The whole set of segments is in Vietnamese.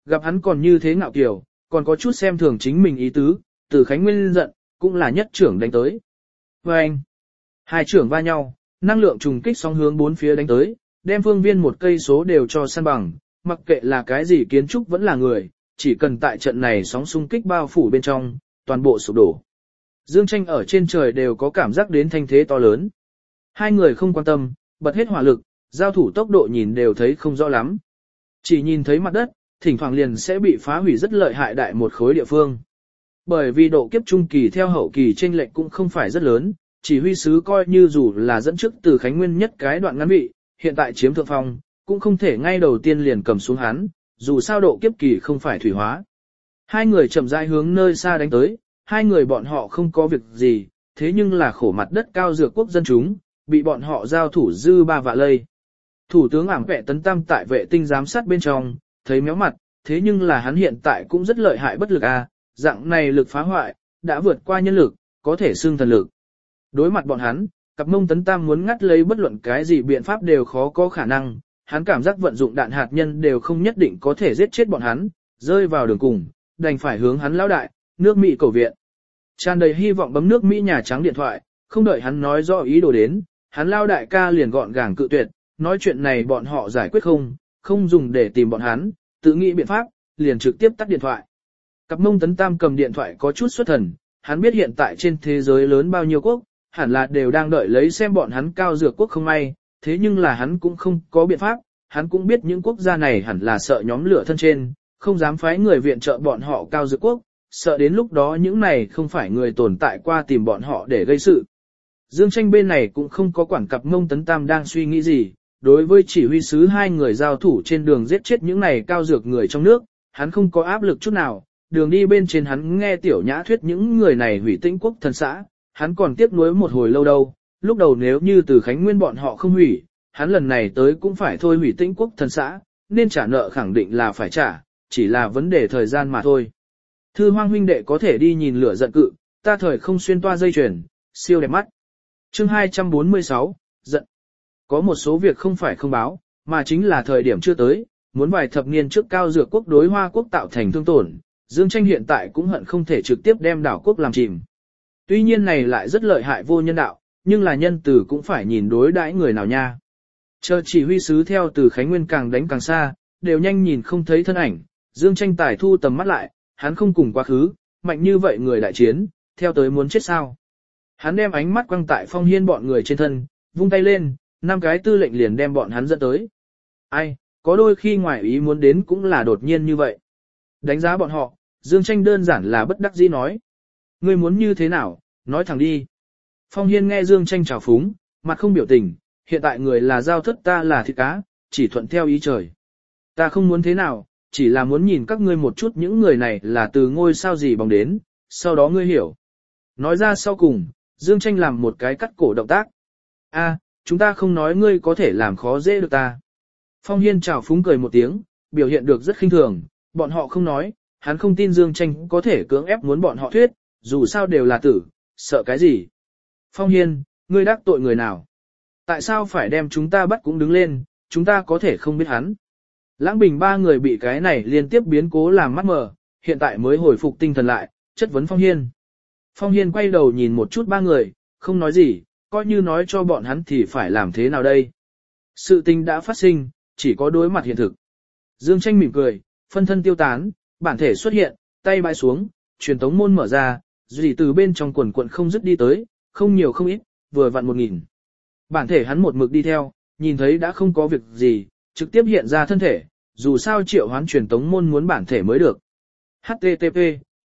gặp hắn còn như thế ngạo kiều, còn có chút xem thường chính mình ý tứ, Từ Khánh Nguyên giận, cũng là nhất trưởng đánh tới. Và anh, hai trưởng va nhau, năng lượng trùng kích sóng hướng bốn phía đánh tới, đem phương viên một cây số đều cho san bằng, mặc kệ là cái gì kiến trúc vẫn là người, chỉ cần tại trận này sóng xung kích bao phủ bên trong, toàn bộ sụp đổ. Dương Tranh ở trên trời đều có cảm giác đến thanh thế to lớn. Hai người không quan tâm, bật hết hỏa lực, giao thủ tốc độ nhìn đều thấy không rõ lắm. Chỉ nhìn thấy mặt đất, thỉnh thoảng liền sẽ bị phá hủy rất lợi hại đại một khối địa phương. Bởi vì độ kiếp trung kỳ theo hậu kỳ chênh lệch cũng không phải rất lớn, chỉ huy sứ coi như dù là dẫn trước Từ Khánh Nguyên nhất cái đoạn ngắn vị, hiện tại chiếm thượng phong, cũng không thể ngay đầu tiên liền cầm xuống hắn, dù sao độ kiếp kỳ không phải thủy hóa. Hai người chậm rãi hướng nơi xa đánh tới, hai người bọn họ không có việc gì, thế nhưng là khổ mặt đất cao dược quốc dân chúng, bị bọn họ giao thủ dư ba vạ lây. Thủ tướng ảm vệ tấn tam tại vệ tinh giám sát bên trong, thấy méo mặt, thế nhưng là hắn hiện tại cũng rất lợi hại bất lực dạng này lực phá hoại, đã vượt qua nhân lực, có thể xưng thần lực. Đối mặt bọn hắn, cặp mông tấn tam muốn ngắt lấy bất luận cái gì biện pháp đều khó có khả năng, hắn cảm giác vận dụng đạn hạt nhân đều không nhất định có thể giết chết bọn hắn, rơi vào đường cùng, đành phải hướng hắn lão đại, nước Mỹ cầu viện. Tràn đầy hy vọng bấm nước Mỹ Nhà Trắng điện thoại, không đợi hắn nói rõ ý đồ đến, hắn lao đại ca liền gọn gàng cự tuyệt, nói chuyện này bọn họ giải quyết không dùng để tìm bọn hắn, tự nghĩ biện pháp, liền trực tiếp tắt điện thoại. Cặp mông tấn tam cầm điện thoại có chút xuất thần, hắn biết hiện tại trên thế giới lớn bao nhiêu quốc, hẳn là đều đang đợi lấy xem bọn hắn cao dược quốc không may, thế nhưng là hắn cũng không có biện pháp, hắn cũng biết những quốc gia này hẳn là sợ nhóm lửa thân trên, không dám phái người viện trợ bọn họ cao dược quốc, sợ đến lúc đó những này không phải người tồn tại qua tìm bọn họ để gây sự. Dương Tranh bên này cũng không có quản cặp mông tấn tam đang suy nghĩ gì, đối với chỉ huy sứ hai người giao thủ trên đường giết chết những này cao dược người trong nước, hắn không có áp lực chút nào, đường đi bên trên hắn nghe tiểu nhã thuyết những người này hủy Tĩnh quốc thần xã, hắn còn tiếc nuối một hồi lâu đâu, lúc đầu nếu như Từ Khánh Nguyên bọn họ không hủy, hắn lần này tới cũng phải thôi hủy Tĩnh quốc thần xã, nên trả nợ khẳng định là phải trả, chỉ là vấn đề thời gian mà thôi. Thư Hoang huynh đệ có thể đi nhìn lửa giận cự, ta thời không xuyên toa dây chuyền, siêu đẹp mắt. Chương 246, giận. Có một số việc không phải không báo, mà chính là thời điểm chưa tới, muốn vài thập niên trước cao dược quốc đối Hoa quốc tạo thành thương tổn, Dương Tranh hiện tại cũng hận không thể trực tiếp đem đảo quốc làm chìm. Tuy nhiên này lại rất lợi hại vô nhân đạo, nhưng là nhân từ cũng phải nhìn đối đãi người nào nha. Chờ chỉ huy sứ theo Từ Khánh Nguyên càng đánh càng xa, đều nhanh nhìn không thấy thân ảnh, Dương Tranh tài thu tầm mắt lại, hắn không cùng quá khứ, mạnh như vậy người đại chiến, theo tới muốn chết sao. Hắn đem ánh mắt quăng tại Phong Hiên bọn người trên thân, vung tay lên, 5 cái tư lệnh liền đem bọn hắn dẫn tới. Ai, có đôi khi ngoài ý muốn đến cũng là đột nhiên như vậy. Đánh giá bọn họ, Dương Tranh đơn giản là bất đắc dĩ nói. Ngươi muốn như thế nào, nói thẳng đi. Phong Hiên nghe Dương Tranh chào phúng, mặt không biểu tình, hiện tại người là giao thất ta là thịt cá, chỉ thuận theo ý trời. Ta không muốn thế nào, chỉ là muốn nhìn các ngươi một chút những người này là từ ngôi sao gì bóng đến, sau đó ngươi hiểu. Nói ra sau cùng, Dương Tranh làm một cái cắt cổ động tác. Chúng ta không nói ngươi có thể làm khó dễ được ta. Phong Hiên chào phúng cười một tiếng, biểu hiện được rất khinh thường, bọn họ không nói, hắn không tin Dương Tranh có thể cưỡng ép muốn bọn họ thuyết, dù sao đều là tử, sợ cái gì. Phong Hiên, ngươi đắc tội người nào? Tại sao phải đem chúng ta bắt cũng đứng lên, chúng ta có thể không biết hắn. Lãng Bình 3 người bị cái này liên tiếp biến cố làm mắt mờ, hiện tại mới hồi phục tinh thần lại, chất vấn Phong Hiên. Phong Hiên quay đầu nhìn một chút 3 người, không nói gì, coi như nói cho bọn hắn thì phải làm thế nào đây. Sự tình đã phát sinh, chỉ có đối mặt hiện thực. Dương Tranh mỉm cười, phân thân tiêu tán, bản thể xuất hiện, tay bãi xuống, truyền tống môn mở ra, dì từ bên trong quần quận không dứt đi tới, không nhiều không ít, vừa vặn 1000. Bản thể hắn một mực đi theo, nhìn thấy đã không có việc gì, trực tiếp hiện ra thân thể, dù sao triệu hoán truyền tống môn muốn bản thể mới được. HTTP, T.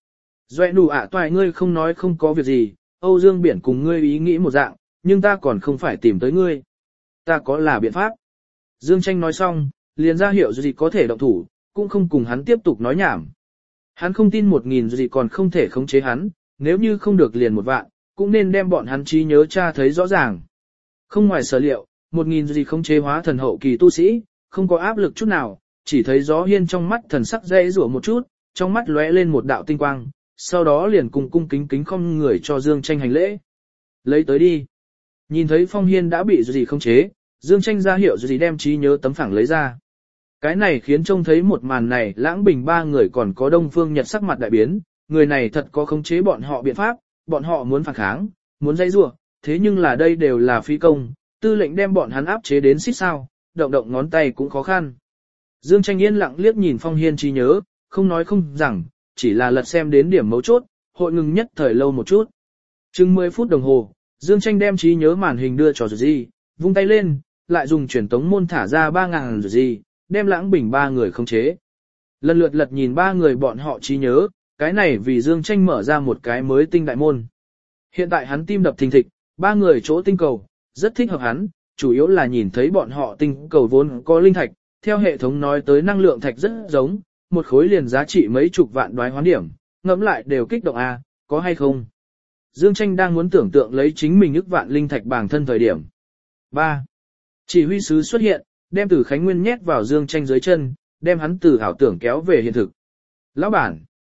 Doẹ nụ toại ngươi không nói không có việc gì, Âu Dương Biển cùng ngươi ý nghĩ một dạng, nhưng ta còn không phải tìm tới ngươi. Ta có là biện pháp. Dương Tranh nói xong, liền ra hiệu gì có thể động thủ, cũng không cùng hắn tiếp tục nói nhảm. Hắn không tin 1000 gì còn không thể khống chế hắn, nếu như không được liền 1 vạn, cũng nên đem bọn hắn trí nhớ tra thấy rõ ràng. Không ngoài sở liệu, 1000 gì khống chế hóa thần hậu kỳ tu sĩ, không có áp lực chút nào, chỉ thấy Gió Hiên trong mắt thần sắc dễ rủa một chút, trong mắt lóe lên một đạo tinh quang, sau đó liền cùng cung kính kính không người cho Dương Tranh hành lễ. Lấy tới đi. Nhìn thấy Phong Hiên đã bị gì khống chế, Dương Tranh ra hiệu gì đem trí nhớ tấm phẳng lấy ra. Cái này khiến trông thấy một màn này Lãng Bình ba người còn có Đông Phương Nhật sắc mặt đại biến, người này thật có khống chế bọn họ biện pháp, bọn họ muốn phản kháng, muốn dây rủa, thế nhưng là đây đều là phi công, tư lệnh đem bọn hắn áp chế đến xít sao, động động ngón tay cũng khó khăn. Dương Tranh yên lặng liếc nhìn Phong Hiên trí nhớ, không nói không rằng, chỉ là lật xem đến điểm mấu chốt, hội ngừng nhất thời lâu một chút. Chừng 10 phút đồng hồ, Dương Tranh đem trí nhớ màn hình đưa cho Dì, vung tay lên, lại dùng truyền tống môn thả ra 3.000 Dì, đem Lãng Bình ba người khống chế. Lần lượt lật nhìn ba người bọn họ trí nhớ, cái này vì Dương Tranh mở ra một cái mới tinh đại môn. Hiện tại hắn tim đập thình thịch, ba người chỗ tinh cầu, rất thích hợp hắn, chủ yếu là nhìn thấy bọn họ tinh cầu vốn có linh thạch, theo hệ thống nói tới năng lượng thạch rất giống, một khối liền giá trị mấy chục vạn đoái hoán điểm, ngẫm lại đều kích động a, có hay không? Dương Tranh đang muốn tưởng tượng lấy chính mình ức vạn linh thạch bằng thân thời điểm. 3. Chỉ huy sứ xuất hiện, đem Từ Khánh Nguyên nhét vào Dương Tranh dưới chân, đem hắn từ ảo tưởng kéo về hiện thực. Lão bản,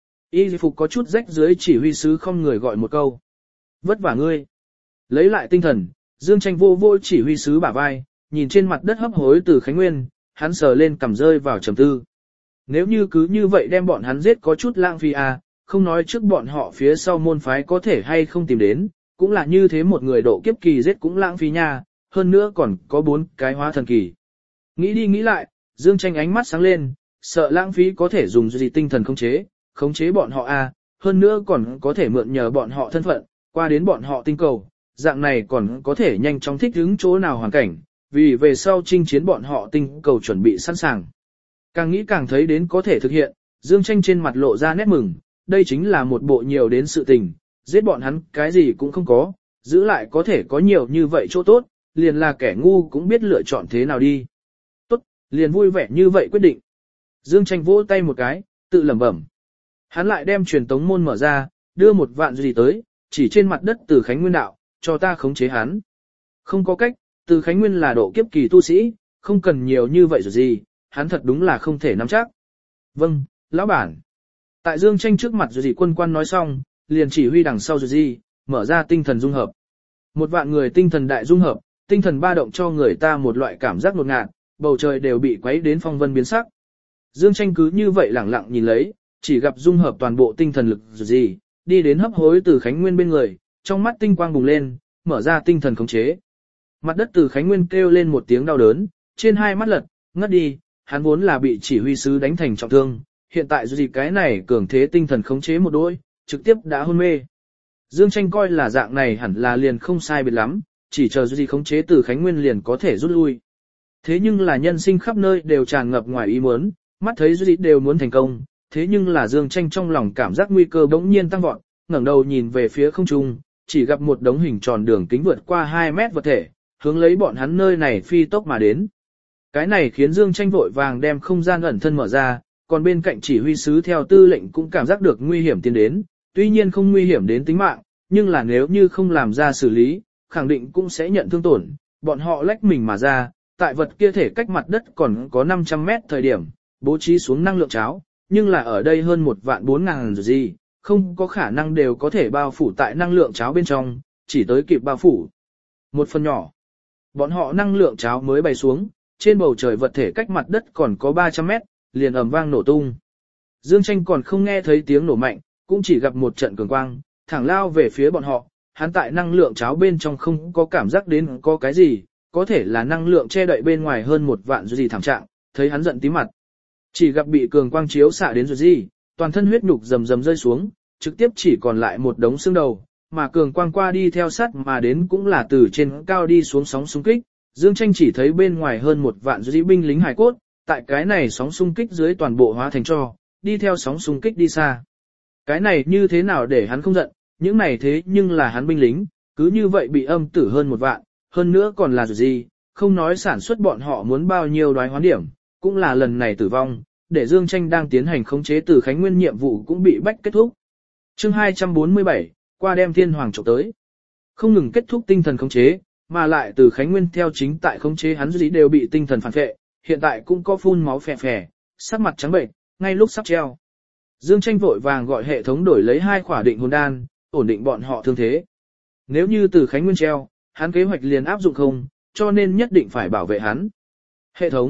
y phục có chút rách dưới, chỉ huy sứ không người gọi một câu. Vất vả ngươi. Lấy lại tinh thần, Dương Tranh vô vô chỉ huy sứ bả vai, nhìn trên mặt đất hấp hối Từ Khánh Nguyên, hắn sờ lên cằm rơi vào trầm tư. Nếu như cứ như vậy đem bọn hắn giết có chút lãng phí à, không nói trước bọn họ phía sau môn phái có thể hay không tìm đến, cũng là như thế một người độ kiếp kỳ giết cũng lãng phí nha, hơn nữa còn có 4 cái hóa thần kỳ. Nghĩ đi nghĩ lại, Dương Tranh ánh mắt sáng lên, sợ lãng phí có thể dùng gì tinh thần khống chế bọn họ à, hơn nữa còn có thể mượn nhờ bọn họ thân phận, qua đến bọn họ tinh cầu, dạng này còn có thể nhanh chóng thích ứng chỗ nào hoàn cảnh, vì về sau chinh chiến bọn họ tinh cầu chuẩn bị sẵn sàng. Càng nghĩ càng thấy đến có thể thực hiện, Dương Tranh trên mặt lộ ra nét mừng, đây chính là một bộ nhiều đến sự tình, giết bọn hắn cái gì cũng không có, giữ lại có thể có nhiều như vậy chỗ tốt, liền là kẻ ngu cũng biết lựa chọn thế nào đi. Tốt, liền vui vẻ như vậy quyết định. Dương Tranh vỗ tay một cái, tự lẩm bẩm. Hắn lại đem truyền tống môn mở ra, đưa một vạn gì tới, chỉ trên mặt đất Từ Khánh Nguyên đạo, cho ta khống chế hắn. Không có cách, Từ Khánh Nguyên là độ kiếp kỳ tu sĩ, không cần nhiều như vậy rồi gì, hắn thật đúng là không thể nắm chắc. Vâng, lão bản. Tại Dương Tranh trước mặt gì quân quan nói xong, liền chỉ huy đằng sau gì, mở ra tinh thần dung hợp. Một vạn người tinh thần đại dung hợp, tinh thần ba động cho người ta một loại cảm giác ngột ngạt, bầu trời đều bị quấy đến phong vân biến sắc. Dương Tranh cứ như vậy lẳng lặng nhìn lấy, chỉ gặp dung hợp toàn bộ tinh thần lực gì, đi đến hấp hối Từ Khánh Nguyên bên người, trong mắt tinh quang bùng lên, mở ra tinh thần khống chế. Mặt đất Từ Khánh Nguyên kêu lên một tiếng đau đớn, trên hai mắt lật, ngất đi, hắn vốn là bị chỉ huy sứ đánh thành trọng thương, hiện tại dù gì cái này cường thế tinh thần khống chế một đôi, trực tiếp đã hôn mê. Dương Tranh coi là dạng này hẳn là liền không sai biệt lắm, chỉ chờ dù gì khống chế Từ Khánh Nguyên liền có thể rút lui. Thế nhưng là nhân sinh khắp nơi đều tràn ngập ngoài ý muốn, mắt thấy dù gì đều muốn thành công, thế nhưng là Dương Tranh trong lòng cảm giác nguy cơ bỗng nhiên tăng vọt, ngẩng đầu nhìn về phía không trung, chỉ gặp một đống hình tròn đường kính vượt qua 2 mét vật thể, hướng lấy bọn hắn nơi này phi tốc mà đến. Cái này khiến Dương Tranh vội vàng đem không gian ẩn thân mở ra, còn bên cạnh chỉ huy sứ theo tư lệnh cũng cảm giác được nguy hiểm tiến đến, tuy nhiên không nguy hiểm đến tính mạng, nhưng là nếu như không làm ra xử lý, khẳng định cũng sẽ nhận thương tổn, bọn họ lách mình mà ra, tại vật kia thể cách mặt đất còn có 500 mét thời điểm, bố trí xuống năng lượng cháo, nhưng là ở đây hơn 1.400.000 gì, không có khả năng đều có thể bao phủ tại năng lượng cháo bên trong, chỉ tới kịp bao phủ một phần nhỏ. Bọn họ năng lượng cháo mới bay xuống, trên bầu trời vật thể cách mặt đất còn có 300 mét, liền ầm vang nổ tung. Dương Tranh còn không nghe thấy tiếng nổ mạnh, cũng chỉ gặp một trận cường quang, thẳng lao về phía bọn họ, hắn tại năng lượng cháo bên trong không có cảm giác đến có cái gì, có thể là năng lượng che đậy bên ngoài hơn 1 vạn gì thảm trạng, thấy hắn giận tím mặt. Chỉ gặp bị cường quang chiếu xạ đến rồi gì, toàn thân huyết nhục rầm rầm rơi xuống, trực tiếp chỉ còn lại một đống xương đầu, mà cường quang qua đi theo sát mà đến cũng là từ trên cao đi xuống sóng xung kích. Dương Tranh chỉ thấy bên ngoài hơn 1 vạn dĩ binh lính hải cốt, tại cái này sóng xung kích dưới toàn bộ hóa thành tro, đi theo sóng xung kích đi xa. Cái này như thế nào để hắn không giận, những này thế nhưng là hắn binh lính, cứ như vậy bị âm tử hơn 1 vạn, hơn nữa còn là gì, không nói sản xuất bọn họ muốn bao nhiêu đoái hoán điểm, cũng là lần này tử vong, để Dương Tranh đang tiến hành khống chế Từ Khánh Nguyên nhiệm vụ cũng bị bách kết thúc. Chương 247, qua đem Thiên Hoàng trộm tới. Không ngừng kết thúc tinh thần khống chế, mà lại Từ Khánh Nguyên theo chính tại khống chế hắn dĩ đều bị tinh thần phản vệ, hiện tại cũng có phun máu phè phè, sắc mặt trắng bệnh, ngay lúc sắp treo. Dương Tranh vội vàng gọi hệ thống đổi lấy 2 khỏa định hồn đan, ổn định bọn họ thương thế. Nếu như Từ Khánh Nguyên treo, hắn kế hoạch liền áp dụng không, cho nên nhất định phải bảo vệ hắn. Hệ thống,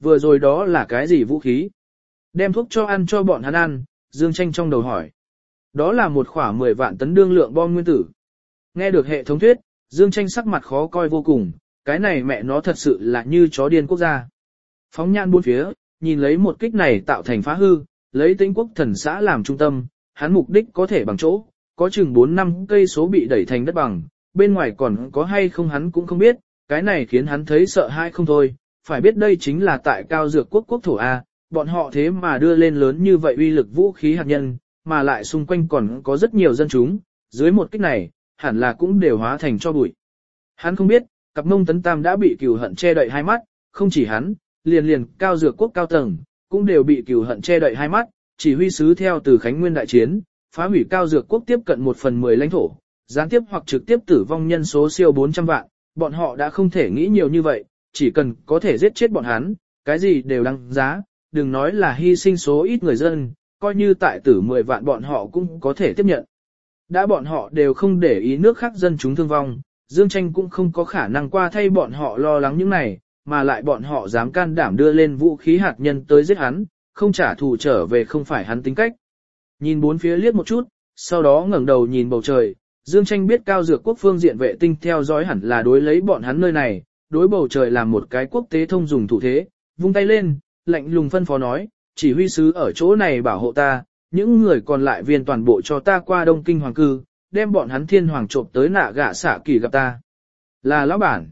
vừa rồi đó là cái gì vũ khí? Đem thuốc cho ăn cho bọn hắn ăn, Dương Tranh trong đầu hỏi. Đó là một khỏa 10 vạn tấn đương lượng bom nguyên tử. Nghe được hệ thống thuyết, Dương Tranh sắc mặt khó coi vô cùng, cái này mẹ nó thật sự là như chó điên quốc gia. Phóng nhãn bốn phía, nhìn lấy một kích này tạo thành phá hư, lấy Tĩnh Quốc thần xã làm trung tâm, hắn mục đích có thể bằng chỗ, có chừng 4-5 cây số bị đẩy thành đất bằng, bên ngoài còn có hay không hắn cũng không biết, cái này khiến hắn thấy sợ hãi không thôi, phải biết đây chính là tại Cao Dược quốc quốc thổ A, bọn họ thế mà đưa lên lớn như vậy uy lực vũ khí hạt nhân, mà lại xung quanh còn có rất nhiều dân chúng, dưới một kích này, hẳn là cũng đều hóa thành cho bụi. Hắn không biết, cặp mông Tấn Tam đã bị cừu hận che đậy hai mắt, không chỉ hắn, liền Cao Dược quốc cao tầng, cũng đều bị cừu hận che đậy hai mắt, chỉ huy sứ theo từ Khánh Nguyên đại chiến, phá hủy Cao Dược quốc tiếp cận 1/10 lãnh thổ, gián tiếp hoặc trực tiếp tử vong nhân số siêu 400 vạn, bọn họ đã không thể nghĩ nhiều như vậy, chỉ cần có thể giết chết bọn hắn, cái gì đều đáng giá, đừng nói là hy sinh số ít người dân, coi như tại tử 10 vạn bọn họ cũng có thể tiếp nhận. Đã bọn họ đều không để ý nước khác dân chúng thương vong, Dương Tranh cũng không có khả năng qua thay bọn họ lo lắng những này, mà lại bọn họ dám can đảm đưa lên vũ khí hạt nhân tới giết hắn, không trả thù trở về không phải hắn tính cách. Nhìn bốn phía liếc một chút, sau đó ngẩng đầu nhìn bầu trời, Dương Tranh biết Cao Dược quốc phương diện vệ tinh theo dõi hẳn là đối lấy bọn hắn nơi này, đối bầu trời làm một cái quốc tế thông dùng thủ thế, vung tay lên, lạnh lùng phân phó nói, chỉ huy sứ ở chỗ này bảo hộ ta, những người còn lại viên toàn bộ cho ta qua Đông Kinh Hoàng cư, đem bọn hắn thiên hoàng trộm tới nạ gạ xạ kỳ gặp ta. Là lão bản.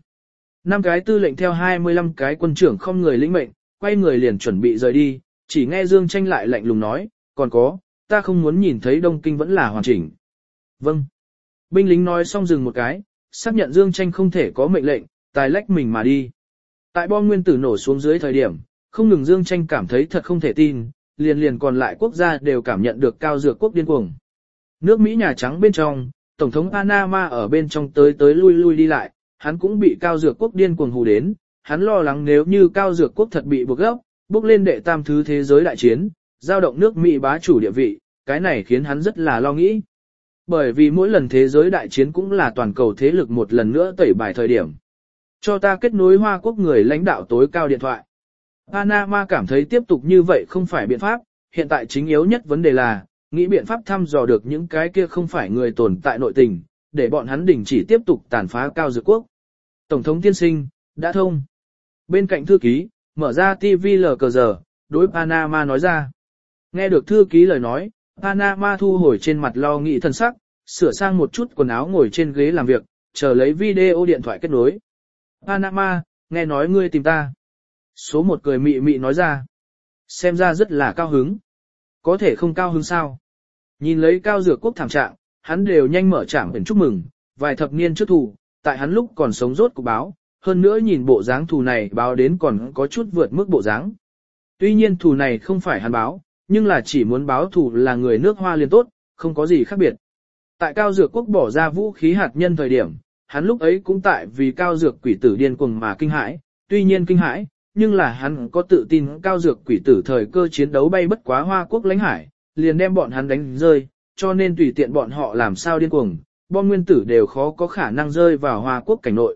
5 cái tư lệnh theo 25 cái quân trưởng không người lĩnh mệnh, quay người liền chuẩn bị rời đi, chỉ nghe Dương Tranh lại lạnh lùng nói, còn có, ta không muốn nhìn thấy Đông Kinh vẫn là hoàn chỉnh. Vâng. Binh lính nói xong dừng một cái, xác nhận Dương Tranh không thể có mệnh lệnh, tài lách mình mà đi. Tại bom nguyên tử nổ xuống dưới thời điểm, không ngừng Dương Tranh cảm thấy thật không thể tin, liền còn lại quốc gia đều cảm nhận được Cao Dược quốc điên cuồng. Nước Mỹ Nhà Trắng bên trong, Tổng thống Panama ở bên trong tới lui đi lại, hắn cũng bị Cao Dược quốc điên cuồng hù đến, hắn lo lắng nếu như Cao Dược quốc thật bị buộc gốc, bước lên đệ tam thứ thế giới đại chiến, giao động nước Mỹ bá chủ địa vị, cái này khiến hắn rất là lo nghĩ. Bởi vì mỗi lần thế giới đại chiến cũng là toàn cầu thế lực một lần nữa tẩy bài thời điểm. Cho ta kết nối Hoa quốc người lãnh đạo tối cao điện thoại. Panama cảm thấy tiếp tục như vậy không phải biện pháp, hiện tại chính yếu nhất vấn đề là, nghĩ biện pháp thăm dò được những cái kia không phải người tồn tại nội tình, để bọn hắn đình chỉ tiếp tục tàn phá Cao Dược quốc. Tổng thống tiên sinh, đã thông. Bên cạnh thư ký, mở ra TV lờ cờ giờ, đối Panama nói ra. Nghe được thư ký lời nói, Panama thu hồi trên mặt lo nghĩ thần sắc, sửa sang một chút quần áo ngồi trên ghế làm việc, chờ lấy video điện thoại kết nối. Panama, nghe nói ngươi tìm ta. Số 1 cười mị mị nói ra. Xem ra rất là cao hứng. Có thể không cao hứng sao? Nhìn lấy Cao Dược quốc thảm trạng, hắn đều nhanh mở trạm biển chúc mừng, vài thập niên trước thù, tại hắn lúc còn sống rốt của báo, hơn nữa nhìn bộ dáng thù này báo đến còn có chút vượt mức bộ dáng. Tuy nhiên thù này không phải hắn báo, nhưng là chỉ muốn báo thù là người nước Hoa liền tốt, không có gì khác biệt. Tại Cao Dược quốc bỏ ra vũ khí hạt nhân thời điểm, hắn lúc ấy cũng tại vì Cao Dược quỷ tử điên cuồng mà kinh hãi, tuy nhiên kinh hãi, nhưng là hắn có tự tin Cao Dược quỷ tử thời cơ chiến đấu bay bất quá Hoa quốc lãnh hải, liền đem bọn hắn đánh rơi, cho nên tùy tiện bọn họ làm sao điên cuồng, bom nguyên tử đều khó có khả năng rơi vào Hoa quốc cảnh nội.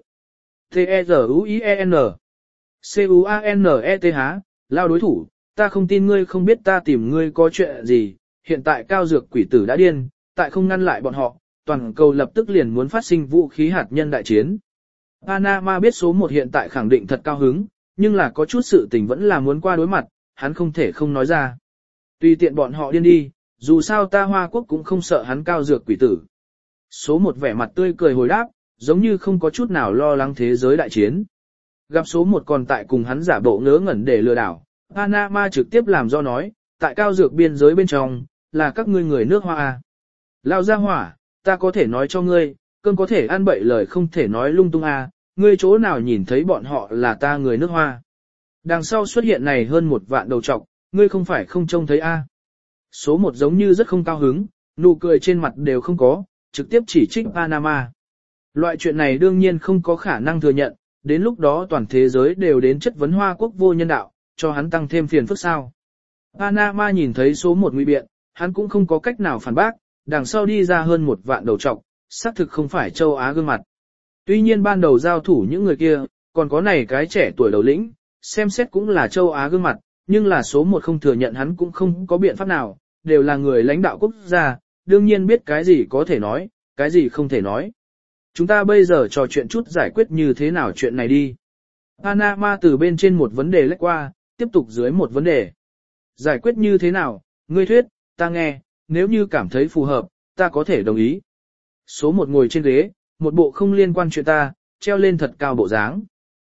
T-E-Z-U-I-E-N C-U-A-N-E-T-H, lao đối thủ, ta không tin ngươi không biết ta tìm ngươi có chuyện gì, hiện tại Cao Dược quỷ tử đã điên, tại không ngăn lại bọn họ, toàn cầu lập tức liền muốn phát sinh vũ khí hạt nhân đại chiến. Panama biết số 1 hiện tại khẳng định thật cao hứng, nhưng là có chút sự tình vẫn là muốn qua đối mặt, hắn không thể không nói ra. Tùy tiện bọn họ điên đi, dù sao ta Hoa quốc cũng không sợ hắn Cao Dược quỷ tử. Số 1 vẻ mặt tươi cười hồi đáp, giống như không có chút nào lo lắng thế giới đại chiến. Gặp số 1 còn tại cùng hắn giả bộ ngớ ngẩn để lừa đảo, Panama trực tiếp làm do nói, tại Cao Dược biên giới bên trong, là các ngươi người nước Hoa à. Lao ra hỏa, ta có thể nói cho ngươi, cơn có thể ăn bậy lời không thể nói lung tung à, ngươi chỗ nào nhìn thấy bọn họ là ta người nước Hoa. Đằng sau xuất hiện này hơn 1 vạn đầu trọc, ngươi không phải không trông thấy a? À. Số 1 giống như rất không cao hứng, nụ cười trên mặt đều không có, trực tiếp chỉ trích Panama. Loại chuyện này đương nhiên không có khả năng thừa nhận, đến lúc đó toàn thế giới đều đến chất vấn Hoa quốc vô nhân đạo, cho hắn tăng thêm phiền phức sao. Panama nhìn thấy số 1 ngụy biện, hắn cũng không có cách nào phản bác, đằng sau đi ra hơn 1 vạn đầu trọc, xác thực không phải châu Á gương mặt. Tuy nhiên ban đầu giao thủ những người kia, còn có này cái trẻ tuổi đầu lĩnh, xem xét cũng là châu Á gương mặt, nhưng là số một không thừa nhận hắn cũng không có biện pháp nào, đều là người lãnh đạo quốc gia, đương nhiên biết cái gì có thể nói, cái gì không thể nói. Chúng ta bây giờ trò chuyện chút giải quyết như thế nào chuyện này đi. Panama từ bên trên một vấn đề lách qua, tiếp tục dưới một vấn đề. Giải quyết như thế nào, ngươi thuyết, ta nghe, nếu như cảm thấy phù hợp, ta có thể đồng ý. Số một ngồi trên ghế, một bộ không liên quan chuyện ta, treo lên thật cao bộ dáng.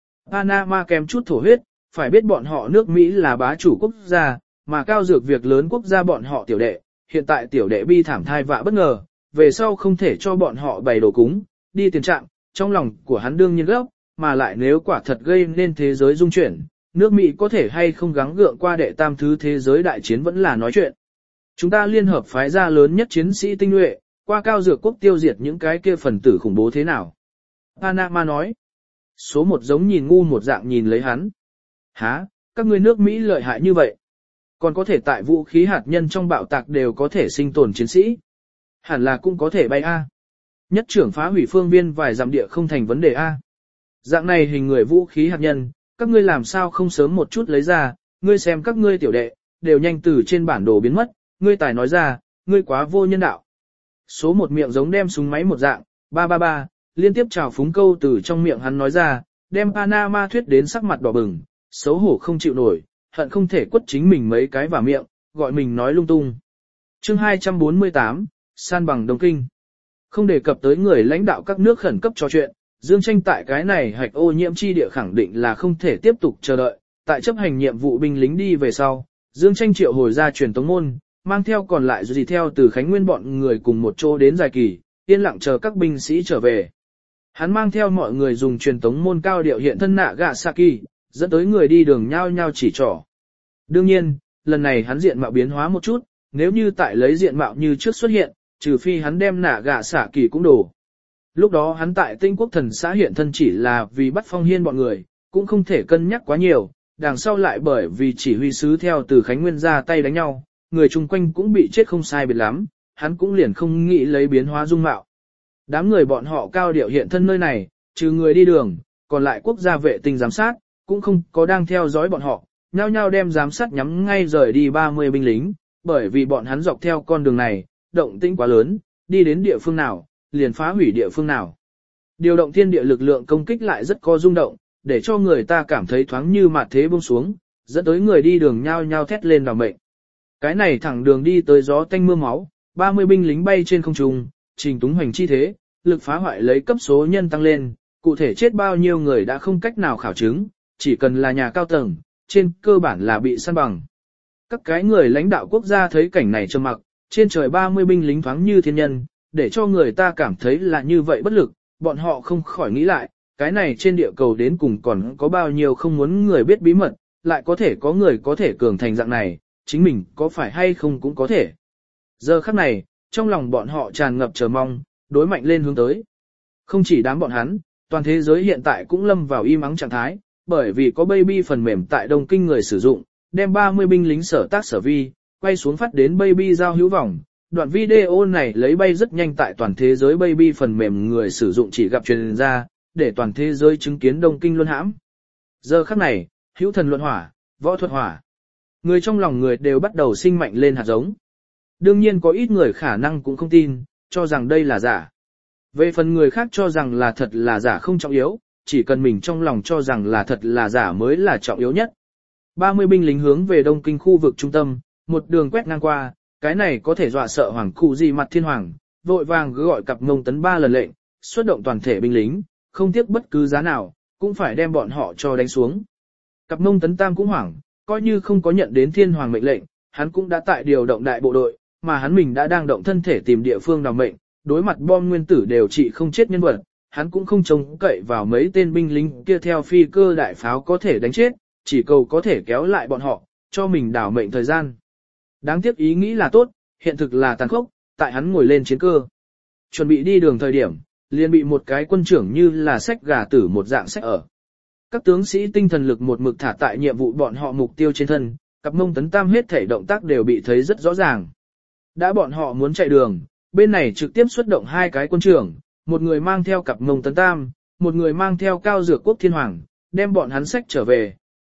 Panama kèm chút thổ huyết, phải biết bọn họ nước Mỹ là bá chủ quốc gia, mà cao dược việc lớn quốc gia bọn họ tiểu đệ, hiện tại tiểu đệ bi thảm thai vạ bất ngờ, về sau không thể cho bọn họ bày đồ cúng, đi tiền trạng, trong lòng của hắn đương nhiên gấp, mà lại nếu quả thật gây nên thế giới dung chuyển, nước Mỹ có thể hay không gắng gượng qua đệ tam thứ thế giới đại chiến vẫn là nói chuyện. Chúng ta liên hợp phái ra lớn nhất chiến sĩ tinh nhuệ, qua cao dược quốc tiêu diệt những cái kia phần tử khủng bố thế nào. Panama nói, số một giống nhìn ngu một dạng nhìn lấy hắn. Hả, các ngươi nước Mỹ lợi hại như vậy. Còn có thể tại vũ khí hạt nhân trong bạo tạc đều có thể sinh tồn chiến sĩ. Hẳn là cũng có thể bay A. Nhất trưởng phá hủy phương viên vài dặm địa không thành vấn đề A. Dạng này hình người vũ khí hạt nhân, các ngươi làm sao không sớm một chút lấy ra, ngươi xem các ngươi tiểu đệ, đều nhanh từ trên bản đồ biến mất, ngươi tài nói ra, ngươi quá vô nhân đạo. Số một miệng giống đem súng máy một dạng, ba ba ba, liên tiếp trào phúng câu từ trong miệng hắn nói ra, đem Panama thuyết đến sắc mặt đỏ bừng, xấu hổ không chịu nổi, hận không thể quất chính mình mấy cái vào miệng, gọi mình nói lung tung. Chương 248, san bằng Đông Kinh. Không đề cập tới người lãnh đạo các nước khẩn cấp trò chuyện, Dương Tranh tại cái này hạch ô nhiễm chi địa khẳng định là không thể tiếp tục chờ đợi, tại chấp hành nhiệm vụ binh lính đi về sau, Dương Tranh triệu hồi ra truyền tống môn, mang theo còn lại gì theo từ Khánh Nguyên bọn người cùng một chỗ đến Dài Kỳ, yên lặng chờ các binh sĩ trở về. Hắn mang theo mọi người dùng truyền tống môn cao điệu hiện thân Nagasaki, dẫn tới người đi đường nhao nhao chỉ trỏ. Đương nhiên, lần này hắn diện mạo biến hóa một chút, nếu như tại lấy diện mạo như trước xuất hiện, trừ phi hắn đem Nagasaki cũng đổ. Lúc đó hắn tại Tinh Quốc Thần xã hiện thân chỉ là vì bắt Phong Hiên bọn người, cũng không thể cân nhắc quá nhiều, đằng sau lại bởi vì chỉ huy sứ theo từ Khánh Nguyên ra tay đánh nhau, người chung quanh cũng bị chết không sai biệt lắm, hắn cũng liền không nghĩ lấy biến hóa dung mạo. Đám người bọn họ cao điệu hiện thân nơi này, trừ người đi đường, còn lại quốc gia vệ tinh giám sát, cũng không có đang theo dõi bọn họ, nhao nhao đem giám sát nhắm ngay rời đi 30 binh lính, bởi vì bọn hắn dọc theo con đường này, động tĩnh quá lớn, đi đến địa phương nào, liền phá hủy địa phương nào. Điều động thiên địa lực lượng công kích lại rất có rung động, để cho người ta cảm thấy thoáng như mạt thế buông xuống, dẫn tới người đi đường nhao nhao thét lên đào mệnh. Cái này thẳng đường đi tới gió tanh mưa máu, 30 binh lính bay trên không trung, trình túng hoành chi thế, lực phá hoại lấy cấp số nhân tăng lên, cụ thể chết bao nhiêu người đã không cách nào khảo chứng, chỉ cần là nhà cao tầng, trên cơ bản là bị săn bằng. Các cái người lãnh đạo quốc gia thấy cảnh này trầm mặc, trên trời 30 binh lính thoáng như thiên nhân, để cho người ta cảm thấy là như vậy bất lực, bọn họ không khỏi nghĩ lại, cái này trên địa cầu đến cùng còn có bao nhiêu không muốn người biết bí mật, lại có thể có người có thể cường thành dạng này, chính mình có phải hay không cũng có thể. Giờ khắc này, trong lòng bọn họ tràn ngập chờ mong, đối mạnh lên hướng tới. Không chỉ đám bọn hắn, toàn thế giới hiện tại cũng lâm vào im ắng trạng thái, bởi vì có Baby phần mềm tại Đông Kinh người sử dụng, đem 30 binh lính sở tác sở vi, quay xuống phát đến Baby giao hữu vòng. Đoạn video này lấy bay rất nhanh tại toàn thế giới Baby phần mềm người sử dụng chỉ gặp truyền ra, để toàn thế giới chứng kiến Đông Kinh luân hãm. Giờ khắc này, hữu thần luận hỏa, võ thuật hỏa. Người trong lòng người đều bắt đầu sinh mạnh lên hạt giống. Đương nhiên có ít người khả năng cũng không tin, cho rằng đây là giả. Về phần người khác cho rằng là thật là giả không trọng yếu, chỉ cần mình trong lòng cho rằng là thật là giả mới là trọng yếu nhất. 30 binh lính hướng về Đông Kinh khu vực trung tâm, một đường quét ngang qua, cái này có thể dọa sợ hoàng cụ gì mặt thiên hoàng, vội vàng gọi cặp Mông Tấn 3 lần lệnh, xuất động toàn thể binh lính, không tiếc bất cứ giá nào, cũng phải đem bọn họ cho đánh xuống. Cặp Mông Tấn Tam cũng hoảng, coi như không có nhận đến thiên hoàng mệnh lệnh, hắn cũng đã tại điều động đại bộ đội, mà hắn mình đã đang động thân thể tìm địa phương đào mệnh, đối mặt bom nguyên tử đều trị không chết nhân vật, hắn cũng không trông cậy vào mấy tên binh lính kia theo phi cơ đại pháo có thể đánh chết, chỉ cầu có thể kéo lại bọn họ, cho mình đảo mệnh thời gian. Đáng tiếc ý nghĩ là tốt, hiện thực là tàn khốc, tại hắn ngồi lên chiến cơ. Chuẩn bị đi đường thời điểm, liền bị một cái quân trưởng như là xách gà tử một dạng xách ở. Các tướng sĩ tinh thần lực một mực thả tại nhiệm vụ bọn họ mục tiêu trên thân, cặp Mông Tấn Tam hết thể động tác đều bị thấy rất rõ ràng. Đã bọn họ muốn chạy đường, bên này trực tiếp xuất động hai cái quân trưởng, một người mang theo cặp Mông Tấn Tam, một người mang theo Cao Dược Quốc Thiên Hoàng, đem bọn hắn xách trở về,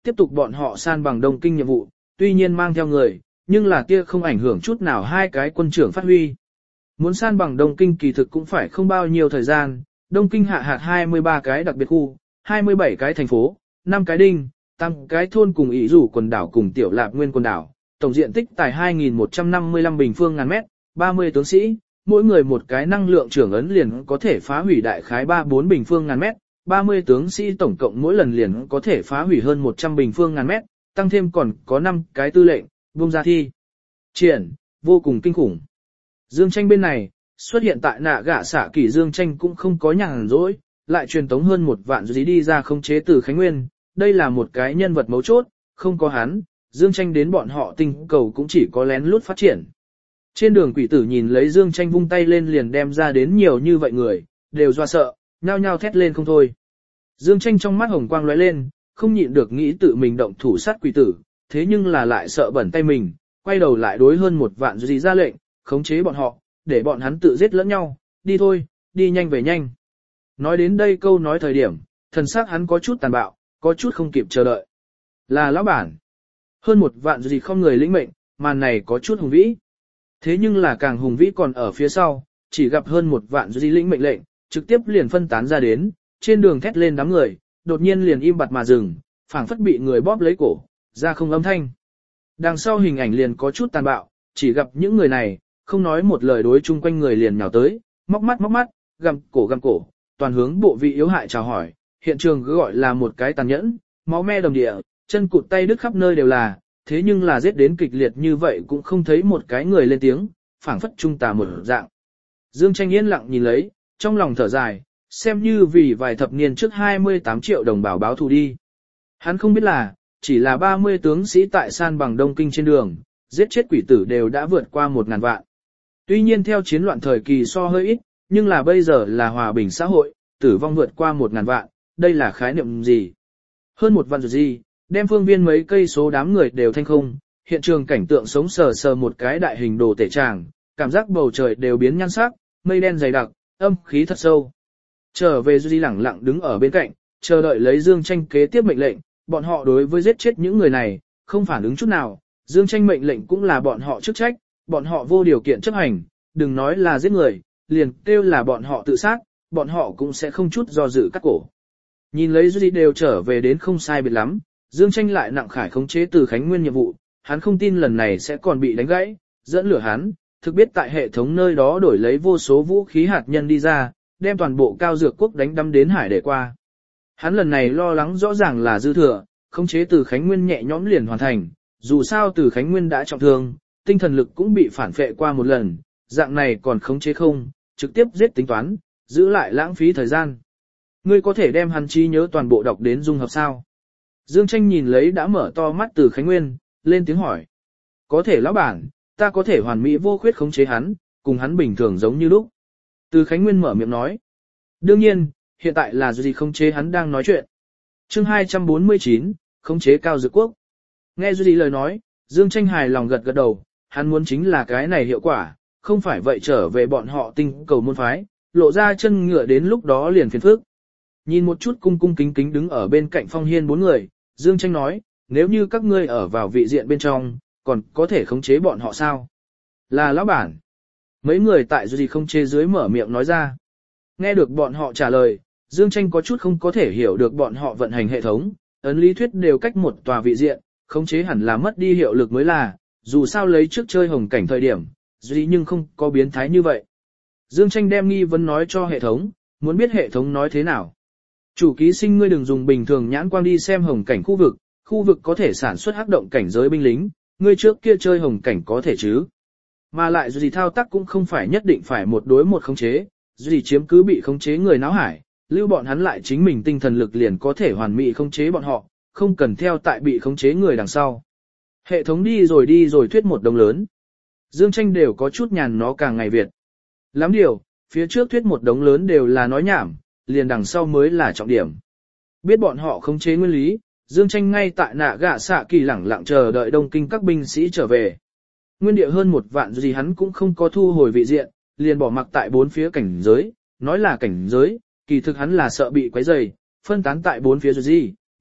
tiếp tục bọn họ san bằng Đông Kinh nhiệm vụ, tuy nhiên mang theo người, nhưng là kia không ảnh hưởng chút nào hai cái quân trưởng phát huy. Muốn san bằng Đông Kinh kỳ thực cũng phải không bao nhiêu thời gian, Đông Kinh hạ hạt 23 cái đặc biệt khu, 27 cái thành phố, 5 cái đinh, tăng cái thôn cùng ý rủ quần đảo cùng tiểu lạp nguyên quần đảo, tổng diện tích tại 2.155 bình phương ngàn mét, 30 tướng sĩ, mỗi người một cái năng lượng trưởng ấn liền có thể phá hủy đại khái 3-4 bình phương ngàn mét, 30 tướng sĩ tổng cộng mỗi lần liền có thể phá hủy hơn 100 bình phương ngàn mét, tăng thêm còn có 5 cái tư lệnh, vung ra thi. Triển, vô cùng kinh khủng. Dương Tranh bên này, xuất hiện tại nạ gạ xạ kỷ Dương Tranh cũng không có nhàn rỗi, lại truyền tống hơn 1 vạn dí đi ra khống chế từ Khánh Nguyên, đây là một cái nhân vật mấu chốt, không có hắn, Dương Tranh đến bọn họ tinh cầu cũng chỉ có lén lút phát triển. Trên đường quỷ tử nhìn lấy Dương Tranh vung tay lên liền đem ra đến nhiều như vậy người, đều doa sợ, nhao nhao thét lên không thôi. Dương Tranh trong mắt hồng quang lóe lên, không nhịn được nghĩ tự mình động thủ sát quỷ tử, thế nhưng là lại sợ bẩn tay mình, quay đầu lại đối hơn 1 vạn gì ra lệnh, khống chế bọn họ, để bọn hắn tự giết lẫn nhau, đi thôi, đi nhanh về nhanh. Nói đến đây câu nói thời điểm, thần sắc hắn có chút tàn bạo, có chút không kịp chờ đợi. Là lão bản. Hơn 1 vạn gì không người lĩnh mệnh, màn này có chút hùng vĩ. Thế nhưng là càng hùng vĩ còn ở phía sau, chỉ gặp hơn 1 vạn gì lĩnh mệnh lệnh, trực tiếp liền phân tán ra đến, trên đường thét lên đám người, đột nhiên liền im bặt mà dừng, phảng phất bị người bóp lấy cổ, ra không âm thanh. Đằng sau hình ảnh liền có chút tàn bạo, chỉ gặp những người này, không nói một lời đối chung quanh người liền nhào tới, móc mắt, gặm cổ, toàn hướng bộ vị yếu hại chào hỏi, hiện trường cứ gọi là một cái tàn nhẫn, máu me đầm địa, chân cụt tay đứt khắp nơi đều là, thế nhưng là giết đến kịch liệt như vậy cũng không thấy một cái người lên tiếng, phảng phất trung tà một dạng. Dương Tranh yên lặng nhìn lấy, trong lòng thở dài, xem như vì vài thập niên trước 28 triệu đồng bào báo thù đi. Hắn không biết là, chỉ là 30 tướng sĩ tại san bằng Đông Kinh trên đường, giết chết quỷ tử đều đã vượt qua 1.000 vạn. Tuy nhiên theo chiến loạn thời kỳ so hơi ít, nhưng là bây giờ là hòa bình xã hội, tử vong vượt qua 1.000 vạn, đây là khái niệm gì? Hơn 1 vạn gì, đem phương viên mấy cây số đám người đều thanh không, hiện trường cảnh tượng sống sờ sờ một cái đại hình đồ tể tràng, cảm giác bầu trời đều biến nhan sắc, mây đen dày đặc, âm khí thật sâu. Trở về Duy lẳng lặng đứng ở bên cạnh, chờ đợi lấy Dương Tranh kế tiếp mệnh lệnh, bọn họ đối với giết chết những người này, không phản ứng chút nào, Dương Tranh mệnh lệnh cũng là bọn họ chức trách, bọn họ vô điều kiện chấp hành, đừng nói là giết người, liền kêu là bọn họ tự sát, bọn họ cũng sẽ không chút do dự cắt cổ. Nhìn lấy Duy đều trở về đến không sai biệt lắm, Dương Tranh lại nặng khải khống chế từ Khánh Nguyên nhiệm vụ, hắn không tin lần này sẽ còn bị đánh gãy, dẫn lửa hắn, thực biết tại hệ thống nơi đó đổi lấy vô số vũ khí hạt nhân đi ra, đem toàn bộ cao dược quốc đánh đâm đến hải để qua. Hắn lần này lo lắng rõ ràng là dư thừa, khống chế từ Khánh Nguyên nhẹ nhõm liền hoàn thành, dù sao từ Khánh Nguyên đã trọng thương, tinh thần lực cũng bị phản phệ qua một lần, dạng này còn khống chế không, trực tiếp giết tính toán, giữ lại lãng phí thời gian. Ngươi có thể đem hắn trí nhớ toàn bộ đọc đến dung hợp sao? Dương Tranh nhìn lấy đã mở to mắt từ Khánh Nguyên, lên tiếng hỏi. Có thể lão bản, ta có thể hoàn mỹ vô khuyết khống chế hắn, cùng hắn bình thường giống như lúc. Từ Khánh Nguyên mở miệng nói. Đương nhiên, hiện tại là gì khống chế hắn đang nói chuyện. Chương 249, khống chế cao dược quốc. Nghe Duy lời nói, Dương Tranh hài lòng gật gật đầu, hắn muốn chính là cái này hiệu quả, không phải vậy trở về bọn họ tinh cầu môn phái, lộ ra chân ngựa đến lúc đó liền phiền phức. Nhìn một chút cung cung kính kính đứng ở bên cạnh Phong Hiên 4 người, Dương Tranh nói, nếu như các ngươi ở vào vị diện bên trong, còn có thể khống chế bọn họ sao? Là lão bản. Mấy người tại Duy không chế dưới mở miệng nói ra. Nghe được bọn họ trả lời, Dương Tranh có chút không có thể hiểu được bọn họ vận hành hệ thống, ấn lý thuyết đều cách một tòa vị diện, khống chế hẳn là mất đi hiệu lực mới là, dù sao lấy trước chơi hồng cảnh thời điểm, Duy nhưng không có biến thái như vậy. Dương Tranh đem nghi vấn nói cho hệ thống, muốn biết hệ thống nói thế nào. Chủ ký sinh ngươi đừng dùng bình thường nhãn quang đi xem hồng cảnh khu vực có thể sản xuất hắc động cảnh giới binh lính, ngươi trước kia chơi hồng cảnh có thể chứ. Mà lại Duy thao tác cũng không phải nhất định phải một đối một khống chế, Duy chiếm cứ bị khống chế người náo hải, lưu bọn hắn lại chính mình tinh thần lực liền có thể hoàn mỹ khống chế bọn họ, không cần theo tại bị khống chế người đằng sau. Hệ thống đi rồi thuyết một đồng lớn. Dương Tranh đều có chút nhàn nó càng ngày Việt. Lắm điều, phía trước thuyết một đống lớn đều là nói nhảm, liền đằng sau mới là trọng điểm. Biết bọn họ khống chế nguyên lý, Dương Tranh ngay tại nạ gạ xạ kỳ lẳng lặng chờ đợi Đông Kinh các binh sĩ trở về. Nguyên địa hơn 1 vạn gì hắn cũng không có thu hồi vị diện, liền bỏ mặc tại 4 phía cảnh giới, nói là cảnh giới, kỳ thực hắn là sợ bị quấy rầy, phân tán tại 4 phía gì,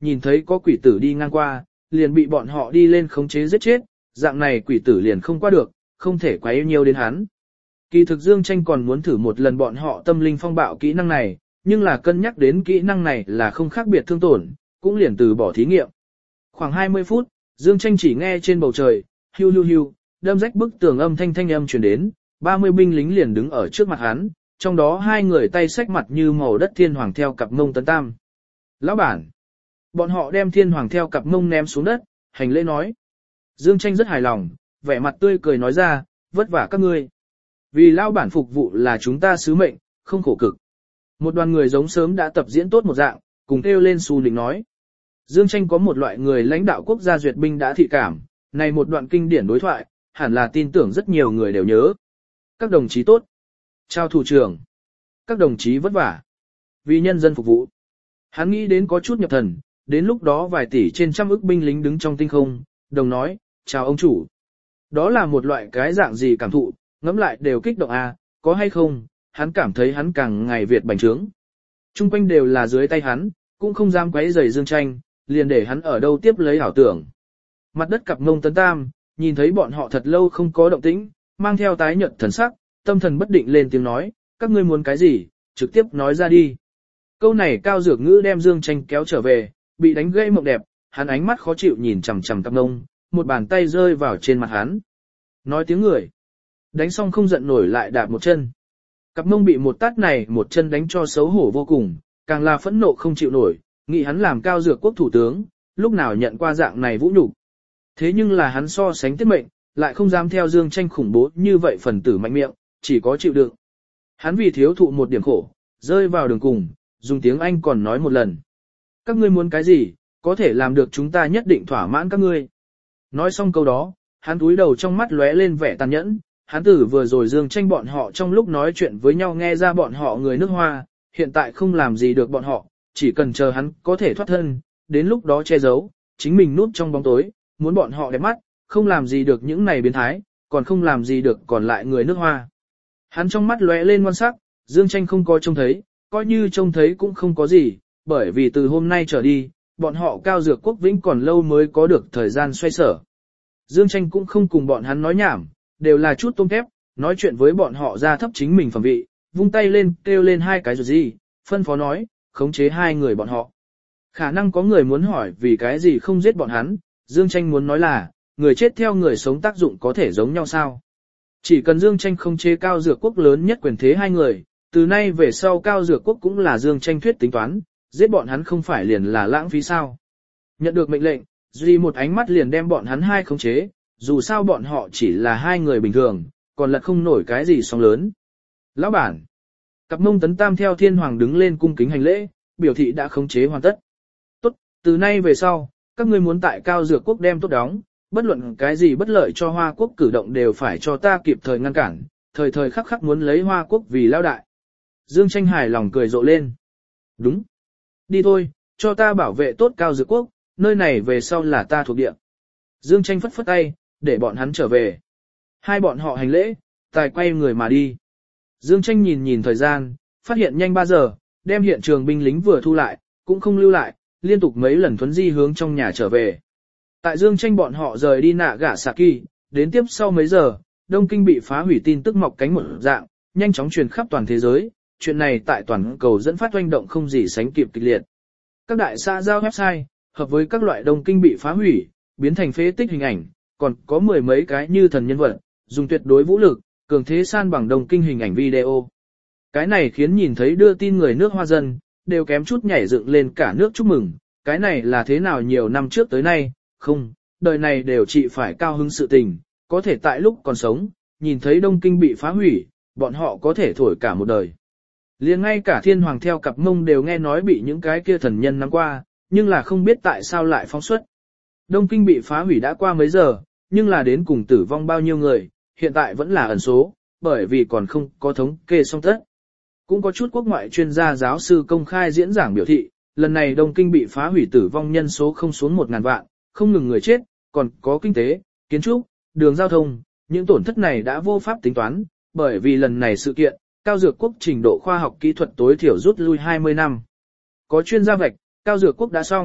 nhìn thấy có quỷ tử đi ngang qua, liền bị bọn họ đi lên khống chế giết chết, dạng này quỷ tử liền không qua được, không thể quá yêu nhiều đến hắn. Kỳ thực Dương Tranh còn muốn thử một lần bọn họ tâm linh phong bạo kỹ năng này, nhưng là cân nhắc đến kỹ năng này là không khác biệt thương tổn, cũng liền từ bỏ thí nghiệm. Khoảng 20 phút, Dương Tranh chỉ nghe trên bầu trời, hưu hưu hưu, đâm rách bức tường âm thanh âm truyền đến, 30 binh lính liền đứng ở trước mặt hắn, trong đó hai người tay xách mặt như màu đất thiên hoàng theo cặp mông tấn tam. Lão bản! Bọn họ đem thiên hoàng theo cặp mông ném xuống đất, hành lễ nói. Dương Tranh rất hài lòng, vẻ mặt tươi cười nói ra, vất vả các ngươi. Vì lão bản phục vụ là chúng ta sứ mệnh, không khổ cực. Một đoàn người giống sớm đã tập diễn tốt một dạng, cùng kêu lên xù nịnh nói. Dương Tranh có một loại người lãnh đạo quốc gia duyệt binh đã thị cảm, này một đoạn kinh điển đối thoại, hẳn là tin tưởng rất nhiều người đều nhớ. Các đồng chí tốt. Chào thủ trưởng. Các đồng chí vất vả. Vì nhân dân phục vụ. Hắn nghĩ đến có chút nhập thần, đến lúc đó vài tỷ trên trăm ức binh lính đứng trong tinh không, đồng nói, chào ông chủ. Đó là một loại cái dạng gì cảm thụ, ngẫm lại đều kích động à, có hay không, hắn cảm thấy hắn càng ngày Việt bành trướng. Trung quanh đều là dưới tay hắn, cũng không dám quấy rầy Dương Tranh, liền để hắn ở đâu tiếp lấy ảo tưởng. Mặt đất cặp mông tấn tam, nhìn thấy bọn họ thật lâu không có động tĩnh, mang theo tái nhợt thần sắc, tâm thần bất định lên tiếng nói, các ngươi muốn cái gì, trực tiếp nói ra đi. Câu này Cao Dược Ngữ đem Dương Tranh kéo trở về, bị đánh gây mộng đẹp, hắn ánh mắt khó chịu nhìn chằm chằm cặp mông, một bàn tay rơi vào trên mặt hắn. Nói tiếng người. Đánh xong không giận nổi lại đạp một chân. Cặp mông bị một tát này một chân đánh cho xấu hổ vô cùng, càng là phẫn nộ không chịu nổi, nghĩ hắn làm Cao Dược Quốc thủ tướng, lúc nào nhận qua dạng này vũ nhục. Thế nhưng là hắn so sánh tiết mệnh, lại không dám theo Dương Tranh khủng bố như vậy phần tử mạnh miệng, chỉ có chịu đựng. Hắn vì thiếu thụ một điểm khổ, rơi vào đường cùng, dùng tiếng Anh còn nói một lần. Các ngươi muốn cái gì, có thể làm được chúng ta nhất định thỏa mãn các ngươi. Nói xong câu đó, hắn túi đầu trong mắt lóe lên vẻ tàn nhẫn, hắn tử vừa rồi Dương Tranh bọn họ trong lúc nói chuyện với nhau nghe ra bọn họ người nước Hoa, hiện tại không làm gì được bọn họ, chỉ cần chờ hắn có thể thoát thân, đến lúc đó che giấu, chính mình núp trong bóng tối, muốn bọn họ đẹp mắt, không làm gì được những này biến thái, còn không làm gì được còn lại người nước Hoa. Hắn trong mắt lóe lên ngoan sắc, Dương Tranh không có trông thấy, coi như trông thấy cũng không có gì, bởi vì từ hôm nay trở đi, bọn họ Cao Dược Quốc vĩnh còn lâu mới có được thời gian xoay sở. Dương Tranh cũng không cùng bọn hắn nói nhảm, đều là chút tôm thép, nói chuyện với bọn họ ra thấp chính mình phẩm vị, vung tay lên kêu lên hai cái rồi gì, phân phó nói, khống chế hai người bọn họ. Khả năng có người muốn hỏi vì cái gì không giết bọn hắn, Dương Tranh muốn nói là, người chết theo người sống tác dụng có thể giống nhau sao. Chỉ cần Dương Tranh không chế Cao Dược Quốc lớn nhất quyền thế hai người, từ nay về sau Cao Dược Quốc cũng là Dương Tranh thuyết tính toán, giết bọn hắn không phải liền là lãng phí sao. Nhận được mệnh lệnh, Duy một ánh mắt liền đem bọn hắn hai khống chế, dù sao bọn họ chỉ là hai người bình thường, còn lật không nổi cái gì sóng lớn. Lão bản, cặp mông tấn tam theo thiên hoàng đứng lên cung kính hành lễ, biểu thị đã khống chế hoàn tất. Tốt, từ nay về sau, các ngươi muốn tại Cao Dược Quốc đem tốt đóng, bất luận cái gì bất lợi cho Hoa Quốc cử động đều phải cho ta kịp thời ngăn cản, thời thời khắc khắc muốn lấy Hoa Quốc vì lao đại. Dương Tranh hài lòng cười rộ lên. Đúng. Đi thôi, cho ta bảo vệ tốt Cao Dược Quốc, nơi này về sau là ta thuộc địa. Dương Tranh phất phất tay, để bọn hắn trở về. Hai bọn họ hành lễ, tài quay người mà đi. Dương Tranh nhìn nhìn thời gian, phát hiện nhanh 3 giờ, đem hiện trường binh lính vừa thu lại, cũng không lưu lại, liên tục mấy lần thuấn di hướng trong nhà trở về. Tại Dương Tranh bọn họ rời đi Nagasaki, đến tiếp sau mấy giờ, Đông Kinh bị phá hủy tin tức mọc cánh một dạng, nhanh chóng truyền khắp toàn thế giới, chuyện này tại toàn cầu dẫn phát oanh động không gì sánh kịp kịch liệt. Các đại xã giao website, hợp với các loại Đông Kinh bị phá hủy, biến thành phế tích hình ảnh, còn có mười mấy cái như thần nhân vật, dùng tuyệt đối vũ lực, cường thế san bằng Đông Kinh hình ảnh video. Cái này khiến nhìn thấy đưa tin người nước Hoa dân, đều kém chút nhảy dựng lên cả nước chúc mừng, cái này là thế nào nhiều năm trước tới nay, không, đời này đều chỉ phải cao hứng sự tình, có thể tại lúc còn sống, nhìn thấy Đông Kinh bị phá hủy, bọn họ có thể thổi cả một đời. Liền ngay cả thiên hoàng theo cặp mông đều nghe nói bị những cái kia thần nhân nắm qua, nhưng là không biết tại sao lại phóng xuất. Đông Kinh bị phá hủy đã qua mấy giờ, nhưng là đến cùng tử vong bao nhiêu người, hiện tại vẫn là ẩn số, bởi vì còn không có thống kê xong tất. Cũng có chút quốc ngoại chuyên gia giáo sư công khai diễn giảng biểu thị, lần này Đông Kinh bị phá hủy tử vong nhân số không xuống 1.000 vạn, không ngừng người chết, còn có kinh tế, kiến trúc, đường giao thông, những tổn thất này đã vô pháp tính toán, bởi vì lần này sự kiện, Cao Dược Quốc trình độ khoa học kỹ thuật tối thiểu rút lui 20 năm. Có chuyên gia vạch, Cao Dược Quốc đã xong,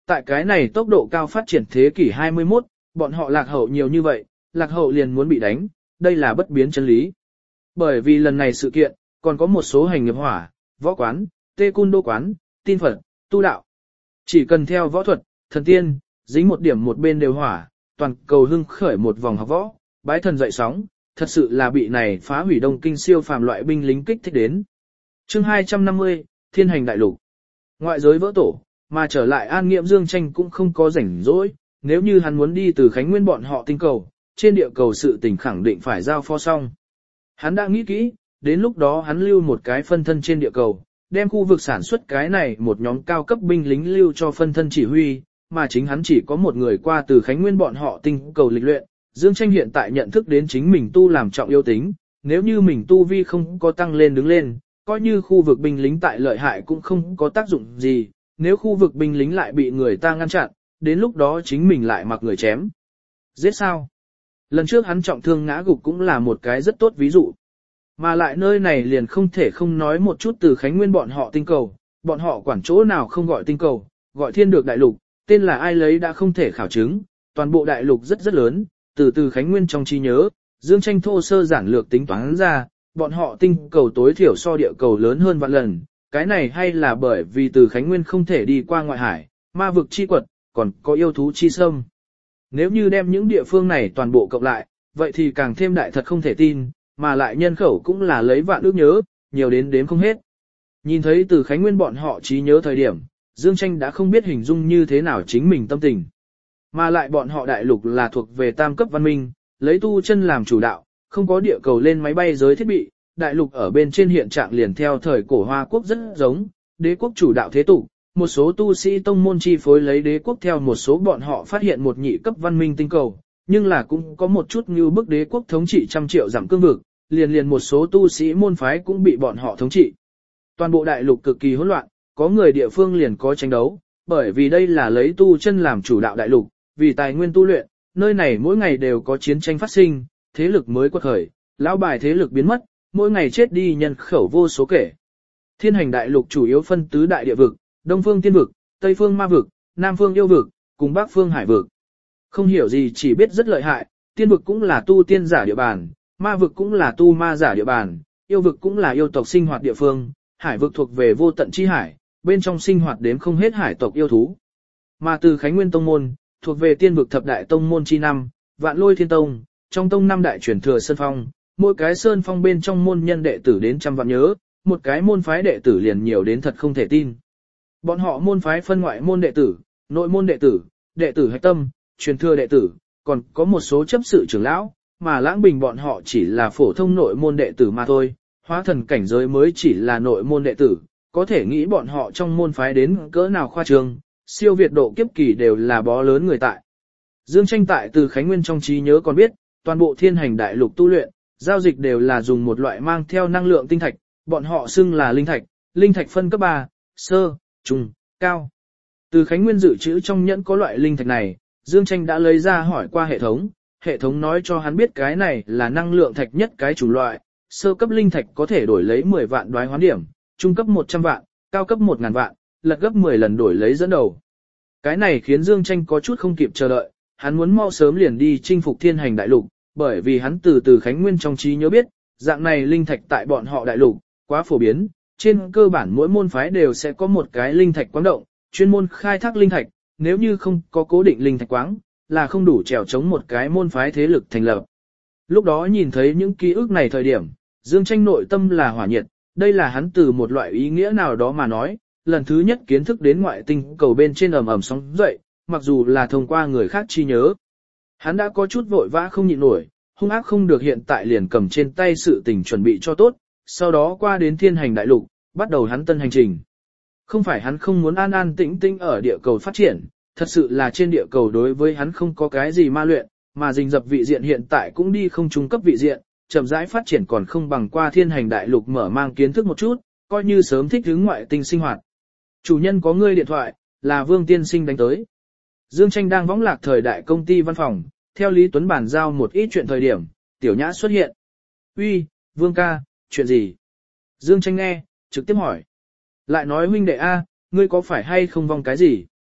Tại cái này tốc độ cao phát triển thế kỷ 21, bọn họ lạc hậu nhiều như vậy, lạc hậu liền muốn bị đánh, đây là bất biến chân lý. Bởi vì lần này sự kiện, còn có một số hành nghiệp hỏa, võ quán, tê cun đô quán, tin Phật, tu đạo. Chỉ cần theo võ thuật, thần tiên, dính một điểm một bên đều hỏa, toàn cầu hưng khởi một vòng học võ, bái thần dậy sóng, thật sự là bị này phá hủy Đông Kinh siêu phàm loại binh lính kích thích đến. Chương 250, Thiên hành đại lục. Ngoại giới vỡ tổ, mà trở lại An Nghiệm Dương Tranh cũng không có rảnh rỗi, nếu như hắn muốn đi từ Khánh Nguyên bọn họ tinh cầu, trên địa cầu sự tình khẳng định phải giao phó xong. Hắn đã nghĩ kỹ, đến lúc đó hắn lưu một cái phân thân trên địa cầu, đem khu vực sản xuất cái này một nhóm cao cấp binh lính lưu cho phân thân chỉ huy, mà chính hắn chỉ có một người qua từ Khánh Nguyên bọn họ tinh cầu lịch luyện. Dương Tranh hiện tại nhận thức đến chính mình tu làm trọng yếu tính, nếu như mình tu vi không có tăng lên đứng lên, coi như khu vực binh lính tại lợi hại cũng không có tác dụng gì, nếu khu vực binh lính lại bị người ta ngăn chặn, đến lúc đó chính mình lại mặc người chém. Giết sao? Lần trước hắn trọng thương ngã gục cũng là một cái rất tốt ví dụ. Mà lại nơi này liền không thể không nói một chút từ Khánh Nguyên bọn họ tinh cầu, bọn họ quản chỗ nào không gọi tinh cầu, gọi thiên được đại lục, tên là ai lấy đã không thể khảo chứng, toàn bộ đại lục rất lớn, từ Khánh Nguyên trong trí nhớ, Dương Tranh thô sơ giản lược tính toán ra, bọn họ tinh cầu tối thiểu so địa cầu lớn hơn vạn lần, cái này hay là bởi vì từ Khánh Nguyên không thể đi qua ngoại hải, ma vực chi quật, còn có yêu thú chi sâm. Nếu như đem những địa phương này toàn bộ cộng lại, vậy thì càng thêm đại thật không thể tin, mà lại nhân khẩu cũng là lấy vạn ước nhớ, nhiều đến đếm không hết. Nhìn thấy từ Khánh Nguyên bọn họ trí nhớ thời điểm, Dương Tranh đã không biết hình dung như thế nào chính mình tâm tình. Mà lại bọn họ đại lục là thuộc về tam cấp văn minh, lấy tu chân làm chủ đạo, không có địa cầu lên máy bay giới thiết bị, đại lục ở bên trên hiện trạng liền theo thời cổ Hoa quốc rất giống, đế quốc chủ đạo thế tục, một số tu sĩ tông môn chi phối lấy đế quốc theo một số bọn họ phát hiện một nhị cấp văn minh tinh cầu, nhưng là cũng có một chút như bức đế quốc thống trị trăm triệu giảm cương vực, liền một số tu sĩ môn phái cũng bị bọn họ thống trị. Toàn bộ đại lục cực kỳ hỗn loạn, có người địa phương liền có tranh đấu, bởi vì đây là lấy tu chân làm chủ đạo đại lục, vì tài nguyên tu luyện, nơi này mỗi ngày đều có chiến tranh phát sinh, thế lực mới quật khởi, lão bài thế lực biến mất, mỗi ngày chết đi nhân khẩu vô số kể. Thiên hành đại lục chủ yếu phân tứ đại địa vực, Đông phương tiên vực, Tây phương ma vực, Nam phương yêu vực, cùng Bắc phương hải vực. Không hiểu gì chỉ biết rất lợi hại, tiên vực cũng là tu tiên giả địa bàn, ma vực cũng là tu ma giả địa bàn, yêu vực cũng là yêu tộc sinh hoạt địa phương, hải vực thuộc về vô tận chi hải, bên trong sinh hoạt đếm không hết hải tộc yêu thú. Mà từ Khánh Nguyên tông môn, thuộc về tiên vực thập đại tông môn chi năm, Vạn Lôi Thiên Tông, trong tông năm đại truyền thừa sơn phong, mỗi cái sơn phong bên trong môn nhân đệ tử đến trăm vạn nhớ, một cái môn phái đệ tử liền nhiều đến thật không thể tin. Bọn họ môn phái phân ngoại môn đệ tử, nội môn đệ tử hạch tâm, truyền thừa đệ tử, còn có một số chấp sự trưởng lão, mà Lãng Bình bọn họ chỉ là phổ thông nội môn đệ tử mà thôi, hóa thần cảnh giới mới chỉ là nội môn đệ tử, có thể nghĩ bọn họ trong môn phái đến cỡ nào khoa trương, siêu việt độ kiếp kỳ đều là bó lớn người tại. Dương Tranh tại từ Khánh Nguyên trong trí nhớ còn biết, toàn bộ thiên hành đại lục tu luyện, giao dịch đều là dùng một loại mang theo năng lượng tinh thạch, bọn họ xưng là linh thạch phân cấp 3, sơ, trung, cao. Từ Khánh Nguyên dự trữ trong nhẫn có loại linh thạch này, Dương Tranh đã lấy ra hỏi qua hệ thống nói cho hắn biết cái này là năng lượng thạch nhất cái chủng loại, sơ cấp linh thạch có thể đổi lấy 10 vạn đoái hoán điểm, trung cấp 100 vạn, cao cấp 1000 vạn, lật gấp 10 lần đổi lấy dẫn đầu. Cái này khiến Dương Tranh có chút không kịp chờ đợi, hắn muốn mau sớm liền đi chinh phục thiên hành đại lục, bởi vì hắn từ Khánh Nguyên trong trí nhớ biết, dạng này linh thạch tại bọn họ đại lục, quá phổ biến, trên cơ bản mỗi môn phái đều sẽ có một cái linh thạch quáng động, chuyên môn khai thác linh thạch, nếu như không có cố định linh thạch quáng, là không đủ trèo chống một cái môn phái thế lực thành lập. Lúc đó nhìn thấy những ký ức này thời điểm, Dương Tranh nội tâm là hỏa nhiệt, đây là hắn từ một loại ý nghĩa nào đó mà nói, lần thứ nhất kiến thức đến ngoại tinh cầu bên trên ầm ầm sóng dậy, mặc dù là thông qua người khác chi nhớ. Hắn đã có chút vội vã không nhịn nổi, hung ác không được hiện tại liền cầm trên tay sự tình chuẩn bị cho tốt, sau đó qua đến thiên hành đại lục, bắt đầu hắn tân hành trình. Không phải hắn không muốn an an tĩnh tĩnh ở địa cầu phát triển, thật sự là trên địa cầu đối với hắn không có cái gì ma luyện, mà rình rập vị diện hiện tại cũng đi không trung cấp vị diện, chậm rãi phát triển còn không bằng qua thiên hành đại lục mở mang kiến thức một chút, coi như sớm thích ứng ngoại tinh sinh hoạt. Chủ nhân có ngươi điện thoại, là Vương Tiên Sinh đánh tới. Dương Tranh đang võng lạc thời đại công ty văn phòng, theo Lý Tuấn bàn giao một ít chuyện thời điểm, Tiểu Nhã xuất hiện. Uy, Vương ca, chuyện gì? Dương Tranh nghe, trực tiếp hỏi. Lại nói huynh đệ A, ngươi có phải hay không vong cái gì?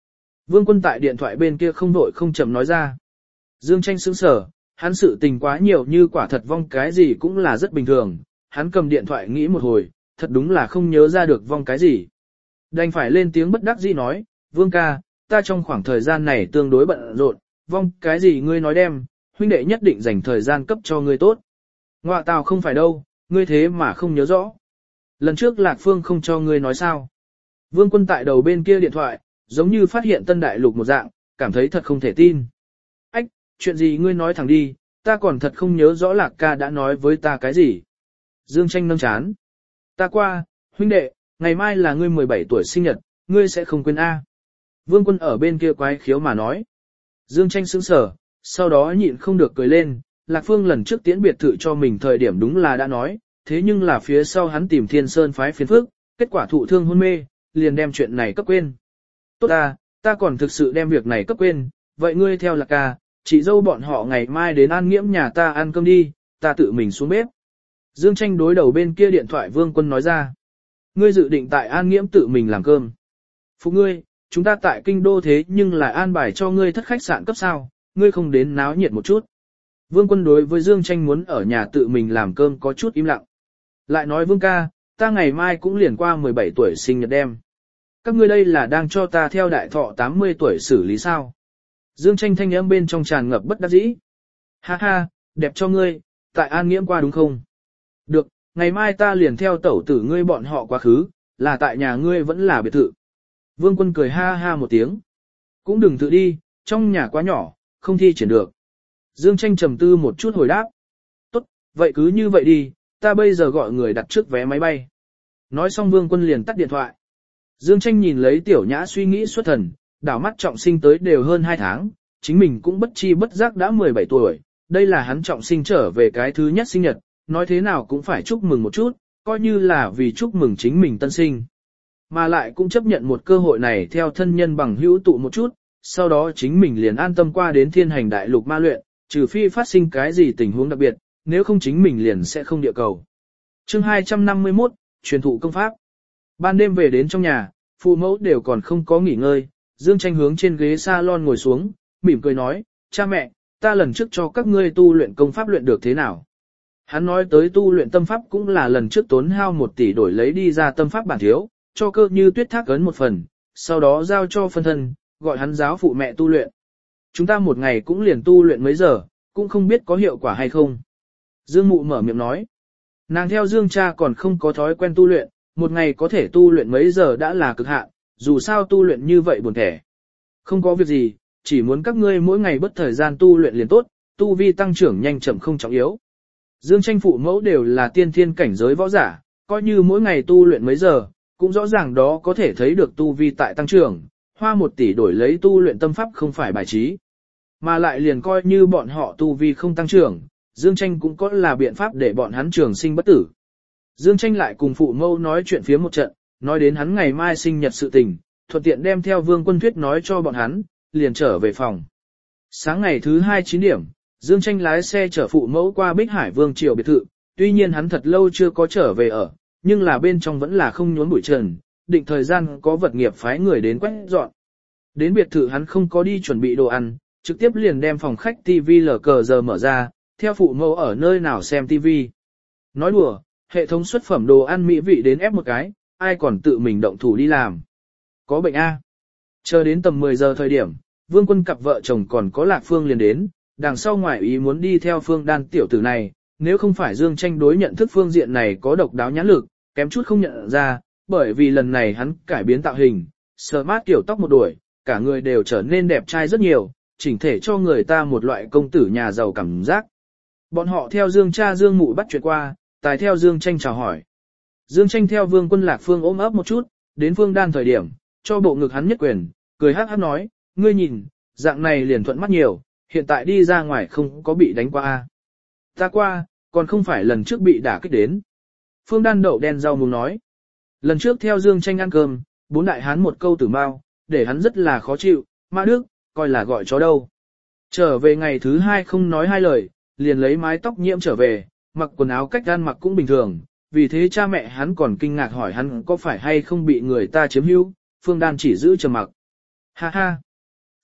Vương Quân tại điện thoại bên kia không vội không chậm nói ra. Dương Tranh sững sờ, hắn sự tình quá nhiều như quả thật vong cái gì cũng là rất bình thường, hắn cầm điện thoại nghĩ một hồi, thật đúng là không nhớ ra được vong cái gì. Đành phải lên tiếng bất đắc dĩ nói, Vương ca, ta trong khoảng thời gian này tương đối bận rộn, vong cái gì ngươi nói đem, huynh đệ nhất định dành thời gian cấp cho ngươi tốt. Ngoạ tào không phải đâu, ngươi thế mà không nhớ rõ. Lần trước Lạc Phương không cho ngươi nói sao. Vương Quân tại đầu bên kia điện thoại, giống như phát hiện tân đại lục một dạng, cảm thấy thật không thể tin. Ách, chuyện gì ngươi nói thẳng đi, ta còn thật không nhớ rõ Lạc ca đã nói với ta cái gì. Dương Tranh nâng chán. Ta qua, huynh đệ, ngày mai là ngươi 17 tuổi sinh nhật, ngươi sẽ không quên A. Vương Quân ở bên kia quái khiếu mà nói. Dương Tranh sững sờ, sau đó nhịn không được cười lên, Lạc Phương lần trước tiễn biệt thự cho mình thời điểm đúng là đã nói, thế nhưng là phía sau hắn tìm Thiên Sơn phái phiền phức, kết quả thụ thương hôn mê, liền đem chuyện này cấp quên. Tốt ta còn thực sự đem việc này cấp quên, vậy ngươi theo Lạc ca, chị dâu bọn họ ngày mai đến An Nghiễm nhà ta ăn cơm đi, ta tự mình xuống bếp. Dương Tranh đối đầu bên kia điện thoại Vương Quân nói ra. Ngươi dự định tại An Nghiễm tự mình làm cơm. Phục ngươi, chúng ta tại kinh đô thế nhưng lại an bài cho ngươi thất khách sạn cấp sao, ngươi không đến náo nhiệt một chút. Vương Quân đối với Dương Tranh muốn ở nhà tự mình làm cơm có chút im lặng. Lại nói Vương ca, ta ngày mai cũng liền qua 17 tuổi sinh nhật đêm. Các ngươi đây là đang cho ta theo đại thọ 80 tuổi xử lý sao? Dương Tranh thanh âm bên trong tràn ngập bất đắc dĩ. Ha ha, đẹp cho ngươi, tại An Nghiễm qua đúng không? Được, ngày mai ta liền theo tẩu tử ngươi bọn họ quá khứ, là tại nhà ngươi vẫn là biệt thự. Vương Quân cười ha ha một tiếng. Cũng đừng tự đi, trong nhà quá nhỏ, không thi triển được. Dương Tranh trầm tư một chút hồi đáp. Tốt, vậy cứ như vậy đi, ta bây giờ gọi người đặt trước vé máy bay. Nói xong Vương Quân liền tắt điện thoại. Dương Tranh nhìn lấy Tiểu Nhã suy nghĩ xuất thần, đảo mắt trọng sinh tới đều hơn 2 tháng, chính mình cũng bất chi bất giác đã 17 tuổi, đây là hắn trọng sinh trở về cái thứ nhất sinh nhật, nói thế nào cũng phải chúc mừng một chút, coi như là vì chúc mừng chính mình tân sinh. Mà lại cũng chấp nhận một cơ hội này theo thân nhân bằng hữu tụ một chút, sau đó chính mình liền an tâm qua đến Thiên Hành Đại Lục ma luyện, trừ phi phát sinh cái gì tình huống đặc biệt, nếu không chính mình liền sẽ không địa cầu. Chương 251, truyền thụ công pháp. Ban đêm về đến trong nhà, phụ mẫu đều còn không có nghỉ ngơi, Dương Tranh hướng trên ghế salon ngồi xuống, mỉm cười nói, cha mẹ, ta lần trước cho các ngươi tu luyện công pháp luyện được thế nào? Hắn nói tới tu luyện tâm pháp cũng là lần trước tốn hao 1 tỷ đổi lấy đi ra tâm pháp bản thiếu, cho Cơ Như Tuyết thác ấn một phần, sau đó giao cho phân thân, gọi hắn giáo phụ mẹ tu luyện. Chúng ta một ngày cũng liền tu luyện mấy giờ, cũng không biết có hiệu quả hay không. Dương Mụ mở miệng nói, nàng theo Dương cha còn không có thói quen tu luyện, một ngày có thể tu luyện mấy giờ đã là cực hạn, dù sao tu luyện như vậy buồn thẻ. Không có việc gì, chỉ muốn các ngươi mỗi ngày bất thời gian tu luyện liền tốt, tu vi tăng trưởng nhanh chậm không trọng yếu. Dương Tranh phụ mẫu đều là tiên thiên cảnh giới võ giả, coi như mỗi ngày tu luyện mấy giờ, cũng rõ ràng đó có thể thấy được tu vi tại tăng trưởng, hoa 1 tỷ đổi lấy tu luyện tâm pháp không phải bài trí. Mà lại liền coi như bọn họ tu vi không tăng trưởng, Dương Tranh cũng có là biện pháp để bọn hắn trường sinh bất tử. Dương Tranh lại cùng phụ mẫu nói chuyện phía một trận, nói đến hắn ngày mai sinh nhật sự tình, thuận tiện đem theo Vương Quân thuyết nói cho bọn hắn, liền trở về phòng. Sáng ngày thứ 2 9 điểm, Dương Tranh lái xe chở phụ mẫu qua Bích Hải Vương triều biệt thự, tuy nhiên hắn thật lâu chưa có trở về ở, nhưng là bên trong vẫn là không nhốn bụi trần, định thời gian có vật nghiệp phái người đến quét dọn. Đến biệt thự hắn không có đi chuẩn bị đồ ăn, trực tiếp liền đem phòng khách TV lờ cờ giờ mở ra, theo phụ mẫu ở nơi nào xem TV. Nói đùa, hệ thống xuất phẩm đồ ăn mỹ vị đến ép một cái, ai còn tự mình động thủ đi làm. Có bệnh A. Chờ đến tầm 10 giờ thời điểm, Vương Quân cặp vợ chồng còn có Lạc Phương liền đến, đằng sau ngoại ý muốn đi theo Phương Đan tiểu tử này, nếu không phải Dương Tranh đối nhận thức phương diện này có độc đáo nhãn lực, kém chút không nhận ra, bởi vì lần này hắn cải biến tạo hình, smart kiểu tóc một đuổi, cả người đều trở nên đẹp trai rất nhiều, chỉnh thể cho người ta một loại công tử nhà giàu cảm giác. Bọn họ theo Dương cha Dương Mụ bắt chuyện qua, tài theo Dương Tranh chào hỏi. Dương Tranh theo Vương Quân Lạc Phương ôm ấp một chút, đến Phương Đan thời điểm, cho bộ ngực hắn nhất quyền, cười hát hát nói, ngươi nhìn, dạng này liền thuận mắt nhiều, hiện tại đi ra ngoài không có bị đánh qua a. Ta qua, còn không phải lần trước bị đả kích đến. Phương Đan đậu đen rau muống nói. Lần trước theo Dương Tranh ăn cơm, 4 đại hán một câu tử mao, để hắn rất là khó chịu, Mã Đức, coi là gọi chó đâu. Trở về ngày thứ 2 không nói 2 lời, liền lấy mái tóc nhiễm trở về, mặc quần áo cách ăn mặc cũng bình thường, vì thế cha mẹ hắn còn kinh ngạc hỏi hắn có phải hay không bị người ta chiếm hữu, Phương Đan chỉ giữ trầm mặc. Ha ha,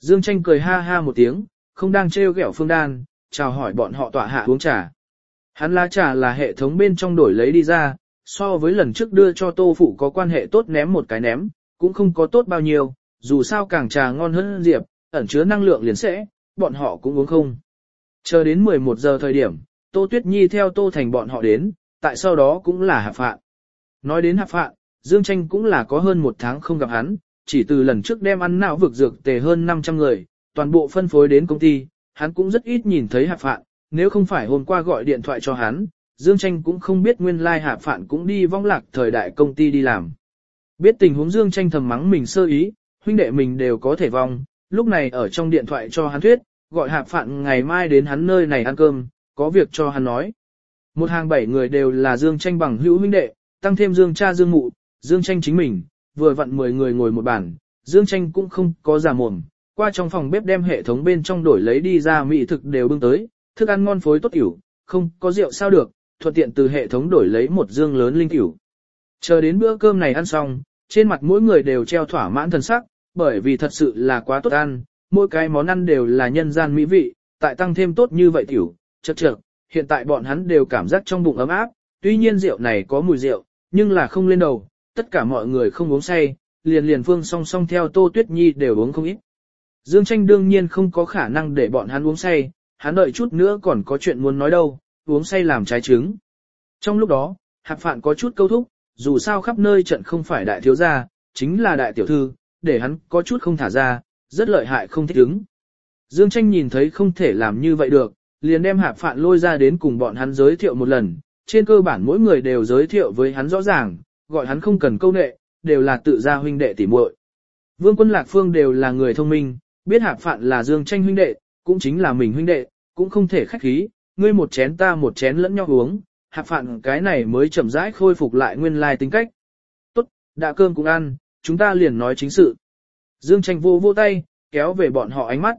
Dương Tranh cười ha ha một tiếng, không đang trêu ghẹo Phương Đan, chào hỏi bọn họ tọa hạ uống trà. Hắn lá trà là hệ thống bên trong đổi lấy đi ra, so với lần trước đưa cho Tô Phụ có quan hệ tốt ném một cái ném, cũng không có tốt bao nhiêu, dù sao càng trà ngon hơn diệp, ẩn chứa năng lượng liền sẽ, bọn họ cũng uống không. Chờ đến 11 giờ thời điểm, Tô Tuyết Nhi theo Tô Thành bọn họ đến, tại sau đó cũng là Hạp Phạn. Nói đến Hạp Phạn, Dương Tranh cũng là có hơn một tháng không gặp hắn, chỉ từ lần trước đem ăn não vực dược tề hơn 500 người, toàn bộ phân phối đến công ty, hắn cũng rất ít nhìn thấy Hạp Phạn, nếu không phải hôm qua gọi điện thoại cho hắn, Dương Tranh cũng không biết nguyên lai Hạp Phạn cũng đi vong lạc thời đại công ty đi làm. Biết tình huống Dương Tranh thầm mắng mình sơ ý, huynh đệ mình đều có thể vong, lúc này ở trong điện thoại cho hắn thuyết, gọi Hạp Phạn ngày mai đến hắn nơi này ăn cơm, có việc cho hắn nói. Một hàng 7 người đều là Dương Tranh bằng hữu huynh đệ, tăng thêm Dương cha Dương mụ, Dương Tranh chính mình, vừa vặn 10 người ngồi một bàn, Dương Tranh cũng không có giả mồm, qua trong phòng bếp đem hệ thống bên trong đổi lấy đi ra mỹ thực đều bưng tới, thức ăn ngon phối tốt tiểu, không có rượu sao được, thuận tiện từ hệ thống đổi lấy một dương lớn linh tiểu. Chờ đến bữa cơm này ăn xong, trên mặt mỗi người đều treo thỏa mãn thần sắc, bởi vì thật sự là quá tốt ăn, mỗi cái món ăn đều là nhân gian mỹ vị, tại tăng thêm tốt như vậy tiểu, chậc chậc, hiện tại bọn hắn đều cảm giác trong bụng ấm áp, tuy nhiên rượu này có mùi rượu, nhưng là không lên đầu, tất cả mọi người không uống say, liền Phương song song theo Tô Tuyết Nhi đều uống không ít. Dương Tranh đương nhiên không có khả năng để bọn hắn uống say, hắn đợi chút nữa còn có chuyện muốn nói đâu, uống say làm trái trứng. Trong lúc đó, Hạp Phạn có chút câu thúc, dù sao khắp nơi trận không phải đại thiếu gia, chính là đại tiểu thư, để hắn có chút không thả ra, rất lợi hại không thích ứng. Dương Tranh nhìn thấy không thể làm như vậy được, liền đem Hạp Phạn lôi ra đến cùng bọn hắn giới thiệu một lần, trên cơ bản mỗi người đều giới thiệu với hắn rõ ràng, gọi hắn không cần câu nệ, đều là tự gia huynh đệ tỉ muội. Vương Quân Lạc Phương đều là người thông minh, biết Hạp Phạn là Dương Tranh huynh đệ, cũng chính là mình huynh đệ, cũng không thể khách khí, ngươi một chén ta một chén lẫn nhau uống, Hạp Phạn cái này mới chậm rãi khôi phục lại nguyên lai tính cách. Tốt, đã cơm cũng ăn, chúng ta liền nói chính sự. Dương Tranh vô vô tay, kéo về bọn họ ánh mắt.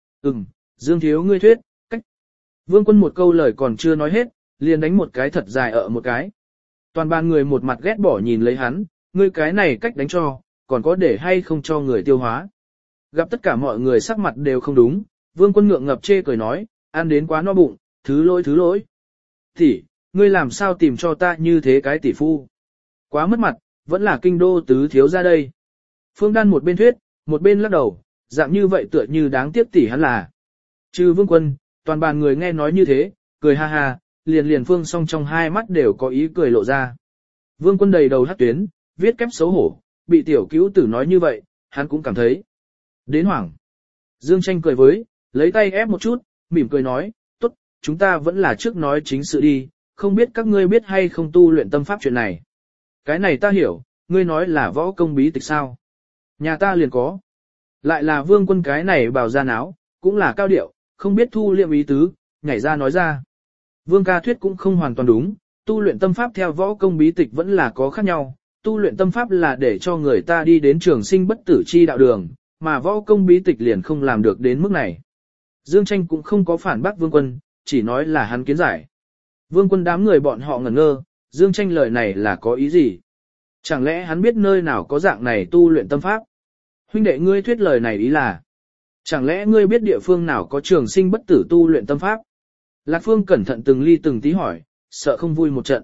Dương thiếu ngươi thuyết, cách. Vương Quân một câu lời còn chưa nói hết, liền đánh một cái thật dài ở một cái. Toàn ban người một mặt ghét bỏ nhìn lấy hắn, ngươi cái này cách đánh cho, còn có để hay không cho người tiêu hóa. Gặp tất cả mọi người sắc mặt đều không đúng, Vương Quân ngượng ngập chê cười nói, ăn đến quá no bụng, thứ lỗi. Tỷ, ngươi làm sao tìm cho ta như thế cái tỷ phu? Quá mất mặt, vẫn là kinh đô tứ thiếu ra đây. Phương Đan một bên thuyết, một bên lắc đầu, dạng như vậy tựa như đáng tiếc tỷ hắn là. Trừ Vương Quân, toàn bàn người nghe nói như thế, cười ha ha, liền Phương song trong hai mắt đều có ý cười lộ ra. Vương Quân đầy đầu hắt tuyến, viết kép xấu hổ, bị tiểu cứu tử nói như vậy, hắn cũng cảm thấy đến hoảng. Dương Tranh cười với, lấy tay ép một chút, mỉm cười nói, tốt, chúng ta vẫn là trước nói chính sự đi, không biết các ngươi biết hay không tu luyện tâm pháp chuyện này. Cái này ta hiểu, ngươi nói là võ công bí tịch sao? Nhà ta liền có. Lại là Vương Quân cái này bảo ra náo, cũng là cao điệu, không biết thu liệm ý tứ, nhảy ra nói ra. Vương ca thuyết cũng không hoàn toàn đúng, tu luyện tâm pháp theo võ công bí tịch vẫn là có khác nhau, tu luyện tâm pháp là để cho người ta đi đến trường sinh bất tử chi đạo đường, mà võ công bí tịch liền không làm được đến mức này. Dương Tranh cũng không có phản bác Vương Quân, chỉ nói là hắn kiến giải. Vương Quân đám người bọn họ ngẩn ngơ, Dương Tranh lời này là có ý gì? Chẳng lẽ hắn biết nơi nào có dạng này tu luyện tâm pháp? Huynh đệ ngươi thuyết lời này ý là, chẳng lẽ ngươi biết địa phương nào có trường sinh bất tử tu luyện tâm pháp? Lạc Phương cẩn thận từng ly từng tí hỏi, sợ không vui một trận.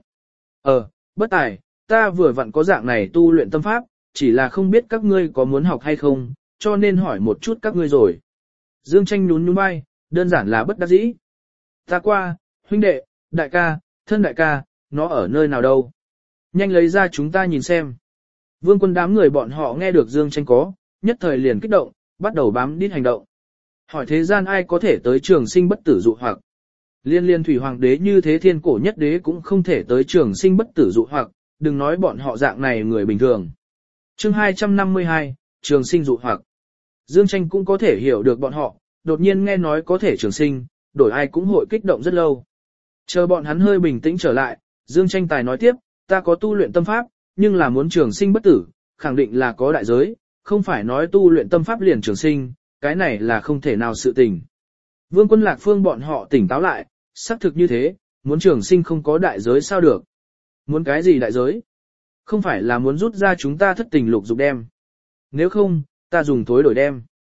Bất tài, ta vừa vặn có dạng này tu luyện tâm pháp, chỉ là không biết các ngươi có muốn học hay không, cho nên hỏi một chút các ngươi rồi. Dương Tranh nhún nhún vai, đơn giản là bất đắc dĩ. Ta qua, huynh đệ, đại ca, thân đại ca, nó ở nơi nào đâu? Nhanh lấy ra chúng ta nhìn xem. Vương Quân đám người bọn họ nghe được Dương Tranh có, nhất thời liền kích động, bắt đầu bám đít hành động. Hỏi thế gian ai có thể tới trường sinh bất tử dụ hoặc. Liên thủy hoàng đế như thế thiên cổ nhất đế cũng không thể tới trường sinh bất tử dụ hoặc, đừng nói bọn họ dạng này người bình thường. Chương 252, trường sinh dụ hoặc. Dương Tranh cũng có thể hiểu được bọn họ, đột nhiên nghe nói có thể trường sinh, đổi ai cũng hội kích động rất lâu. Chờ bọn hắn hơi bình tĩnh trở lại, Dương Tranh tài nói tiếp, ta có tu luyện tâm pháp, nhưng là muốn trường sinh bất tử, khẳng định là có đại giới, không phải nói tu luyện tâm pháp liền trường sinh, cái này là không thể nào sự tình. Vương Quân Lạc Phương bọn họ tỉnh táo lại, xác thực như thế, muốn trường sinh không có đại giới sao được. Muốn cái gì đại giới? Không phải là muốn rút ra chúng ta thất tình lục dục đem. Nếu không, ta dùng thối đổi đem.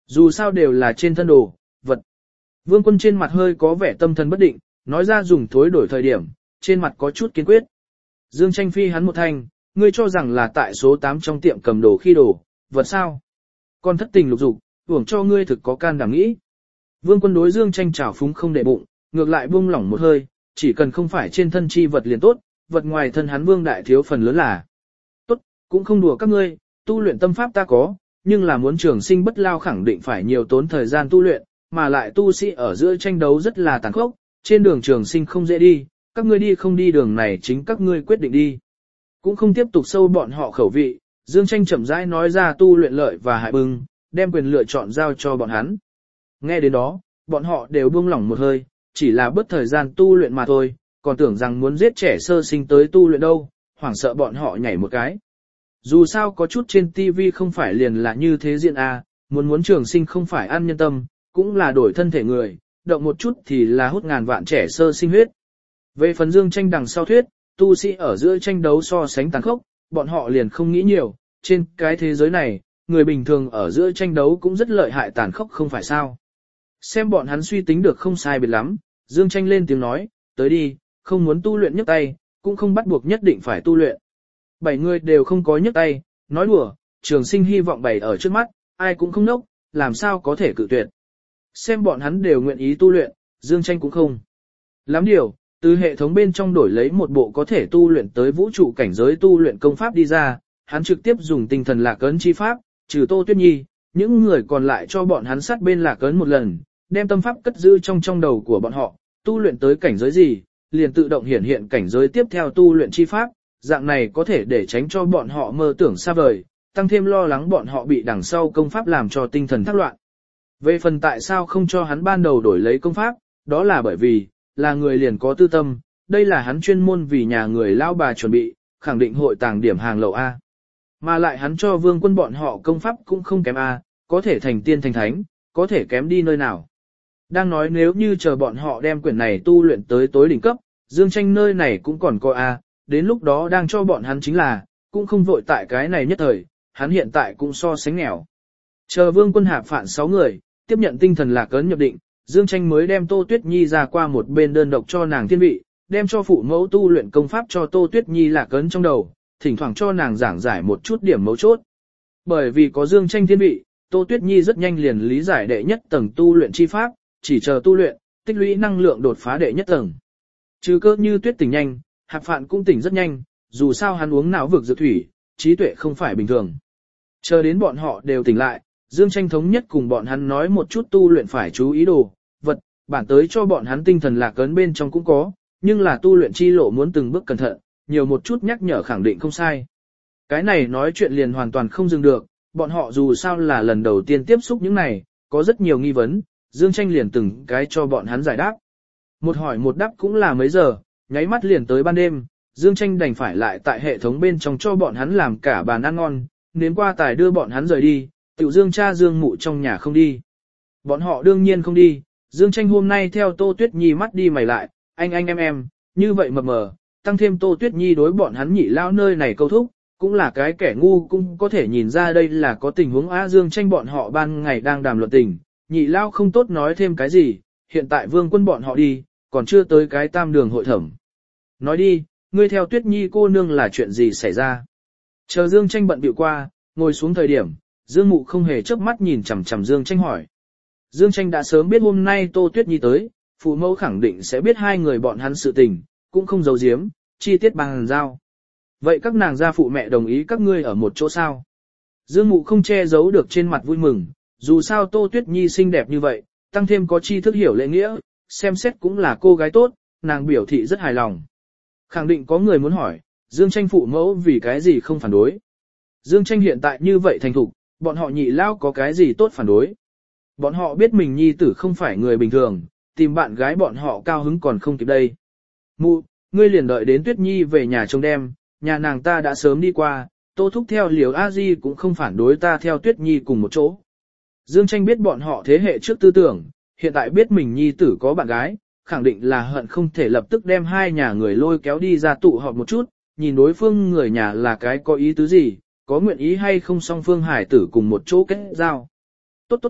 Dù sao đều là trên thân đồ, vật. Vương Quân trên mặt hơi có vẻ tâm thần bất định, nói ra dùng thối đổi thời điểm, trên mặt có chút kiên quyết. Dương Tranh phi hắn một thanh, ngươi cho rằng là tại số 8 trong tiệm cầm đồ khi đồ, vật sao? Con thất tình lục dục, hưởng cho ngươi thực có can đảm nghĩ. Vương Quân đối Dương Tranh trào phúng không để bụng, ngược lại buông lỏng một hơi, chỉ cần không phải trên thân chi vật liền tốt, vật ngoài thân hắn Vương đại thiếu phần lớn là. Tốt, cũng không đùa các ngươi, tu luyện tâm pháp ta có, nhưng là muốn trường sinh bất lao khẳng định phải nhiều tốn thời gian tu luyện, mà lại tu sĩ ở giữa tranh đấu rất là tàn khốc, trên đường trường sinh không dễ đi, các ngươi đi không đi đường này chính các ngươi quyết định đi. Cũng không tiếp tục sâu bọn họ khẩu vị, Dương Tranh chậm rãi nói ra tu luyện lợi và hại bừng, đem quyền lựa chọn giao cho bọn hắn. Nghe đến đó, bọn họ đều buông lỏng một hơi, chỉ là bất thời gian tu luyện mà thôi, còn tưởng rằng muốn giết trẻ sơ sinh tới tu luyện đâu, hoảng sợ bọn họ nhảy một cái. Dù sao có chút trên TV không phải liền là như thế diện a, muốn trường sinh không phải ăn nhân tâm, cũng là đổi thân thể người, động một chút thì là hút ngàn vạn trẻ sơ sinh huyết. Về phần Dương Tranh đằng sau thuyết, tu sĩ ở giữa tranh đấu so sánh tàn khốc, bọn họ liền không nghĩ nhiều, trên cái thế giới này, người bình thường ở giữa tranh đấu cũng rất lợi hại tàn khốc không phải sao. Xem bọn hắn suy tính được không sai biệt lắm, Dương Tranh lên tiếng nói, tới đi, không muốn tu luyện nhấc tay, cũng không bắt buộc nhất định phải tu luyện. 7 người đều không có nhấc tay, nói đùa, trường sinh hy vọng bày ở trước mắt, ai cũng không nốc, làm sao có thể cự tuyệt. Xem bọn hắn đều nguyện ý tu luyện, Dương Tranh cũng không. Lắm điều, từ hệ thống bên trong đổi lấy một bộ có thể tu luyện tới vũ trụ cảnh giới tu luyện công pháp đi ra, hắn trực tiếp dùng tinh thần lạc ấn chi pháp, trừ Tô Tuyết Nhi, những người còn lại cho bọn hắn sát bên lạc ấn một lần, đem tâm pháp cất giữ trong đầu của bọn họ, tu luyện tới cảnh giới gì, liền tự động hiển hiện cảnh giới tiếp theo tu luyện chi pháp, dạng này có thể để tránh cho bọn họ mơ tưởng xa vời, tăng thêm lo lắng bọn họ bị đằng sau công pháp làm cho tinh thần thác loạn. Về phần tại sao không cho hắn ban đầu đổi lấy công pháp, đó là bởi vì, là người liền có tư tâm, đây là hắn chuyên môn vì nhà người lao bà chuẩn bị, khẳng định hội tàng điểm hàng lậu A. Mà lại hắn cho Vương Quân bọn họ công pháp cũng không kém A, có thể thành tiên thành thánh, có thể kém đi nơi nào. Đang nói nếu như chờ bọn họ đem quyển này tu luyện tới tối đỉnh cấp, Dương Tranh nơi này cũng còn có A, đến lúc đó đang cho bọn hắn chính là, cũng không vội tại cái này nhất thời, hắn hiện tại cũng so sánh nghèo. Chờ Vương Quân hạp phản 6 người, tiếp nhận tinh thần lạc ấn nhập định, Dương Tranh mới đem Tô Tuyết Nhi ra qua một bên đơn độc cho nàng thiên vị, đem cho phụ mẫu tu luyện công pháp cho Tô Tuyết Nhi lạc ấn trong đầu, thỉnh thoảng cho nàng giảng giải một chút điểm mấu chốt. Bởi vì có Dương Tranh thiên vị, Tô Tuyết Nhi rất nhanh liền lý giải đệ nhất tầng tu luyện chi pháp, chỉ chờ tu luyện, tích lũy năng lượng đột phá đệ nhất tầng. Trừ cơ như Tuyết tỉnh nhanh, Hạc Phạn cũng tỉnh rất nhanh, dù sao hắn uống não vực dược thủy, trí tuệ không phải bình thường. Chờ đến bọn họ đều tỉnh lại, Dương Tranh thống nhất cùng bọn hắn nói một chút tu luyện phải chú ý đồ, vật, bản tới cho bọn hắn tinh thần lạc ấn bên trong cũng có, nhưng là tu luyện chi lộ muốn từng bước cẩn thận, nhiều một chút nhắc nhở khẳng định không sai. Cái này nói chuyện liền hoàn toàn không dừng được, bọn họ dù sao là lần đầu tiên tiếp xúc những này, có rất nhiều nghi vấn, Dương Tranh liền từng cái cho bọn hắn giải đáp. Một hỏi một đáp cũng là mấy giờ, nháy mắt liền tới ban đêm, Dương Tranh đành phải lại tại hệ thống bên trong cho bọn hắn làm cả bàn ăn ngon, nếm qua tài đưa bọn hắn rời đi, tiểu Dương cha Dương mụ trong nhà không đi. Bọn họ đương nhiên không đi, Dương Tranh hôm nay theo Tô Tuyết Nhi mắt đi mày lại, anh em, như vậy mập mờ, tăng thêm Tô Tuyết Nhi đối bọn hắn nhị lao nơi này câu thúc, cũng là cái kẻ ngu cũng có thể nhìn ra đây là có tình huống á. Dương Tranh bọn họ ban ngày đang đàm luận tình, nhị lao không tốt nói thêm cái gì, hiện tại Vương Quân bọn họ đi, còn chưa tới cái tam đường hội thẩm. Nói đi, ngươi theo Tuyết Nhi cô nương là chuyện gì xảy ra? Chờ Dương Tranh bận bịu qua, ngồi xuống thời điểm, Dương Mụ không hề chớp mắt nhìn chằm chằm Dương Tranh hỏi. Dương Tranh đã sớm biết hôm nay Tô Tuyết Nhi tới, phụ mẫu khẳng định sẽ biết hai người bọn hắn sự tình, cũng không giấu giếm, chi tiết bằng giao. Vậy các nàng gia phụ mẹ đồng ý các ngươi ở một chỗ sao? Dương Mụ không che giấu được trên mặt vui mừng, dù sao Tô Tuyết Nhi xinh đẹp như vậy, tăng thêm có tri thức hiểu lễ nghĩa, xem xét cũng là cô gái tốt, nàng biểu thị rất hài lòng. Khẳng định có người muốn hỏi, Dương Tranh phụ mẫu vì cái gì không phản đối. Dương Tranh hiện tại như vậy thành thục, bọn họ nhị lao có cái gì tốt phản đối. Bọn họ biết mình nhi tử không phải người bình thường, tìm bạn gái bọn họ cao hứng còn không kịp đây. Mụ, ngươi liền đợi đến Tuyết Nhi về nhà trông đem, nhà nàng ta đã sớm đi qua, Tô Thúc theo Liều A Di cũng không phản đối ta theo Tuyết Nhi cùng một chỗ. Dương Tranh biết bọn họ thế hệ trước tư tưởng, hiện tại biết mình nhi tử có bạn gái, khẳng định là hận không thể lập tức đem hai nhà người lôi kéo đi ra tụ họp một chút, nhìn đối phương người nhà là cái có ý tứ gì, có nguyện ý hay không song phương hải tử cùng một chỗ kết giao. Tốt,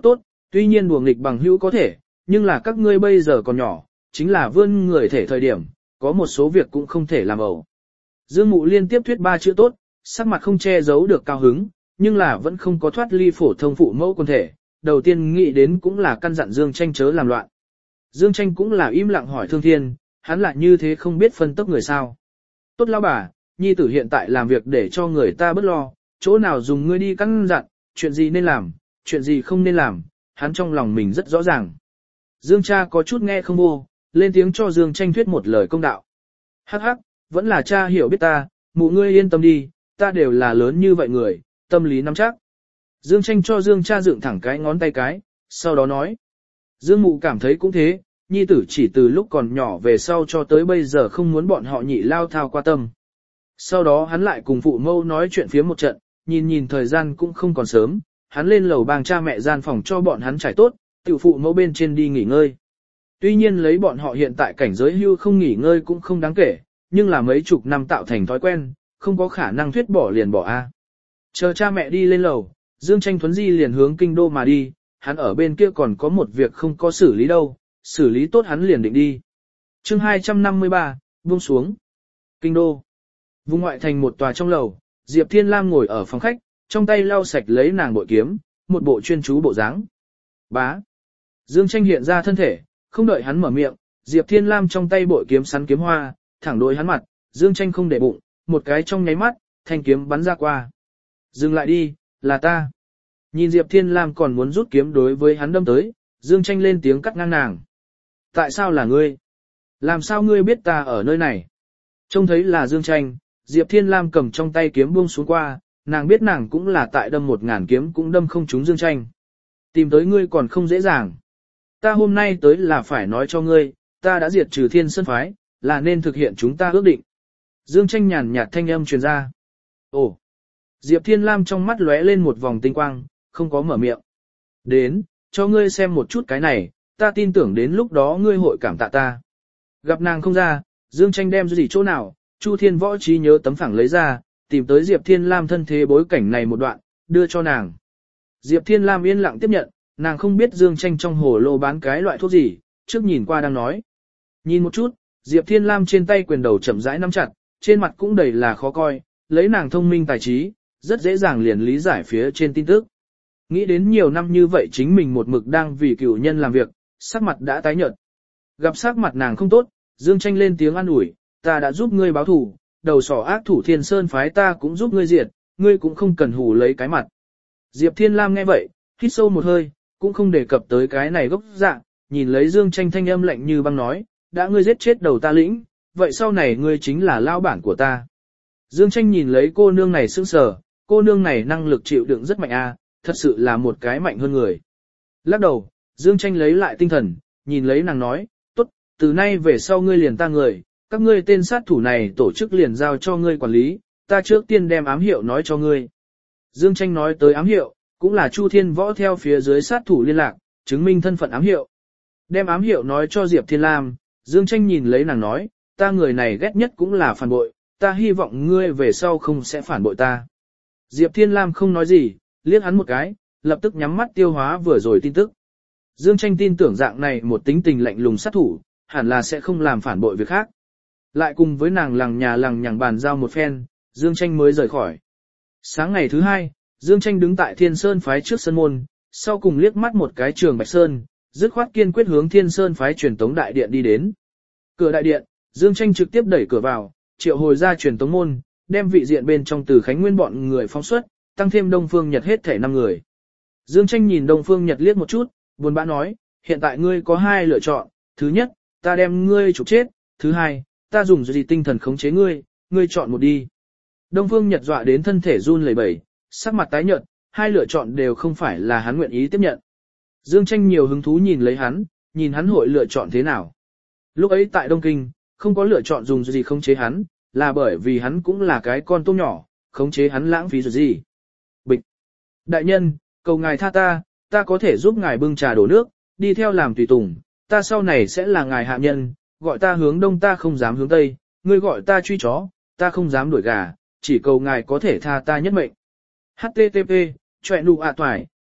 tuy nhiên đùa nghịch bằng hữu có thể, nhưng là các ngươi bây giờ còn nhỏ, chính là vươn người thể thời điểm, có một số việc cũng không thể làm ẩu. Dương Mụ liên tiếp thuyết 3 chữ tốt, sắc mặt không che giấu được cao hứng, nhưng là vẫn không có thoát ly phổ thông phụ mẫu quân thể, đầu tiên nghĩ đến cũng là căn dặn Dương Tranh chớ làm loạn. Dương Tranh cũng là im lặng hỏi Thương Thiên, hắn lại như thế không biết phân tốc người sao. Tốt lão bà, nhi tử hiện tại làm việc để cho người ta bớt lo, chỗ nào dùng ngươi đi căn dặn, chuyện gì nên làm, chuyện gì không nên làm, hắn trong lòng mình rất rõ ràng. Dương cha có chút nghe không vô, lên tiếng cho Dương Tranh thuyết một lời công đạo. Hắc hắc, vẫn là cha hiểu biết ta, mụ ngươi yên tâm đi, ta đều là lớn như vậy người, tâm lý nắm chắc. Dương Tranh cho Dương cha dựng thẳng cái ngón tay cái, sau đó nói. Dương Mụ cảm thấy cũng thế, nhi tử chỉ từ lúc còn nhỏ về sau cho tới bây giờ không muốn bọn họ nhị lao thao qua tâm. Sau đó hắn lại cùng phụ mâu nói chuyện phía một trận, nhìn thời gian cũng không còn sớm, hắn lên lầu bang cha mẹ gian phòng cho bọn hắn trải tốt, tiểu phụ mẫu bên trên đi nghỉ ngơi. Tuy nhiên lấy bọn họ hiện tại cảnh giới hưu không nghỉ ngơi cũng không đáng kể, nhưng là mấy chục năm tạo thành thói quen, không có khả năng thuyết bỏ liền bỏ a. Chờ cha mẹ đi lên lầu, Dương Tranh Thuấn Di liền hướng kinh đô mà đi, hắn ở bên kia còn có một việc không có xử lý đâu, xử lý tốt hắn liền định đi. Chương 253, buông xuống. Kinh đô. Vùng ngoại thành một tòa trong lầu, Diệp Thiên Lam ngồi ở phòng khách, trong tay lau sạch lấy nàng bội kiếm, một bộ chuyên chú bộ dáng. Bá. Dương Tranh hiện ra thân thể, không đợi hắn mở miệng, Diệp Thiên Lam trong tay bội kiếm sắn kiếm hoa, thẳng đối hắn mặt, Dương Tranh không để bụng, một cái trong nháy mắt, thanh kiếm bắn ra qua. Dừng lại đi, là ta. Nhìn Diệp Thiên Lam còn muốn rút kiếm đối với hắn đâm tới, Dương Tranh lên tiếng cắt ngang nàng. Tại sao là ngươi? Làm sao ngươi biết ta ở nơi này? Trông thấy là Dương Tranh, Diệp Thiên Lam cầm trong tay kiếm buông xuống qua, nàng biết nàng cũng là tại đâm 1000 kiếm cũng đâm không trúng Dương Tranh. Tìm tới ngươi còn không dễ dàng. Ta hôm nay tới là phải nói cho ngươi, ta đã diệt trừ Thiên Sơn phái, là nên thực hiện chúng ta ước định. Dương Tranh nhàn nhạt thanh âm truyền ra. Ồ! Diệp Thiên Lam trong mắt lóe lên một vòng tinh quang, không có mở miệng. Đến, cho ngươi xem một chút cái này, ta tin tưởng đến lúc đó ngươi hội cảm tạ ta. Gặp nàng không ra, Dương Tranh đem gì chỗ nào, Chu Thiên Võ trí nhớ tấm phẳng lấy ra, tìm tới Diệp Thiên Lam thân thế bối cảnh này một đoạn, đưa cho nàng. Diệp Thiên Lam yên lặng tiếp nhận, nàng không biết Dương Tranh trong hồ lô bán cái loại thuốc gì, trước nhìn qua đang nói. Nhìn một chút, Diệp Thiên Lam trên tay quyền đầu chậm rãi nắm chặt, trên mặt cũng đầy là khó coi, lấy nàng thông minh tài trí, rất dễ dàng liền lý giải phía trên tin tức. Nghĩ đến nhiều năm như vậy chính mình một mực đang vì cựu nhân làm việc, sắc mặt đã tái nhợt. Gặp sắc mặt nàng không tốt, Dương Tranh lên tiếng an ủi, ta đã giúp ngươi báo thù, đầu sỏ ác thủ Thiên Sơn phái ta cũng giúp ngươi diệt, ngươi cũng không cần hù lấy cái mặt. Diệp Thiên Lam nghe vậy, hít sâu một hơi, cũng không đề cập tới cái này gốc dạng, nhìn lấy Dương Tranh thanh âm lạnh như băng nói, đã ngươi giết chết đầu ta lĩnh, vậy sau này ngươi chính là lao bản của ta. Dương Tranh nhìn lấy cô nương này sững sờ, cô nương này năng lực chịu đựng rất mạnh a, thật sự là một cái mạnh hơn người. Lắc đầu, Dương Tranh lấy lại tinh thần, nhìn lấy nàng nói, tốt, từ nay về sau ngươi liền ta người, các ngươi tên sát thủ này tổ chức liền giao cho ngươi quản lý, ta trước tiên đem ám hiệu nói cho ngươi. Dương Tranh nói tới ám hiệu, cũng là Chu Thiên Võ theo phía dưới sát thủ liên lạc, chứng minh thân phận ám hiệu. Đem ám hiệu nói cho Diệp Thiên Lam, Dương Tranh nhìn lấy nàng nói, ta người này ghét nhất cũng là phản bội, ta hy vọng ngươi về sau không sẽ phản bội ta. Diệp Thiên Lam không nói gì, liếc hắn một cái, lập tức nhắm mắt tiêu hóa vừa rồi tin tức. Dương Tranh tin tưởng dạng này một tính tình lạnh lùng sát thủ, hẳn là sẽ không làm phản bội việc khác. Lại cùng với nàng lằng nhà lằng nhằng bàn giao một phen, Dương Tranh mới rời khỏi. Sáng ngày thứ hai, Dương Tranh đứng tại Thiên Sơn phái trước sân môn, sau cùng liếc mắt một cái Trường Bạch Sơn, dứt khoát kiên quyết hướng Thiên Sơn phái truyền tống đại điện đi đến. Cửa đại điện, Dương Tranh trực tiếp đẩy cửa vào, triệu hồi ra truyền tống môn, đem vị diện bên trong Từ Khánh Nguyên bọn người phóng xuất, tăng thêm Đông Phương Nhật hết thể 5 người. Dương Tranh nhìn Đông Phương Nhật liếc một chút, buồn bã nói, hiện tại ngươi có 2 lựa chọn, thứ nhất, ta đem ngươi trục chết, thứ hai, ta dùng gì tinh thần khống chế ngươi, ngươi chọn một đi. Đông Phương Nhật dọa đến thân thể run lẩy bẩy, sắc mặt tái nhợt, 2 lựa chọn đều không phải là hắn nguyện ý tiếp nhận. Dương Tranh nhiều hứng thú nhìn lấy hắn, nhìn hắn hội lựa chọn thế nào. Lúc ấy tại Đông Kinh, không có lựa chọn dùng gì khống chế hắn, là bởi vì hắn cũng là cái con tôm nhỏ, khống chế hắn lãng phí gì. Bịch. Đại nhân, cầu ngài tha ta, ta có thể giúp ngài bưng trà đổ nước, đi theo làm tùy tùng, ta sau này sẽ là ngài hạ nhân, gọi ta hướng đông ta không dám hướng tây, ngươi gọi ta truy chó, ta không dám đuổi gà, chỉ cầu ngài có thể tha ta nhất mệnh. HTTP, choẹ nụ toải.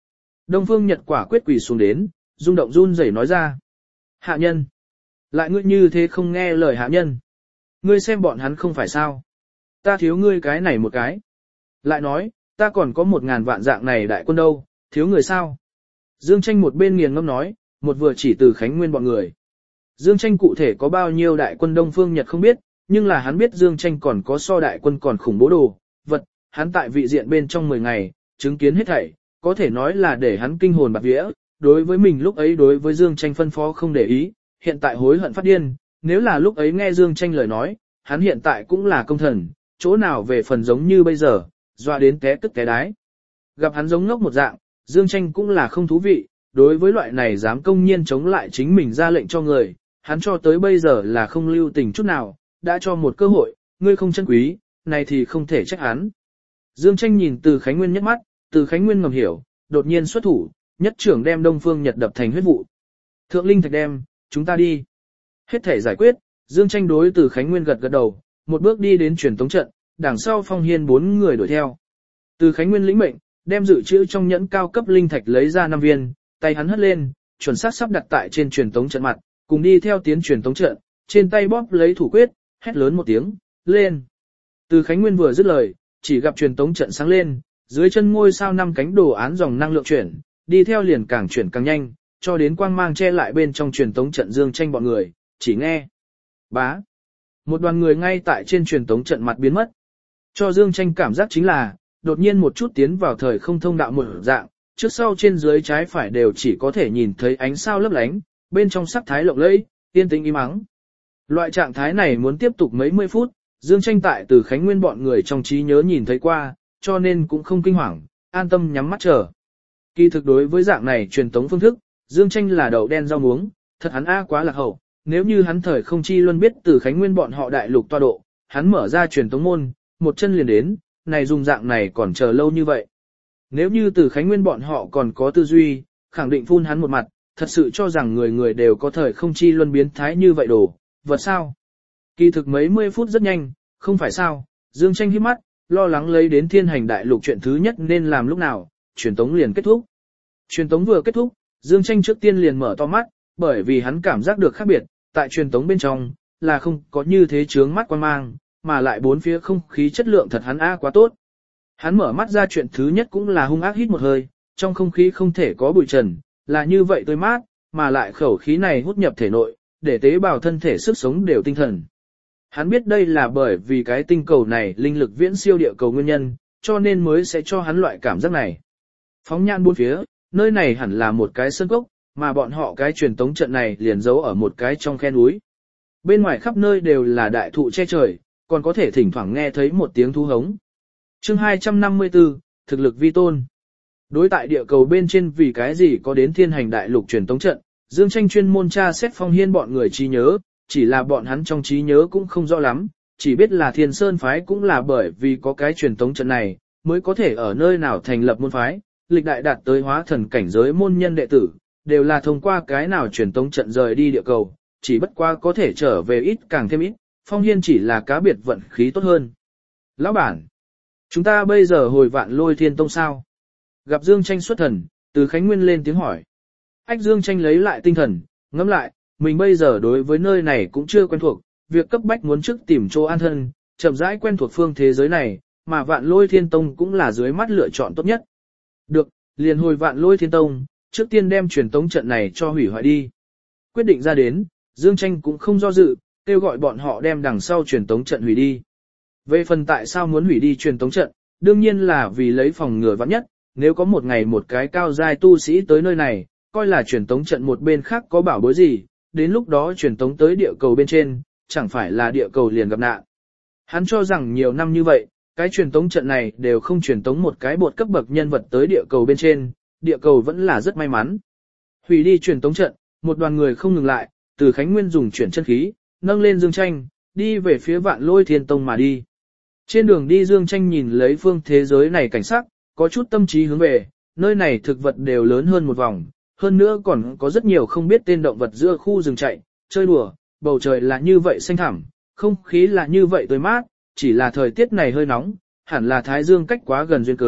Đông Phương Nhật quả quyết quỳ xuống đến, rung động run rẩy nói ra. Hạ nhân. Lại ngươi như thế không nghe lời hạ nhân. Ngươi xem bọn hắn không phải sao. Ta thiếu ngươi cái này một cái. Lại nói, ta còn có 1.000 vạn dạng này đại quân đâu, thiếu người sao. Dương Tranh một bên nghiền ngẫm nói, một vừa chỉ Từ Khánh Nguyên bọn người. Dương Tranh cụ thể có bao nhiêu đại quân Đông Phương Nhật không biết, nhưng là hắn biết Dương Tranh còn có so đại quân còn khủng bố đồ, vật, hắn tại vị diện bên trong 10 ngày, chứng kiến hết thảy, có thể nói là để hắn kinh hồn bạt vía. Đối với mình lúc ấy đối với Dương Tranh phân phó không để ý, hiện tại hối hận phát điên, nếu là lúc ấy nghe Dương Tranh lời nói, hắn hiện tại cũng là công thần, chỗ nào về phần giống như bây giờ, dọa đến té tức té đái. Gặp hắn giống ngốc một dạng, Dương Tranh cũng là không thú vị, đối với loại này dám công nhiên chống lại chính mình ra lệnh cho người, hắn cho tới bây giờ là không lưu tình chút nào, đã cho một cơ hội, ngươi không trân quý, này thì không thể trách hắn. Dương Tranh nhìn Từ Khánh Nguyên nhất mắt, Từ Khánh Nguyên ngầm hiểu, đột nhiên xuất thủ, nhất trưởng đem Đông Phương Nhật đập thành huyết vụ. Thượng linh thạch đem, chúng ta đi. Hết thể giải quyết, Dương Tranh đối Từ Khánh Nguyên gật gật đầu, một bước đi đến truyền tống trận, đằng sau Phong Hiên 4 người đuổi theo. Từ Khánh Nguyên lĩnh mệnh, đem dự trữ trong nhẫn cao cấp linh thạch lấy ra 5 viên, tay hắn hất lên, chuẩn xác sắp đặt tại trên truyền tống trận mặt, cùng đi theo tiến truyền tống trận, trên tay bóp lấy thủ quyết, hét lớn một tiếng, lên. Từ Khánh Nguyên vừa dứt lời, chỉ gặp truyền tống trận sáng lên, dưới chân ngôi sao 5 cánh đồ án dòng năng lượng chuyển, đi theo liền càng chuyển càng nhanh, cho đến quang mang che lại bên trong truyền tống trận Dương Tranh bọn người, chỉ nghe. Bá. Một đoàn người ngay tại trên truyền tống trận mặt biến mất. Cho Dương Tranh cảm giác chính là, đột nhiên một chút tiến vào thời không thông đạo một dạng, trước sau trên dưới trái phải đều chỉ có thể nhìn thấy ánh sao lấp lánh, bên trong sắc thái lộng lẫy, yên tĩnh im ắng. Loại trạng thái này muốn tiếp tục mấy mươi phút, Dương Tranh tại Từ Khánh Nguyên bọn người trong trí nhớ nhìn thấy qua, cho nên cũng không kinh hoàng, an tâm nhắm mắt chờ. Kỳ thực đối với dạng này truyền tống phương thức, Dương Tranh là đậu đen rau muống, thật hắn quá lạc hậu, nếu như hắn thời không chi luôn biết Từ Khánh Nguyên bọn họ đại lục toa độ, hắn mở ra truyền tống môn, một chân liền đến, này dùng dạng này còn chờ lâu như vậy. Nếu như Từ Khánh Nguyên bọn họ còn có tư duy, khẳng định phun hắn một mặt, thật sự cho rằng người người đều có thời không chi luân biến thái như vậy đồ, vật sao? Kỳ thực mấy mươi phút rất nhanh, không phải sao? Dương Tranh híp mắt, lo lắng lấy đến Thiên Hành đại lục chuyện thứ nhất nên làm lúc nào, truyền tống liền kết thúc. Truyền tống vừa kết thúc, Dương Tranh trước tiên liền mở to mắt, bởi vì hắn cảm giác được khác biệt, tại truyền tống bên trong, là không có như thế chướng mắt quan mang, mà lại bốn phía không khí chất lượng thật hắn quá tốt. Hắn mở mắt ra chuyện thứ nhất cũng là hung ác hít một hơi, trong không khí không thể có bụi trần, là như vậy tươi mát, mà lại khẩu khí này hút nhập thể nội, để tế bào thân thể sức sống đều tinh thần. Hắn biết đây là bởi vì cái tinh cầu này linh lực viễn siêu địa cầu nguyên nhân, cho nên mới sẽ cho hắn loại cảm giác này. Phóng nhãn bốn phía, nơi này hẳn là một cái sơn cốc, mà bọn họ cái truyền tống trận này liền giấu ở một cái trong khe núi. Bên ngoài khắp nơi đều là đại thụ che trời, còn có thể thỉnh thoảng nghe thấy một tiếng thú hống. Chương 254, thực lực vi tôn. Đối tại địa cầu bên trên vì cái gì có đến Thiên Hành đại lục truyền tống trận, Dương Tranh chuyên môn tra xét Phong Hiên bọn người trí nhớ, chỉ là bọn hắn trong trí nhớ cũng không rõ lắm, chỉ biết là Thiên Sơn phái cũng là bởi vì có cái truyền tống trận này, mới có thể ở nơi nào thành lập môn phái, lịch đại đạt tới hóa thần cảnh giới môn nhân đệ tử, đều là thông qua cái nào truyền tống trận rời đi địa cầu, chỉ bất qua có thể trở về ít càng thêm ít, Phong Hiên chỉ là cá biệt vận khí tốt hơn. Lão bản, chúng ta bây giờ hồi Vạn Lôi Thiên Tông sao? Gặp Dương Tranh xuất thần, Từ Khánh Nguyên lên tiếng hỏi. Ách Dương Tranh lấy lại tinh thần, ngẫm lại, mình bây giờ đối với nơi này cũng chưa quen thuộc, việc cấp bách muốn trước tìm chỗ an thân, chậm rãi quen thuộc phương thế giới này, mà Vạn Lôi Thiên Tông cũng là dưới mắt lựa chọn tốt nhất. Được, liền hồi Vạn Lôi Thiên Tông, trước tiên đem truyền tống trận này cho hủy hoại đi. Quyết định ra đến, Dương Tranh cũng không do dự, kêu gọi bọn họ đem đằng sau truyền tống trận hủy đi. Về phần tại sao muốn hủy đi truyền tống trận, đương nhiên là vì lấy phòng ngừa vạn nhất, nếu có một ngày một cái cao giai tu sĩ tới nơi này, coi là truyền tống trận một bên khác có bảo bối gì, đến lúc đó truyền tống tới địa cầu bên trên, chẳng phải là địa cầu liền gặp nạn. Hắn cho rằng nhiều năm như vậy, cái truyền tống trận này đều không truyền tống một cái bột cấp bậc nhân vật tới địa cầu bên trên, địa cầu vẫn là rất may mắn. Hủy đi truyền tống trận, một đoàn người không ngừng lại, Từ Khánh Nguyên dùng chuyển chân khí, nâng lên Dương Tranh, đi về phía Vạn Lôi Thiên Tông mà đi. Trên đường đi Dương Tranh nhìn lấy phương thế giới này cảnh sắc, có chút tâm trí hướng về, nơi này thực vật đều lớn hơn một vòng, hơn nữa còn có rất nhiều không biết tên động vật giữa khu rừng chạy, chơi đùa, bầu trời là như vậy xanh thẳm, không khí là như vậy tươi mát, chỉ là thời tiết này hơi nóng, hẳn là thái dương cách quá gần duyên cớ,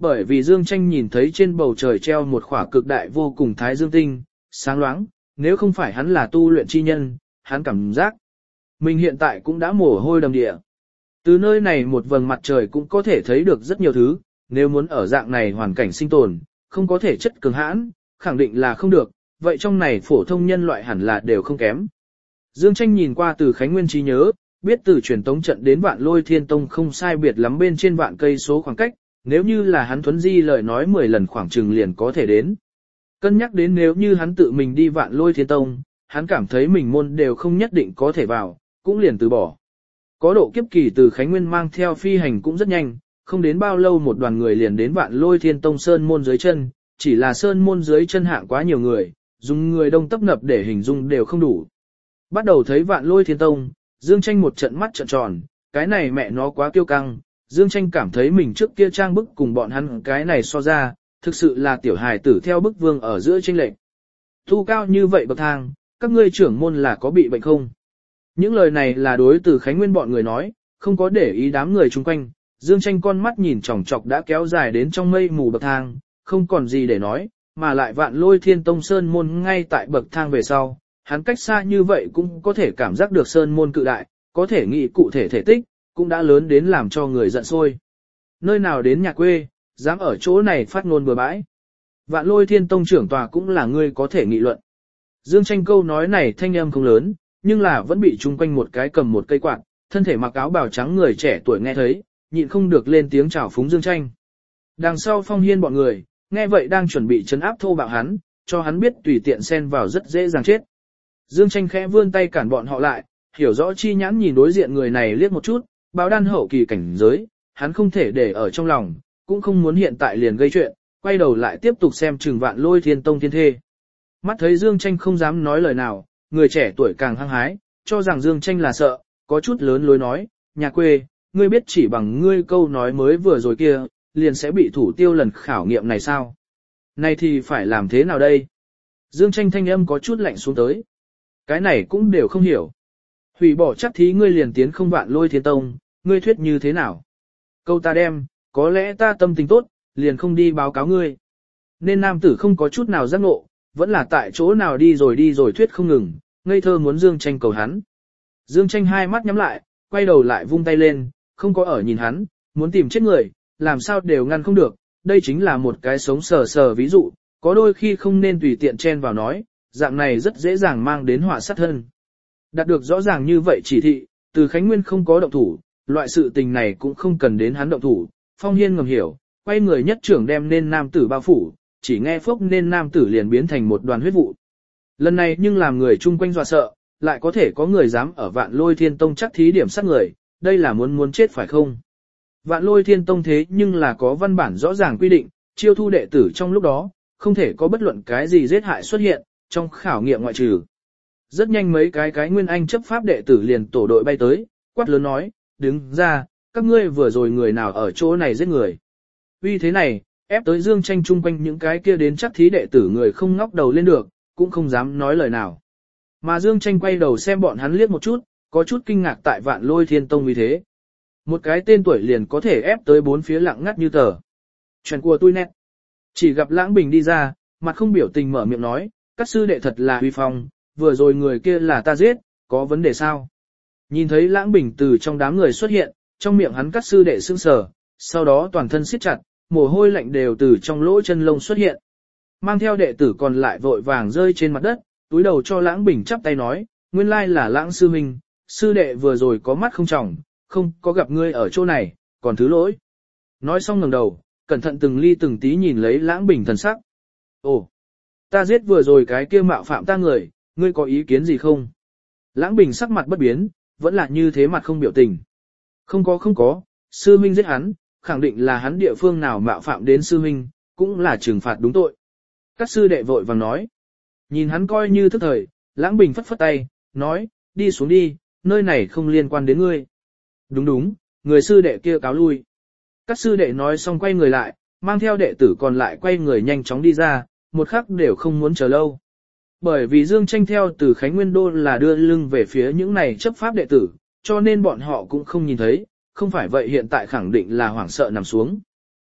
bởi vì Dương Tranh nhìn thấy trên bầu trời treo một khỏa cực đại vô cùng thái dương tinh, sáng loáng, nếu không phải hắn là tu luyện chi nhân, hắn cảm giác mình hiện tại cũng đã mồ hôi đầm địa. Từ nơi này một vầng mặt trời cũng có thể thấy được rất nhiều thứ, nếu muốn ở dạng này hoàn cảnh sinh tồn, không có thể chất cường hãn, khẳng định là không được, vậy trong này phổ thông nhân loại hẳn là đều không kém. Dương Tranh nhìn qua từ Khánh Nguyên trí nhớ, biết từ truyền tống trận đến Vạn Lôi Thiên Tông không sai biệt lắm bên trên vạn cây số khoảng cách, nếu như là hắn thuấn di lời nói 10 lần khoảng chừng liền có thể đến. Cân nhắc đến nếu như hắn tự mình đi Vạn Lôi Thiên Tông, hắn cảm thấy mình môn đều không nhất định có thể vào, cũng liền từ bỏ. Có độ kiếp kỳ từ Khánh Nguyên mang theo phi hành cũng rất nhanh, không đến bao lâu một đoàn người liền đến Vạn Lôi Thiên Tông sơn môn dưới chân, chỉ là sơn môn dưới chân hạng quá nhiều người, dùng người đông tấp nập để hình dung đều không đủ. Bắt đầu thấy Vạn Lôi Thiên Tông, Dương Tranh một trận mắt trợn tròn, cái này mẹ nó quá kiêu căng, Dương Tranh cảm thấy mình trước kia trang bức cùng bọn hắn cái này so ra, thực sự là tiểu hài tử theo bức vương ở giữa chênh lệch. Thu cao như vậy bậc thang, các ngươi trưởng môn là có bị bệnh không? Những lời này là đối từ Khánh Nguyên bọn người nói, không có để ý đám người chung quanh, Dương Tranh con mắt nhìn chòng chọc đã kéo dài đến trong mây mù bậc thang, không còn gì để nói, mà lại Vạn Lôi Thiên Tông sơn môn ngay tại bậc thang về sau, hắn cách xa như vậy cũng có thể cảm giác được sơn môn cự đại, có thể nghĩ cụ thể thể tích, cũng đã lớn đến làm cho người giận sôi. Nơi nào đến nhà quê, dám ở chỗ này phát ngôn bừa bãi. Vạn Lôi Thiên Tông trưởng tòa cũng là người có thể nghị luận. Dương Tranh câu nói này thanh âm không lớn, nhưng là vẫn bị chung quanh một cái cầm một cây quạt, thân thể mặc áo bào trắng người trẻ tuổi nghe thấy, nhịn không được lên tiếng chào phúng Dương Tranh. Đằng sau Phong Hiên bọn người, nghe vậy đang chuẩn bị trấn áp thô bạo hắn, cho hắn biết tùy tiện xen vào rất dễ dàng chết. Dương Tranh khẽ vươn tay cản bọn họ lại, hiểu rõ chi nhãn nhìn đối diện người này liếc một chút, báo đan hậu kỳ cảnh giới, hắn không thể để ở trong lòng, cũng không muốn hiện tại liền gây chuyện, quay đầu lại tiếp tục xem Trừng Vạn Lôi Thiên Tông thiên thê. Mắt thấy Dương Tranh không dám nói lời nào, người trẻ tuổi càng hăng hái, cho rằng Dương Tranh là sợ, có chút lớn lối nói, nhà quê, ngươi biết chỉ bằng ngươi câu nói mới vừa rồi kia, liền sẽ bị thủ tiêu lần khảo nghiệm này sao? Này thì phải làm thế nào đây? Dương Tranh thanh âm có chút lạnh xuống tới. Cái này cũng đều không hiểu. Hủy bỏ chắc thí ngươi liền tiến không Vạn Lôi Thiên Tông, ngươi thuyết như thế nào? Câu ta đem, có lẽ ta tâm tình tốt, liền không đi báo cáo ngươi. Nên nam tử không có chút nào giác ngộ, vẫn là tại chỗ nào đi rồi thuyết không ngừng, ngây thơ muốn Dương Tranh cầu hắn. Dương Tranh hai mắt nhắm lại, quay đầu lại vung tay lên, không có ở nhìn hắn, muốn tìm chết người, làm sao đều ngăn không được, đây chính là một cái sống sờ sờ ví dụ, có đôi khi không nên tùy tiện chen vào nói, dạng này rất dễ dàng mang đến họa sát thân. Đạt được rõ ràng như vậy chỉ thị, từ Khánh Nguyên không có động thủ, loại sự tình này cũng không cần đến hắn động thủ, Phong Hiên ngầm hiểu, quay người nhất trưởng đem nên nam tử bao phủ, chỉ nghe phốc nên nam tử liền biến thành một đoàn huyết vụ. Lần này nhưng làm người chung quanh dọa sợ, lại có thể có người dám ở Vạn Lôi Thiên Tông chắc thí điểm sát người, đây là muốn chết phải không? Vạn Lôi Thiên Tông thế nhưng là có văn bản rõ ràng quy định, chiêu thu đệ tử trong lúc đó, không thể có bất luận cái gì giết hại xuất hiện, trong khảo nghiệm ngoại trừ. Rất nhanh mấy cái nguyên anh chấp pháp đệ tử liền tổ đội bay tới, quát lớn nói, đứng ra, các ngươi vừa rồi người nào ở chỗ này giết người. Vì thế này, ép tới Dương Tranh chung quanh những cái kia đến chắc thí đệ tử người không ngóc đầu lên được, cũng không dám nói lời nào. Mà Dương Tranh quay đầu xem bọn hắn liếc một chút, có chút kinh ngạc tại Vạn Lôi Thiên Tông vì thế. Một cái tên tuổi liền có thể ép tới bốn phía lặng ngắt như tờ. Chuyện của tôi nét. Chỉ gặp Lãng Bình đi ra, mặt không biểu tình mở miệng nói, các sư đệ thật là uy phong, vừa rồi người kia là ta giết, có vấn đề sao? Nhìn thấy Lãng Bình từ trong đám người xuất hiện, trong miệng hắn các sư đệ sững sờ, sau đó toàn thân siết chặt, mồ hôi lạnh đều từ trong lỗ chân lông xuất hiện. Mang theo đệ tử còn lại vội vàng rơi trên mặt đất, túi đầu cho Lãng Bình chắp tay nói, nguyên lai là Lãng sư huynh, sư đệ vừa rồi có mắt không tròng, không có gặp ngươi ở chỗ này, còn thứ lỗi. Nói xong ngẩng đầu, cẩn thận từng ly từng tí nhìn lấy Lãng Bình thần sắc. Ồ, ta giết vừa rồi cái kia mạo phạm ta người, ngươi có ý kiến gì không? Lãng Bình sắc mặt bất biến, vẫn là như thế mặt không biểu tình. Không có, sư huynh giết hắn, khẳng định là hắn địa phương nào mạo phạm đến sư huynh, cũng là trừng phạt đúng tội. Các sư đệ vội vàng nói. Nhìn hắn coi như thức thời, Lãng Bình phất phất tay, nói, đi xuống đi, nơi này không liên quan đến ngươi. Đúng, người sư đệ kia cáo lui. Các sư đệ nói xong quay người lại, mang theo đệ tử còn lại quay người nhanh chóng đi ra, một khắc đều không muốn chờ lâu. Bởi vì Dương Tranh theo từ Khánh Nguyên Đô là đưa lưng về phía những này chấp pháp đệ tử, cho nên bọn họ cũng không nhìn thấy, không phải vậy hiện tại khẳng định là hoảng sợ nằm xuống.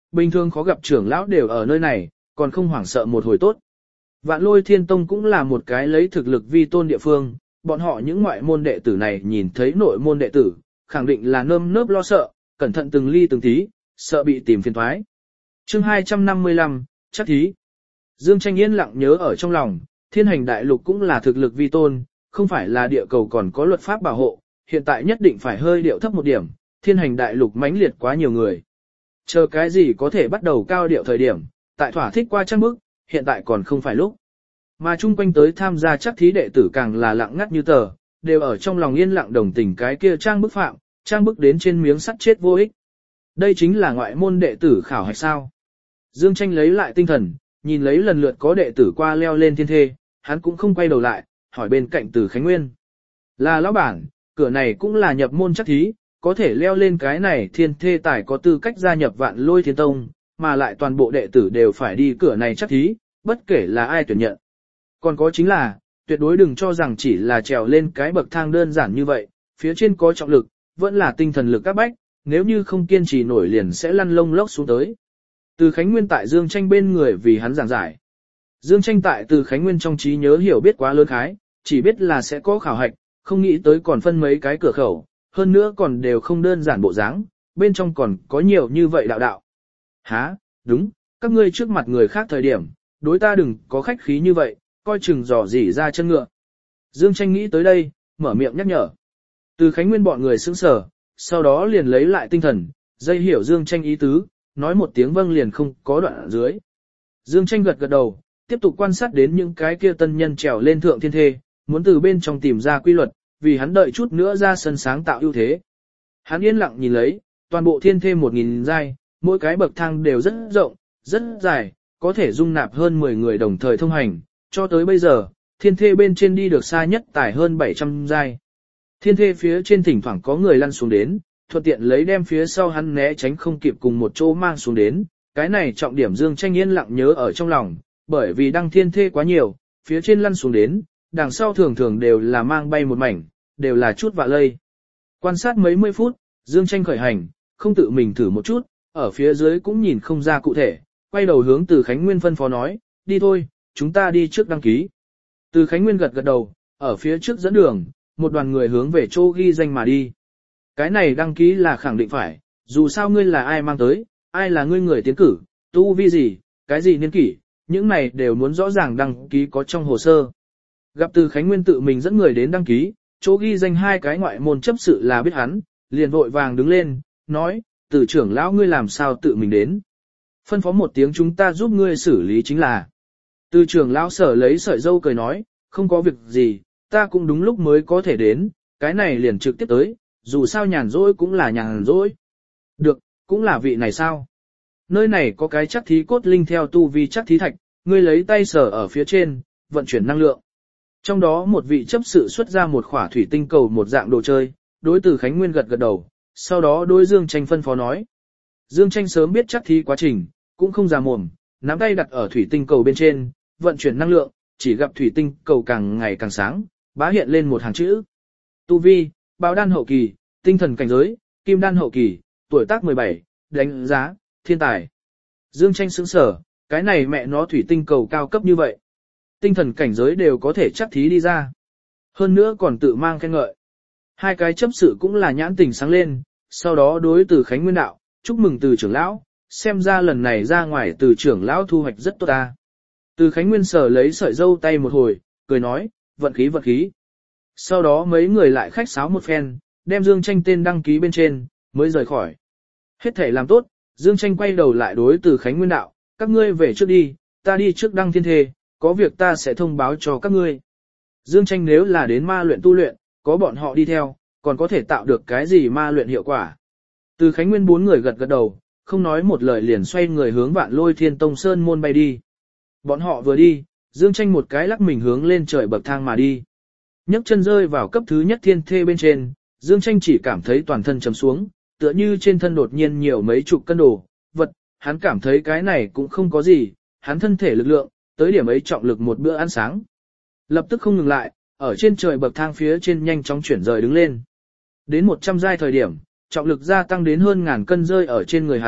bình thường khó gặp trưởng lão đều ở nơi này, còn không hoảng sợ một hồi tốt. Vạn Lôi Thiên Tông cũng là một cái lấy thực lực vi tôn địa phương, bọn họ những ngoại môn đệ tử này nhìn thấy nội môn đệ tử, khẳng định là nơm nớp lo sợ, cẩn thận từng ly từng tí, sợ bị tìm phiền toái. Chương 255, chắc thí. Dương Tranh yên lặng nhớ ở trong lòng, Thiên Hành Đại Lục cũng là thực lực vi tôn, không phải là địa cầu còn có luật pháp bảo hộ, hiện tại nhất định phải hơi điệu thấp một điểm, Thiên Hành Đại Lục mãnh liệt quá nhiều người. Chờ cái gì có thể bắt đầu cao điệu thời điểm, tại thỏa thích qua trang bức, hiện tại còn không phải lúc. Mà chung quanh tới tham gia chắc thí đệ tử càng là lặng ngắt như tờ, đều ở trong lòng yên lặng đồng tình cái kia trang bức phạm, trang bức đến trên miếng sắt chết vô ích. Đây chính là ngoại môn đệ tử khảo hạch sao. Dương Tranh lấy lại tinh thần, nhìn lấy lần lượt có đệ tử qua leo lên thiên thê, hắn cũng không quay đầu lại, hỏi bên cạnh Từ Khánh Nguyên. Là lão bản, cửa này cũng là nhập môn chắc thí, có thể leo lên cái này thiên thê tài có tư cách gia nhập Vạn Lôi Thiên Tông, mà lại toàn bộ đệ tử đều phải đi cửa này chắc thí, bất kể là ai tuyển nhận. Còn có chính là, tuyệt đối đừng cho rằng chỉ là trèo lên cái bậc thang đơn giản như vậy, phía trên có trọng lực, vẫn là tinh thần lực các bách, nếu như không kiên trì nổi liền sẽ lăn lông lốc xuống tới. Từ Khánh Nguyên tại Dương Tranh bên người vì hắn giảng giải. Dương Tranh tại Từ Khánh Nguyên trong trí nhớ hiểu biết quá lớn khái, chỉ biết là sẽ có khảo hạch, không nghĩ tới còn phân mấy cái cửa khẩu, hơn nữa còn đều không đơn giản bộ dáng, bên trong còn có nhiều như vậy đạo. Hả, đúng, các ngươi trước mặt người khác thời điểm, đối ta đừng có khách khí như vậy, coi chừng dò dỉ ra chân ngựa. Dương Tranh nghĩ tới đây, mở miệng nhắc nhở. Từ Khánh Nguyên bọn người sững sờ, sau đó liền lấy lại tinh thần, dây hiểu Dương Tranh ý tứ, nói một tiếng vâng liền không có đoạn ở dưới. Dương Tranh gật gật đầu, tiếp tục quan sát đến những cái kia tân nhân trèo lên thượng thiên thê, muốn từ bên trong tìm ra quy luật, vì hắn đợi chút nữa ra sân sáng tạo ưu thế. Hắn yên lặng nhìn lấy, toàn bộ thiên thê 1000 giai, mỗi cái bậc thang đều rất rộng, rất dài, có thể dung nạp hơn 10 người đồng thời thông hành, cho tới bây giờ, thiên thê bên trên đi được xa nhất tải hơn 700 giai. Thiên thê phía trên thỉnh thoảng có người lăn xuống đến, thuận tiện lấy đem phía sau hắn né tránh không kịp cùng một chỗ mang xuống đến, cái này trọng điểm Dương Tranh yên lặng nhớ ở trong lòng, bởi vì đăng thiên thê quá nhiều, phía trên lăn xuống đến, đằng sau thường thường đều là mang bay một mảnh, đều là chút vạ lây. Quan sát mấy mươi phút, Dương Tranh khởi hành, không tự mình thử một chút, ở phía dưới cũng nhìn không ra cụ thể, quay đầu hướng Từ Khánh Nguyên phân phó nói, đi thôi, chúng ta đi trước đăng ký. Từ Khánh Nguyên gật gật đầu, ở phía trước dẫn đường, một đoàn người hướng về chỗ ghi danh mà đi. Cái này đăng ký là khẳng định phải, dù sao ngươi là ai mang tới, ai là ngươi người tiến cử, tu vi gì, cái gì niên kỷ, những này đều muốn rõ ràng đăng ký có trong hồ sơ. Gặp Từ Khánh Nguyên tự mình dẫn người đến đăng ký, chỗ ghi danh hai cái ngoại môn chấp sự là biết hắn, liền vội vàng đứng lên, nói, Từ trưởng lão ngươi làm sao tự mình đến. Phân phó một tiếng chúng ta giúp ngươi xử lý chính là. Từ trưởng lão sở lấy sợi dâu cười nói, không có việc gì, ta cũng đúng lúc mới có thể đến, cái này liền trực tiếp tới, dù sao nhàn rỗi cũng là nhàn rỗi. Được, cũng là vị này sao? Nơi này có cái chắc thí cốt linh theo tu vi chắc thí thạch, ngươi lấy tay sở ở phía trên, vận chuyển năng lượng. Trong đó một vị chấp sự xuất ra một khỏa thủy tinh cầu một dạng đồ chơi, đối Từ Khánh Nguyên gật gật đầu, sau đó đối Dương Tranh phân phó nói. Dương Tranh sớm biết chắc thí quá trình, cũng không già mồm, nắm tay đặt ở thủy tinh cầu bên trên, vận chuyển năng lượng, chỉ gặp thủy tinh cầu càng ngày càng sáng, bá hiện lên một hàng chữ. Tu vi, Bào đan hậu kỳ, tinh thần cảnh giới, kim đan hậu kỳ, tuổi tác 17, đánh giá, thiên tài. Dương Tranh sững sở, cái này mẹ nó thủy tinh cầu cao cấp như vậy. Tinh thần cảnh giới đều có thể chắc thí đi ra. Hơn nữa còn tự mang khen ngợi. Hai cái chấp sự cũng là nhãn tình sáng lên, sau đó đối Từ Khánh Nguyên đạo, chúc mừng Từ trưởng lão, xem ra lần này ra ngoài Từ trưởng lão thu hoạch rất tốt ta. Từ Khánh Nguyên sở lấy sợi dâu tay một hồi, cười nói, vận khí vận khí. Sau đó mấy người lại khách sáo một phen, đem Dương Tranh tên đăng ký bên trên, mới rời khỏi. Hết thể làm tốt, Dương Tranh quay đầu lại đối Từ Khánh Nguyên đạo, các ngươi về trước đi, ta đi trước đăng thiên thê, có việc ta sẽ thông báo cho các ngươi. Dương Tranh nếu là đến ma luyện tu luyện, có bọn họ đi theo, còn có thể tạo được cái gì ma luyện hiệu quả. Từ Khánh Nguyên bốn người gật gật đầu, không nói một lời liền xoay người hướng Vạn Lôi Thiên Tông Sơn môn bay đi. Bọn họ vừa đi, Dương Tranh một cái lắc mình hướng lên trời bậc thang mà đi. Nhấc chân rơi vào cấp thứ nhất thiên thê bên trên, Dương Tranh chỉ cảm thấy toàn thân trầm xuống, tựa như trên thân đột nhiên nhiều mấy chục cân đồ vật, hắn cảm thấy cái này cũng không có gì, hắn thân thể lực lượng, tới điểm ấy trọng lực một bữa ăn sáng. Lập tức không ngừng lại, ở trên trời bậc thang phía trên nhanh chóng chuyển rời đứng lên. Đến 100 giai thời điểm, trọng lực gia tăng đến hơn 1000 cân rơi ở trên người hắn,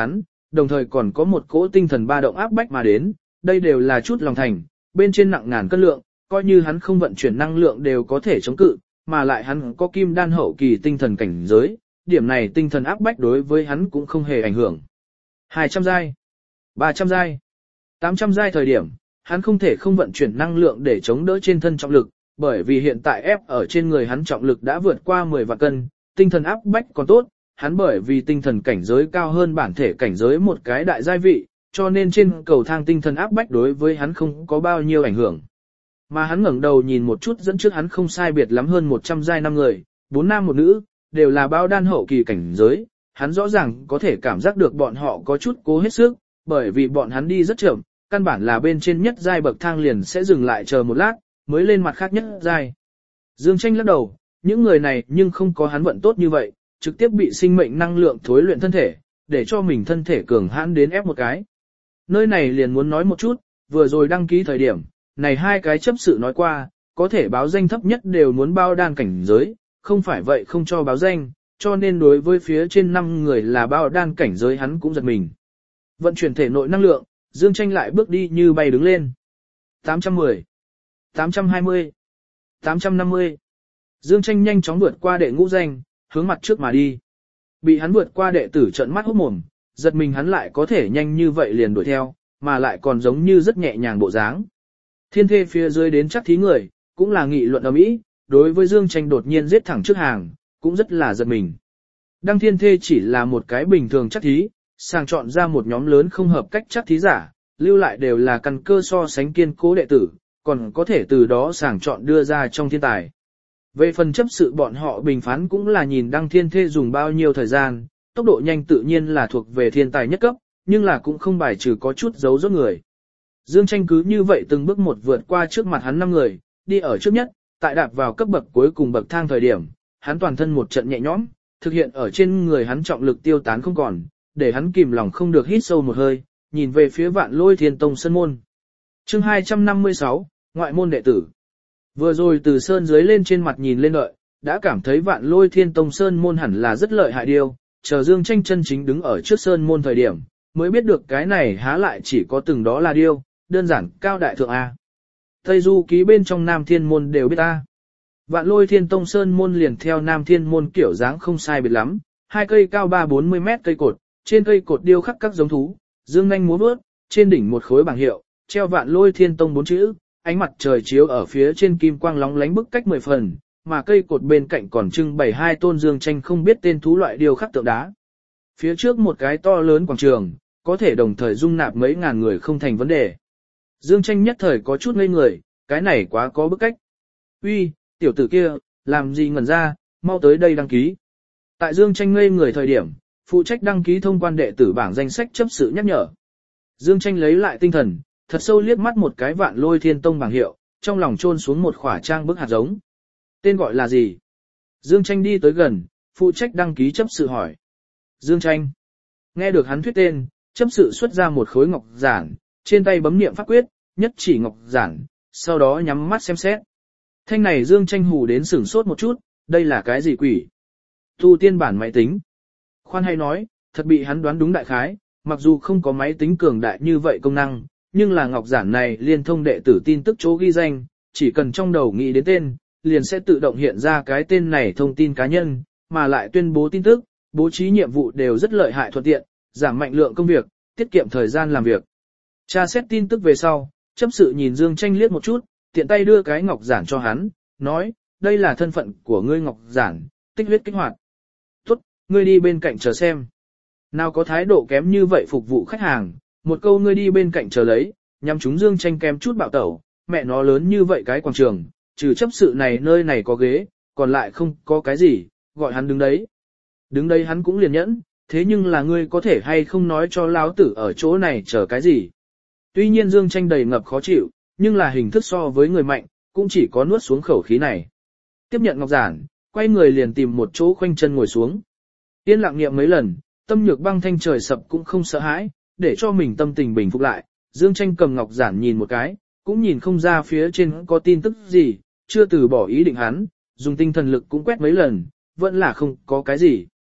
đồng thời còn có một cỗ tinh thần ba động áp bách mà đến, đây đều là chút lòng thành, bên trên nặng ngàn cân lượng, coi như hắn không vận chuyển năng lượng đều có thể chống cự, mà lại hắn có kim đan hậu kỳ tinh thần cảnh giới, điểm này tinh thần áp bách đối với hắn cũng không hề ảnh hưởng. 200 giai, 300 giai, 800 giai thời điểm, hắn không thể không vận chuyển năng lượng để chống đỡ trên thân trọng lực, bởi vì hiện tại ép ở trên người hắn trọng lực đã vượt qua 10 vạn cân, tinh thần áp bách còn tốt, hắn bởi vì tinh thần cảnh giới cao hơn bản thể cảnh giới một cái đại giai vị, cho nên trên cầu thang tinh thần áp bách đối với hắn không có bao nhiêu ảnh hưởng. Mà hắn ngẩng đầu nhìn một chút dẫn trước hắn không sai biệt lắm hơn 100 giai 5 người, 4 nam một nữ, đều là bao đan hậu kỳ cảnh giới, hắn rõ ràng có thể cảm giác được bọn họ có chút cố hết sức, bởi vì bọn hắn đi rất chậm, căn bản là bên trên nhất giai bậc thang liền sẽ dừng lại chờ một lát, mới lên mặt khác nhất giai. Dương Tranh lắc đầu, những người này nhưng không có hắn vận tốt như vậy, trực tiếp bị sinh mệnh năng lượng thối luyện thân thể, để cho mình thân thể cường hãn đến ép một cái. Nơi này liền muốn nói một chút, vừa rồi đăng ký thời điểm, này hai cái chấp sự nói qua, có thể báo danh thấp nhất đều muốn bao đan cảnh giới, không phải vậy không cho báo danh, cho nên đối với phía trên 5 người là bao đan cảnh giới hắn cũng giật mình. Vận chuyển thể nội năng lượng, Dương Tranh lại bước đi như bay đứng lên. 810, 820, 850. Dương Tranh nhanh chóng vượt qua đệ ngũ danh, hướng mặt trước mà đi. Bị hắn vượt qua đệ tử trợn mắt hốt mồm, giật mình hắn lại có thể nhanh như vậy liền đuổi theo, mà lại còn giống như rất nhẹ nhàng bộ dáng. Thiên thê phía dưới đến chắc thí người, cũng là nghị luận ầm ĩ, đối với Dương Tranh đột nhiên giết thẳng trước hàng, cũng rất là giật mình. Đăng thiên thê chỉ là một cái bình thường chắc thí, sàng chọn ra một nhóm lớn không hợp cách chắc thí giả, lưu lại đều là căn cơ so sánh kiên cố đệ tử, còn có thể từ đó sàng chọn đưa ra trong thiên tài. Về phần chấp sự bọn họ bình phán cũng là nhìn đăng thiên thê dùng bao nhiêu thời gian, tốc độ nhanh tự nhiên là thuộc về thiên tài nhất cấp, nhưng là cũng không bài trừ có chút giấu giốt người. Dương Tranh cứ như vậy từng bước một vượt qua trước mặt hắn 5 người, đi ở trước nhất, tại đạp vào cấp bậc cuối cùng bậc thang thời điểm, hắn toàn thân một trận nhẹ nhõm, thực hiện ở trên người hắn trọng lực tiêu tán không còn, để hắn kìm lòng không được hít sâu một hơi, nhìn về phía Vạn Lôi Thiên Tông sơn môn. Chương 256, ngoại môn đệ tử. Vừa rồi từ sơn dưới lên trên mặt nhìn lên đợi, đã cảm thấy Vạn Lôi Thiên Tông sơn môn hẳn là rất lợi hại điều, chờ Dương Tranh chân chính đứng ở trước sơn môn thời điểm, mới biết được cái này há lại chỉ có từng đó là điêu, đơn giản cao đại thượng A. Tây Du ký bên trong Nam Thiên môn đều biết A. Vạn Lôi Thiên Tông sơn môn liền theo Nam Thiên môn kiểu dáng không sai biệt lắm, hai cây cao 3-40 mét cây cột, trên cây cột điêu khắc các giống thú, dương nhanh múa vớt, trên đỉnh một khối bảng hiệu, treo Vạn Lôi Thiên Tông 4 chữ, ánh mặt trời chiếu ở phía trên kim quang lóng lánh bức cách 10 phần, mà cây cột bên cạnh còn trưng bày 2 tôn Dương Tranh không biết tên thú loại điêu khắc tượng đá. Phía trước một cái to lớn quảng trường, có thể đồng thời dung nạp mấy ngàn người không thành vấn đề. Dương Tranh nhất thời có chút ngây người, cái này quá có bức cách. Uy, tiểu tử kia, làm gì ngẩn ra, mau tới đây đăng ký. Tại Dương Tranh ngây người thời điểm, phụ trách đăng ký thông quan đệ tử bảng danh sách chấp sự nhắc nhở. Dương Tranh lấy lại tinh thần, thật sâu liếc mắt một cái Vạn Lôi Thiên Tông bảng hiệu, trong lòng chôn xuống một khỏa trang bức hạt giống. Tên gọi là gì? Dương Tranh đi tới gần, phụ trách đăng ký chấp sự hỏi. Dương Tranh. Nghe được hắn thuyết tên, chấp sự xuất ra một khối ngọc giản, trên tay bấm niệm pháp quyết, nhất chỉ ngọc giản, sau đó nhắm mắt xem xét. Thanh này Dương Tranh hù đến sửng sốt một chút, đây là cái gì quỷ? Tu tiên bản máy tính. Khoan hay nói, thật bị hắn đoán đúng đại khái, mặc dù không có máy tính cường đại như vậy công năng, nhưng là ngọc giản này liên thông đệ tử tin tức chỗ ghi danh, chỉ cần trong đầu nghĩ đến tên, liền sẽ tự động hiện ra cái tên này thông tin cá nhân, mà lại tuyên bố tin tức, bố trí nhiệm vụ đều rất lợi hại thuận tiện, giảm mạnh lượng công việc, tiết kiệm thời gian làm việc. Tra xét tin tức về sau, chấp sự nhìn Dương Tranh liếc một chút, tiện tay đưa cái ngọc giản cho hắn, nói, đây là thân phận của ngươi ngọc giản, tích huyết kích hoạt. Tốt, ngươi đi bên cạnh chờ xem. Nào có thái độ kém như vậy phục vụ khách hàng, một câu ngươi đi bên cạnh chờ lấy, nhằm chúng Dương Tranh kém chút bạo tẩu, mẹ nó lớn như vậy cái quảng trường, trừ chấp sự này nơi này có ghế, còn lại không có cái gì, gọi hắn đứng đấy. Đứng đấy hắn cũng liền nhẫn, thế nhưng là ngươi có thể hay không nói cho lão tử ở chỗ này chờ cái gì. Tuy nhiên Dương Tranh đầy ngập khó chịu, nhưng là hình thức so với người mạnh, cũng chỉ có nuốt xuống khẩu khí này. Tiếp nhận ngọc giản, quay người liền tìm một chỗ khoanh chân ngồi xuống. Yên lặng niệm mấy lần, tâm nhược băng thanh trời sập cũng không sợ hãi, để cho mình tâm tình bình phục lại. Dương Tranh cầm ngọc giản nhìn một cái, cũng nhìn không ra phía trên có tin tức gì, chưa từ bỏ ý định hắn, dùng tinh thần lực cũng quét mấy lần, vẫn là không có cái gì.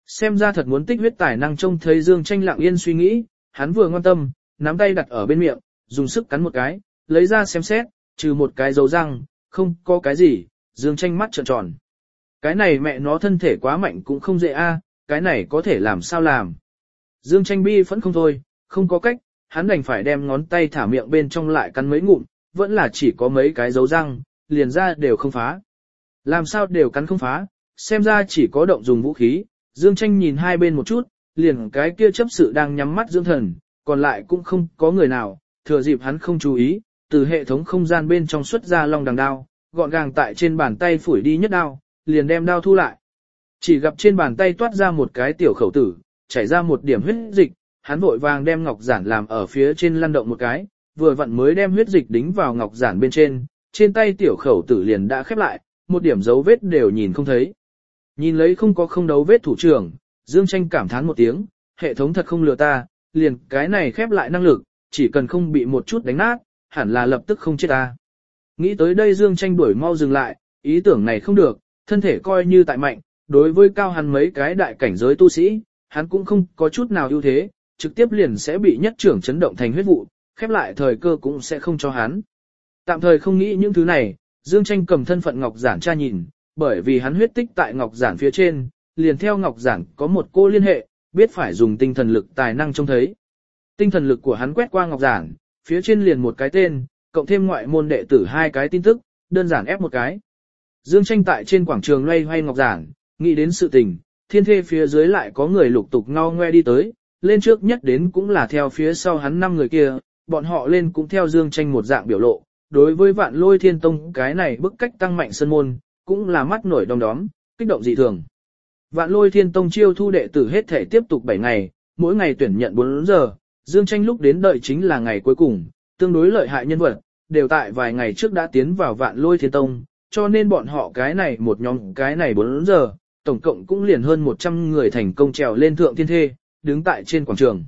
Xem ra thật muốn tích huyết tài năng, trông thấy Dương Tranh lặng yên suy nghĩ, hắn vừa ngoan tâm, nắm tay đặt ở bên miệng, dùng sức cắn một cái, lấy ra xem xét, trừ một cái dấu răng, không có cái gì. Dương Tranh mắt trợn tròn. Cái này mẹ nó thân thể quá mạnh cũng không dễ a, cái này có thể làm sao làm. Dương Tranh bi phẫn không thôi, không có cách, hắn đành phải đem ngón tay thả miệng bên trong lại cắn mấy ngụm, vẫn là chỉ có mấy cái dấu răng, liền ra đều không phá. Làm sao đều cắn không phá, xem ra chỉ có động dùng vũ khí. Dương Tranh nhìn hai bên một chút, liền cái kia chấp sự đang nhắm mắt dưỡng thần, còn lại cũng không có người nào, thừa dịp hắn không chú ý, từ hệ thống không gian bên trong xuất ra long đằng đao, gọn gàng tại trên bàn tay phủi đi nhất đao, liền đem đao thu lại. Chỉ gặp trên bàn tay toát ra một cái tiểu khẩu tử, chảy ra một điểm huyết dịch, hắn vội vàng đem ngọc giản làm ở phía trên lăn động một cái, vừa vặn mới đem huyết dịch đính vào ngọc giản bên trên tay tiểu khẩu tử liền đã khép lại, một điểm dấu vết đều nhìn không thấy. Nhìn lấy không có không đấu vết thủ trưởng, Dương Tranh cảm thán một tiếng, hệ thống thật không lừa ta, liền cái này khép lại năng lực, chỉ cần không bị một chút đánh nát, hẳn là lập tức không chết ta. Nghĩ tới đây Dương Tranh đuổi mau dừng lại, ý tưởng này không được, thân thể coi như tại mạnh, đối với cao hắn mấy cái đại cảnh giới tu sĩ, hắn cũng không có chút nào ưu thế, trực tiếp liền sẽ bị nhất trưởng chấn động thành huyết vụ, khép lại thời cơ cũng sẽ không cho hắn. Tạm thời không nghĩ những thứ này, Dương Tranh cầm thân phận ngọc giản tra nhìn, bởi vì hắn huyết tích tại ngọc giản phía trên, liền theo ngọc giản có một cô liên hệ, biết phải dùng tinh thần lực tài năng trông thấy. Tinh thần lực của hắn quét qua ngọc giản, phía trên liền một cái tên, cộng thêm ngoại môn đệ tử hai cái tin tức, đơn giản ép một cái. Dương Tranh tại trên quảng trường loay hoay ngọc giản, nghĩ đến sự tình, thiên thê phía dưới lại có người lục tục ngao ngoe đi tới, lên trước nhất đến cũng là theo phía sau hắn 5 người kia, bọn họ lên cũng theo Dương Tranh một dạng biểu lộ, đối với Vạn Lôi Thiên Tông cái này bức cách tăng mạnh sân môn, cũng là mắt nổi đom đóm, kích động dị thường. Vạn Lôi Thiên Tông chiêu thu đệ tử hết thể tiếp tục 7 ngày, mỗi ngày tuyển nhận 4 giờ, Dương Tranh lúc đến đợi chính là ngày cuối cùng, tương đối lợi hại nhân vật, đều tại vài ngày trước đã tiến vào Vạn Lôi Thiên Tông, cho nên bọn họ cái này một nhóm cái này 4 giờ, tổng cộng cũng liền hơn 100 người thành công trèo lên thượng thiên thê, đứng tại trên quảng trường.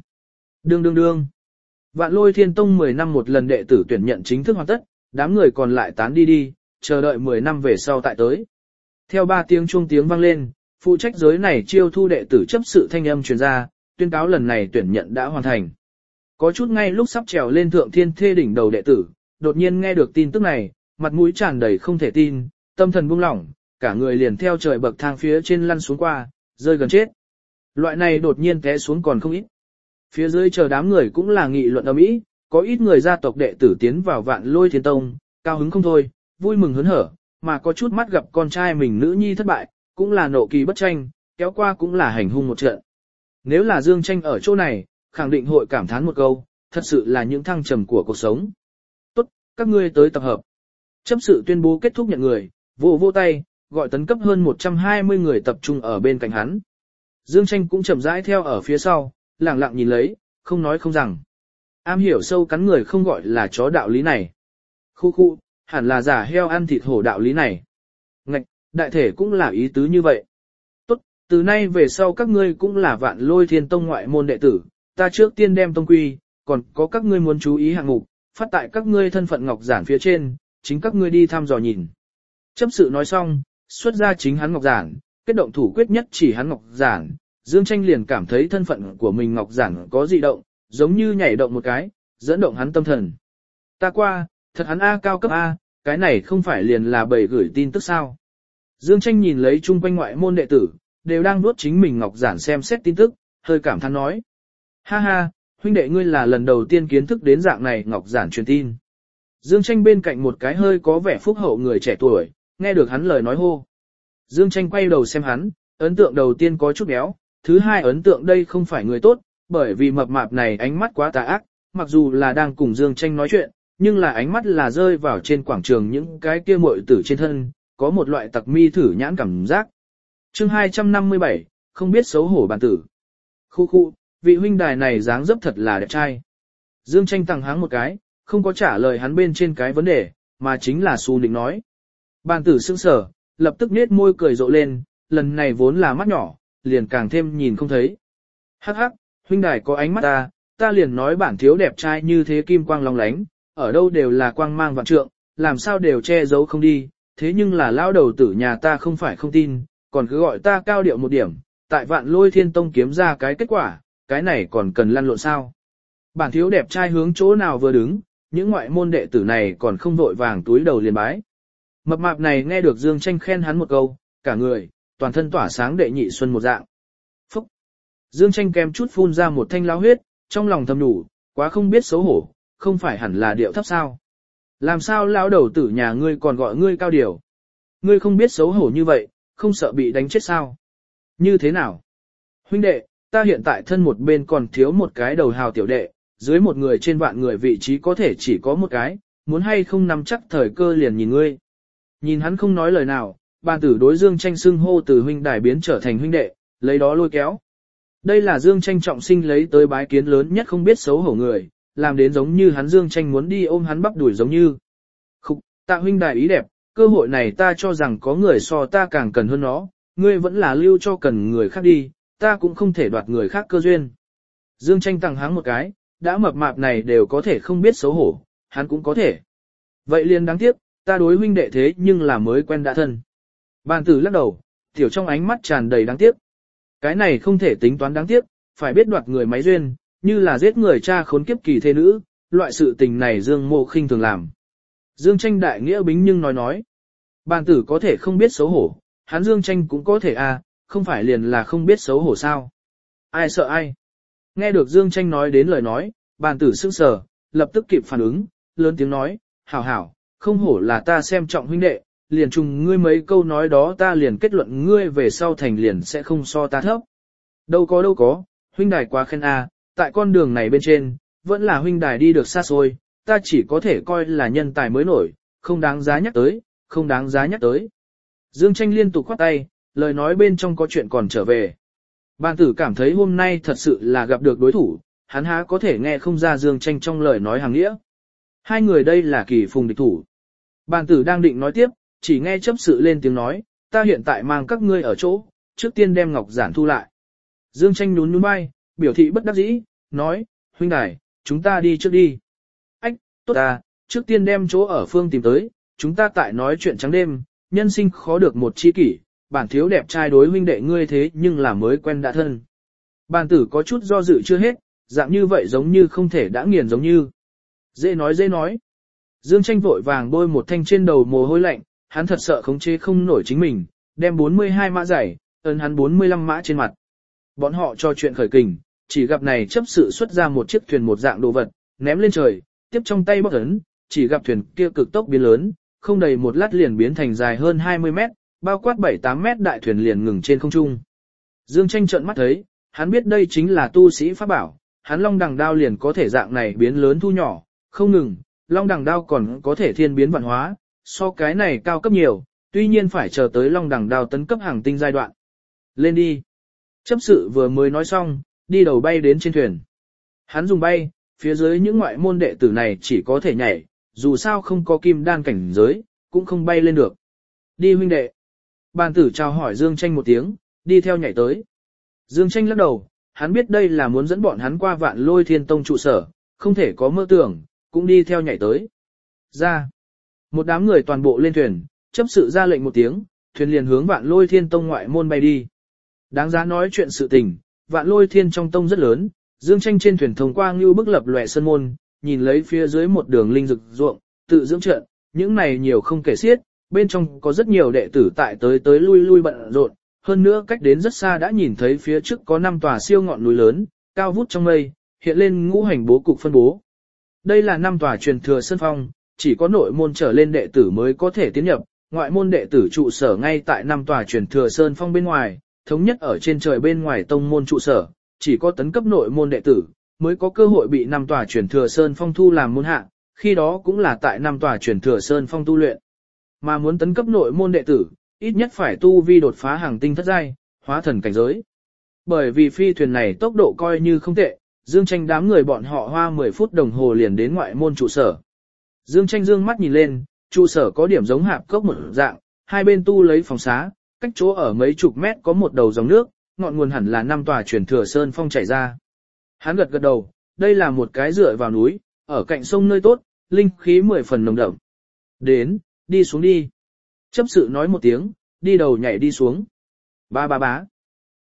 Đương. Vạn Lôi Thiên Tông 10 năm một lần đệ tử tuyển nhận chính thức hoàn tất, đám người còn lại tán đi, chờ đợi 10 năm về sau tại tới. Theo 3 tiếng chuông tiếng vang lên, phụ trách giới này chiêu thu đệ tử chấp sự thanh âm truyền ra, tuyên cáo lần này tuyển nhận đã hoàn thành. Có chút ngay lúc sắp trèo lên thượng thiên thê đỉnh đầu đệ tử, đột nhiên nghe được tin tức này, mặt mũi tràn đầy không thể tin, tâm thần buông lỏng, cả người liền theo trời bậc thang phía trên lăn xuống qua, rơi gần chết. Loại này đột nhiên té xuống còn không ít. Phía dưới chờ đám người cũng là nghị luận ầm ĩ, có ít người gia tộc đệ tử tiến vào Vạn Lôi Thiên Tông, cao hứng không thôi, vui mừng hớn hở, mà có chút mắt gặp con trai mình nữ nhi thất bại, cũng là nộ kỳ bất tranh, kéo qua cũng là hành hung một trận. Nếu là Dương Tranh ở chỗ này, khẳng định hội cảm thán một câu, thật sự là những thăng trầm của cuộc sống. Tốt, các ngươi tới tập hợp. Chấp sự tuyên bố kết thúc nhận người, vỗ tay, gọi tấn cấp hơn 120 người tập trung ở bên cạnh hắn. Dương Tranh cũng chậm rãi theo ở phía sau, lặng lặng nhìn lấy, không nói không rằng. Am hiểu sâu cắn người không gọi là chó đạo lý này. Khu, hẳn là giả heo ăn thịt hổ đạo lý này. Ngạch, đại thể cũng là ý tứ như vậy. Tốt, từ nay về sau các ngươi cũng là Vạn Lôi Thiên Tông ngoại môn đệ tử, ta trước tiên đem tông quy, còn có các ngươi muốn chú ý hạng mục, phát tại các ngươi thân phận ngọc giản phía trên, chính các ngươi đi thăm dò nhìn. Chấp sự nói xong, xuất ra chính hắn ngọc giản, kết động thủ quyết nhất chỉ hắn ngọc giản, Dương Tranh liền cảm thấy thân phận của mình ngọc giản có dị động, giống như nhảy động một cái, dẫn động hắn tâm thần. Ta qua, thật hắn A cao cấp A, cái này không phải liền là bầy gửi tin tức sao. Dương Tranh nhìn lấy chung quanh ngoại môn đệ tử, đều đang nuốt chính mình ngọc giản xem xét tin tức, hơi cảm thán nói. Ha, huynh đệ ngươi là lần đầu tiên kiến thức đến dạng này ngọc giản truyền tin. Dương Tranh bên cạnh một cái hơi có vẻ phúc hậu người trẻ tuổi, nghe được hắn lời nói hô. Dương Tranh quay đầu xem hắn, ấn tượng đầu tiên có chút béo, thứ hai ấn tượng đây không phải người tốt, bởi vì mập mạp này ánh mắt quá tà ác, mặc dù là đang cùng Dương Tranh nói chuyện, nhưng là ánh mắt là rơi vào trên quảng trường những cái kia muội tử trên thân, có một loại tặc mi thử nhãn cảm giác. Chương 257, không biết xấu hổ bản tử. Khu, vị huynh đài này dáng dấp thật là đẹp trai. Dương Tranh tằng háng một cái, không có trả lời hắn bên trên cái vấn đề, mà chính là Su Nịnh nói. Bản tử sững sờ, lập tức nết môi cười rộ lên, lần này vốn là mắt nhỏ, liền càng thêm nhìn không thấy. Hắc, huynh đài có ánh mắt ta liền nói bản thiếu đẹp trai như thế kim quang long lánh, ở đâu đều là quang mang vạn trượng, làm sao đều che giấu không đi, thế nhưng là lão đầu tử nhà ta không phải không tin, còn cứ gọi ta cao điệu một điểm, tại Vạn Lôi Thiên Tông kiếm ra cái kết quả, cái này còn cần lăn lộn sao? Bản thiếu đẹp trai hướng chỗ nào vừa đứng, những ngoại môn đệ tử này còn không vội vàng túi đầu liền bái. Mập mạp này nghe được Dương Tranh khen hắn một câu, cả người, toàn thân tỏa sáng đệ nhị xuân một dạng. Phúc! Dương Tranh kem chút phun ra một thanh lao huyết, trong lòng thầm nhủ, quá không biết xấu hổ, không phải hẳn là điệu thấp sao. Làm sao lão đầu tử nhà ngươi còn gọi ngươi cao điều? Ngươi không biết xấu hổ như vậy, không sợ bị đánh chết sao? Như thế nào? Huynh đệ, ta hiện tại thân một bên còn thiếu một cái đầu hào tiểu đệ, dưới một người trên vạn người vị trí có thể chỉ có một cái, muốn hay không nắm chắc thời cơ liền nhìn ngươi. Nhìn hắn không nói lời nào, bàn tử đối Dương Tranh xưng hô từ huynh đài biến trở thành huynh đệ, lấy đó lôi kéo. Đây là Dương Tranh trọng sinh lấy tới bái kiến lớn nhất không biết xấu hổ người, làm đến giống như hắn Dương Tranh muốn đi ôm hắn bắp đuổi giống như. Khúc, tạ huynh đài ý đẹp, cơ hội này ta cho rằng có người so ta càng cần hơn nó, ngươi vẫn là lưu cho cần người khác đi, ta cũng không thể đoạt người khác cơ duyên. Dương Tranh tặng háng một cái, đã mập mạp này đều có thể không biết xấu hổ, hắn cũng có thể. Vậy liền đáng tiếc, ta đối huynh đệ thế nhưng là mới quen đã thân. Bàn tử lắc đầu, tiểu trong ánh mắt tràn đầy đáng tiếc. Cái này không thể tính toán đáng tiếc, phải biết đoạt người máy duyên, như là giết người cha khốn kiếp kỳ thế nữ, loại sự tình này Dương Mộ khinh thường làm. Dương Tranh đại nghĩa bính nhưng nói. Bàn tử có thể không biết xấu hổ, hắn Dương Tranh cũng có thể không phải liền là không biết xấu hổ sao. Ai sợ ai. Nghe được Dương Tranh nói đến lời nói, bàn tử sững sờ, lập tức kịp phản ứng, lớn tiếng nói, hảo hảo, không hổ là ta xem trọng huynh đệ, liền trùng ngươi mấy câu nói đó ta liền kết luận ngươi về sau thành liền sẽ không so ta thấp. Đâu có, huynh đài quá khen tại con đường này bên trên, vẫn là huynh đài đi được xa xôi, ta chỉ có thể coi là nhân tài mới nổi, không đáng giá nhắc tới. Dương Tranh liên tục khoát tay, lời nói bên trong có chuyện còn trở về. Bàn tử cảm thấy hôm nay thật sự là gặp được đối thủ, hắn há có thể nghe không ra Dương Tranh trong lời nói hàng nghĩa. Hai người đây là kỳ phùng địch thủ. Bàn tử đang định nói tiếp, chỉ nghe chấp sự lên tiếng nói, ta hiện tại mang các ngươi ở chỗ, trước tiên đem ngọc giản thu lại. Dương Tranh nhún vai, biểu thị bất đắc dĩ, nói, huynh đài, chúng ta đi trước đi. Ách, tốt ta, trước tiên đem chỗ ở phương tìm tới, chúng ta tại nói chuyện trắng đêm, nhân sinh khó được một chi kỷ, bản thiếu đẹp trai đối huynh đệ ngươi thế nhưng là mới quen đã thân. Bàn tử có chút do dự chưa hết, dạng như vậy giống như không thể đã nghiền giống như. Dễ nói. Dương Tranh vội vàng bôi một thanh trên đầu mồ hôi lạnh, hắn thật sợ khống chế không nổi chính mình, đem 42 mã giày, ấn hắn 45 mã trên mặt. Bọn họ trò chuyện khởi kình, chỉ gặp này chấp sự xuất ra một chiếc thuyền một dạng đồ vật, ném lên trời, tiếp trong tay bóc ấn, chỉ gặp thuyền kia cực tốc biến lớn, không đầy một lát liền biến thành dài hơn 20 mét, bao quát 7-8 mét đại thuyền liền ngừng trên không trung. Dương Tranh trợn mắt thấy, hắn biết đây chính là tu sĩ pháp bảo, hắn long đằng đao liền có thể dạng này biến lớn thu nhỏ, không ngừng, long đằng đao còn có thể thiên biến vạn hóa, so cái này cao cấp nhiều, tuy nhiên phải chờ tới long đằng đao tấn cấp hàng tinh giai đoạn. Lên đi. Chấp sự vừa mới nói xong, đi đầu bay đến trên thuyền. Hắn dùng bay, phía dưới những ngoại môn đệ tử này chỉ có thể nhảy, dù sao không có kim đan cảnh giới, cũng không bay lên được. Đi huynh đệ. Bàn tử chào hỏi Dương Tranh một tiếng, đi theo nhảy tới. Dương Tranh lắc đầu, hắn biết đây là muốn dẫn bọn hắn qua Vạn Lôi Thiên Tông trụ sở, không thể có mơ tưởng, cũng đi theo nhảy tới. Ra. Một đám người toàn bộ lên thuyền, chấp sự ra lệnh một tiếng, thuyền liền hướng Vạn Lôi Thiên Tông ngoại môn bay đi. Đáng giá nói chuyện sự tình, Vạn Lôi Thiên trong tông rất lớn, Dương Tranh trên thuyền thông qua ngưu bức lập lòe sân môn, nhìn lấy phía dưới một đường linh rực ruộng, tự dưỡng trận, những này nhiều không kể xiết, bên trong có rất nhiều đệ tử tại tới lui bận rộn, hơn nữa cách đến rất xa đã nhìn thấy phía trước có 5 tòa siêu ngọn núi lớn, cao vút trong mây, hiện lên ngũ hành bố cục phân bố. Đây là 5 tòa truyền thừa sơn phong, chỉ có nội môn trở lên đệ tử mới có thể tiến nhập, ngoại môn đệ tử trụ sở ngay tại 5 tòa truyền thừa sơn phong bên ngoài, thống nhất ở trên trời bên ngoài tông môn trụ sở, chỉ có tấn cấp nội môn đệ tử mới có cơ hội bị 5 tòa truyền thừa sơn phong thu làm môn hạ, khi đó cũng là tại 5 tòa truyền thừa sơn phong tu luyện. Mà muốn tấn cấp nội môn đệ tử, ít nhất phải tu vi đột phá hàng tinh thất giai, hóa thần cảnh giới. Bởi vì phi thuyền này tốc độ coi như không tệ, Dương Tranh đám người bọn họ hoa 10 phút đồng hồ liền đến ngoại môn trụ sở. Dương Tranh dương mắt nhìn lên, trụ sở có điểm giống hạp cốc một dạng, hai bên tu lấy phòng xá, cách chỗ ở mấy chục mét có một đầu dòng nước, ngọn nguồn hẳn là 5 tòa truyền thừa sơn phong chảy ra. Hắn gật đầu, đây là một cái dựa vào núi, ở cạnh sông nơi tốt, linh khí 10 phần nồng đậm. Đến, đi xuống đi. Chấp sự nói một tiếng, đi đầu nhảy đi xuống. Bá.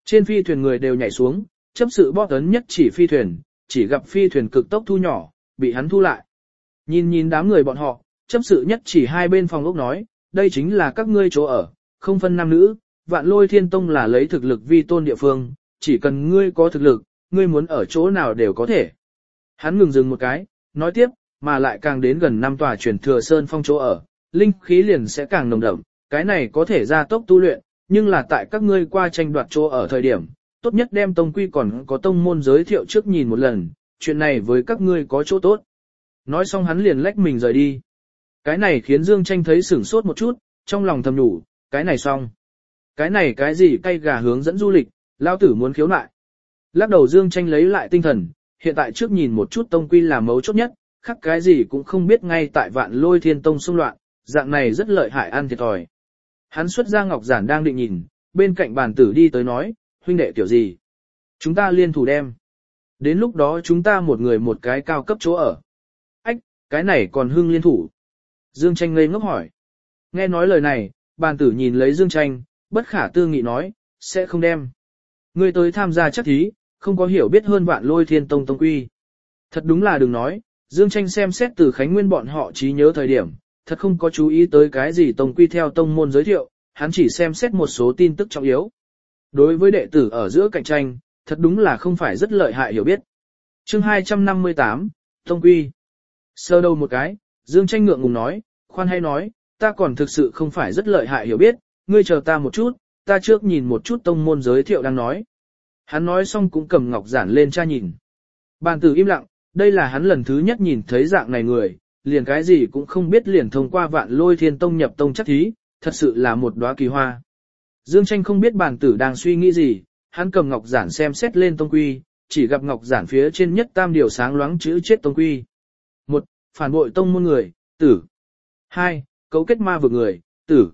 Trên phi thuyền người đều nhảy xuống, chấp sự bóp ấn nhất chỉ phi thuyền, chỉ gặp phi thuyền cực tốc thu nhỏ, bị hắn thu lại. Nhìn đám người bọn họ, chấp sự nhất chỉ hai bên phòng ốc nói, đây chính là các ngươi chỗ ở, không phân nam nữ, Vạn Lôi Thiên Tông là lấy thực lực vi tôn địa phương, chỉ cần ngươi có thực lực, ngươi muốn ở chỗ nào đều có thể. Hắn ngừng dừng một cái, nói tiếp, mà lại càng đến gần năm tòa truyền thừa sơn phong chỗ ở, linh khí liền sẽ càng nồng đậm, cái này có thể gia tốc tu luyện, nhưng là tại các ngươi qua tranh đoạt chỗ ở thời điểm, tốt nhất đem tông quy còn có tông môn giới thiệu trước nhìn một lần, chuyện này với các ngươi có chỗ tốt. Nói xong hắn liền lách mình rời đi. Cái này khiến Dương Tranh thấy sửng sốt một chút, trong lòng thầm nhủ, cái này xong. Cái này cái gì cay gà hướng dẫn du lịch, lao tử muốn khiếu nại. Lắc đầu Dương Tranh lấy lại tinh thần, hiện tại trước nhìn một chút tông quy là mấu chốt nhất, khác cái gì cũng không biết ngay tại Vạn Lôi Thiên Tông xung loạn, dạng này rất lợi hại ăn thiệt thòi. Hắn xuất ra ngọc giản đang định nhìn, bên cạnh bàn tử đi tới nói, huynh đệ tiểu gì? Chúng ta liên thủ đem. Đến lúc đó chúng ta một người một cái cao cấp chỗ ở. Ách, cái này còn hưng liên thủ. Dương Tranh ngây ngốc hỏi. Nghe nói lời này, bàn tử nhìn lấy Dương Tranh, bất khả tư nghị nói, sẽ không đem. Ngươi tới tham gia chắc thí, không có hiểu biết hơn Vạn Lôi Thiên Tông tông quy. Thật đúng là đừng nói, Dương Tranh xem xét từ Khánh Nguyên bọn họ trí nhớ thời điểm, thật không có chú ý tới cái gì tông quy theo tông môn giới thiệu, hắn chỉ xem xét một số tin tức trọng yếu. Đối với đệ tử ở giữa cạnh tranh, thật đúng là không phải rất lợi hại hiểu biết. Chương 258, tông quy. Sơ đầu một cái, Dương Tranh ngượng ngùng nói, khoan hay nói, ta còn thực sự không phải rất lợi hại hiểu biết, ngươi chờ ta một chút, ta trước nhìn một chút tông môn giới thiệu đang nói. Hắn nói xong cũng cầm ngọc giản lên tra nhìn. Bàn tử im lặng, đây là hắn lần thứ nhất nhìn thấy dạng này người, liền cái gì cũng không biết liền thông qua Vạn Lôi Thiên Tông nhập tông chắc thí, thật sự là một đóa kỳ hoa. Dương Tranh không biết bàn tử đang suy nghĩ gì, hắn cầm ngọc giản xem xét lên tông quy, chỉ gặp ngọc giản phía trên nhất tam điều sáng loáng chữ chết tông quy. 1. Phản bội tông môn người, tử. 2. Cấu kết ma vực người, tử.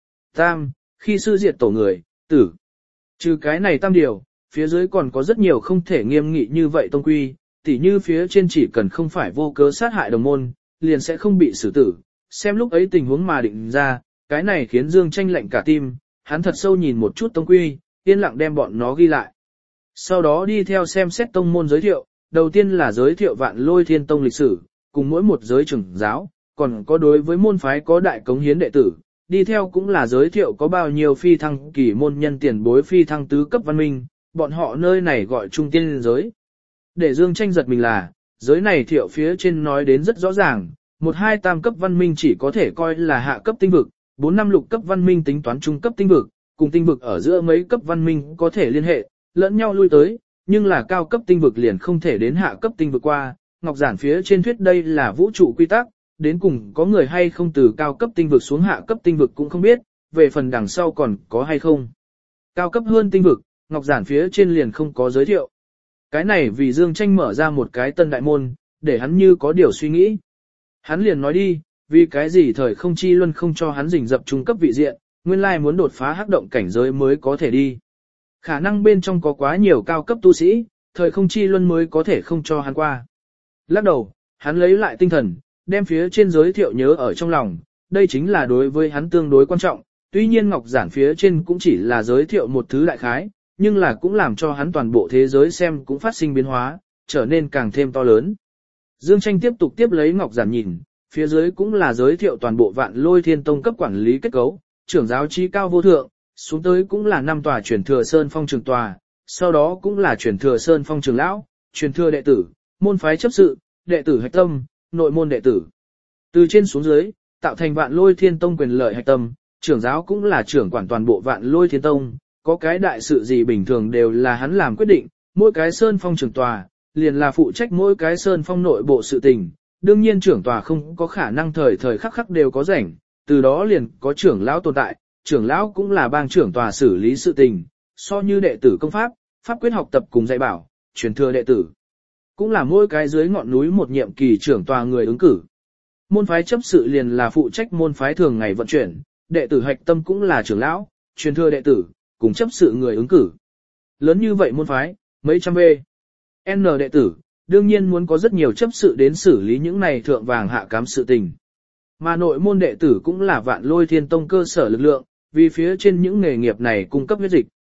3. Khi sư diệt tổ người, tử. Trừ cái này tam điều, phía dưới còn có rất nhiều không thể nghiêm nghị như vậy tông quy, tỉ như phía trên chỉ cần không phải vô cớ sát hại đồng môn, liền sẽ không bị xử tử. Xem lúc ấy tình huống mà định ra, cái này khiến Dương Tranh lạnh cả tim, hắn thật sâu nhìn một chút tông quy, yên lặng đem bọn nó ghi lại. Sau đó đi theo xem xét tông môn giới thiệu, đầu tiên là giới thiệu Vạn Lôi Thiên Tông lịch sử, cùng mỗi một giới trưởng giáo, còn có đối với môn phái có đại cống hiến đệ tử, đi theo cũng là giới thiệu có bao nhiêu phi thăng kỳ môn nhân tiền bối phi thăng tứ cấp văn minh, bọn họ nơi này gọi trung tiên giới. Để Dương Tranh giật mình là, giới này thiệu phía trên nói đến rất rõ ràng, 1-2 tam cấp văn minh chỉ có thể coi là hạ cấp tinh vực, 4-5 lục cấp văn minh tính toán trung cấp tinh vực, cùng tinh vực ở giữa mấy cấp văn minh có thể liên hệ, lẫn nhau lui tới, nhưng là cao cấp tinh vực liền không thể đến hạ cấp tinh vực qua. Ngọc giản phía trên thuyết đây là vũ trụ quy tắc, đến cùng có người hay không từ cao cấp tinh vực xuống hạ cấp tinh vực cũng không biết, về phần đằng sau còn có hay không. Cao cấp hơn tinh vực, Ngọc giản phía trên liền không có giới thiệu. Cái này vì Dương Tranh mở ra một cái tân đại môn, để hắn như có điều suy nghĩ. Hắn liền nói đi, vì cái gì thời không chi luân không cho hắn rình rập trung cấp vị diện, nguyên lai muốn đột phá hắc động cảnh giới mới có thể đi. Khả năng bên trong có quá nhiều cao cấp tu sĩ, thời không chi luân mới có thể không cho hắn qua. Lắc đầu, hắn lấy lại tinh thần, đem phía trên giới thiệu nhớ ở trong lòng, đây chính là đối với hắn tương đối quan trọng, tuy nhiên ngọc giản phía trên cũng chỉ là giới thiệu một thứ đại khái, nhưng là cũng làm cho hắn toàn bộ thế giới xem cũng phát sinh biến hóa, trở nên càng thêm to lớn. Dương Tranh tiếp tục tiếp lấy ngọc giản nhìn, phía dưới cũng là giới thiệu toàn bộ Vạn Lôi Thiên Tông cấp quản lý kết cấu, trưởng giáo trí cao vô thượng, xuống tới cũng là 5 tòa truyền thừa Sơn Phong trường tòa, sau đó cũng là truyền thừa Sơn Phong trường lão, truyền thừa đệ tử, môn phái chấp sự, đệ tử hạch tâm, nội môn đệ tử. Từ trên xuống dưới, tạo thành Vạn Lôi Thiên Tông quyền lợi hạch tâm, trưởng giáo cũng là trưởng quản toàn bộ Vạn Lôi Thiên Tông, có cái đại sự gì bình thường đều là hắn làm quyết định, mỗi cái Sơn Phong trường tòa, liền là phụ trách mỗi cái Sơn Phong nội bộ sự tình. Đương nhiên trưởng tòa không có khả năng thời thời khắc khắc đều có rảnh, từ đó liền có trưởng lão tồn tại, trưởng lão cũng là bang trưởng tòa xử lý sự tình, so như đệ tử công pháp, pháp quyết học tập cùng dạy bảo, truyền thừa đệ tử. Cũng là mỗi cái dưới ngọn núi một nhiệm kỳ trưởng tòa người ứng cử. Môn phái chấp sự liền là phụ trách môn phái thường ngày vận chuyển, đệ tử hạch tâm cũng là trưởng lão, truyền thừa đệ tử, cùng chấp sự người ứng cử. Lớn như vậy môn phái, mấy trăm B. N đệ tử, đương nhiên muốn có rất nhiều chấp sự đến xử lý những này thượng vàng hạ cám sự tình. Mà nội môn đệ tử cũng là Vạn Lôi Thiên Tông cơ sở lực lượng, vì phía trên những nghề nghiệp này cung cấp huyết dịch.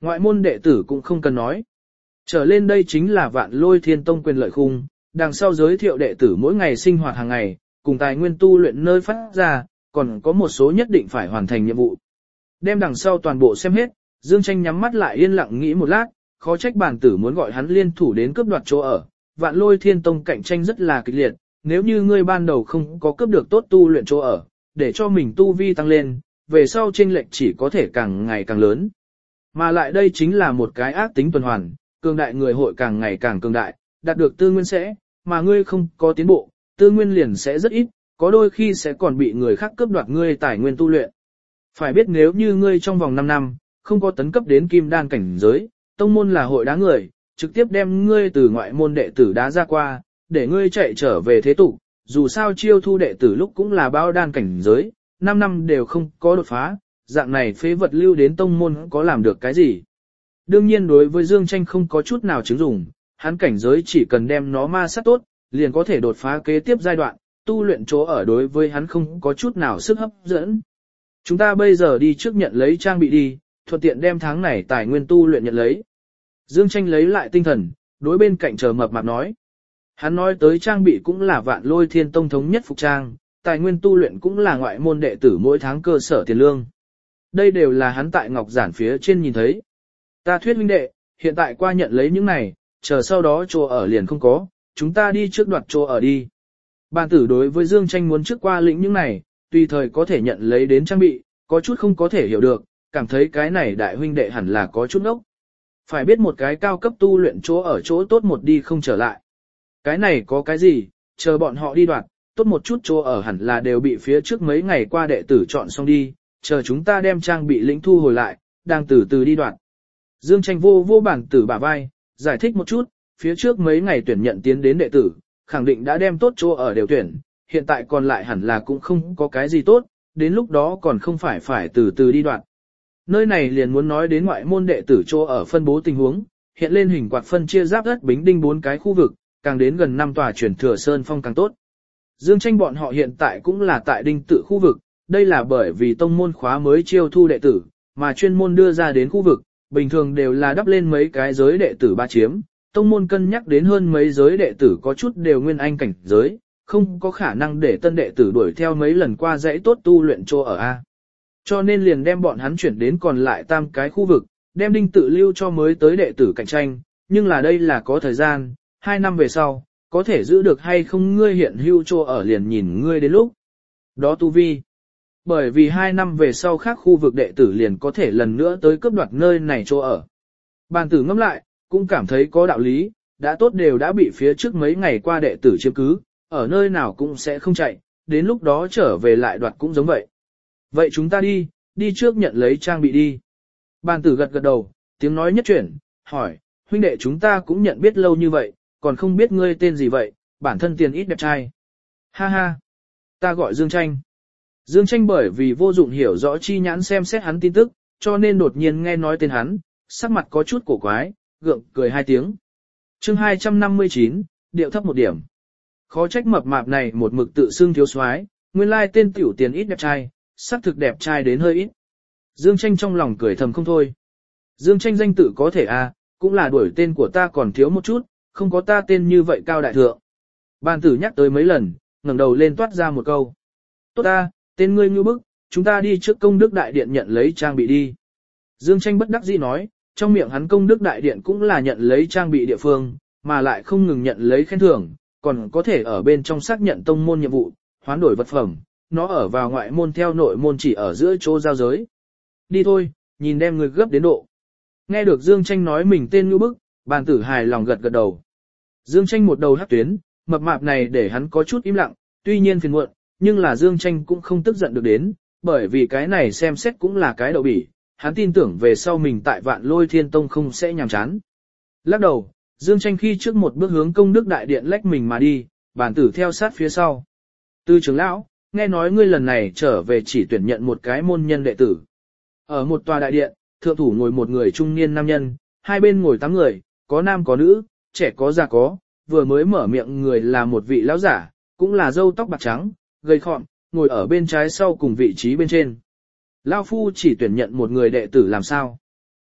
Ngoại môn đệ tử cũng không cần nói. Trở lên đây chính là Vạn Lôi Thiên Tông quyền lợi khung, đằng sau giới thiệu đệ tử mỗi ngày sinh hoạt hàng ngày, cùng tài nguyên tu luyện nơi phát ra, còn có một số nhất định phải hoàn thành nhiệm vụ. Đem đằng sau toàn bộ xem hết, Dương Tranh nhắm mắt lại yên lặng nghĩ một lát, khó trách bản tử muốn gọi hắn liên thủ đến cướp đoạt chỗ ở. Vạn Lôi Thiên Tông cạnh tranh rất là kịch liệt, nếu như ngươi ban đầu không có cướp được tốt tu luyện chỗ ở, để cho mình tu vi tăng lên, về sau chênh lệch chỉ có thể càng ngày càng lớn. Mà lại đây chính là một cái ác tính tuần hoàn, cường đại người hội càng ngày càng cường đại, đạt được tư nguyên sẽ, mà ngươi không có tiến bộ, tư nguyên liền sẽ rất ít, có đôi khi sẽ còn bị người khác cướp đoạt ngươi tài nguyên tu luyện. Phải biết nếu như ngươi trong vòng 5 năm, không có tấn cấp đến kim đan cảnh giới, tông môn là hội đá người, trực tiếp đem ngươi từ ngoại môn đệ tử đá ra qua, để ngươi chạy trở về thế tục, dù sao chiêu thu đệ tử lúc cũng là bao đan cảnh giới, 5 năm đều không có đột phá, dạng này phế vật lưu đến tông môn có làm được cái gì. Đương nhiên đối với Dương Tranh không có chút nào chứng dụng, hắn cảnh giới chỉ cần đem nó ma sát tốt, liền có thể đột phá kế tiếp giai đoạn, tu luyện chỗ ở đối với hắn không có chút nào sức hấp dẫn. Chúng ta bây giờ đi trước nhận lấy trang bị đi, thuận tiện đem tháng này tài nguyên tu luyện nhận lấy. Dương Tranh lấy lại tinh thần, đối bên cạnh chờ mập mạp nói. Hắn nói tới trang bị cũng là Vạn Lôi Thiên Tông thống nhất phục trang, tài nguyên tu luyện cũng là ngoại môn đệ tử mỗi tháng cơ sở tiền lương. Đây đều là hắn tại ngọc giản phía trên nhìn thấy. Ta thuyết huynh đệ, hiện tại qua nhận lấy những này, chờ sau đó chỗ ở liền không có, chúng ta đi trước đoạt chỗ ở đi. Bàn tử đối với Dương Tranh muốn trước qua lĩnh những này, tùy thời có thể nhận lấy đến trang bị, có chút không có thể hiểu được, cảm thấy cái này đại huynh đệ hẳn là có chút ngốc. Phải biết một cái cao cấp tu luyện chỗ ở chỗ tốt một đi không trở lại. Cái này có cái gì, chờ bọn họ đi đoạt, tốt một chút chỗ ở hẳn là đều bị phía trước mấy ngày qua đệ tử chọn xong đi, chờ chúng ta đem trang bị lĩnh thu hồi lại, đang từ từ đi đoạt. Dương Tranh vô bản tử bả vai, giải thích một chút, phía trước mấy ngày tuyển nhận tiến đến đệ tử, khẳng định đã đem tốt chỗ ở đều tuyển, hiện tại còn lại hẳn là cũng không có cái gì tốt, đến lúc đó còn không phải từ từ đi đoạn. Nơi này liền muốn nói đến ngoại môn đệ tử chỗ ở phân bố tình huống, hiện lên hình quạt phân chia giáp đất Bính Đinh 4 cái khu vực, càng đến gần 5 tòa truyền thừa sơn phong càng tốt. Dương Tranh bọn họ hiện tại cũng là tại Đinh tự khu vực, đây là bởi vì tông môn khóa mới chiêu thu đệ tử, mà chuyên môn đưa ra đến khu vực, bình thường đều là đắp lên mấy cái giới đệ tử ba chiếm, tông môn cân nhắc đến hơn mấy giới đệ tử có chút đều nguyên anh cảnh giới, không có khả năng để tân đệ tử đuổi theo mấy lần qua dãy tốt tu luyện chỗ ở A. Cho nên liền đem bọn hắn chuyển đến còn lại tam cái khu vực, đem Đinh tự lưu cho mới tới đệ tử cạnh tranh, nhưng là đây là có thời gian, 2 năm về sau, có thể giữ được hay không ngươi hiện hưu chỗ ở liền nhìn ngươi đến lúc. Đó tu vi. Bởi vì 2 năm về sau khác khu vực đệ tử liền có thể lần nữa tới cướp đoạt nơi này chỗ ở. Bàn tử ngẫm lại, cũng cảm thấy có đạo lý, đã tốt đều đã bị phía trước mấy ngày qua đệ tử chiếm cứ, ở nơi nào cũng sẽ không chạy, đến lúc đó trở về lại đoạt cũng giống vậy. Vậy chúng ta đi trước nhận lấy trang bị đi. Bàn tử gật gật đầu, tiếng nói nhất chuyển, hỏi, huynh đệ chúng ta cũng nhận biết lâu như vậy, còn không biết ngươi tên gì vậy, bản thân tiền ít đẹp trai. Ha ha, ta gọi Dương Tranh. Dương Tranh bởi vì vô dụng hiểu rõ chi nhãn xem xét hắn tin tức, cho nên đột nhiên nghe nói tên hắn, sắc mặt có chút cổ quái, gượng cười 2 tiếng. Chương 259, điệu thấp một điểm. Khó trách mập mạp này một mực tự xưng thiếu soái, nguyên lai tên tiểu tiền ít đẹp trai, sắc thực đẹp trai đến hơi ít. Dương Tranh trong lòng cười thầm không thôi. Dương Tranh danh tự có thể cũng là đuổi tên của ta còn thiếu một chút, không có ta tên như vậy cao đại thượng. Bàn tử nhắc tới mấy lần, ngẩng đầu lên toát ra một câu. Tốt ta, tên ngươi như bức, chúng ta đi trước công đức đại điện nhận lấy trang bị đi. Dương Tranh bất đắc dĩ nói, trong miệng hắn công đức đại điện cũng là nhận lấy trang bị địa phương, mà lại không ngừng nhận lấy khen thưởng, còn có thể ở bên trong xác nhận tông môn nhiệm vụ, hoán đổi vật phẩm, nó ở vào ngoại môn theo nội môn chỉ ở giữa chỗ giao giới. Đi thôi, nhìn đem người gấp đến độ. Nghe được Dương Tranh nói mình tên như bức, bàn tử hài lòng gật gật đầu. Dương Tranh một đầu hắc tuyến, mập mạp này để hắn có chút im lặng, tuy nhiên phiền muộn, nhưng là Dương Tranh cũng không tức giận được đến, bởi vì cái này xem xét cũng là cái đậu bỉ, hắn tin tưởng về sau mình tại Vạn Lôi Thiên Tông không sẽ nhàm chán. Lắc đầu, Dương Tranh khi trước một bước hướng công đức đại điện lách mình mà đi, bản tử theo sát phía sau. Tư trưởng lão, nghe nói ngươi lần này trở về chỉ tuyển nhận một cái môn nhân đệ tử. Ở một tòa đại điện, thượng thủ ngồi một người trung niên nam nhân, hai bên ngồi 8 người, có nam có nữ, trẻ có già có, vừa mới mở miệng người là một vị lão giả, cũng là râu tóc bạc trắng, gầy khọm, ngồi ở bên trái sau cùng vị trí bên trên. Lão phu chỉ tuyển nhận một người đệ tử làm sao?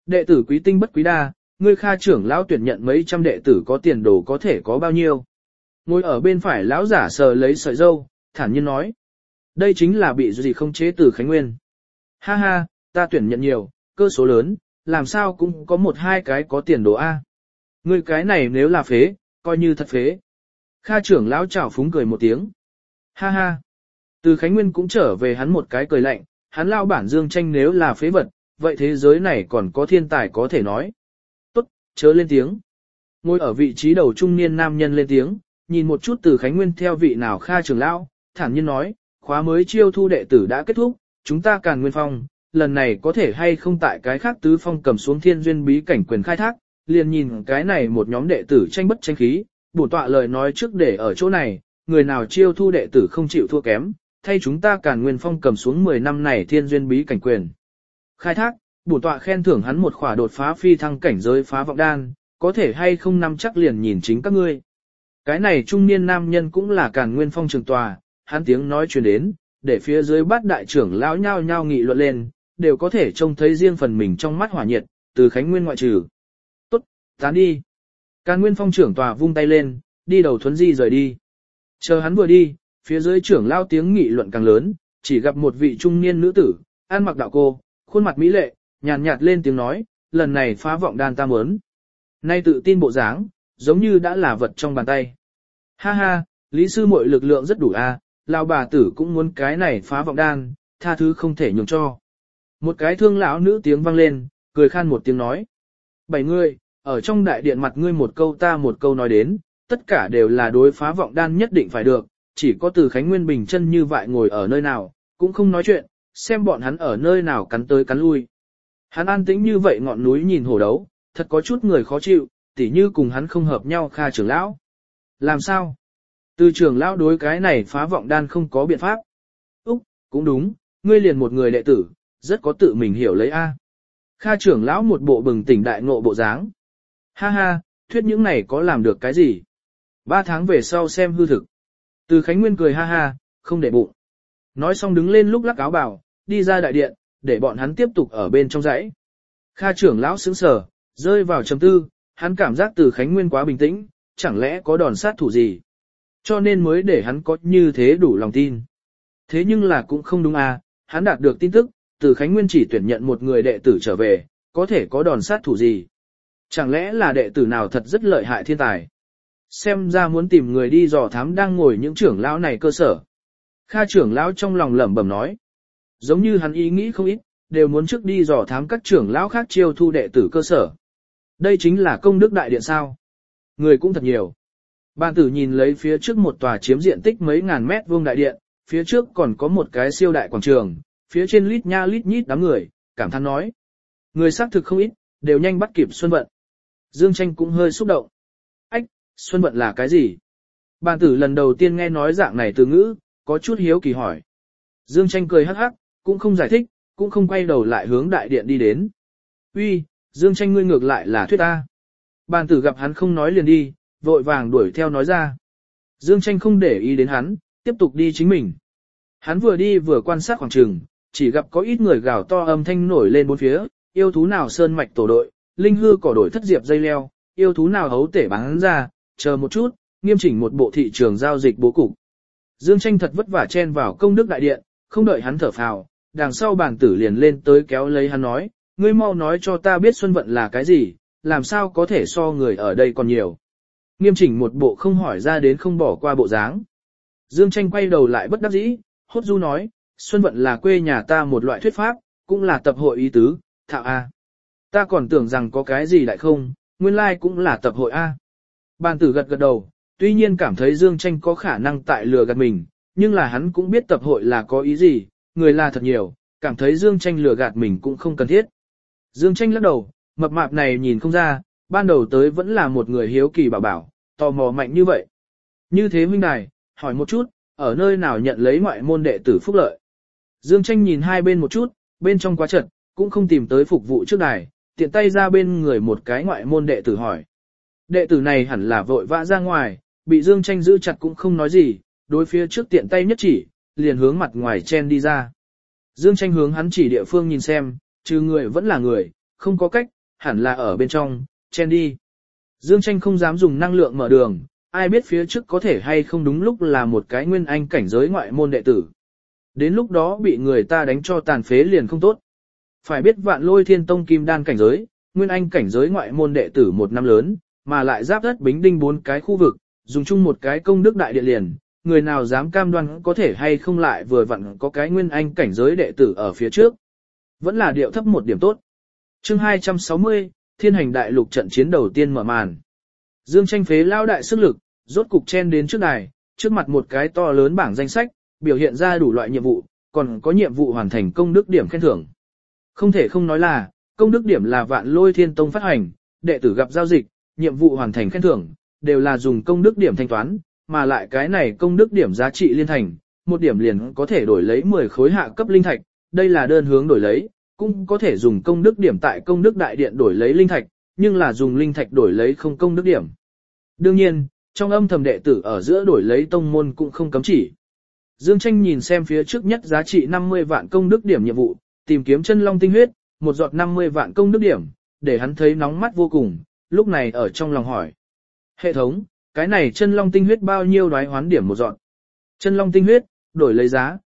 Đệ tử quý tinh bất quý đa, ngươi Kha trưởng lão tuyển nhận mấy trăm đệ tử có tiền đồ có thể có bao nhiêu. Ngồi ở bên phải lão giả sờ lấy sợi dâu, thản nhiên nói. Đây chính là bị gì không chế từ Khánh Nguyên. Ha ha, ta tuyển nhận nhiều, cơ số lớn, làm sao cũng có một hai cái có tiền đồ A. Ngươi cái này nếu là phế, coi như thật phế. Kha trưởng lão chảo phúng cười một tiếng. Ha ha. Từ Khánh Nguyên cũng trở về hắn một cái cười lạnh, hắn lao bản Dương Tranh nếu là phế vật, vậy thế giới này còn có thiên tài có thể nói. Tốt, chớ lên tiếng. Ngồi ở vị trí đầu trung niên nam nhân lên tiếng, nhìn một chút Từ Khánh Nguyên theo vị nào Kha trưởng lão, thản nhiên nói, khóa mới chiêu thu đệ tử đã kết thúc, chúng ta Càn Nguyên Phong, lần này có thể hay không tại cái khác tứ phong cầm xuống thiên duyên bí cảnh quyền khai thác, liền nhìn cái này một nhóm đệ tử tranh bất tranh khí, bổn tọa lời nói trước để ở chỗ này, người nào chiêu thu đệ tử không chịu thua kém, thay chúng ta Càn Nguyên Phong cầm xuống 10 năm này thiên duyên bí cảnh quyền. Khai thác, bổn tọa khen thưởng hắn một khỏa đột phá phi thăng cảnh giới phá vọng đan, có thể hay không nắm chắc liền nhìn chính các ngươi. Cái này trung niên nam nhân cũng là Càn Nguyên Phong trường tòa, hắn tiếng nói truyền đến, để phía dưới bát đại trưởng lão nhao nhao nghị luận lên, đều có thể trông thấy riêng phần mình trong mắt hỏa nhiệt, Từ Khánh Nguyên ngoại trừ. Tốt, tán đi. Càn Nguyên Phong trưởng tòa vung tay lên, đi đầu thuấn di rời đi. Chờ hắn vừa đi, phía dưới trưởng lão tiếng nghị luận càng lớn, chỉ gặp một vị trung niên nữ tử, ăn mặc đạo cô, khuôn mặt mỹ lệ, nhàn nhạt lên tiếng nói, lần này phá vọng đan ta muốn. Nay tự tin bộ dáng, giống như đã là vật trong bàn tay. Ha ha, Lý sư muội lực lượng rất đủ a, lão bà tử cũng muốn cái này phá vọng đan, tha thứ không thể nhường cho. Một cái thương lão nữ tiếng vang lên, cười khan một tiếng nói. 7 người, ở trong đại điện mặt ngươi một câu ta một câu nói đến, tất cả đều là đối phá vọng đan nhất định phải được, chỉ có Từ Khánh Nguyên bình chân như vậy ngồi ở nơi nào, cũng không nói chuyện, xem bọn hắn ở nơi nào cắn tới cắn lui. Hắn an tĩnh như vậy ngọn núi nhìn hổ đấu, thật có chút người khó chịu, tỉ như cùng hắn không hợp nhau Kha trưởng lão. Làm sao? Từ trưởng lão đối cái này phá vọng đan không có biện pháp. Úc, cũng đúng, ngươi liền một người đệ tử, rất có tự mình hiểu lấy a. Kha trưởng lão một bộ bừng tỉnh đại ngộ bộ dáng. Ha ha, thuyết những này có làm được cái gì? 3 tháng về sau xem hư thực. Từ Khánh Nguyên cười ha ha, không để bụng. Nói xong đứng lên lúc lắc áo bảo, đi ra đại điện, để bọn hắn tiếp tục ở bên trong dãy. Kha trưởng lão sững sờ, rơi vào trầm tư, hắn cảm giác Từ Khánh Nguyên quá bình tĩnh, chẳng lẽ có đòn sát thủ gì? Cho nên mới để hắn có như thế đủ lòng tin. Thế nhưng là cũng không đúng à, hắn đạt được tin tức, Từ Khánh Nguyên chỉ tuyển nhận một người đệ tử trở về, có thể có đòn sát thủ gì? Chẳng lẽ là đệ tử nào thật rất lợi hại thiên tài? Xem ra muốn tìm người đi dò thám đang ngồi những trưởng lão này cơ sở. Kha trưởng lão trong lòng lẩm bẩm nói. Giống như hắn ý nghĩ không ít, đều muốn trước đi dò thám các trưởng lão khác chiêu thu đệ tử cơ sở. Đây chính là công đức đại điện sao. Người cũng thật nhiều. Bàn tử nhìn lấy phía trước một tòa chiếm diện tích mấy ngàn mét vuông đại điện, phía trước còn có một cái siêu đại quảng trường, phía trên lít nha lít nhít đám người, cảm thán nói. Người xác thực không ít, đều nhanh bắt kịp Xuân Vận. Dương Tranh cũng hơi xúc động. Ách, Xuân Vận là cái gì? Bàn tử lần đầu tiên nghe nói dạng này từ ngữ, có chút hiếu kỳ hỏi. Dương Tranh cười hắc hắc, cũng không giải thích, cũng không quay đầu lại hướng đại điện đi đến. Uy, Dương Tranh ngươi ngược lại là thuyết ta. Bàn tử gặp hắn không nói liền đi, vội vàng đuổi theo nói ra. Dương Tranh không để ý đến hắn, tiếp tục đi chính mình. Hắn vừa đi vừa quan sát khoảng trường, chỉ gặp có ít người gào to âm thanh nổi lên bốn phía, yêu thú nào sơn mạch tổ đội, linh hư cỏ đổi thất diệp dây leo, yêu thú nào hấu tể bán ra, chờ một chút, nghiêm chỉnh một bộ thị trường giao dịch bố cục. Dương Tranh thật vất vả chen vào công đức đại điện, không đợi hắn thở phào, đằng sau bàn tử liền lên tới kéo lấy hắn nói, ngươi mau nói cho ta biết Xuân Vận là cái gì, làm sao có thể so người ở đây còn nhiều. Nghiêm chỉnh một bộ không hỏi ra đến không bỏ qua bộ dáng. Dương Tranh quay đầu lại bất đắc dĩ, hốt du nói, Xuân Vận là quê nhà ta một loại thuyết pháp, cũng là tập hội ý tứ, thạo A. Ta còn tưởng rằng có cái gì lại không, nguyên lai cũng là tập hội A. Bàn tử gật gật đầu, tuy nhiên cảm thấy Dương Tranh có khả năng tại lừa gạt mình, nhưng là hắn cũng biết tập hội là có ý gì, người là thật nhiều, cảm thấy Dương Tranh lừa gạt mình cũng không cần thiết. Dương Tranh lắc đầu, mập mạp này nhìn không ra, ban đầu tới vẫn là một người hiếu kỳ bảo bảo, tò mò mạnh như vậy. Như thế huynh đài, hỏi một chút, ở nơi nào nhận lấy ngoại môn đệ tử phúc lợi. Dương Tranh nhìn hai bên một chút, bên trong quá chật, cũng không tìm tới phục vụ trước đài, tiện tay ra bên người một cái ngoại môn đệ tử hỏi. Đệ tử này hẳn là vội vã ra ngoài, bị Dương Tranh giữ chặt cũng không nói gì, đối phía trước tiện tay nhất chỉ, liền hướng mặt ngoài chen đi ra. Dương Tranh hướng hắn chỉ địa phương nhìn xem, trừ người vẫn là người, không có cách, hẳn là ở bên trong, chen đi. Dương Tranh không dám dùng năng lượng mở đường, ai biết phía trước có thể hay không đúng lúc là một cái nguyên anh cảnh giới ngoại môn đệ tử. Đến lúc đó bị người ta đánh cho tàn phế liền không tốt. Phải biết Vạn Lôi Thiên Tông kim đan cảnh giới, nguyên anh cảnh giới ngoại môn đệ tử một năm lớn, mà lại giáp đất Bính Đinh 4 cái khu vực, dùng chung một cái công đức đại địa liền, người nào dám cam đoan có thể hay không lại vừa vặn có cái nguyên anh cảnh giới đệ tử ở phía trước. Vẫn là điệu thấp một điểm tốt. Chương 260, Thiên Hành Đại Lục trận chiến đầu tiên mở màn. Dương Tranh phế lao đại sức lực, rốt cục chen đến trước đài, trước mặt một cái to lớn bảng danh sách, biểu hiện ra đủ loại nhiệm vụ, còn có nhiệm vụ hoàn thành công đức điểm khen thưởng. Không thể không nói là, công đức điểm là Vạn Lôi Thiên Tông phát hành, đệ tử gặp giao dịch, nhiệm vụ hoàn thành khen thưởng, đều là dùng công đức điểm thanh toán, mà lại cái này công đức điểm giá trị liên thành, một điểm liền có thể đổi lấy 10 khối hạ cấp linh thạch, đây là đơn hướng đổi lấy, cũng có thể dùng công đức điểm tại công đức đại điện đổi lấy linh thạch, nhưng là dùng linh thạch đổi lấy không công đức điểm. Đương nhiên, trong âm thầm đệ tử ở giữa đổi lấy tông môn cũng không cấm chỉ. Dương Tranh nhìn xem phía trước nhất giá trị 50 vạn công đức điểm nhiệm vụ, tìm kiếm chân long tinh huyết, một giọt 50 vạn công đức điểm, để hắn thấy nóng mắt vô cùng, lúc này ở trong lòng hỏi. Hệ thống, cái này chân long tinh huyết bao nhiêu đoái hoán điểm một giọt? Chân long tinh huyết, đổi lấy giá,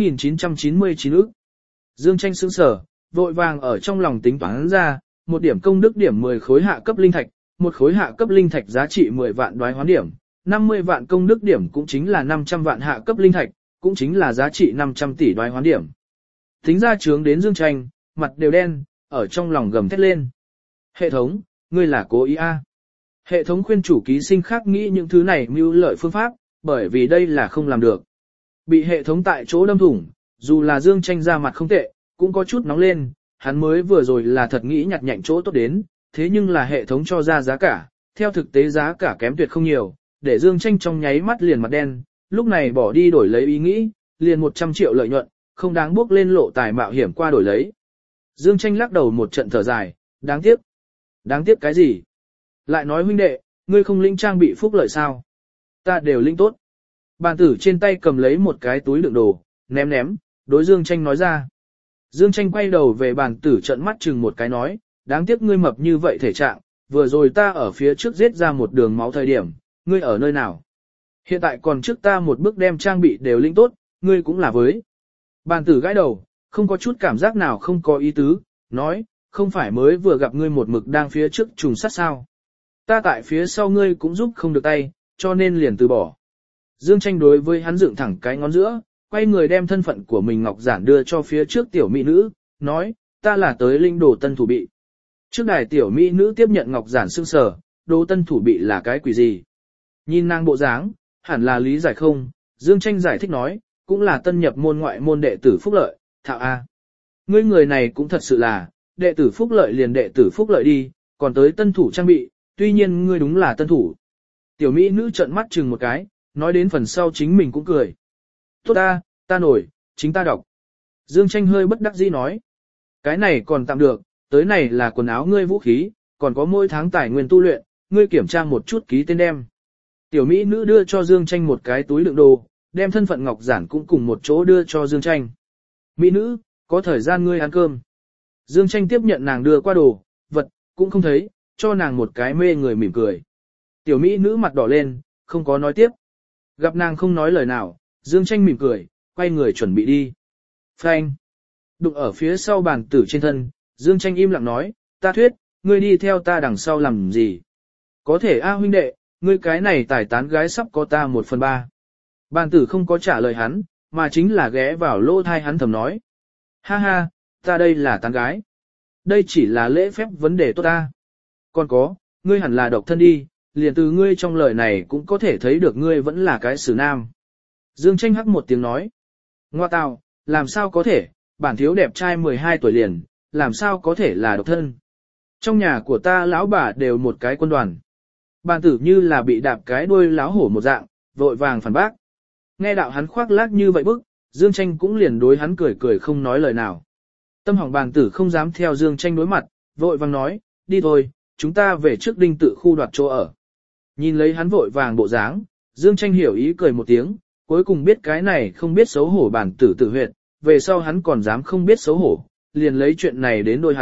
4.999 ức. Dương Tranh sững sờ, vội vàng ở trong lòng tính toán ra, một điểm công đức điểm 10 khối hạ cấp linh thạch, một khối hạ cấp linh thạch giá trị 10 vạn đoái hoán điểm, 50 vạn công đức điểm cũng chính là 500 vạn hạ cấp linh thạch, cũng chính là giá trị 500 tỷ đoái hoán điểm. Tính ra chướng đến Dương Tranh, mặt đều đen, ở trong lòng gầm thét lên. Hệ thống, ngươi là cố ý a? Hệ thống khuyên chủ ký sinh khác nghĩ những thứ này mưu lợi phương pháp, bởi vì đây là không làm được. Bị hệ thống tại chỗ đâm thủng, dù là Dương Tranh ra mặt không tệ, cũng có chút nóng lên, hắn mới vừa rồi là thật nghĩ nhặt nhạnh chỗ tốt đến, thế nhưng là hệ thống cho ra giá cả, theo thực tế giá cả kém tuyệt không nhiều, để Dương Tranh trong nháy mắt liền mặt đen, lúc này bỏ đi đổi lấy ý nghĩ, liền 100 triệu lợi nhuận, không đáng bước lên lộ tài mạo hiểm qua đổi lấy. Dương Tranh lắc đầu một trận thở dài, đáng tiếc. Đáng tiếc cái gì? Lại nói huynh đệ, ngươi không linh trang bị phúc lợi sao? Ta đều linh tốt. Bàn tử trên tay cầm lấy một cái túi đựng đồ, ném, đối Dương Tranh nói ra. Dương Tranh quay đầu về bàn tử trận mắt chừng một cái nói, đáng tiếc ngươi mập như vậy thể trạng, vừa rồi ta ở phía trước giết ra một đường máu thời điểm, ngươi ở nơi nào? Hiện tại còn trước ta một bước đem trang bị đều linh tốt, ngươi cũng là với. Bàn tử gãi đầu, không có chút cảm giác nào không có ý tứ, nói, không phải mới vừa gặp ngươi một mực đang phía trước trùng sát sao. Ta tại phía sau ngươi cũng giúp không được tay, cho nên liền từ bỏ. Dương Tranh đối với hắn dựng thẳng cái ngón giữa, quay người đem thân phận của mình ngọc giản đưa cho phía trước tiểu mỹ nữ, nói, ta là tới linh đồ tân thủ bị. Trước đài tiểu mỹ nữ tiếp nhận ngọc giản sương sờ, đồ tân thủ bị là cái quỷ gì? Nhìn nàng bộ dáng, hẳn là lý giải không, Dương Tranh giải thích nói, cũng là tân nhập môn ngoại môn đệ tử phúc lợi, thạo a. Ngươi người này cũng thật sự là, đệ tử phúc lợi liền đệ tử phúc lợi đi, còn tới tân thủ trang bị, tuy nhiên ngươi đúng là tân thủ. Tiểu mỹ nữ trợn mắt chừng một cái, nói đến phần sau chính mình cũng cười. Tốt ta nổi, chính ta đọc. Dương Tranh hơi bất đắc dĩ nói. Cái này còn tạm được, tới này là quần áo ngươi vũ khí, còn có mỗi tháng tài nguyên tu luyện, ngươi kiểm tra một chút ký tên đem. Tiểu mỹ nữ đưa cho Dương Tranh một cái túi đựng đồ, đem thân phận ngọc giản cũng cùng một chỗ đưa cho Dương Tranh. Mỹ nữ, có thời gian ngươi ăn cơm. Dương Tranh tiếp nhận nàng đưa qua đồ, vật, cũng không thấy, cho nàng một cái mê người mỉm cười. Tiểu mỹ nữ mặt đỏ lên, không có nói tiếp. Gặp nàng không nói lời nào, Dương Tranh mỉm cười, quay người chuẩn bị đi. Phanh. Đụng ở phía sau bàn tử trên thân, Dương Tranh im lặng nói, ta thuyết, ngươi đi theo ta đằng sau làm gì? Có thể a huynh đệ, ngươi cái này tài tán gái sắp có ta 1/3. Bàn tử không có trả lời hắn, mà chính là ghé vào lỗ thai hắn thầm nói. Ha ha, ta đây là tán gái. Đây chỉ là lễ phép vấn đề tốt ta. Còn có, ngươi hẳn là độc thân đi, liền từ ngươi trong lời này cũng có thể thấy được ngươi vẫn là cái xử nam. Dương Tranh hắc một tiếng nói. Ngoa tào, làm sao có thể, bản thiếu đẹp trai 12 tuổi liền, làm sao có thể là độc thân. Trong nhà của ta lão bà đều một cái quân đoàn. Bàn tử như là bị đạp cái đuôi láo hổ một dạng, vội vàng phản bác. Nghe đạo hắn khoác lác như vậy bức, Dương Tranh cũng liền đối hắn cười cười không nói lời nào. Tâm hỏng bàn tử không dám theo Dương Tranh đối mặt, vội vàng nói, đi thôi, chúng ta về trước đinh tự khu đoạt chỗ ở. Nhìn lấy hắn vội vàng bộ dáng, Dương Tranh hiểu ý cười một tiếng, cuối cùng biết cái này không biết xấu hổ bàn tử tự huyệt, về sau hắn còn dám không biết xấu hổ, liền lấy chuyện này đến đôi hắn,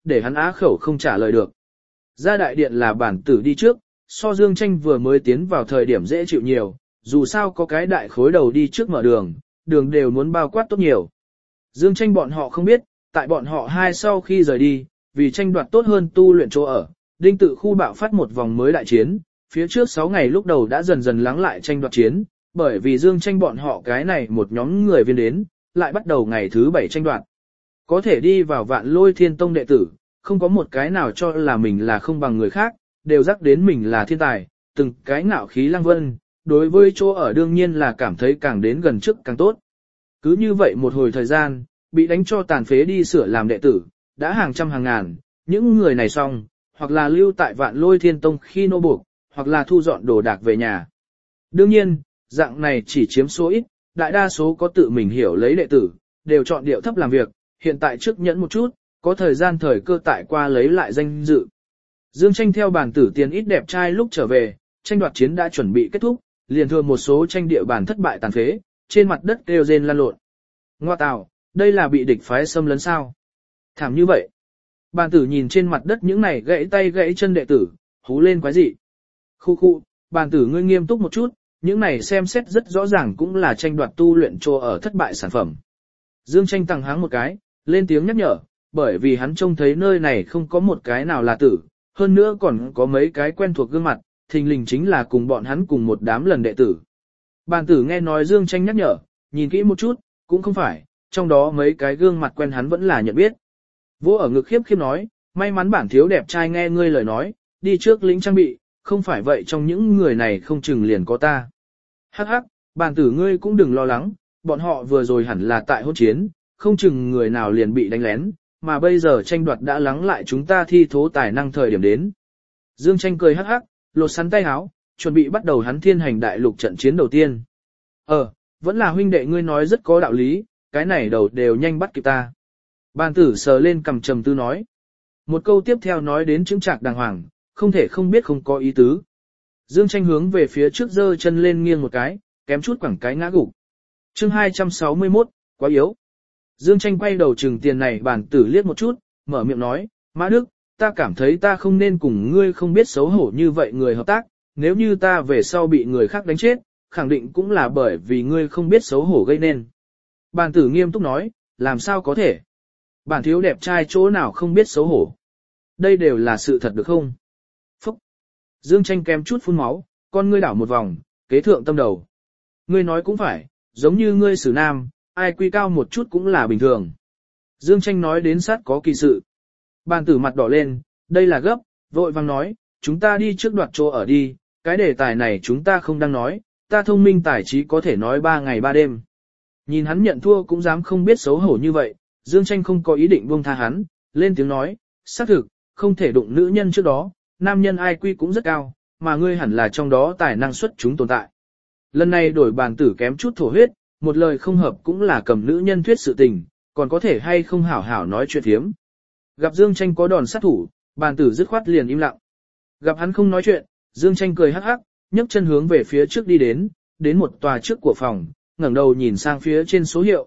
để hắn á khẩu không trả lời được. Ra đại điện là bản tử đi trước, so Dương Tranh vừa mới tiến vào thời điểm dễ chịu nhiều, dù sao có cái đại khối đầu đi trước mở đường, đường đều muốn bao quát tốt nhiều. Dương Tranh bọn họ không biết, tại bọn họ hai sau khi rời đi, vì tranh đoạt tốt hơn tu luyện chỗ ở, Đinh Tự khu bạo phát một vòng mới đại chiến, phía trước 6 ngày lúc đầu đã dần dần lắng lại tranh đoạt chiến, bởi vì Dương Tranh bọn họ cái này một nhóm người viên đến, lại bắt đầu ngày thứ 7 tranh đoạt. Có thể đi vào Vạn Lôi Thiên Tông đệ tử, không có một cái nào cho là mình là không bằng người khác, đều rắc đến mình là thiên tài, từng cái ngạo khí lăng vân, đối với chỗ ở đương nhiên là cảm thấy càng đến gần trước càng tốt. Cứ như vậy một hồi thời gian, bị đánh cho tàn phế đi sửa làm đệ tử, đã hàng trăm hàng ngàn, những người này xong, hoặc là lưu tại Vạn Lôi Thiên Tông khi nô buộc, hoặc là thu dọn đồ đạc về nhà. Đương nhiên, dạng này chỉ chiếm số ít, đại đa số có tự mình hiểu lấy đệ tử, đều chọn điệu thấp làm việc, hiện tại trước nhẫn một chút, có thời gian thời cơ tại qua lấy lại danh dự. Dương Tranh theo bản tử tiền ít đẹp trai lúc trở về, tranh đoạt chiến đã chuẩn bị kết thúc, liền thừa một số tranh địa bàn thất bại tàn phế, trên mặt đất kêu rên lăn lộn. Ngoa tào, đây là bị địch phái xâm lấn sao? Thảm như vậy. Bản tử nhìn trên mặt đất những này gãy tay gãy chân đệ tử, hú lên quái dị. Khu khu, bản tử ngươi nghiêm túc một chút, những này xem xét rất rõ ràng cũng là tranh đoạt tu luyện chỗ ở thất bại sản phẩm. Dương Tranh tăng háng một cái, lên tiếng nhắc nhở, bởi vì hắn trông thấy nơi này không có một cái nào là tử, hơn nữa còn có mấy cái quen thuộc gương mặt, thình lình chính là cùng bọn hắn cùng một đám lần đệ tử. Bản tử nghe nói Dương Tranh nhắc nhở, nhìn kỹ một chút, cũng không phải, trong đó mấy cái gương mặt quen hắn vẫn là nhận biết. Vỗ ở ngực khiếp khiếp nói, may mắn bản thiếu đẹp trai nghe ngươi lời nói, đi trước lính trang bị, không phải vậy trong những người này không chừng liền có ta. Hắc hắc, bản tử ngươi cũng đừng lo lắng, bọn họ vừa rồi hẳn là tại hôn chiến, không chừng người nào liền bị đánh lén, mà bây giờ tranh đoạt đã lắng lại chúng ta thi thố tài năng thời điểm đến. Dương Tranh cười hắc hắc, lột sắn tay áo, chuẩn bị bắt đầu hắn thiên hành đại lục trận chiến đầu tiên. Vẫn là huynh đệ ngươi nói rất có đạo lý, cái này đầu đều nhanh bắt kịp ta. Bàn tử sờ lên cằm trầm tư nói. Một câu tiếp theo nói đến chứng trạc đàng hoàng, không thể không biết không có ý tứ. Dương Tranh hướng về phía trước giơ chân lên nghiêng một cái, kém chút quẳng cái ngã gục. Chương 261, quá yếu. Dương Tranh quay đầu trừng tiền này bản tử liếc một chút, mở miệng nói, Mã Đức, ta cảm thấy ta không nên cùng ngươi không biết xấu hổ như vậy người hợp tác, nếu như ta về sau bị người khác đánh chết, khẳng định cũng là bởi vì ngươi không biết xấu hổ gây nên. Bản tử nghiêm túc nói, làm sao có thể? Bản thiếu đẹp trai chỗ nào không biết xấu hổ? Đây đều là sự thật được không? Phúc! Dương Tranh kém chút phun máu, con ngươi đảo một vòng, kế thượng tâm đầu. Ngươi nói cũng phải, giống như ngươi xử nam, ai quy cao một chút cũng là bình thường. Dương Tranh nói đến sát có kỳ sự. Bàn tử mặt đỏ lên, đây là gấp, vội vàng nói, chúng ta đi trước đoạt chỗ ở đi, cái đề tài này chúng ta không đang nói, ta thông minh tài trí có thể nói 3 ngày 3 đêm. Nhìn hắn nhận thua cũng dám không biết xấu hổ như vậy, Dương Tranh không có ý định buông tha hắn, lên tiếng nói, xác thực, không thể đụng nữ nhân trước đó, nam nhân ai quy cũng rất cao, mà ngươi hẳn là trong đó tài năng xuất chúng tồn tại. Lần này đổi bàn tử kém chút thổ huyết, một lời không hợp cũng là cầm nữ nhân thuyết sự tình, còn có thể hay không hảo hảo nói chuyện thiếm. Gặp Dương Tranh có đòn sát thủ, bàn tử dứt khoát liền im lặng. Gặp hắn không nói chuyện, Dương Tranh cười hắc hắc, nhấc chân hướng về phía trước đi đến một tòa trước của phòng, ngẩng đầu nhìn sang phía trên số hiệu,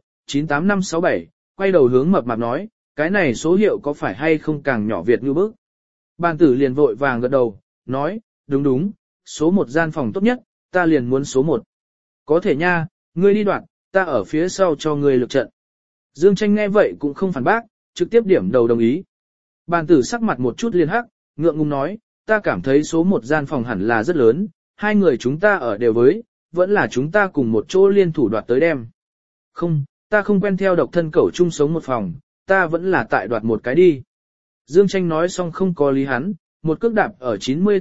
98567, quay đầu hướng mập mạp nói, cái này số hiệu có phải hay không càng nhỏ Việt như bức. Bàn tử liền vội vàng gật đầu, nói, đúng, số 1 gian phòng tốt nhất, ta liền muốn số 1. Có thể nha, ngươi đi đoạt, ta ở phía sau cho ngươi lực trận. Dương Tranh nghe vậy cũng không phản bác, trực tiếp điểm đầu đồng ý. Bàn tử sắc mặt một chút liền hắc, ngượng ngùng nói, ta cảm thấy số 1 gian phòng hẳn là rất lớn, hai người chúng ta ở đều với, vẫn là chúng ta cùng một chỗ liên thủ đoạt tới đem. Không, ta không quen theo độc thân cẩu chung sống một phòng, ta vẫn là tại đoạt một cái đi. Dương Tranh nói xong không có lý hắn, một cước đạp ở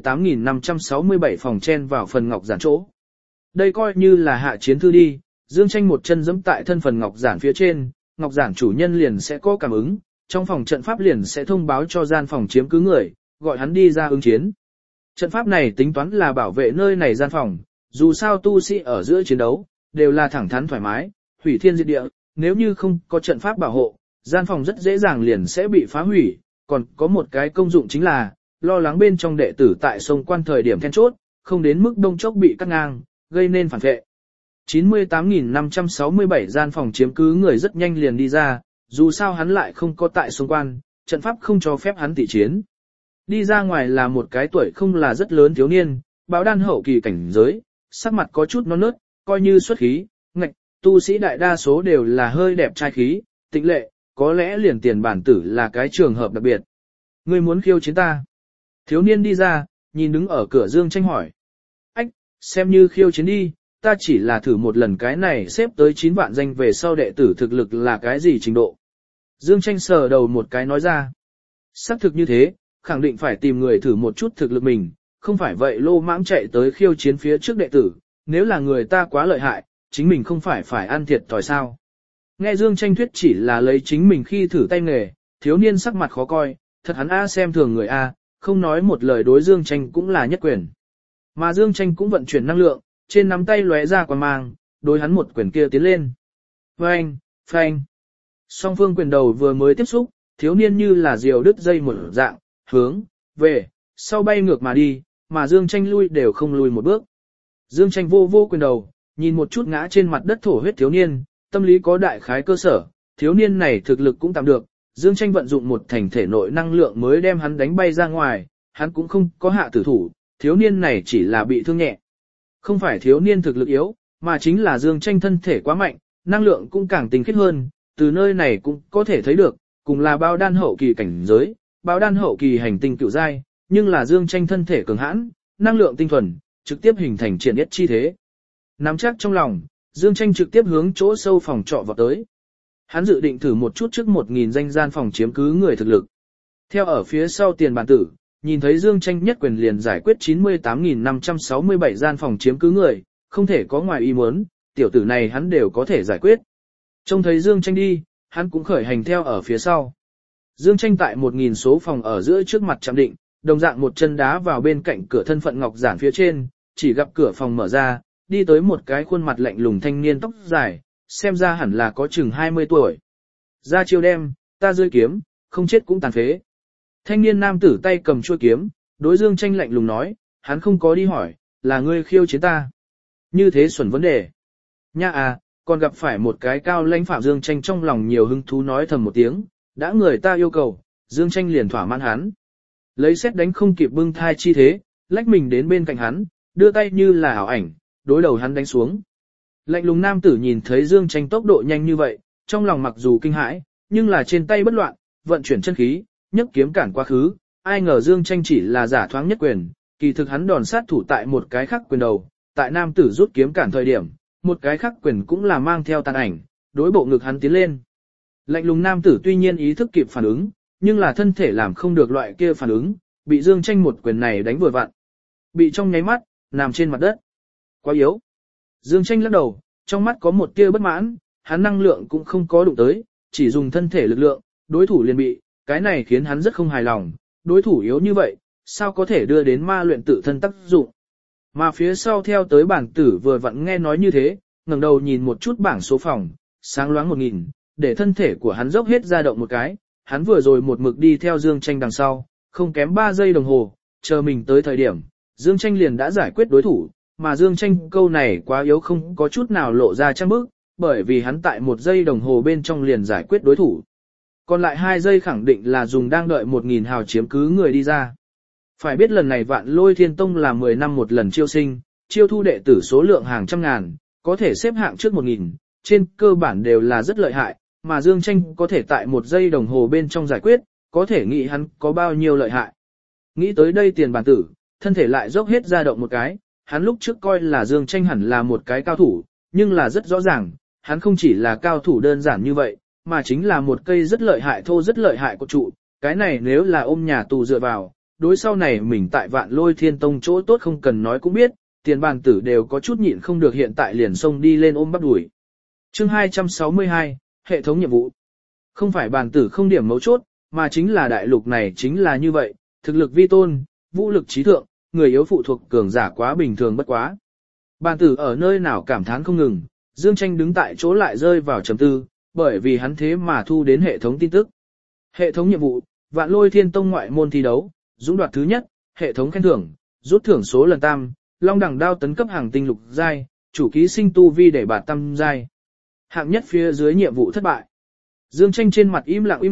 98.567 phòng chen vào phần ngọc giản chỗ. Đây coi như là hạ chiến thư đi, Dương Tranh một chân giẫm tại thân phần ngọc giản phía trên, ngọc giản chủ nhân liền sẽ có cảm ứng, trong phòng trận pháp liền sẽ thông báo cho gian phòng chiếm cứ người, gọi hắn đi ra ứng chiến. Trận pháp này tính toán là bảo vệ nơi này gian phòng, dù sao tu sĩ ở giữa chiến đấu, đều là thẳng thắn thoải mái, hủy thiên diệt địa, nếu như không có trận pháp bảo hộ, gian phòng rất dễ dàng liền sẽ bị phá hủy, còn có một cái công dụng chính là, lo lắng bên trong đệ tử tại sông quan thời điểm then chốt, không đến mức đông chốc bị cắt ngang, gây nên phản vệ. 98.567 gian phòng chiếm cứ người rất nhanh liền đi ra, dù sao hắn lại không có tại sông quan, trận pháp không cho phép hắn tỉ chiến. Đi ra ngoài là một cái tuổi không là rất lớn thiếu niên, báo đan hậu kỳ cảnh giới, sắc mặt có chút non nớt, coi như xuất khí, ngạch, tu sĩ đại đa số đều là hơi đẹp trai khí, tịnh lệ, có lẽ liền tiền bản tử là cái trường hợp đặc biệt. Ngươi muốn khiêu chiến ta? Thiếu niên đi ra, nhìn đứng ở cửa Dương Tranh hỏi. Ách, xem như khiêu chiến đi, ta chỉ là thử một lần cái này xếp tới 9 vạn danh về sau đệ tử thực lực là cái gì trình độ. Dương Tranh sờ đầu một cái nói ra. Xác thực như thế, khẳng định phải tìm người thử một chút thực lực mình, không phải vậy lô mãng chạy tới khiêu chiến phía trước đệ tử, nếu là người ta quá lợi hại, chính mình không phải ăn thiệt thòi sao. Nghe Dương Tranh thuyết chỉ là lấy chính mình khi thử tay nghề, thiếu niên sắc mặt khó coi, thật hắn A xem thường người A, không nói một lời đối Dương Tranh cũng là nhất quyền. Mà Dương Tranh cũng vận chuyển năng lượng, trên nắm tay lóe ra quang mang, đối hắn một quyền kia tiến lên. Phanh, phanh. Song phương quyền đầu vừa mới tiếp xúc, thiếu niên như là diều đứt dây một dạng, hướng, về, sau bay ngược mà đi, mà Dương Tranh lui đều không lùi một bước. Dương Tranh vô quyền đầu, nhìn một chút ngã trên mặt đất thổ huyết thiếu niên, tâm lý có đại khái cơ sở, thiếu niên này thực lực cũng tạm được, Dương Tranh vận dụng một thành thể nội năng lượng mới đem hắn đánh bay ra ngoài, hắn cũng không có hạ tử thủ, thiếu niên này chỉ là bị thương nhẹ. Không phải thiếu niên thực lực yếu, mà chính là Dương Tranh thân thể quá mạnh, năng lượng cũng càng tinh khiết hơn, từ nơi này cũng có thể thấy được, cùng là bao đan hậu kỳ cảnh giới, bao đan hậu kỳ hành tinh cựu giai, nhưng là Dương Tranh thân thể cường hãn, năng lượng tinh thuần, trực tiếp hình thành triển yết chi thế. Nắm chắc trong lòng, Dương Tranh trực tiếp hướng chỗ sâu phòng trọ vào tới. Hắn dự định thử một chút trước 1.000 danh gian phòng chiếm cứ người thực lực. Theo ở phía sau tiền bản tử, nhìn thấy Dương Tranh nhất quyền liền giải quyết 98.567 gian phòng chiếm cứ người, không thể có ngoài ý muốn, tiểu tử này hắn đều có thể giải quyết. Trông thấy Dương Tranh đi, hắn cũng khởi hành theo ở phía sau. Dương Tranh tại 1.000 số phòng ở giữa trước mặt chạm định, đồng dạng một chân đá vào bên cạnh cửa thân phận ngọc giản phía trên, chỉ gặp cửa phòng mở ra, đi tới một cái khuôn mặt lạnh lùng thanh niên tóc dài, xem ra hẳn là có chừng 20 tuổi. Ra chiêu đem, ta rơi kiếm, không chết cũng tàn phế. Thanh niên nam tử tay cầm chuôi kiếm, đối Dương Tranh lạnh lùng nói, hắn không có đi hỏi, là ngươi khiêu chiến ta. Như thế xuẩn vấn đề. Nha à, còn gặp phải một cái cao lãnh phạm. Dương Tranh trong lòng nhiều hứng thú nói thầm một tiếng, đã người ta yêu cầu, Dương Tranh liền thỏa mãn hắn. Lấy xét đánh không kịp bưng thai chi thế, lách mình đến bên cạnh hắn, đưa tay như là ảo ảnh, đối đầu hắn đánh xuống. Lạnh lùng nam tử nhìn thấy Dương Tranh tốc độ nhanh như vậy, trong lòng mặc dù kinh hãi, nhưng là trên tay bất loạn, vận chuyển chân khí, nhấc kiếm cản quá khứ, ai ngờ Dương Tranh chỉ là giả thoáng nhất quyền, kỳ thực hắn đòn sát thủ tại một cái khác quyền đầu, tại nam tử rút kiếm cản thời điểm, một cái khác quyền cũng là mang theo tàn ảnh, đối bộ ngực hắn tiến lên. Lạnh lùng nam tử tuy nhiên ý thức kịp phản ứng, nhưng là thân thể làm không được loại kia phản ứng, bị Dương Tranh một quyền này đánh vừa vặn. Bị trong nháy mắt, nằm trên mặt đất. Quá yếu. Dương Tranh lắc đầu, trong mắt có một tia bất mãn, hắn năng lượng cũng không có đụng tới, chỉ dùng thân thể lực lượng, đối thủ liền bị, cái này khiến hắn rất không hài lòng, đối thủ yếu như vậy, sao có thể đưa đến ma luyện tự thân tác dụng. Mà phía sau theo tới bản tử vừa vặn nghe nói như thế, ngẩng đầu nhìn một chút bảng số phòng, sáng loáng 1.000, để thân thể của hắn dốc hết ra động một cái, hắn vừa rồi một mực đi theo Dương Tranh đằng sau, không kém 3 giây đồng hồ, chờ mình tới thời điểm, Dương Tranh liền đã giải quyết đối thủ, mà Dương Tranh câu này quá yếu không có chút nào lộ ra trang bức, bởi vì hắn tại 1 giây đồng hồ bên trong liền giải quyết đối thủ. Còn lại 2 giây khẳng định là dùng đang đợi 1.000 hào chiếm cứ người đi ra. Phải biết lần này Vạn Lôi Thiên Tông là 10 năm một lần chiêu sinh, chiêu thu đệ tử số lượng hàng trăm ngàn, có thể xếp hạng trước 1.000, trên cơ bản đều là rất lợi hại, mà Dương Tranh có thể tại 1 giây đồng hồ bên trong giải quyết, có thể nghĩ hắn có bao nhiêu lợi hại. Nghĩ tới đây tiền bản tử, thân thể lại dốc hết ra động một cái, hắn lúc trước coi là Dương Tranh hẳn là một cái cao thủ, nhưng là rất rõ ràng, hắn không chỉ là cao thủ đơn giản như vậy, mà chính là một cây rất lợi hại thô rất lợi hại của trụ, cái này nếu là ôm nhà tù dựa vào, đối sau này mình tại Vạn Lôi Thiên Tông chỗ tốt không cần nói cũng biết, tiền bản tử đều có chút nhịn không được hiện tại liền xông đi lên ôm bắp đuổi. Chương 262, hệ thống nhiệm vụ. Không phải bản tử không điểm mấu chốt, mà chính là đại lục này chính là như vậy, thực lực vi tôn, vũ lực trí thượng, người yếu phụ thuộc cường giả quá bình thường bất quá. Bản tử ở nơi nào cảm thán không ngừng, Dương Tranh đứng tại chỗ lại rơi vào trầm tư, bởi vì hắn thế mà thu đến hệ thống tin tức. Hệ thống nhiệm vụ, Vạn Lôi Thiên Tông ngoại môn thi đấu, dũng đoạt thứ nhất, hệ thống khen thưởng, rút thưởng số lần tam, long đẳng đao tấn cấp hàng tinh lục giai, chủ ký sinh tu vi để bạt tam giai. Hạng nhất phía dưới nhiệm vụ thất bại. Dương Tranh trên mặt im lặng,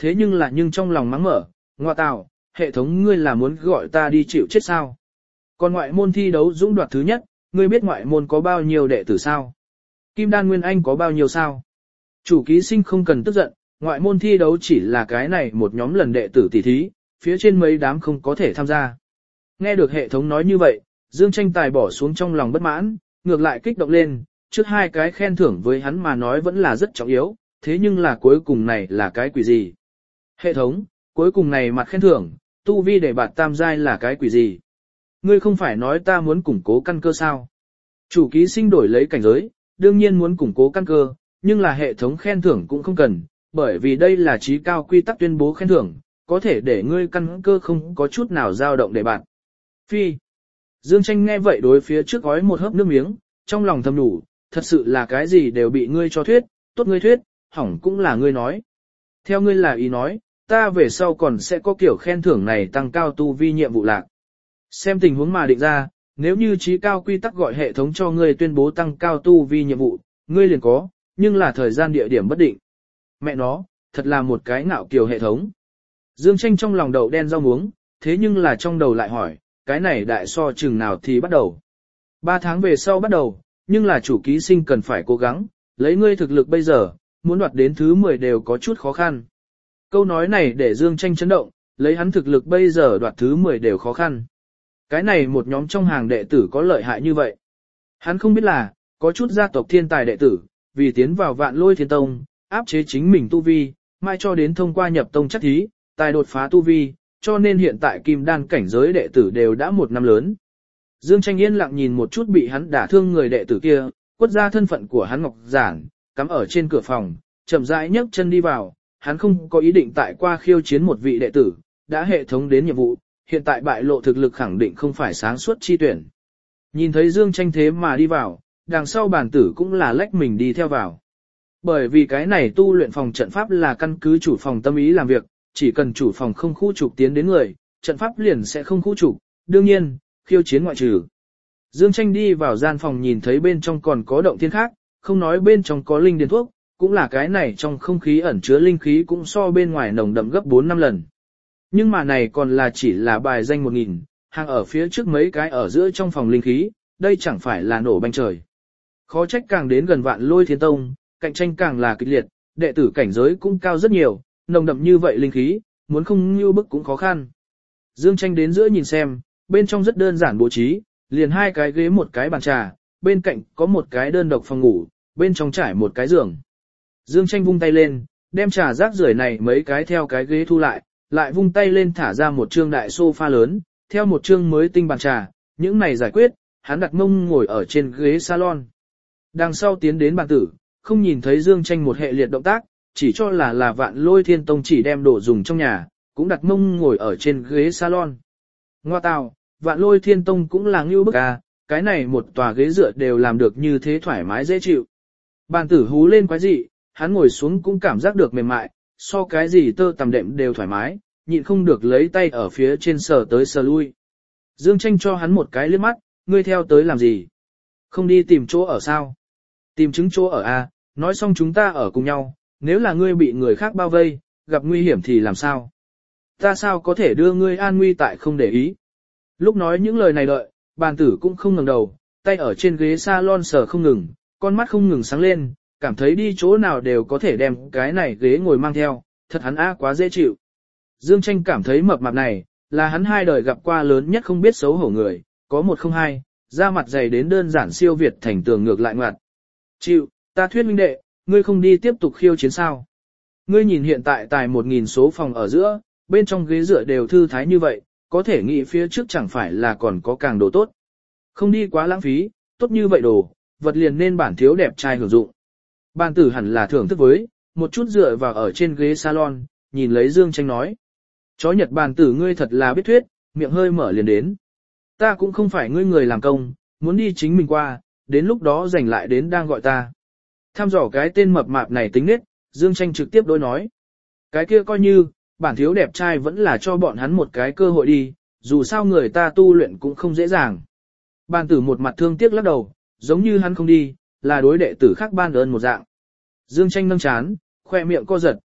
thế nhưng trong lòng mắng mở, ngoa tào, hệ thống ngươi là muốn gọi ta đi chịu chết sao? Còn ngoại môn thi đấu dũng đoạt thứ nhất, ngươi biết ngoại môn có bao nhiêu đệ tử sao? Kim đan nguyên anh có bao nhiêu sao? Chủ ký sinh không cần tức giận, ngoại môn thi đấu chỉ là cái này một nhóm lần đệ tử tỷ thí, phía trên mấy đám không có thể tham gia. Nghe được hệ thống nói như vậy, Dương Tranh Tài bỏ xuống trong lòng bất mãn, ngược lại kích động lên, trước hai cái khen thưởng với hắn mà nói vẫn là rất trọng yếu, thế nhưng là cuối cùng này là cái quỷ gì? Hệ thống, cuối cùng này mặt khen thưởng, tu vi để bạt tam giai là cái quỷ gì? Ngươi không phải nói ta muốn củng cố căn cơ sao? Chủ ký sinh đổi lấy cảnh giới, đương nhiên muốn củng cố căn cơ, nhưng là hệ thống khen thưởng cũng không cần, bởi vì đây là chí cao quy tắc tuyên bố khen thưởng, có thể để ngươi căn cơ không có chút nào dao động để bạn. Phi. Dương Tranh nghe vậy đối phía trước gói một hớp nước miếng, trong lòng thầm đủ, thật sự là cái gì đều bị ngươi cho thuyết, tốt ngươi thuyết, hỏng cũng là ngươi nói. Theo ngươi là ý nói, ta về sau còn sẽ có kiểu khen thưởng này tăng cao tu vi nhiệm vụ lạc. Xem tình huống mà định ra, nếu như chí cao quy tắc gọi hệ thống cho ngươi tuyên bố tăng cao tu vi nhiệm vụ, ngươi liền có, nhưng là thời gian địa điểm bất định. Mẹ nó, thật là một cái ngạo kiều hệ thống. Dương Tranh trong lòng đậu đen rau muống, thế nhưng là trong đầu lại hỏi, cái này đại so chừng nào thì bắt đầu. 3 tháng về sau bắt đầu, nhưng là chủ ký sinh cần phải cố gắng, lấy ngươi thực lực bây giờ, muốn đoạt đến thứ 10 đều có chút khó khăn. Câu nói này để Dương Tranh chấn động, lấy hắn thực lực bây giờ đoạt thứ 10 đều khó khăn. Cái này một nhóm trong hàng đệ tử có lợi hại như vậy. Hắn không biết là, có chút gia tộc thiên tài đệ tử, vì tiến vào Vạn Lôi Thiên Tông, áp chế chính mình tu vi, mai cho đến thông qua nhập tông chắc thí, tài đột phá tu vi, cho nên hiện tại kim đan cảnh giới đệ tử đều đã 1 năm lớn. Dương Tranh yên lặng nhìn một chút bị hắn đả thương người đệ tử kia, quất ra thân phận của hắn ngọc giản, cắm ở trên cửa phòng, chậm rãi nhấc chân đi vào, hắn không có ý định tại qua khiêu chiến một vị đệ tử, đã hệ thống đến nhiệm vụ, hiện tại bại lộ thực lực khẳng định không phải sáng suốt chi tuyển. Nhìn thấy Dương Tranh thế mà đi vào, đằng sau bản tử cũng là lách mình đi theo vào. Bởi vì cái này tu luyện phòng trận pháp là căn cứ chủ phòng tâm ý làm việc, chỉ cần chủ phòng không khu trục tiến đến người, trận pháp liền sẽ không khu trục, đương nhiên, khiêu chiến ngoại trừ. Dương Tranh đi vào gian phòng nhìn thấy bên trong còn có động thiên khác, không nói bên trong có linh điền thuốc, cũng là cái này trong không khí ẩn chứa linh khí cũng so bên ngoài nồng đậm gấp 4-5 lần. Nhưng mà này còn là chỉ là bài danh 1000, hàng ở phía trước mấy cái ở giữa trong phòng linh khí, đây chẳng phải là nổ banh trời. Khó trách càng đến gần Vạn Lôi Thiên Tông, cạnh tranh càng là kịch liệt, đệ tử cảnh giới cũng cao rất nhiều, nồng đậm như vậy linh khí, muốn không như bức cũng khó khăn. Dương Tranh đến giữa nhìn xem, bên trong rất đơn giản bố trí, liền 2 cái ghế một cái bàn trà, bên cạnh có một cái đơn độc phòng ngủ, bên trong trải một cái giường. Dương Tranh vung tay lên, đem trà rác rưởi này mấy cái theo cái ghế thu lại vung tay lên thả ra một trương đại sofa lớn, theo một trương mới tinh bàn trà, những này giải quyết, hắn đặt mông ngồi ở trên ghế salon. Đằng sau tiến đến bàn tử, không nhìn thấy Dương Tranh một hệ liệt động tác, chỉ cho là Vạn Lôi Thiên Tông chỉ đem đồ dùng trong nhà, cũng đặt mông ngồi ở trên ghế salon. Ngoa tào, Vạn Lôi Thiên Tông cũng là ngưu bức à, cái này một tòa ghế dựa đều làm được như thế thoải mái dễ chịu. Bàn tử hú lên quái dị, hắn ngồi xuống cũng cảm giác được mềm mại, so cái gì tơ tằm đệm đều thoải mái, nhịn không được lấy tay ở phía trên sờ tới sờ lui. Dương Tranh cho hắn một cái liếc mắt, ngươi theo tới làm gì? Không đi tìm chỗ ở sao? Tìm chứng chỗ ở à, nói xong chúng ta ở cùng nhau, nếu là ngươi bị người khác bao vây, gặp nguy hiểm thì làm sao? Ta sao có thể đưa ngươi an nguy tại không để ý? Lúc nói những lời này đợi, bàn tử cũng không ngẩng đầu, tay ở trên ghế salon sờ không ngừng, con mắt không ngừng sáng lên, cảm thấy đi chỗ nào đều có thể đem cái này ghế ngồi mang theo, thật hắn quá dễ chịu. Dương Tranh cảm thấy mập mạp này, là hắn 2 đời gặp qua lớn nhất không biết xấu hổ người, có 102, da mặt dày đến đơn giản siêu việt thành tường ngược lại ngoặt. Chịu, ta thuyết minh đệ, ngươi không đi tiếp tục khiêu chiến sao. Ngươi nhìn hiện tại tài 1000 số phòng ở giữa, bên trong ghế dựa đều thư thái như vậy, có thể nghĩ phía trước chẳng phải là còn có càng đồ tốt. Không đi quá lãng phí, tốt như vậy đồ, vật liền nên bản thiếu đẹp trai hưởng dụng. Bàn tử hẳn là thưởng thức với, một chút dựa vào ở trên ghế salon, nhìn lấy Dương Tranh nói. Chó Nhật bàn tử ngươi thật là biết thuyết, miệng hơi mở liền đến. Ta cũng không phải ngươi người làm công, muốn đi chính mình qua, đến lúc đó giành lại đến đang gọi ta. Tham dò cái tên mập mạp này tính nết, Dương Tranh trực tiếp đối nói. Cái kia coi như, bản thiếu đẹp trai vẫn là cho bọn hắn một cái cơ hội đi, dù sao người ta tu luyện cũng không dễ dàng. Bàn tử một mặt thương tiếc lắc đầu, giống như hắn không đi, là đối đệ tử khác ban ơn một dạng. Dương Tranh nâng chán, khoe miệng co giật,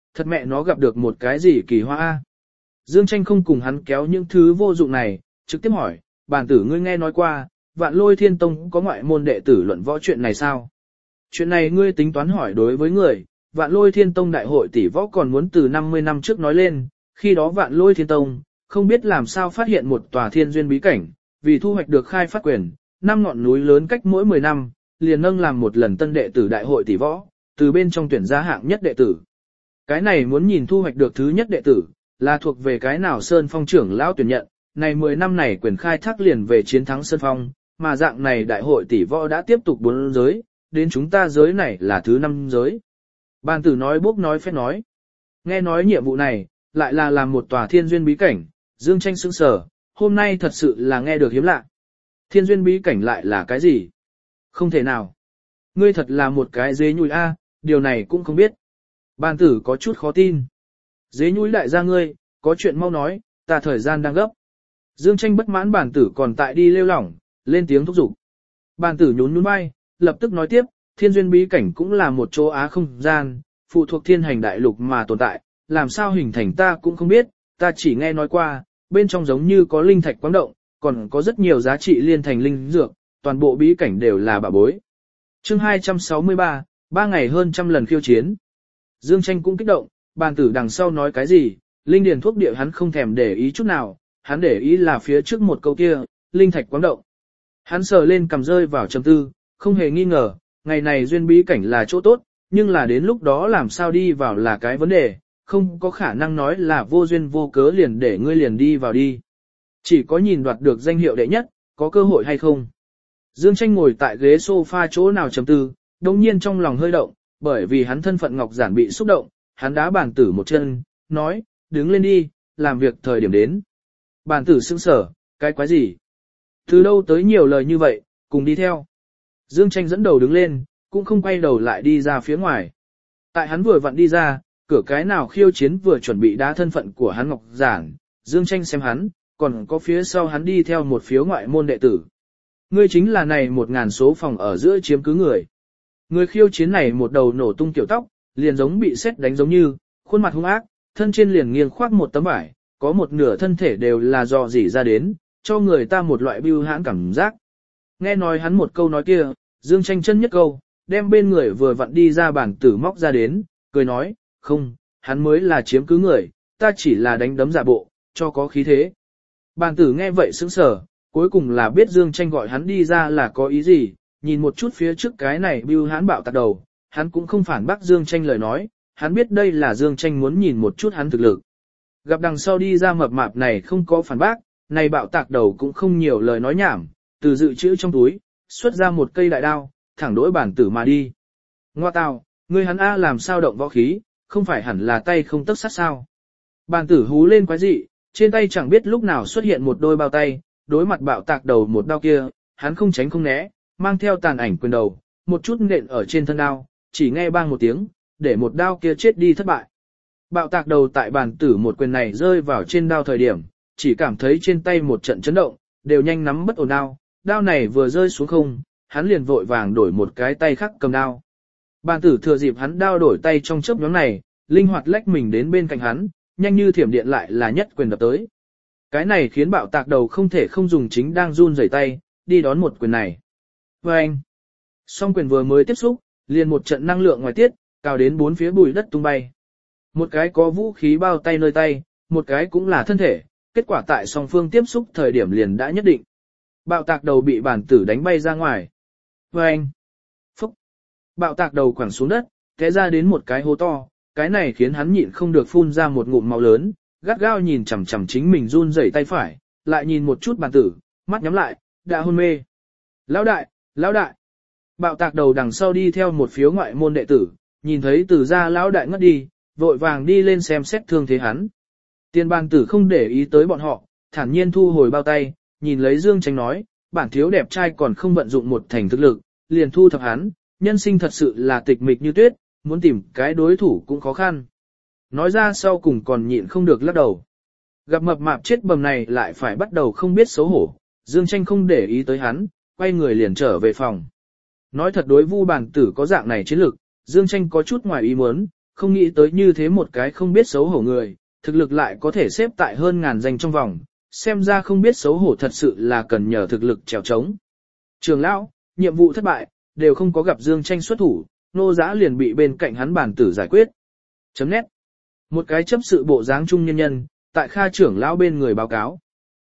thật mẹ nó gặp được một cái gì kỳ hoa a. Dương Tranh không cùng hắn kéo những thứ vô dụng này, trực tiếp hỏi, bản tử ngươi nghe nói qua, Vạn Lôi Thiên Tông có ngoại môn đệ tử luận võ chuyện này sao? Chuyện này ngươi tính toán hỏi đối với người, Vạn Lôi Thiên Tông đại hội tỷ võ còn muốn từ 50 năm trước nói lên, khi đó Vạn Lôi Thiên Tông không biết làm sao phát hiện một tòa thiên duyên bí cảnh, vì thu hoạch được khai phát quyền, 5 ngọn núi lớn cách mỗi 10 năm, liền nâng làm một lần tân đệ tử đại hội tỷ võ, từ bên trong tuyển ra hạng nhất đệ tử. Cái này muốn nhìn thu hoạch được thứ nhất đệ tử, là thuộc về cái nào Sơn Phong trưởng lão tuyển nhận, này 10 năm này quyền khai thác liền về chiến thắng Sơn Phong, mà dạng này đại hội tỷ võ đã tiếp tục 4 giới, đến chúng ta giới này là thứ 5 giới. Bàn tử nói bốc nói phép nói. Nghe nói nhiệm vụ này, lại là làm một tòa thiên duyên bí cảnh, Dương Tranh sững sờ, hôm nay thật sự là nghe được hiếm lạ. Thiên duyên bí cảnh lại là cái gì? Không thể nào. Ngươi thật là một cái dế nhùi a, điều này cũng không biết. Bàn tử có chút khó tin. Dế nhùi đại gia ngươi, có chuyện mau nói, ta thời gian đang gấp. Dương Tranh bất mãn bàn tử còn tại đi lêu lỏng, lên tiếng thúc giục. Bàn tử nhún nhún vai, lập tức nói tiếp, thiên duyên bí cảnh cũng là một chỗ á không gian, phụ thuộc thiên hành đại lục mà tồn tại, làm sao hình thành ta cũng không biết, ta chỉ nghe nói qua, bên trong giống như có linh thạch quáng động, còn có rất nhiều giá trị liên thành linh dược, toàn bộ bí cảnh đều là bảo bối. Chương 263, 3 ngày hơn trăm lần khiêu chiến. Dương Tranh cũng kích động, bàn tử đằng sau nói cái gì, linh điền thuốc địa hắn không thèm để ý chút nào, hắn để ý là phía trước một câu kia, linh thạch quáng động. Hắn sờ lên cầm rơi vào trầm tư, không hề nghi ngờ, ngày này duyên bí cảnh là chỗ tốt, nhưng là đến lúc đó làm sao đi vào là cái vấn đề, không có khả năng nói là vô duyên vô cớ liền để ngươi liền đi vào đi. Chỉ có nhìn đoạt được danh hiệu đệ nhất, có cơ hội hay không. Dương Tranh ngồi tại ghế sofa chỗ nào trầm tư, đồng nhiên trong lòng hơi động, bởi vì hắn thân phận ngọc giản bị xúc động, hắn đá bàn tử một chân, nói, đứng lên đi, làm việc thời điểm đến. Bàn tử sững sờ, cái quái gì? Từ đâu tới nhiều lời như vậy, cùng đi theo. Dương Tranh dẫn đầu đứng lên, cũng không quay đầu lại đi ra phía ngoài. Tại hắn vừa vặn đi ra, cửa cái nào khiêu chiến vừa chuẩn bị đá thân phận của hắn ngọc giản, Dương Tranh xem hắn, còn có phía sau hắn đi theo một phiếu ngoại môn đệ tử. Ngươi chính là này 1000 số phòng ở giữa chiếm cứ người. Người khiêu chiến này một đầu nổ tung kiểu tóc, liền giống bị sét đánh giống như, khuôn mặt hung ác, thân trên liền nghiêng khoác một tấm vải, có một nửa thân thể đều là dò dỉ ra đến, cho người ta một loại bưu hãn cảm giác. Nghe nói hắn một câu nói kia, Dương Tranh chân nhất câu, đem bên người vừa vặn đi ra bản tử móc ra đến, cười nói, không, hắn mới là chiếm cứ người, ta chỉ là đánh đấm giả bộ, cho có khí thế. Bản tử nghe vậy sững sờ, cuối cùng là biết Dương Tranh gọi hắn đi ra là có ý gì, nhìn một chút phía trước cái này bưu hãn bạo tạc đầu, hắn cũng không phản bác Dương Tranh lời nói, hắn biết đây là Dương Tranh muốn nhìn một chút hắn thực lực. Gặp đằng sau đi ra mập mạp này không có phản bác, này bạo tạc đầu cũng không nhiều lời nói nhảm, từ dự trữ trong túi, xuất ra một cây đại đao, thẳng đối bản tử mà đi. Ngoa tào, ngươi hắn A làm sao động võ khí, không phải hẳn là tay không tấc sắt sao. Bản tử hú lên quái dị, trên tay chẳng biết lúc nào xuất hiện một đôi bao tay, đối mặt bạo tạc đầu một đao kia, hắn không tránh không né, mang theo tàn ảnh quyền đầu, một chút nện ở trên thân đao, chỉ nghe bang một tiếng, để một đao kia chết đi thất bại. Bạo tạc đầu tại bản tử một quyền này rơi vào trên đao thời điểm, chỉ cảm thấy trên tay một trận chấn động, đều nhanh nắm bất ổn đao, đao này vừa rơi xuống không, hắn liền vội vàng đổi một cái tay khác cầm đao. Bản tử thừa dịp hắn đao đổi tay trong chớp nhoáng này, linh hoạt lách mình đến bên cạnh hắn, nhanh như thiểm điện lại là nhất quyền đập tới. Cái này khiến bạo tạc đầu không thể không dùng chính đang run rẩy tay, đi đón một quyền này. Và anh, song quyền vừa mới tiếp xúc, liền một trận năng lượng ngoài tiết, cào đến bốn phía bụi đất tung bay. Một cái có vũ khí bao tay nơi tay, một cái cũng là thân thể, kết quả tại song phương tiếp xúc thời điểm liền đã nhất định. Bạo tạc đầu bị bản tử đánh bay ra ngoài. Và anh, phúc, bạo tạc đầu quẳng xuống đất, té ra đến một cái hố to, cái này khiến hắn nhịn không được phun ra một ngụm máu lớn, gắt gao nhìn chằm chằm chính mình run rẩy tay phải, lại nhìn một chút bản tử, mắt nhắm lại, đã hôn mê. Lão đại, lão đại. Bạo tạc đầu đằng sau đi theo một phiếu ngoại môn đệ tử, nhìn thấy từ ra lão đại ngất đi, vội vàng đi lên xem xét thương thế hắn. Tiền bàn tử không để ý tới bọn họ, thản nhiên thu hồi bao tay, nhìn lấy Dương Tranh nói, bản thiếu đẹp trai còn không vận dụng một thành thực lực, liền thu thập hắn, nhân sinh thật sự là tịch mịch như tuyết, muốn tìm cái đối thủ cũng khó khăn. Nói ra sau cùng còn nhịn không được lắc đầu. Gặp mập mạp chết bầm này lại phải bắt đầu không biết xấu hổ, Dương Tranh không để ý tới hắn, quay người liền trở về phòng. Nói thật đối Vu bản tử có dạng này chiến lực, Dương Tranh có chút ngoài ý muốn, không nghĩ tới như thế một cái không biết xấu hổ người, thực lực lại có thể xếp tại hơn ngàn danh trong vòng, xem ra không biết xấu hổ thật sự là cần nhờ thực lực trèo trống. Trường lão, nhiệm vụ thất bại, đều không có gặp Dương Tranh xuất thủ, Nô Giã liền bị bên cạnh hắn bản tử giải quyết. Chấm nét. Một cái chấp sự bộ dáng trung nhân nhân, tại Kha trưởng lão bên người báo cáo.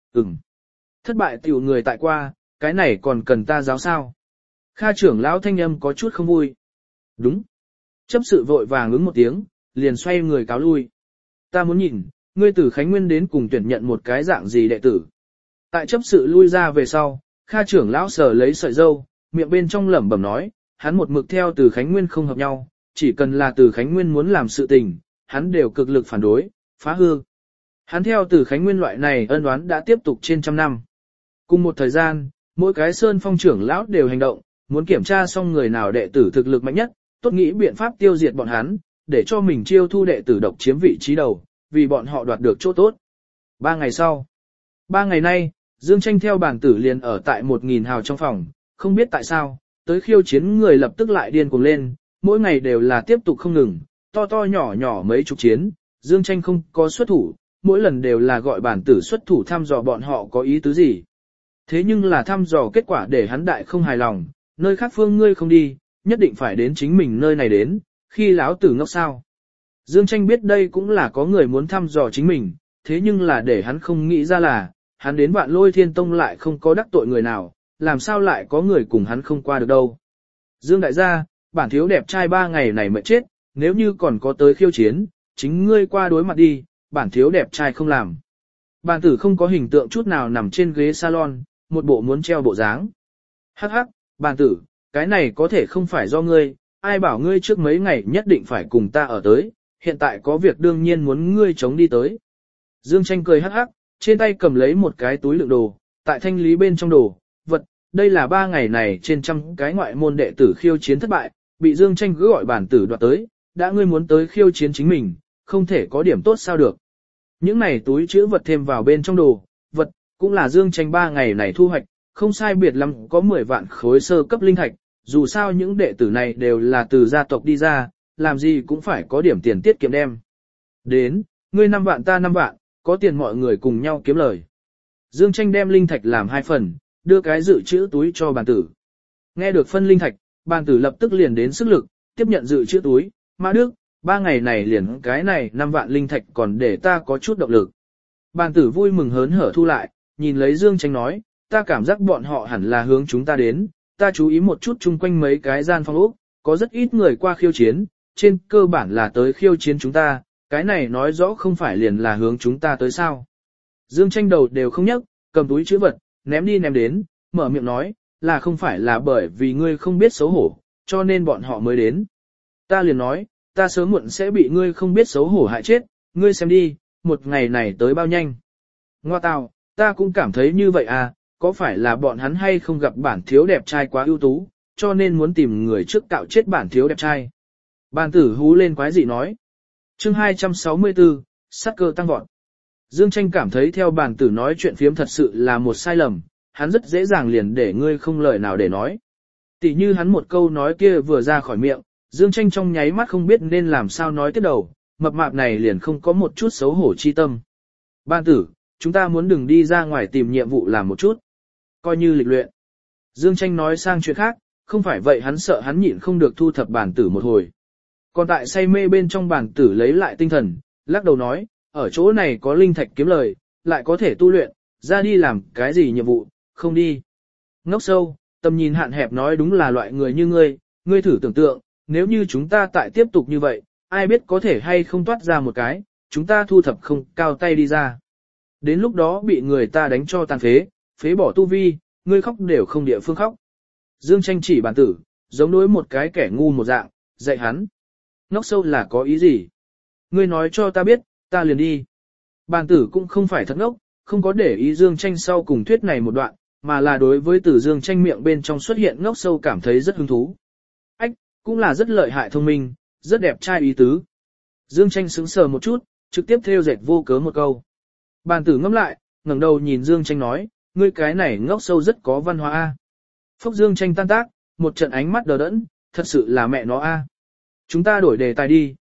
Thất bại tiểu người tại qua, cái này còn cần ta giáo sao? Kha trưởng lão thanh âm có chút không vui. Đúng. Chấp sự vội vàng ứng một tiếng, liền xoay người cáo lui. Ta muốn nhìn, ngươi từ Khánh Nguyên đến cùng tuyển nhận một cái dạng gì đệ tử. Tại chấp sự lui ra về sau, Kha trưởng lão sờ lấy sợi dâu, miệng bên trong lẩm bẩm nói, hắn một mực theo từ Khánh Nguyên không hợp nhau, chỉ cần là từ Khánh Nguyên muốn làm sự tình, hắn đều cực lực phản đối, phá hư. Hắn theo từ Khánh Nguyên loại này ân oán đã tiếp tục trên trăm năm. Cùng một thời gian, mỗi cái sơn phong trưởng lão đều hành động, muốn kiểm tra xong người nào đệ tử thực lực mạnh nhất, tốt nghĩ biện pháp tiêu diệt bọn hắn, để cho mình chiêu thu đệ tử độc chiếm vị trí đầu, vì bọn họ đoạt được chỗ tốt. 3 ngày sau, 3 ngày nay, Dương Tranh theo bản tử liền ở tại 1000 hào trong phòng, không biết tại sao, tới khiêu chiến người lập tức lại điên cuồng lên, mỗi ngày đều là tiếp tục không ngừng, to to nhỏ nhỏ mấy chục chiến, Dương Tranh không có xuất thủ, mỗi lần đều là gọi bản tử xuất thủ thăm dò bọn họ có ý tứ gì. Thế nhưng là thăm dò kết quả để hắn đại không hài lòng, nơi khác phương ngươi không đi, nhất định phải đến chính mình nơi này đến, khi lão tử ngốc sao. Dương Tranh biết đây cũng là có người muốn thăm dò chính mình, thế nhưng là để hắn không nghĩ ra là, hắn đến Vạn Lôi Thiên Tông lại không có đắc tội người nào, làm sao lại có người cùng hắn không qua được đâu. Dương đại gia, bản thiếu đẹp trai 3 ngày này mệt chết, nếu như còn có tới khiêu chiến, chính ngươi qua đối mặt đi, bản thiếu đẹp trai không làm. Bản tử không có hình tượng chút nào nằm trên ghế salon, một bộ muốn treo bộ dáng. Hắc hắc, bản tử, cái này có thể không phải do ngươi, ai bảo ngươi trước mấy ngày nhất định phải cùng ta ở tới, hiện tại có việc đương nhiên muốn ngươi chống đi tới. Dương Tranh cười hắc hắc, trên tay cầm lấy một cái túi đựng đồ, tại thanh lý bên trong đồ, vật, đây là 3 ngày này trên trăm cái ngoại môn đệ tử khiêu chiến thất bại, bị Dương Tranh cứ gọi bản tử đoạt tới, đã ngươi muốn tới khiêu chiến chính mình, không thể có điểm tốt sao được. Những này túi chữ vật thêm vào bên trong đồ, vật, cũng là Dương Tranh 3 ngày này thu hoạch, không sai biệt lắm có 10 vạn khối sơ cấp linh thạch, dù sao những đệ tử này đều là từ gia tộc đi ra, làm gì cũng phải có điểm tiền tiết kiệm đem. Đến, ngươi 5 vạn ta 5 vạn, có tiền mọi người cùng nhau kiếm lời. Dương Tranh đem linh thạch làm 2 phần, đưa cái dự trữ túi cho bàn tử. Nghe được phân linh thạch, bàn tử lập tức liền đến sức lực, tiếp nhận dự trữ túi, Mã Đức, 3 ngày này liền cái này 5 vạn linh thạch còn để ta có chút động lực. Bàn tử vui mừng hớn hở thu lại, nhìn lấy Dương Tranh nói, ta cảm giác bọn họ hẳn là hướng chúng ta đến, ta chú ý một chút chung quanh mấy cái gian phòng ốc, có rất ít người qua khiêu chiến, trên cơ bản là tới khiêu chiến chúng ta, cái này nói rõ không phải liền là hướng chúng ta tới sao. Dương Tranh đầu đều không nhấc, cầm túi chữ vật, ném đi ném đến, mở miệng nói, là không phải là bởi vì ngươi không biết xấu hổ, cho nên bọn họ mới đến. Ta liền nói, ta sớm muộn sẽ bị ngươi không biết xấu hổ hại chết, ngươi xem đi, một ngày này tới bao nhanh. Ngoa tào, ta cũng cảm thấy như vậy à, có phải là bọn hắn hay không gặp bản thiếu đẹp trai quá ưu tú, cho nên muốn tìm người trước cạo chết bản thiếu đẹp trai. Bàn tử hú lên quái dị nói. Chương 264, sát cơ tăng vọt. Dương Tranh cảm thấy theo bàn tử nói chuyện phiếm thật sự là một sai lầm, hắn rất dễ dàng liền để ngươi không lời nào để nói. Tỷ như hắn một câu nói kia vừa ra khỏi miệng, Dương Tranh trong nháy mắt không biết nên làm sao nói tiếp đầu, mập mạp này liền không có một chút xấu hổ chi tâm. Bàn tử, chúng ta muốn đừng đi ra ngoài tìm nhiệm vụ làm một chút. Coi như lịch luyện. Dương Tranh nói sang chuyện khác, không phải vậy hắn sợ hắn nhịn không được thu thập bàn tử một hồi. Còn tại say mê bên trong bàn tử lấy lại tinh thần, lắc đầu nói, ở chỗ này có linh thạch kiếm lời, lại có thể tu luyện, ra đi làm cái gì nhiệm vụ, không đi. Ngốc sâu, tầm nhìn hạn hẹp nói đúng là loại người như ngươi thử tưởng tượng, nếu như chúng ta tại tiếp tục như vậy, ai biết có thể hay không toát ra một cái, chúng ta thu thập không cao tay đi ra. Đến lúc đó bị người ta đánh cho tàn phế bỏ tu vi, ngươi khóc đều không địa phương khóc. Dương Tranh chỉ bản tử, giống đối một cái kẻ ngu một dạng, dạy hắn. Ngốc sâu là có ý gì? Ngươi nói cho ta biết, ta liền đi. Bản tử cũng không phải thật ngốc, không có để ý Dương Tranh sau cùng thuyết này một đoạn, mà là đối với từ Dương Tranh miệng bên trong xuất hiện ngốc sâu cảm thấy rất hứng thú. Ách, cũng là rất lợi hại thông minh, rất đẹp trai ý tứ. Dương Tranh sững sờ một chút, trực tiếp theo dệt vô cớ một câu. Bản tử ngẫm lại, ngẩng đầu nhìn Dương Tranh nói, ngươi cái này ngốc sâu rất có văn hóa a. Phốc Dương Tranh tan tác, một trận ánh mắt đờ đẫn, thật sự là mẹ nó a. Chúng ta đổi đề tài đi,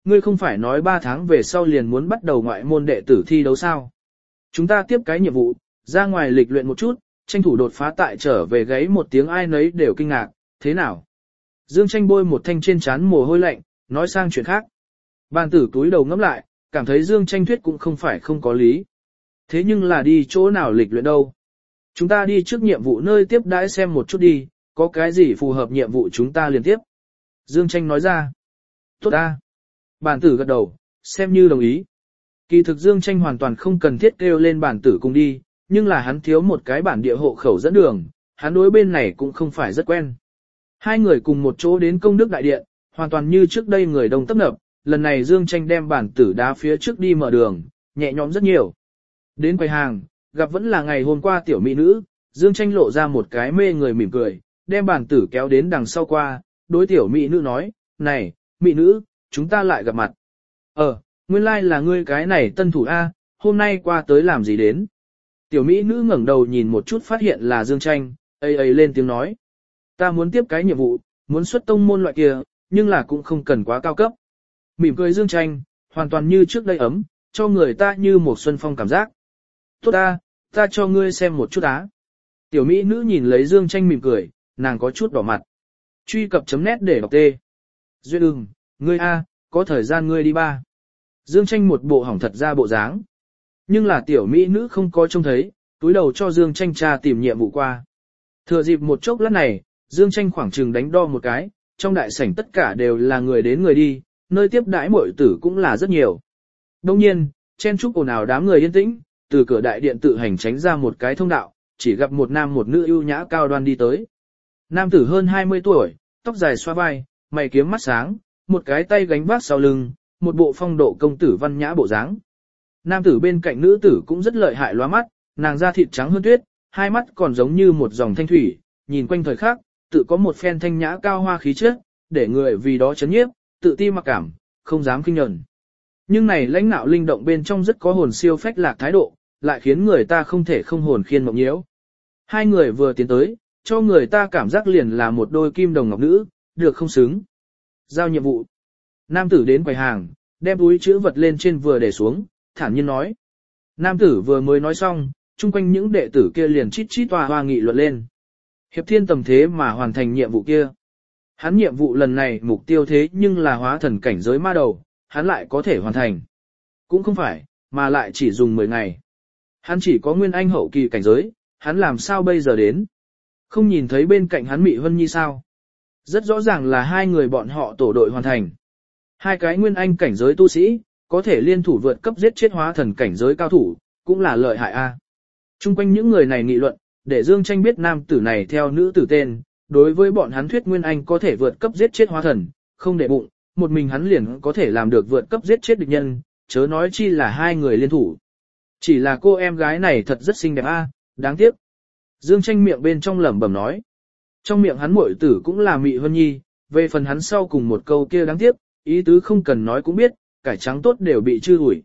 ngươi không phải nói 3 tháng về sau liền muốn bắt đầu ngoại môn đệ tử thi đấu sao? Chúng ta tiếp cái nhiệm vụ, ra ngoài lịch luyện một chút, tranh thủ đột phá tại trở về gáy một tiếng ai nấy đều kinh ngạc, thế nào? Dương Tranh bôi một thanh trên trán mồ hôi lạnh, nói sang chuyện khác. Bàn tử túi đầu ngẫm lại, cảm thấy Dương Tranh thuyết cũng không phải không có lý. Thế nhưng là đi chỗ nào lịch luyện đâu? Chúng ta đi trước nhiệm vụ nơi tiếp đãi xem một chút đi, có cái gì phù hợp nhiệm vụ chúng ta liền tiếp. Dương Tranh nói ra. Tốt ta. Bàn tử gật đầu, xem như đồng ý. Kỳ thực Dương Tranh hoàn toàn không cần thiết kêu lên bàn tử cùng đi, nhưng là hắn thiếu một cái bản địa hộ khẩu dẫn đường, hắn đối bên này cũng không phải rất quen. Hai người cùng một chỗ đến công đức đại điện, hoàn toàn như trước đây người đông tấp nập, lần này Dương Tranh đem bản tử đá phía trước đi mở đường, nhẹ nhõm rất nhiều. Đến quầy hàng, gặp vẫn là ngày hôm qua tiểu mỹ nữ, Dương Tranh lộ ra một cái mê người mỉm cười, đem bản tử kéo đến đằng sau qua, đối tiểu mỹ nữ nói, này, mỹ nữ, chúng ta lại gặp mặt. Nguyên lai là ngươi cái này tân thủ A, hôm nay qua tới làm gì đến? Tiểu mỹ nữ ngẩng đầu nhìn một chút phát hiện là Dương Tranh, ấy lên tiếng nói. Ta muốn tiếp cái nhiệm vụ, muốn xuất tông môn loại kia, nhưng là cũng không cần quá cao cấp. Mỉm cười Dương Tranh, hoàn toàn như trước đây ấm, cho người ta như một xuân phong cảm giác. Tốt ta cho ngươi xem một chút á. Tiểu mỹ nữ nhìn lấy Dương Tranh mỉm cười, nàng có chút đỏ mặt. Truy cập .net để đọc tê. Duyên ngươi A, có thời gian ngươi đi ba. Dương Tranh một bộ hỏng thật ra bộ dáng. Nhưng là tiểu mỹ nữ không có trông thấy, túi đầu cho Dương Tranh tra tìm nhiệm vụ qua. Thừa dịp một chốc lát này, Dương Tranh khoảng chừng đánh đo một cái, trong đại sảnh tất cả đều là người đến người đi, nơi tiếp đãi muội tử cũng là rất nhiều. Đông nhiên, chen chúc ồn ào đám người yên tĩnh, từ cửa đại điện tự hành tránh ra một cái thông đạo, chỉ gặp một nam một nữ ưu nhã cao đoan đi tới. Nam tử hơn 20 tuổi, tóc dài xoa vai, mày kiếm mắt sáng, một cái tay gánh vác sau lưng, một bộ phong độ công tử văn nhã bộ dáng. Nam tử bên cạnh nữ tử cũng rất lợi hại lóa mắt, nàng da thịt trắng hơn tuyết, hai mắt còn giống như một dòng thanh thủy, nhìn quanh thời khắc, tự có một phen thanh nhã cao hoa khí chất, để người vì đó chấn nhiếp, tự ti mặc cảm, không dám khinh nhẫn. Nhưng này lãnh nạo linh động bên trong rất có hồn siêu phách lạc thái độ, lại khiến người ta không thể không hồn khiên mộng nhiễu. Hai người vừa tiến tới, cho người ta cảm giác liền là một đôi kim đồng ngọc nữ, được không xứng. Giao nhiệm vụ. Nam tử đến quầy hàng, đem túi chữ vật lên trên vừa để xuống, thản nhiên nói. Nam tử vừa mới nói xong, chung quanh những đệ tử kia liền chít chít hoa hoa nghị luận lên. Hiệp Thiên tầm thế mà hoàn thành nhiệm vụ kia. Hắn nhiệm vụ lần này mục tiêu thế nhưng là hóa thần cảnh giới ma đầu, hắn lại có thể hoàn thành. Cũng không phải, mà lại chỉ dùng 10 ngày. Hắn chỉ có nguyên anh hậu kỳ cảnh giới, hắn làm sao bây giờ đến? Không nhìn thấy bên cạnh hắn Mị Vân Nhi sao? Rất rõ ràng là hai người bọn họ tổ đội hoàn thành. Hai cái nguyên anh cảnh giới tu sĩ, có thể liên thủ vượt cấp giết chết hóa thần cảnh giới cao thủ, cũng là lợi hại a. Trung quanh những người này nghị luận, để Dương Tranh biết nam tử này theo nữ tử tên, đối với bọn hắn thuyết nguyên anh có thể vượt cấp giết chết hóa thần, không để bụng, một mình hắn liền có thể làm được vượt cấp giết chết địch nhân, chớ nói chi là hai người liên thủ. Chỉ là cô em gái này thật rất xinh đẹp a, đáng tiếc. Dương Tranh miệng bên trong lẩm bẩm nói. Trong miệng hắn muội tử cũng là Mị Vân Nhi, về phần hắn sau cùng một câu kia đáng tiếc, ý tứ không cần nói cũng biết, cải trắng tốt đều bị chư ủi.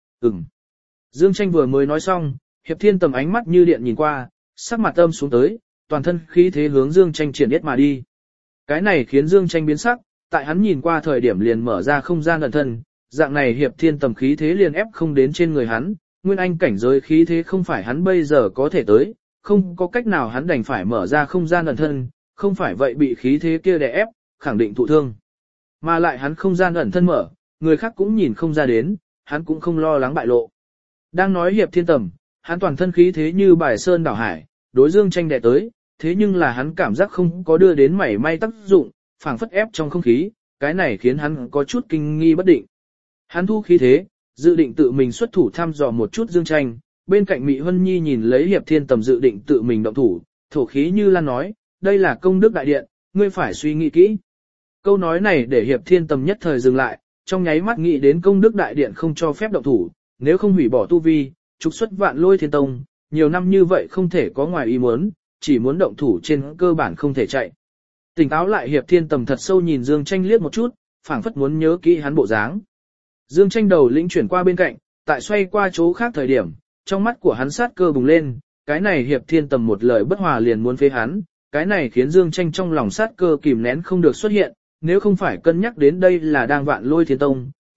Dương Tranh vừa mới nói xong, Hiệp Thiên tầm ánh mắt như điện nhìn qua, sắc mặt âm xuống tới, toàn thân khí thế hướng Dương Tranh triển yết mà đi. Cái này khiến Dương Tranh biến sắc, tại hắn nhìn qua thời điểm liền mở ra không gian ẩn thân, dạng này Hiệp Thiên tầm khí thế liền ép không đến trên người hắn, nguyên anh cảnh giới khí thế không phải hắn bây giờ có thể tới, không có cách nào hắn đành phải mở ra không gian ẩn thân, không phải vậy bị khí thế kia đè ép, khẳng định thụ thương. Mà lại hắn không gian ẩn thân mở, người khác cũng nhìn không ra đến, hắn cũng không lo lắng bại lộ. Đang nói Hiệp Thiên tầm, hắn toàn thân khí thế như bài sơn đảo hải, đối Dương Tranh đè tới, thế nhưng là hắn cảm giác không có đưa đến mảy may tác dụng, phảng phất ép trong không khí, cái này khiến hắn có chút kinh nghi bất định. Hắn thu khí thế, dự định tự mình xuất thủ thăm dò một chút Dương Tranh, bên cạnh Mị Vân Nhi nhìn lấy Hiệp Thiên tầm dự định tự mình động thủ, thổ khí như lan nói, đây là công đức đại điện, ngươi phải suy nghĩ kỹ. Câu nói này để Hiệp Thiên tầm nhất thời dừng lại, trong nháy mắt nghĩ đến công đức đại điện không cho phép động thủ, nếu không hủy bỏ tu vi, trục xuất Vạn Lôi Thiên Tông, nhiều năm như vậy không thể có ngoài ý muốn, chỉ muốn động thủ trên cơ bản không thể chạy. Tỉnh táo lại Hiệp Thiên tầm thật sâu nhìn Dương Tranh liếc một chút, phảng phất muốn nhớ kỹ hắn bộ dáng. Dương Tranh đầu lĩnh chuyển qua bên cạnh, tại xoay qua chỗ khác thời điểm, trong mắt của hắn sát cơ bùng lên, cái này Hiệp Thiên tầm một lời bất hòa liền muốn phế hắn, cái này khiến Dương Tranh trong lòng sát cơ kìm nén không được xuất hiện, nếu không phải cân nhắc đến đây là đang Vạn Lôi Thiên Tông,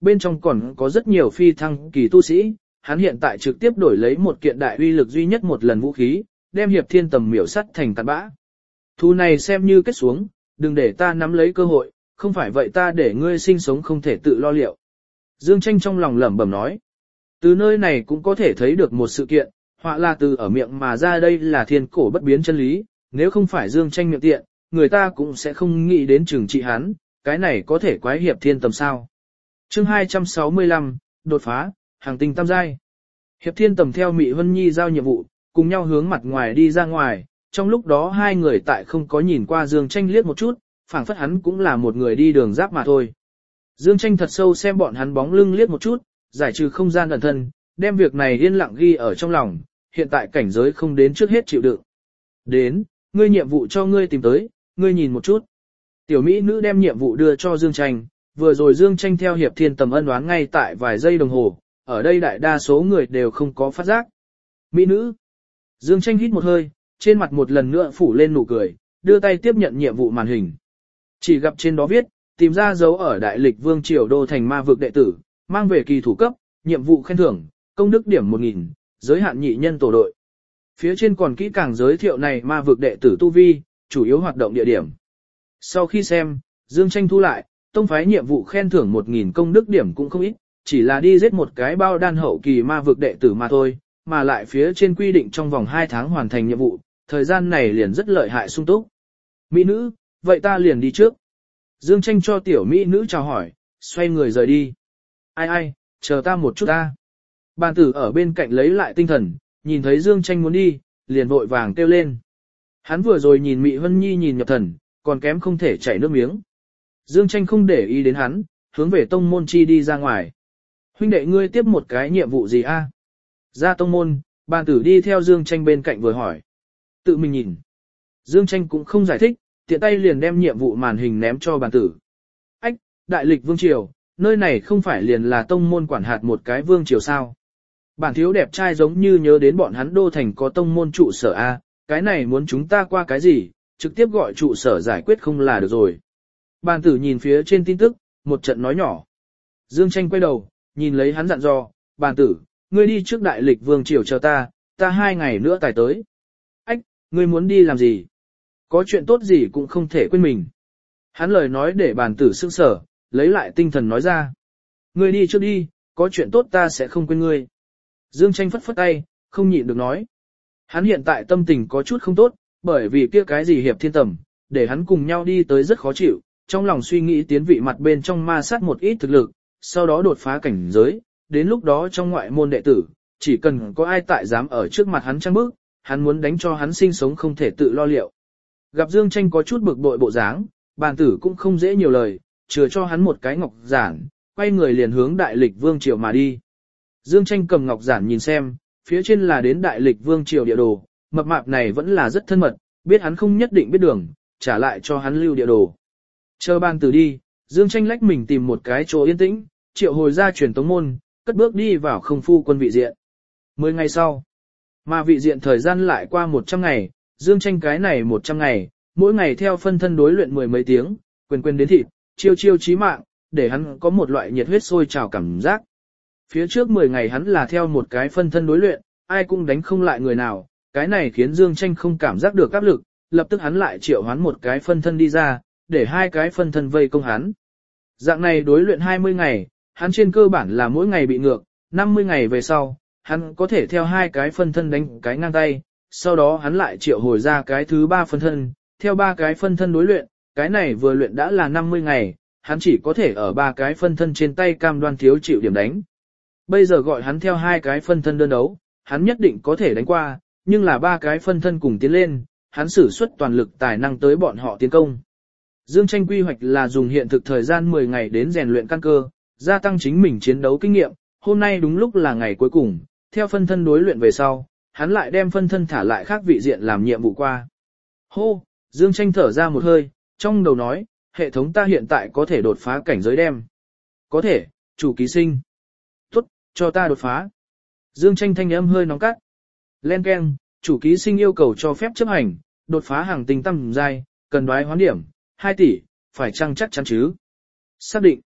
bên trong còn có rất nhiều phi thăng kỳ tu sĩ, hắn hiện tại trực tiếp đổi lấy một kiện đại uy lực duy nhất một lần vũ khí, đem Hiệp Thiên Tầm miểu sắt thành tàn bã. Thu này xem như kết xuống, đừng để ta nắm lấy cơ hội, không phải vậy ta để ngươi sinh sống không thể tự lo liệu. Dương Tranh trong lòng lẩm bẩm nói. Từ nơi này cũng có thể thấy được một sự kiện, họa là từ ở miệng mà ra, đây là thiên cổ bất biến chân lý, nếu không phải Dương Tranh miệng tiện, người ta cũng sẽ không nghĩ đến trừng trị hắn, cái này có thể quái Hiệp Thiên Tầm sao. Chương 265, đột phá, hàng tinh tam giai. Hiệp Thiên Tầm theo Mị Vân Nhi giao nhiệm vụ, cùng nhau hướng mặt ngoài đi ra ngoài, trong lúc đó hai người tại không có nhìn qua Dương Tranh liếc một chút, phảng phất hắn cũng là một người đi đường giáp mà thôi. Dương Tranh thật sâu xem bọn hắn bóng lưng liếc một chút, giải trừ không gian ẩn thân, đem việc này yên lặng ghi ở trong lòng, hiện tại cảnh giới không đến trước hết chịu đựng. Đến, ngươi nhiệm vụ cho ngươi tìm tới, ngươi nhìn một chút. Tiểu Mỹ nữ đem nhiệm vụ đưa cho Dương Tranh, vừa rồi Dương Tranh theo Hiệp Thiên Tầm ân đoán ngay tại vài giây đồng hồ, ở đây đại đa số người đều không có phát giác. Mỹ nữ. Dương Tranh hít một hơi, trên mặt một lần nữa phủ lên nụ cười, đưa tay tiếp nhận nhiệm vụ màn hình. Chỉ gặp trên đó viết, tìm ra dấu ở Đại Lịch Vương Triều Đô Thành ma vực đệ tử, mang về kỳ thủ cấp, nhiệm vụ khen thưởng, công đức điểm 1000, giới hạn nhị nhân tổ đội. Phía trên còn kỹ càng giới thiệu này ma vực đệ tử tu vi, chủ yếu hoạt động địa điểm. Sau khi xem, Dương Tranh thu lại, tông phái nhiệm vụ khen thưởng 1000 công đức điểm cũng không ít, chỉ là đi giết một cái bao đan hậu kỳ ma vực đệ tử mà thôi, mà lại phía trên quy định trong vòng 2 tháng hoàn thành nhiệm vụ, thời gian này liền rất lợi hại sung túc. Mỹ nữ, vậy ta liền đi trước. Dương Tranh cho tiểu mỹ nữ chào hỏi, xoay người rời đi. Ai, chờ ta một chút ta. Bàn tử ở bên cạnh lấy lại tinh thần, nhìn thấy Dương Tranh muốn đi, liền vội vàng kêu lên. Hắn vừa rồi nhìn Mị Vân Nhi nhìn nhập thần, còn kém không thể chảy nước miếng. Dương Tranh không để ý đến hắn, hướng về tông môn chi đi ra ngoài. Huynh đệ ngươi tiếp một cái nhiệm vụ gì a? Ra tông môn, bàn tử đi theo Dương Tranh bên cạnh vừa hỏi. Tự mình nhìn. Dương Tranh cũng không giải thích, tiện tay liền đem nhiệm vụ màn hình ném cho bàn tử. Ách, Đại Lịch Vương Triều, nơi này không phải liền là tông môn quản hạt một cái vương triều sao? Bản thiếu đẹp trai giống như nhớ đến bọn hắn Đô Thành có tông môn trụ sở a, cái này muốn chúng ta qua cái gì, trực tiếp gọi trụ sở giải quyết không là được rồi. Bàn tử nhìn phía trên tin tức, một trận nói nhỏ. Dương Tranh quay đầu, nhìn lấy hắn dặn dò, bàn tử, ngươi đi trước Đại Lịch Vương Triều chờ ta 2 ngày nữa tài tới. Ách, ngươi muốn đi làm gì? Có chuyện tốt gì cũng không thể quên mình. Hắn lời nói để bàn tử sững sờ, lấy lại tinh thần nói ra. Ngươi đi trước đi, có chuyện tốt ta sẽ không quên ngươi. Dương Tranh phất phất tay, không nhịn được nói. Hắn hiện tại tâm tình có chút không tốt, bởi vì kia cái gì Hiệp Thiên Tầm, để hắn cùng nhau đi tới rất khó chịu, trong lòng suy nghĩ tiến vị mặt bên trong ma sát một ít thực lực, sau đó đột phá cảnh giới, đến lúc đó trong ngoại môn đệ tử, chỉ cần có ai tại dám ở trước mặt hắn trăng bức, hắn muốn đánh cho hắn sinh sống không thể tự lo liệu. Gặp Dương Tranh có chút bực bội bộ dáng, bàn tử cũng không dễ nhiều lời, chừa cho hắn một cái ngọc giản, quay người liền hướng Đại Lịch Vương Triều mà đi. Dương Tranh cầm ngọc giản nhìn xem, phía trên là đến Đại Lịch Vương Triều địa đồ, mập mạp này vẫn là rất thân mật, biết hắn không nhất định biết đường, trả lại cho hắn lưu địa đồ. Chờ bàn tử đi, Dương Tranh lách mình tìm một cái chỗ yên tĩnh, triệu hồi ra truyền tống môn, cất bước đi vào không phu quân vị diện. 10 ngày sau, mà vị diện thời gian lại qua 100 ngày, Dương Tranh cái này 100 ngày, mỗi ngày theo phân thân đối luyện 10 mấy tiếng, quyền đến thịt, chiêu chí mạng, để hắn có một loại nhiệt huyết sôi trào cảm giác. Phía trước 10 ngày hắn là theo một cái phân thân đối luyện, ai cũng đánh không lại người nào, cái này khiến Dương Tranh không cảm giác được áp lực, lập tức hắn lại triệu hoán một cái phân thân đi ra, để 2 cái phân thân vây công hắn. Dạng này đối luyện 20 ngày, hắn trên cơ bản là mỗi ngày bị ngược, 50 ngày về sau, hắn có thể theo 2 cái phân thân đánh cái ngang tay, sau đó hắn lại triệu hồi ra cái thứ 3 phân thân, theo 3 cái phân thân đối luyện, cái này vừa luyện đã là 50 ngày, hắn chỉ có thể ở 3 cái phân thân trên tay cam đoan thiếu chịu điểm đánh. Bây giờ gọi hắn theo 2 cái phân thân đơn đấu, hắn nhất định có thể đánh qua, nhưng là 3 cái phân thân cùng tiến lên, hắn sử xuất toàn lực tài năng tới bọn họ tiến công. Dương Tranh quy hoạch là dùng hiện thực thời gian 10 ngày đến rèn luyện căn cơ, gia tăng chính mình chiến đấu kinh nghiệm, hôm nay đúng lúc là ngày cuối cùng, theo phân thân đối luyện về sau, hắn lại đem phân thân thả lại khác vị diện làm nhiệm vụ qua. Hô, Dương Tranh thở ra một hơi, trong đầu nói, hệ thống ta hiện tại có thể đột phá cảnh giới đem. Có thể, chủ ký sinh. Tốt, cho ta đột phá. Dương Tranh thanh âm hơi nóng cắt. Len keng, chủ ký sinh yêu cầu cho phép chấp hành, đột phá hàng tinh tam giai, cần đoái hoán điểm, 2 tỷ, phải chăng chắc chắn chứ? Xác định.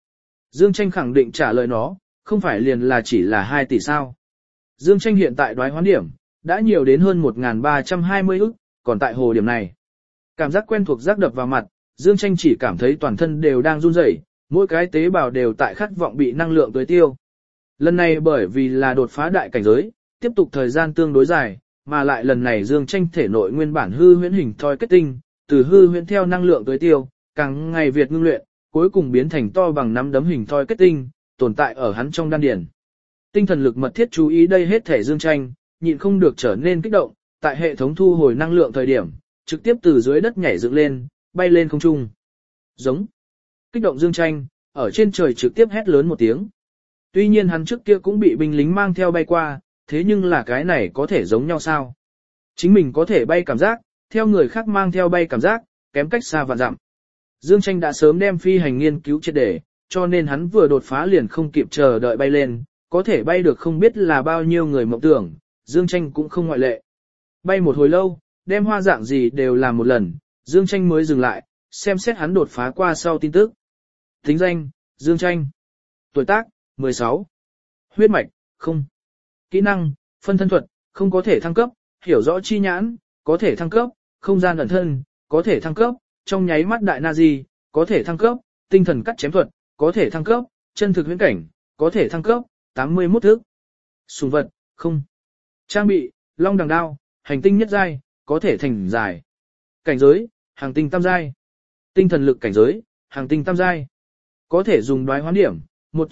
Dương Tranh khẳng định trả lời nó, không phải liền là chỉ là 2 tỷ sao. Dương Tranh hiện tại đoái hoán điểm, đã nhiều đến hơn 1.320 ức, còn tại hồ điểm này. Cảm giác quen thuộc giác đập vào mặt, Dương Tranh chỉ cảm thấy toàn thân đều đang run rẩy, mỗi cái tế bào đều tại khát vọng bị năng lượng tưới tiêu. Lần này bởi vì là đột phá đại cảnh giới, tiếp tục thời gian tương đối dài, mà lại lần này Dương Tranh thể nội nguyên bản hư huyễn hình thoi kết tinh, từ hư huyễn theo năng lượng tưới tiêu, càng ngày việt ngưng luyện, cuối cùng biến thành to bằng nắm đấm hình thoi kết tinh, tồn tại ở hắn trong đan điền. Tinh thần lực mật thiết chú ý đây hết thể Dương Tranh, nhịn không được trở nên kích động, tại hệ thống thu hồi năng lượng thời điểm, trực tiếp từ dưới đất nhảy dựng lên, bay lên không trung. Giống. Kích động Dương Tranh, ở trên trời trực tiếp hét lớn một tiếng. Tuy nhiên hắn trước kia cũng bị binh lính mang theo bay qua, thế nhưng là cái này có thể giống nhau sao? Chính mình có thể bay cảm giác, theo người khác mang theo bay cảm giác, kém cách xa vạn dặm. Dương Tranh đã sớm đem phi hành nghiên cứu triệt để, cho nên hắn vừa đột phá liền không kịp chờ đợi bay lên, có thể bay được không biết là bao nhiêu người mộng tưởng, Dương Tranh cũng không ngoại lệ. Bay một hồi lâu, đem hoa dạng gì đều làm một lần, Dương Tranh mới dừng lại, xem xét hắn đột phá qua sau tin tức. Tính danh, Dương Tranh. Tuổi tác, 16. Huyết mạch, không. Kỹ năng, phân thân thuật, không có thể thăng cấp, hiểu rõ chi nhãn, có thể thăng cấp, không gian ẩn thân, có thể thăng cấp, trong nháy mắt đại Nazi, có thể thăng cấp, tinh thần cắt chém thuật, có thể thăng cấp, chân thực huyễn cảnh, có thể thăng cấp, 81 thước. Sùng vật, không. Trang bị, long đằng đao, hành tinh nhất giai, có thể thành dài. Cảnh giới, hàng tinh tam giai. Tinh thần lực cảnh giới, hàng tinh tam giai. Có thể dùng đoái hoán điểm,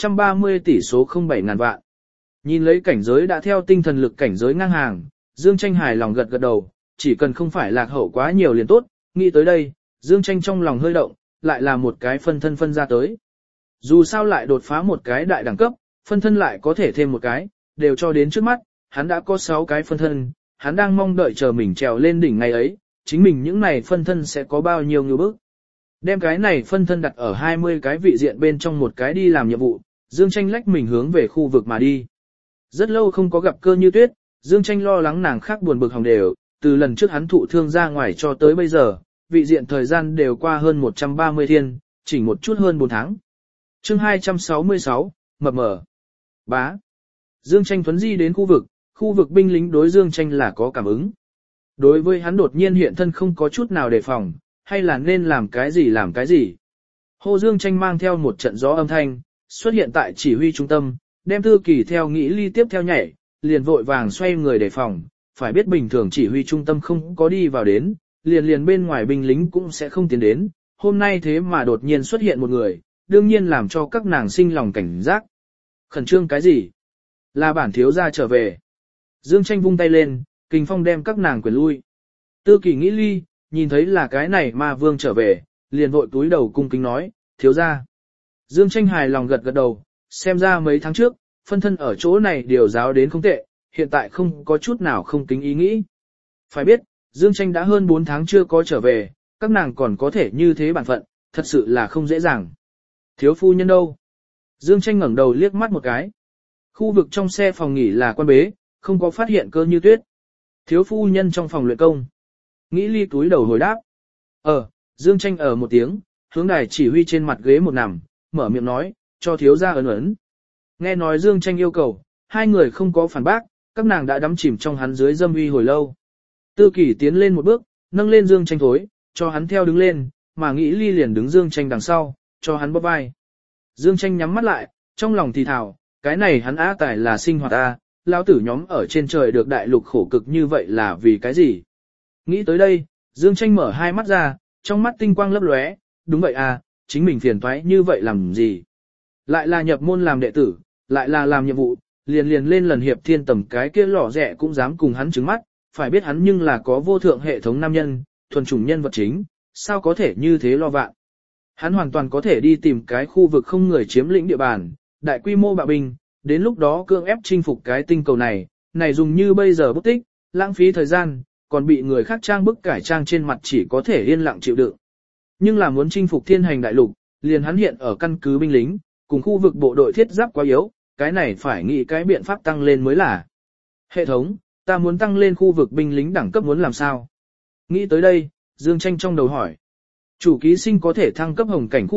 130 tỷ số 07 ngàn vạn. Nhìn lấy cảnh giới đã theo tinh thần lực cảnh giới ngang hàng, Dương Tranh hài lòng gật gật đầu, chỉ cần không phải lạc hậu quá nhiều liền tốt, nghĩ tới đây, Dương Tranh trong lòng hơi động, lại là một cái phân thân phân ra tới. Dù sao lại đột phá một cái đại đẳng cấp, phân thân lại có thể thêm một cái, đều cho đến trước mắt, hắn đã có 6 cái phân thân, hắn đang mong đợi chờ mình trèo lên đỉnh ngày ấy, chính mình những này phân thân sẽ có bao nhiêu ngư bức. Đem cái này phân thân đặt ở 20 cái vị diện bên trong một cái đi làm nhiệm vụ, Dương Tranh lách mình hướng về khu vực mà đi. Rất lâu không có gặp Cơ Như Tuyết, Dương Tranh lo lắng nàng khác buồn bực hỏng đều, từ lần trước hắn thụ thương ra ngoài cho tới bây giờ, vị diện thời gian đều qua hơn 130 thiên, chỉ một chút hơn 4 tháng. Chương 266, mập mờ. Bá. Dương Tranh thuấn di đến khu vực binh lính đối Dương Tranh là có cảm ứng. Đối với hắn đột nhiên hiện thân không có chút nào đề phòng, hay là nên làm cái gì. Hồ Dương Tranh mang theo một trận gió âm thanh, xuất hiện tại chỉ huy trung tâm, đem Tư Kỳ theo nghĩ ly tiếp theo nhảy, liền vội vàng xoay người đề phòng, phải biết bình thường chỉ huy trung tâm không có đi vào đến, liền bên ngoài binh lính cũng sẽ không tiến đến, hôm nay thế mà đột nhiên xuất hiện một người, đương nhiên làm cho các nàng sinh lòng cảnh giác. Khẩn trương cái gì? Là bản thiếu gia trở về. Dương Tranh vung tay lên, kình phong đem các nàng quyền lui. Tư Kỳ nghĩ ly, nhìn thấy là cái này ma vương trở về, liền vội túi đầu cung kính nói, thiếu gia. Dương Tranh hài lòng gật gật đầu, xem ra mấy tháng trước, phân thân ở chỗ này điều giáo đến không tệ, hiện tại không có chút nào không kính ý nghĩ. Phải biết, Dương Tranh đã hơn 4 tháng chưa có trở về, các nàng còn có thể như thế bản phận, thật sự là không dễ dàng. Thiếu phu nhân đâu? Dương Tranh ngẩng đầu liếc mắt một cái. Khu vực trong xe phòng nghỉ là quan bế, không có phát hiện Cơ Như Tuyết. Thiếu phu nhân trong phòng luyện công. Nghĩ ly túi đầu hồi đáp. Dương Tranh ở một tiếng, hướng đài chỉ huy trên mặt ghế một nằm, mở miệng nói, cho thiếu gia ấn ấn. Nghe nói Dương Tranh yêu cầu, hai người không có phản bác, các nàng đã đắm chìm trong hắn dưới dâm uy hồi lâu. Tư Kỳ tiến lên một bước, nâng lên Dương Tranh thối, cho hắn theo đứng lên, mà Nghĩ ly liền đứng Dương Tranh đằng sau, cho hắn bóp vai. Dương Tranh nhắm mắt lại, trong lòng thì thào, cái này hắn á tài là sinh hoạt a, lão tử nhóm ở trên trời được đại lục khổ cực như vậy là vì cái gì? Nghĩ tới đây, Dương Tranh mở hai mắt ra, trong mắt tinh quang lấp lóe, đúng vậy à, chính mình phiền toái như vậy làm gì? Lại là nhập môn làm đệ tử, lại là làm nhiệm vụ, liền lên lần hiệp thiên tầm cái kia lỏ rẻ cũng dám cùng hắn trứng mắt, phải biết hắn nhưng là có vô thượng hệ thống nam nhân, thuần chủng nhân vật chính, sao có thể như thế lo vạn. Hắn hoàn toàn có thể đi tìm cái khu vực không người chiếm lĩnh địa bàn, đại quy mô bạo binh, đến lúc đó cưỡng ép chinh phục cái tinh cầu này, này dùng như bây giờ bút tích, lãng phí thời gian, còn bị người khác trang bức cải trang trên mặt chỉ có thể yên lặng chịu đựng. Nhưng là muốn chinh phục thiên hành đại lục, liền hắn hiện ở căn cứ binh lính, cùng khu vực bộ đội thiết giáp quá yếu, cái này phải nghĩ cái biện pháp tăng lên mới là. Hệ thống, ta muốn tăng lên khu vực binh lính đẳng cấp muốn làm sao? Nghĩ tới đây, Dương Tranh trong đầu hỏi. Chủ ký sinh có thể thăng cấp hồng cảnh khu vực,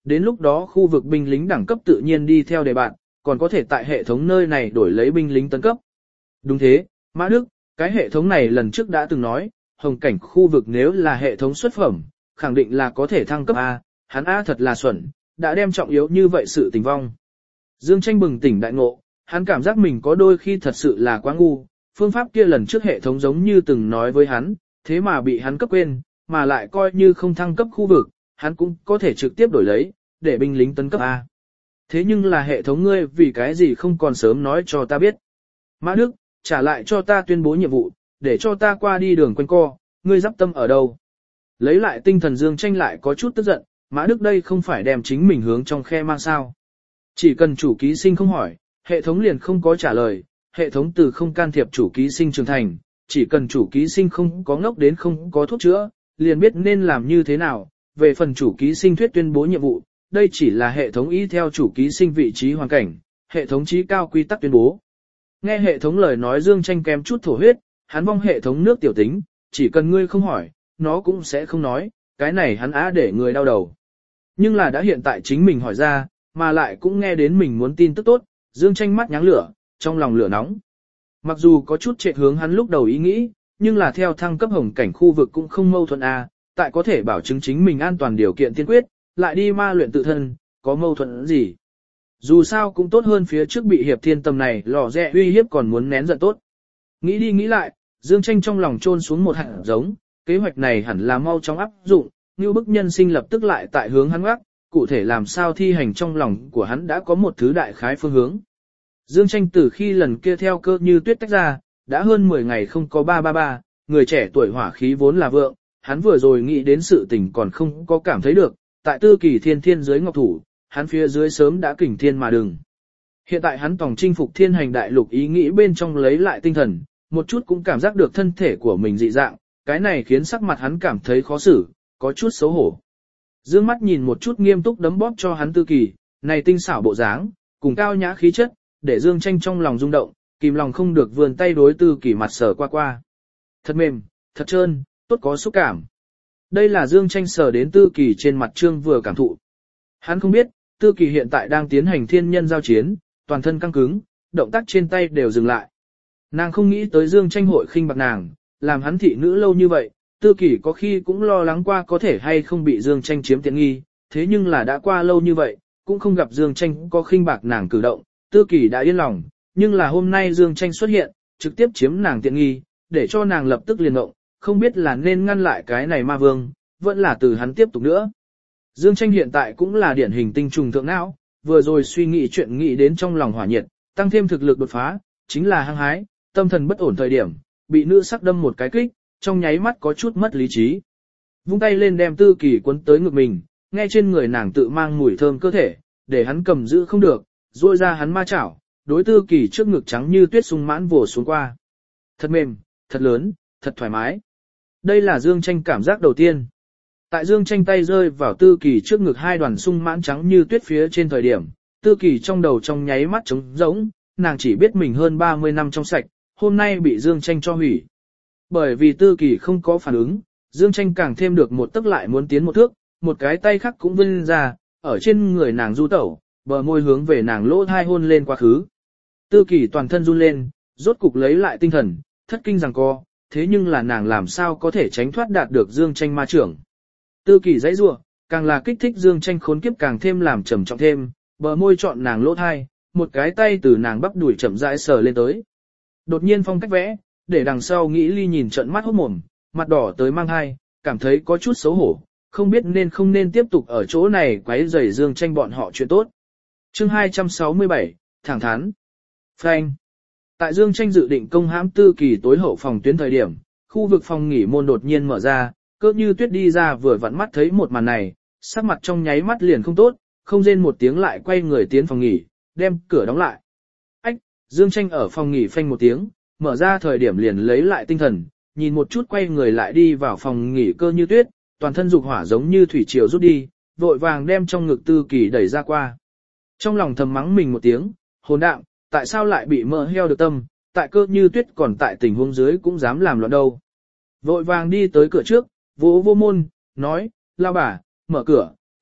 đến lúc đó khu vực binh lính đẳng cấp tự nhiên đi theo đề bạn, còn có thể tại hệ thống nơi này đổi lấy binh lính tấn cấp. Đúng thế, Mã Đức, cái hệ thống này lần trước đã từng nói, hồng cảnh khu vực nếu là hệ thống xuất phẩm, khẳng định là có thể thăng cấp A, hắn A thật là xuẩn, đã đem trọng yếu như vậy sự tình vong. Dương Tranh bừng tỉnh đại ngộ, hắn cảm giác mình có đôi khi thật sự là quá ngu, phương pháp kia lần trước hệ thống giống như từng nói với hắn, thế mà bị hắn cấp quên, mà lại coi như không thăng cấp khu vực, hắn cũng có thể trực tiếp đổi lấy, để binh lính tấn cấp A. Thế nhưng là hệ thống ngươi vì cái gì không còn sớm nói cho ta biết. Mã Đức, trả lại cho ta tuyên bố nhiệm vụ, để cho ta qua đi đường quanh co, ngươi dắp tâm ở đâu. Lấy lại tinh thần Dương Tranh lại có chút tức giận, Mã Đức đây không phải đem chính mình hướng trong khe mang sao. Chỉ cần chủ ký sinh không hỏi, hệ thống liền không có trả lời, hệ thống từ không can thiệp chủ ký sinh trưởng thành, chỉ cần chủ ký sinh không có ngốc đến không có thuốc chữa, liền biết nên làm như thế nào. Về phần chủ ký sinh thuyết tuyên bố nhiệm vụ, đây chỉ là hệ thống ý theo chủ ký sinh vị trí hoàn cảnh, hệ thống chí cao quy tắc tuyên bố. Nghe hệ thống lời nói Dương Tranh kém chút thổ huyết, hắn vong hệ thống nước tiểu tính, chỉ cần ngươi không hỏi, nó cũng sẽ không nói, cái này hắn á để người đau đầu. Nhưng là đã hiện tại chính mình hỏi ra, mà lại cũng nghe đến mình muốn tin tức tốt, Dương Tranh mắt nháng lửa, trong lòng lửa nóng. Mặc dù có chút trệ hướng hắn lúc đầu ý nghĩ, nhưng là theo thăng cấp hồng cảnh khu vực cũng không mâu thuẫn a, tại có thể bảo chứng chính mình an toàn điều kiện tiên quyết, lại đi ma luyện tự thân, có mâu thuẫn gì. Dù sao cũng tốt hơn phía trước bị hiệp thiên tầm này lò rẽ uy hiếp còn muốn nén giận tốt. Nghĩ đi nghĩ lại, Dương Tranh trong lòng trôn xuống một hạt giống, kế hoạch này hẳn là mau chóng áp dụng, như bức nhân sinh lập tức lại tại hướng hắn ngoắc, cụ thể làm sao thi hành trong lòng của hắn đã có một thứ đại khái phương hướng. Dương Tranh từ khi lần kia theo Cơ Như Tuyết tách ra, đã hơn 10 ngày không có 333, người trẻ tuổi hỏa khí vốn là vượng, hắn vừa rồi nghĩ đến sự tình còn không có cảm thấy được, tại Tư Kỳ Thiên Thiên dưới ngọc thủ, hắn phía dưới sớm đã kình thiên mà đừng. Hiện tại hắn tòng chinh phục thiên hành đại lục ý nghĩ bên trong lấy lại tinh thần, một chút cũng cảm giác được thân thể của mình dị dạng, cái này khiến sắc mặt hắn cảm thấy khó xử, có chút xấu hổ. Dương mắt nhìn một chút nghiêm túc đấm bóp cho hắn Tư Kỳ, này tinh xảo bộ dáng, cùng cao nhã khí chất, để Dương Tranh trong lòng rung động, kìm lòng không được vươn tay đối Tư Kỳ mặt sờ qua qua. Thật mềm, thật trơn, tốt có xúc cảm. Đây là Dương Tranh sờ đến Tư Kỳ trên mặt trương vừa cảm thụ. Hắn không biết, Tư Kỳ hiện tại đang tiến hành thiên nhân giao chiến, toàn thân căng cứng, động tác trên tay đều dừng lại. Nàng không nghĩ tới Dương Tranh hội khinh bạc nàng, làm hắn thị nữ lâu như vậy, Tư Kỳ có khi cũng lo lắng qua có thể hay không bị Dương Tranh chiếm tiện nghi, thế nhưng là đã qua lâu như vậy, cũng không gặp Dương Tranh có khinh bạc nàng cử động, Tư Kỳ đã yên lòng, nhưng là hôm nay Dương Tranh xuất hiện, trực tiếp chiếm nàng tiện nghi, để cho nàng lập tức liền ngộng, không biết là nên ngăn lại cái này ma vương, vẫn là từ hắn tiếp tục nữa. Dương Tranh hiện tại cũng là điển hình tinh trùng thượng não, vừa rồi suy nghĩ chuyện nghĩ đến trong lòng hỏa nhiệt, tăng thêm thực lực đột phá, chính là hăng hái, tâm thần bất ổn thời điểm, bị nữ sắc đâm một cái kích, trong nháy mắt có chút mất lý trí. Vung tay lên đem Tư Kỳ quấn tới ngực mình, nghe trên người nàng tự mang mùi thơm cơ thể, để hắn cầm giữ không được, duỗi ra hắn ma chảo, đối Tư Kỳ trước ngực trắng như tuyết sung mãn vồ xuống qua. Thật mềm, thật lớn, thật thoải mái. Đây là Dương Tranh cảm giác đầu tiên. Tại Dương Tranh tay rơi vào Tư Kỳ trước ngực hai đoàn sung mãn trắng như tuyết phía trên thời điểm, Tư Kỳ trong đầu trong nháy mắt trống rỗng, nàng chỉ biết mình hơn 30 năm trong sạch, hôm nay bị Dương Tranh cho hủy. Bởi vì Tư Kỳ không có phản ứng, Dương Tranh càng thêm được một tức lại muốn tiến một thước, một cái tay khác cũng vươn ra, ở trên người nàng du tẩu, bờ môi hướng về nàng lỗ thai hôn lên quá khứ. Tư Kỳ toàn thân run lên, rốt cục lấy lại tinh thần, thất kinh rằng co, thế nhưng là nàng làm sao có thể tránh thoát đạt được Dương Tranh ma trưởng. Tư Kỳ giãy giụa, càng là kích thích Dương Tranh khốn kiếp càng thêm làm trầm trọng thêm, bờ môi chọn nàng lỗ thai, một cái tay từ nàng bắp đùi chậm rãi sờ lên tới. Đột nhiên phong cách vẽ, để đằng sau nghĩ ly nhìn trận mắt hốt mồm, mặt đỏ tới mang hai, cảm thấy có chút xấu hổ, không biết nên không nên tiếp tục ở chỗ này quấy rầy Dương Tranh bọn họ chuyện tốt. Chương 267, thẳng thắn. Phanh. Tại Dương Tranh dự định công hãm Tư Kỳ tối hậu phòng tuyến thời điểm, khu vực phòng nghỉ môn đột nhiên mở ra, Cơ Như Tuyết đi ra vừa vặn mắt thấy một màn này, sắc mặt trong nháy mắt liền không tốt, không rên một tiếng lại quay người tiến phòng nghỉ, đem cửa đóng lại. Ách, Dương Tranh ở phòng nghỉ phanh một tiếng, mở ra thời điểm liền lấy lại tinh thần, nhìn một chút quay người lại đi vào phòng nghỉ Cơ Như Tuyết, toàn thân dục hỏa giống như thủy triều rút đi, vội vàng đem trong ngực Tư Kỳ đẩy ra qua. Trong lòng thầm mắng mình một tiếng, hỗn đạm, tại sao lại bị mỡ heo được tâm, tại Cơ Như Tuyết còn tại tình huống dưới cũng dám làm loạn đâu. Vội vàng đi tới cửa trước, vỗ vô môn, nói, lao bà, mở cửa,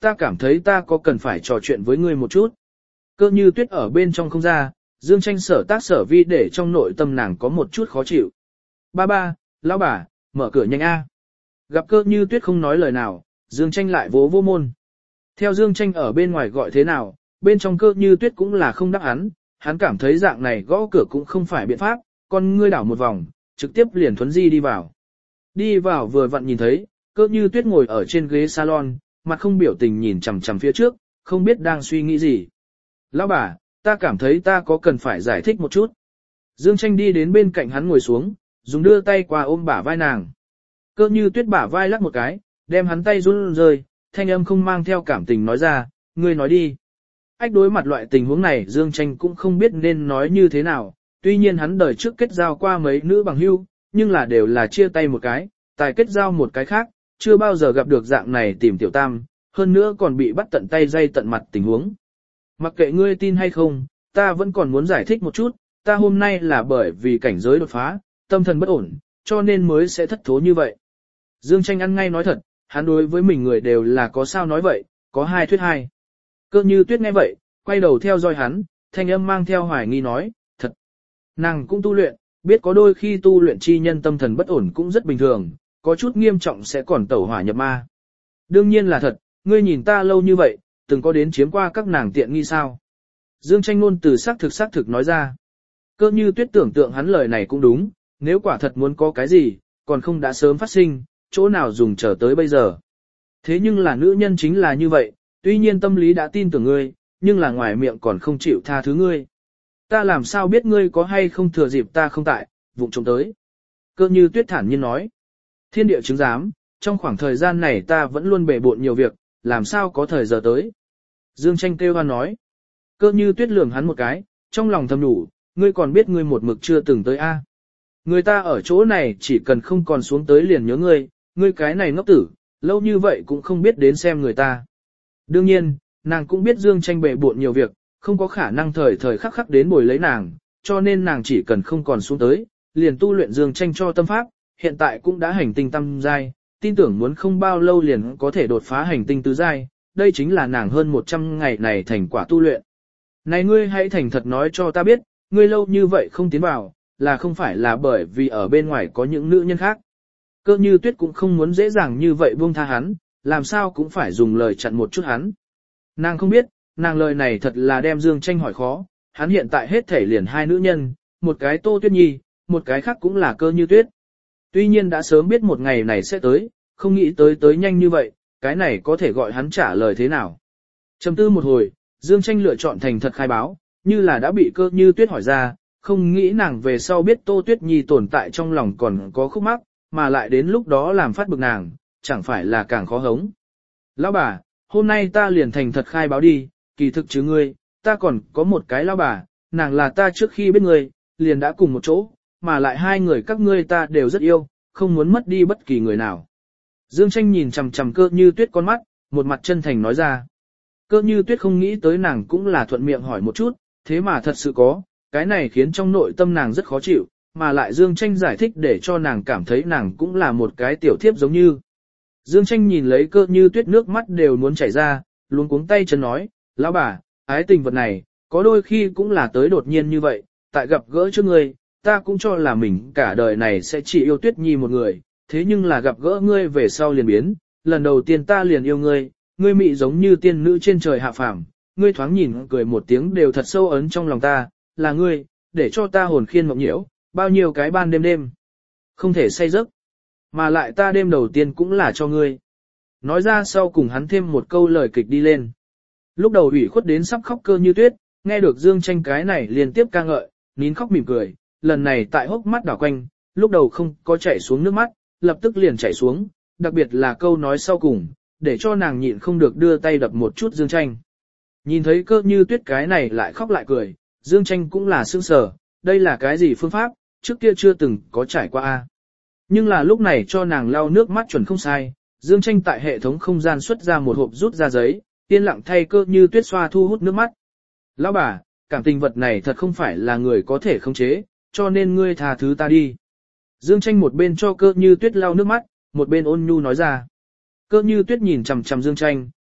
ta cảm thấy ta có cần phải trò chuyện với ngươi một chút. Cơ Như Tuyết ở bên trong không ra, Dương Tranh sở tác sở vi để trong nội tâm nàng có một chút khó chịu. Ba, lão bà, mở cửa nhanh a. Gặp Cơ Như Tuyết không nói lời nào, Dương Tranh lại vỗ vô môn. Theo Dương Tranh ở bên ngoài gọi thế nào, bên trong Cơ Như Tuyết cũng là không đáp hắn cảm thấy dạng này gõ cửa cũng không phải biện pháp, con ngươi đảo một vòng, trực tiếp liền thuấn di đi vào. Đi vào vừa vặn nhìn thấy, Cơ Như Tuyết ngồi ở trên ghế salon, mặt không biểu tình nhìn chằm chằm phía trước, không biết đang suy nghĩ gì. Lão bà, ta cảm thấy ta có cần phải giải thích một chút. Dương Tranh đi đến bên cạnh hắn ngồi xuống, dùng đưa tay qua ôm bả vai nàng. Cơ Như Tuyết bả vai lắc một cái, đem hắn tay run rơi, thanh âm không mang theo cảm tình nói ra, ngươi nói đi. Ách đối mặt loại tình huống này Dương Tranh cũng không biết nên nói như thế nào, tuy nhiên hắn đời trước kết giao qua mấy nữ bằng hữu, nhưng là đều là chia tay một cái, tài kết giao một cái khác, chưa bao giờ gặp được dạng này tìm tiểu tam, hơn nữa còn bị bắt tận tay dây tận mặt tình huống. Mặc kệ ngươi tin hay không, ta vẫn còn muốn giải thích một chút, ta hôm nay là bởi vì cảnh giới đột phá, tâm thần bất ổn, cho nên mới sẽ thất thố như vậy. Dương Tranh ăn ngay nói thật, hắn đối với mình người đều là có sao nói vậy, có hai thuyết hai. Cơ Như Tuyết nghe vậy, quay đầu theo dõi hắn, thanh âm mang theo hoài nghi nói, thật. Nàng cũng tu luyện, biết có đôi khi tu luyện chi nhân tâm thần bất ổn cũng rất bình thường, có chút nghiêm trọng sẽ còn tẩu hỏa nhập ma. Đương nhiên là thật, ngươi nhìn ta lâu như vậy, từng có đến chiếm qua các nàng tiện nghi sao. Dương Tranh luôn từ xác thực nói ra. Cơ Như Tuyết tưởng tượng hắn lời này cũng đúng, nếu quả thật muốn có cái gì, còn không đã sớm phát sinh, chỗ nào dùng chờ tới bây giờ. Thế nhưng là nữ nhân chính là như vậy, tuy nhiên tâm lý đã tin tưởng ngươi, nhưng là ngoài miệng còn không chịu tha thứ ngươi. Ta làm sao biết ngươi có hay không thừa dịp ta không tại, vụng trộm tới. Cơ Như Tuyết thản nhiên nói. Thiên địa chứng giám, trong khoảng thời gian này ta vẫn luôn bề bộn nhiều việc, làm sao có thời giờ tới. Dương Tranh kêu hoan nói. Cơ Như Tuyết lườm hắn một cái, trong lòng thầm đủ, ngươi còn biết ngươi một mực chưa từng tới a. Người ta ở chỗ này chỉ cần không còn xuống tới liền nhớ ngươi cái này ngốc tử, lâu như vậy cũng không biết đến xem người ta. Đương nhiên, nàng cũng biết Dương Tranh bề bộn nhiều việc, không có khả năng thời thời khắc khắc đến bồi lấy nàng, cho nên nàng chỉ cần không còn xuống tới, liền tu luyện Dương Tranh cho tâm pháp, hiện tại cũng đã hành tinh tam giai, tin tưởng muốn không bao lâu liền có thể đột phá hành tinh tứ giai, đây chính là nàng hơn 100 ngày này thành quả tu luyện. Này ngươi hãy thành thật nói cho ta biết, ngươi lâu như vậy không tiến vào, là không phải là bởi vì ở bên ngoài có những nữ nhân khác. Cơ Như Tuyết cũng không muốn dễ dàng như vậy buông tha hắn, làm sao cũng phải dùng lời chặn một chút hắn. Nàng không biết, nàng lời này thật là đem Dương Tranh hỏi khó, hắn hiện tại hết thể liền hai nữ nhân, một cái Tô Tuyết Nhi, một cái khác cũng là Cơ Như Tuyết. Tuy nhiên đã sớm biết một ngày này sẽ tới, không nghĩ tới nhanh như vậy, cái này có thể gọi hắn trả lời thế nào. Trầm tư một hồi, Dương Tranh lựa chọn thành thật khai báo, như là đã bị Cơ Như Tuyết hỏi ra, không nghĩ nàng về sau biết Tô Tuyết Nhi tồn tại trong lòng còn có khúc mắc, mà lại đến lúc đó làm phát bực nàng, chẳng phải là càng khó hống. Lão bà, hôm nay ta liền thành thật khai báo đi, kỳ thực chứ ngươi, ta còn có một cái lão bà, nàng là ta trước khi biết ngươi, liền đã cùng một chỗ, mà lại hai người các ngươi ta đều rất yêu, không muốn mất đi bất kỳ người nào. Dương Tranh nhìn chằm chằm Cơ Như Tuyết con mắt, một mặt chân thành nói ra. Cơ Như Tuyết không nghĩ tới nàng cũng là thuận miệng hỏi một chút, thế mà thật sự có, cái này khiến trong nội tâm nàng rất khó chịu, mà lại Dương Tranh giải thích để cho nàng cảm thấy nàng cũng là một cái tiểu thiếp giống như. Dương Tranh nhìn lấy Cơ Như Tuyết nước mắt đều muốn chảy ra, luống cuống tay chân nói, lão bà, ái tình vật này, có đôi khi cũng là tới đột nhiên như vậy, tại gặp gỡ trước ngươi, ta cũng cho là mình cả đời này sẽ chỉ yêu Tuyết Nhi một người, thế nhưng là gặp gỡ ngươi về sau liền biến, lần đầu tiên ta liền yêu ngươi, ngươi mị giống như tiên nữ trên trời hạ phàm, ngươi thoáng nhìn cười một tiếng đều thật sâu ấn trong lòng ta, là ngươi, để cho ta hồn khiên mộng nhiễu, bao nhiêu cái ban đêm, không thể say giấc, mà lại ta đêm đầu tiên cũng là cho ngươi. Nói ra sau cùng hắn thêm một câu lời kịch đi lên. Lúc đầu ủy khuất đến sắp khóc Cơ Như Tuyết, nghe được Dương Tranh cái này liên tiếp ca ngợi, nín khóc mỉm cười, lần này tại hốc mắt đảo quanh, lúc đầu không có chảy xuống nước mắt, lập tức liền chảy xuống, đặc biệt là câu nói sau cùng, để cho nàng nhịn không được đưa tay đập một chút Dương Tranh. Nhìn thấy Cơ Như Tuyết cái này lại khóc lại cười, Dương Tranh cũng là sững sờ, đây là cái gì phương pháp, trước kia chưa từng có trải qua a. Nhưng là lúc này cho nàng lau nước mắt chuẩn không sai, Dương Tranh tại hệ thống không gian xuất ra một hộp rút ra giấy, yên lặng thay Cơ Như Tuyết xoa thu hút nước mắt. Lão bà, cảm tình vật này thật không phải là người có thể khống chế, cho nên ngươi tha thứ ta đi. Dương Tranh một bên cho Cơ Như Tuyết lau nước mắt, một bên ôn nhu nói ra. Cơ Như Tuyết nhìn chằm chằm Dương Tranh,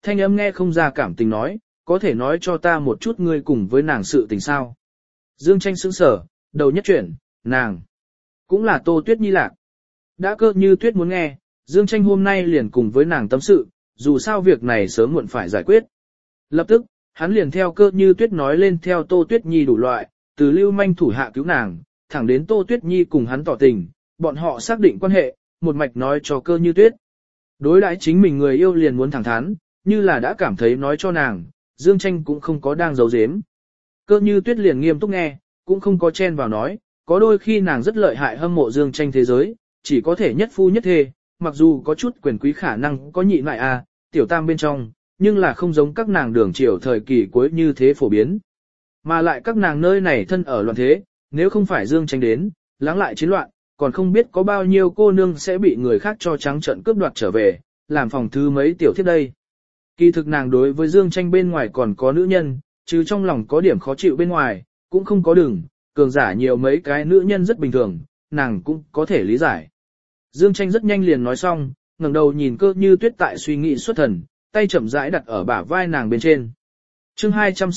thanh âm nghe không ra cảm tình nói, có thể nói cho ta một chút ngươi cùng với nàng sự tình sao. Dương Tranh sững sờ, đầu nhất chuyển, nàng, cũng là Tô Tuyết Nhi lạc. Đã Cơ Như Tuyết muốn nghe, Dương Tranh hôm nay liền cùng với nàng tâm sự, dù sao việc này sớm muộn phải giải quyết. Lập tức, hắn liền theo Cơ Như Tuyết nói lên theo Tô Tuyết Nhi đủ loại, từ lưu manh thủ hạ cứu nàng, thẳng đến Tô Tuyết Nhi cùng hắn tỏ tình, bọn họ xác định quan hệ, một mạch nói cho Cơ Như Tuyết. Đối đãi chính mình người yêu liền muốn thẳng thắn, như là đã cảm thấy nói cho nàng, Dương Tranh cũng không có đang giấu giếm. Cơ Như Tuyết liền nghiêm túc nghe, cũng không có chen vào nói, có đôi khi nàng rất lợi hại hâm mộ Dương Tranh thế giới, chỉ có thể nhất phu nhất thê, mặc dù có chút quyền quý khả năng có nhị lại tiểu tam bên trong, nhưng là không giống các nàng đường triều thời kỳ cuối như thế phổ biến. Mà lại các nàng nơi này thân ở loạn thế, nếu không phải Dương Tranh đến, lắng lại chiến loạn, còn không biết có bao nhiêu cô nương sẽ bị người khác cho trắng trợn cướp đoạt trở về, làm phòng thứ mấy tiểu thiết đây. Kỳ thực nàng đối với Dương Tranh bên ngoài còn có nữ nhân, chứ trong lòng có điểm khó chịu bên ngoài, cũng không có đừng, cường giả nhiều mấy cái nữ nhân rất bình thường, nàng cũng có thể lý giải. Dương Tranh rất nhanh liền nói xong, ngẩng đầu nhìn Cơ Như Tuyết tại suy nghĩ xuất thần, tay chậm rãi đặt ở bả vai nàng bên trên. Chương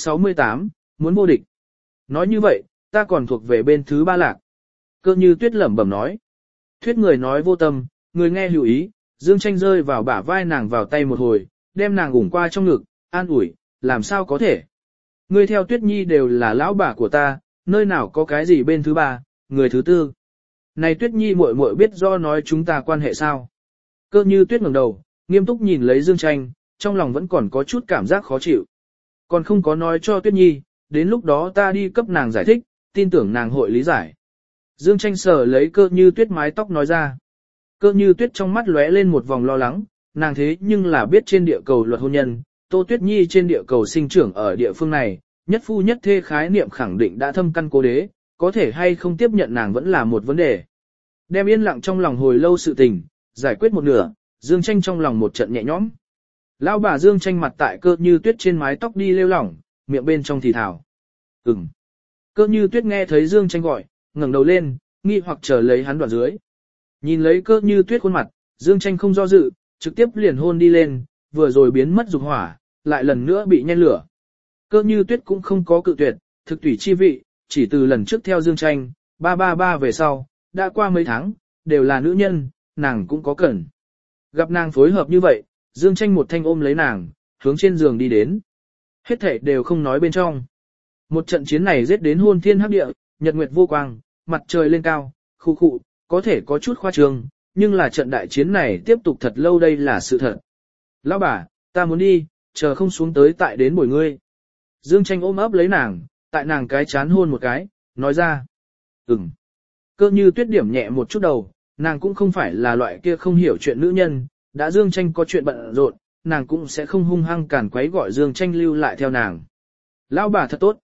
268, muốn vô địch. Nói như vậy, ta còn thuộc về bên thứ ba lạc. Cơ Như Tuyết lẩm bẩm nói. Thuyết người nói vô tâm, người nghe hữu ý, Dương Tranh rơi vào bả vai nàng vào tay một hồi, đem nàng ủng qua trong ngực, an ủi, làm sao có thể. Ngươi theo Tuyết Nhi đều là lão bà của ta, nơi nào có cái gì bên thứ ba, người thứ tư. Này Tuyết Nhi muội muội biết do nói chúng ta quan hệ sao. Cơ Như Tuyết ngẩng đầu, nghiêm túc nhìn lấy Dương Tranh, trong lòng vẫn còn có chút cảm giác khó chịu. Còn không có nói cho Tuyết Nhi, đến lúc đó ta đi cấp nàng giải thích, tin tưởng nàng hội lý giải. Dương Tranh sờ lấy Cơ Như Tuyết mái tóc nói ra. Cơ Như Tuyết trong mắt lóe lên một vòng lo lắng, nàng thế nhưng là biết trên địa cầu luật hôn nhân, Tô Tuyết Nhi trên địa cầu sinh trưởng ở địa phương này, nhất phu nhất thê khái niệm khẳng định đã thâm căn cố đế, có thể hay không tiếp nhận nàng vẫn là một vấn đề. Đem yên lặng trong lòng hồi lâu sự tình, giải quyết một nửa, Dương Tranh trong lòng một trận nhẹ nhõm. Lão bà Dương Tranh mặt tại Cơ Như Tuyết trên mái tóc đi lêu lỏng, miệng bên trong thì thào. Cơ Như Tuyết nghe thấy Dương Tranh gọi, ngẩng đầu lên, nghi hoặc chờ lấy hắn đoạn dưới. Nhìn lấy Cơ Như Tuyết khuôn mặt, Dương Tranh không do dự, trực tiếp liền hôn đi lên, vừa rồi biến mất dục hỏa, lại lần nữa bị nhen lửa. Cơ Như Tuyết cũng không có cự tuyệt, thực tùy chi vị, chỉ từ lần trước theo Dương Tranh, 333 về sau, đã qua mấy tháng, đều là nữ nhân, nàng cũng có cần. Gặp nàng phối hợp như vậy, Dương Tranh một thanh ôm lấy nàng, hướng trên giường đi đến. Hết thảy đều không nói bên trong. Một trận chiến này giết đến hôn thiên hấp địa, nhật nguyệt vô quang, mặt trời lên cao, khu khụ, có thể có chút khoa trương, nhưng là trận đại chiến này tiếp tục thật lâu đây là sự thật. Lão bà, ta muốn đi, chờ không xuống tới tại đến bồi ngươi. Dương Tranh ôm ấp lấy nàng, tại nàng cái chán hôn một cái, nói ra. Cơ Như Tuyết điểm nhẹ một chút đầu, nàng cũng không phải là loại kia không hiểu chuyện nữ nhân, đã Dương Tranh có chuyện bận rộn, nàng cũng sẽ không hung hăng cản quấy gọi Dương Tranh lưu lại theo nàng. Lão bà thật tốt.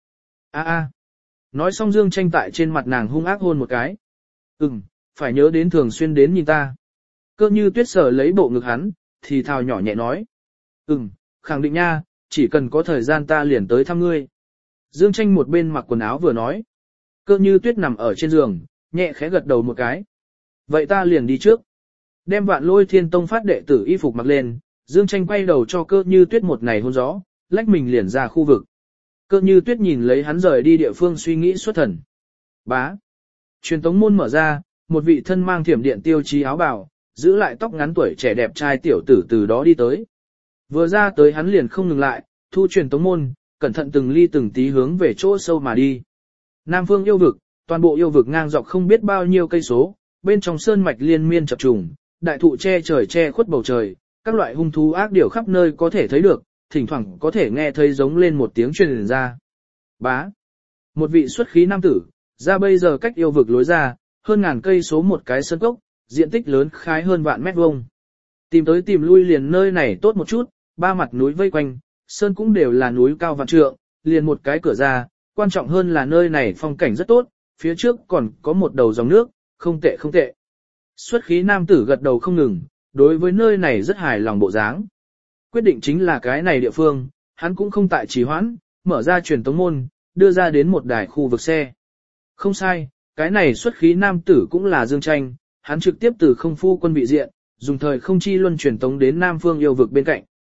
Nói xong Dương Tranh tại trên mặt nàng hung ác hôn một cái. Phải nhớ đến thường xuyên đến nhìn ta. Cơ Như Tuyết sờ lấy bộ ngực hắn, thì thào nhỏ nhẹ nói. Khẳng định nha, chỉ cần có thời gian ta liền tới thăm ngươi. Dương Tranh một bên mặc quần áo vừa nói. Cơ Như Tuyết nằm ở trên giường, nhẹ khẽ gật đầu một cái. Vậy ta liền đi trước. Đem Vạn Lôi Thiên Tông phát đệ tử y phục mặc lên, Dương Tranh quay đầu cho Cơ Như Tuyết một ngày hôn gió, lách mình liền ra khu vực. Cơ Như Tuyết nhìn lấy hắn rời đi địa phương suy nghĩ xuất thần. Bá. Truyền tống môn mở ra, một vị thân mang thiểm điện tiêu chí áo bào, giữ lại tóc ngắn tuổi trẻ đẹp trai tiểu tử từ đó đi tới. Vừa ra tới hắn liền không ngừng lại, thu truyền tống môn, cẩn thận từng ly từng tí hướng về chỗ sâu mà đi. Nam Phương yêu vực, toàn bộ yêu vực ngang dọc không biết bao nhiêu cây số, bên trong sơn mạch liên miên chập trùng, đại thụ che trời che khuất bầu trời, các loại hung thú ác điểu khắp nơi có thể thấy được, thỉnh thoảng có thể nghe thấy giống lên một tiếng truyền ra. Bá. Một vị xuất khí nam tử, ra bây giờ cách yêu vực lối ra, hơn ngàn cây số một cái sơn cốc, diện tích lớn khái hơn vạn mét vuông. Tìm tới tìm lui liền nơi này tốt một chút, ba mặt núi vây quanh, sơn cũng đều là núi cao vạn trượng, liền một cái cửa ra, quan trọng hơn là nơi này phong cảnh rất tốt, phía trước còn có một đầu dòng nước, không tệ không tệ. Xuất khí nam tử gật đầu không ngừng, đối với nơi này rất hài lòng bộ dáng. Quyết định chính là cái này địa phương, hắn cũng không tại trì hoãn, mở ra truyền tống môn, đưa ra đến một đài khu vực xe. Không sai, cái này xuất khí nam tử cũng là Dương Tranh, hắn trực tiếp từ không phu quân bị diện, dùng thời không chi luân truyền tống đến Nam Phương yêu vực bên cạnh.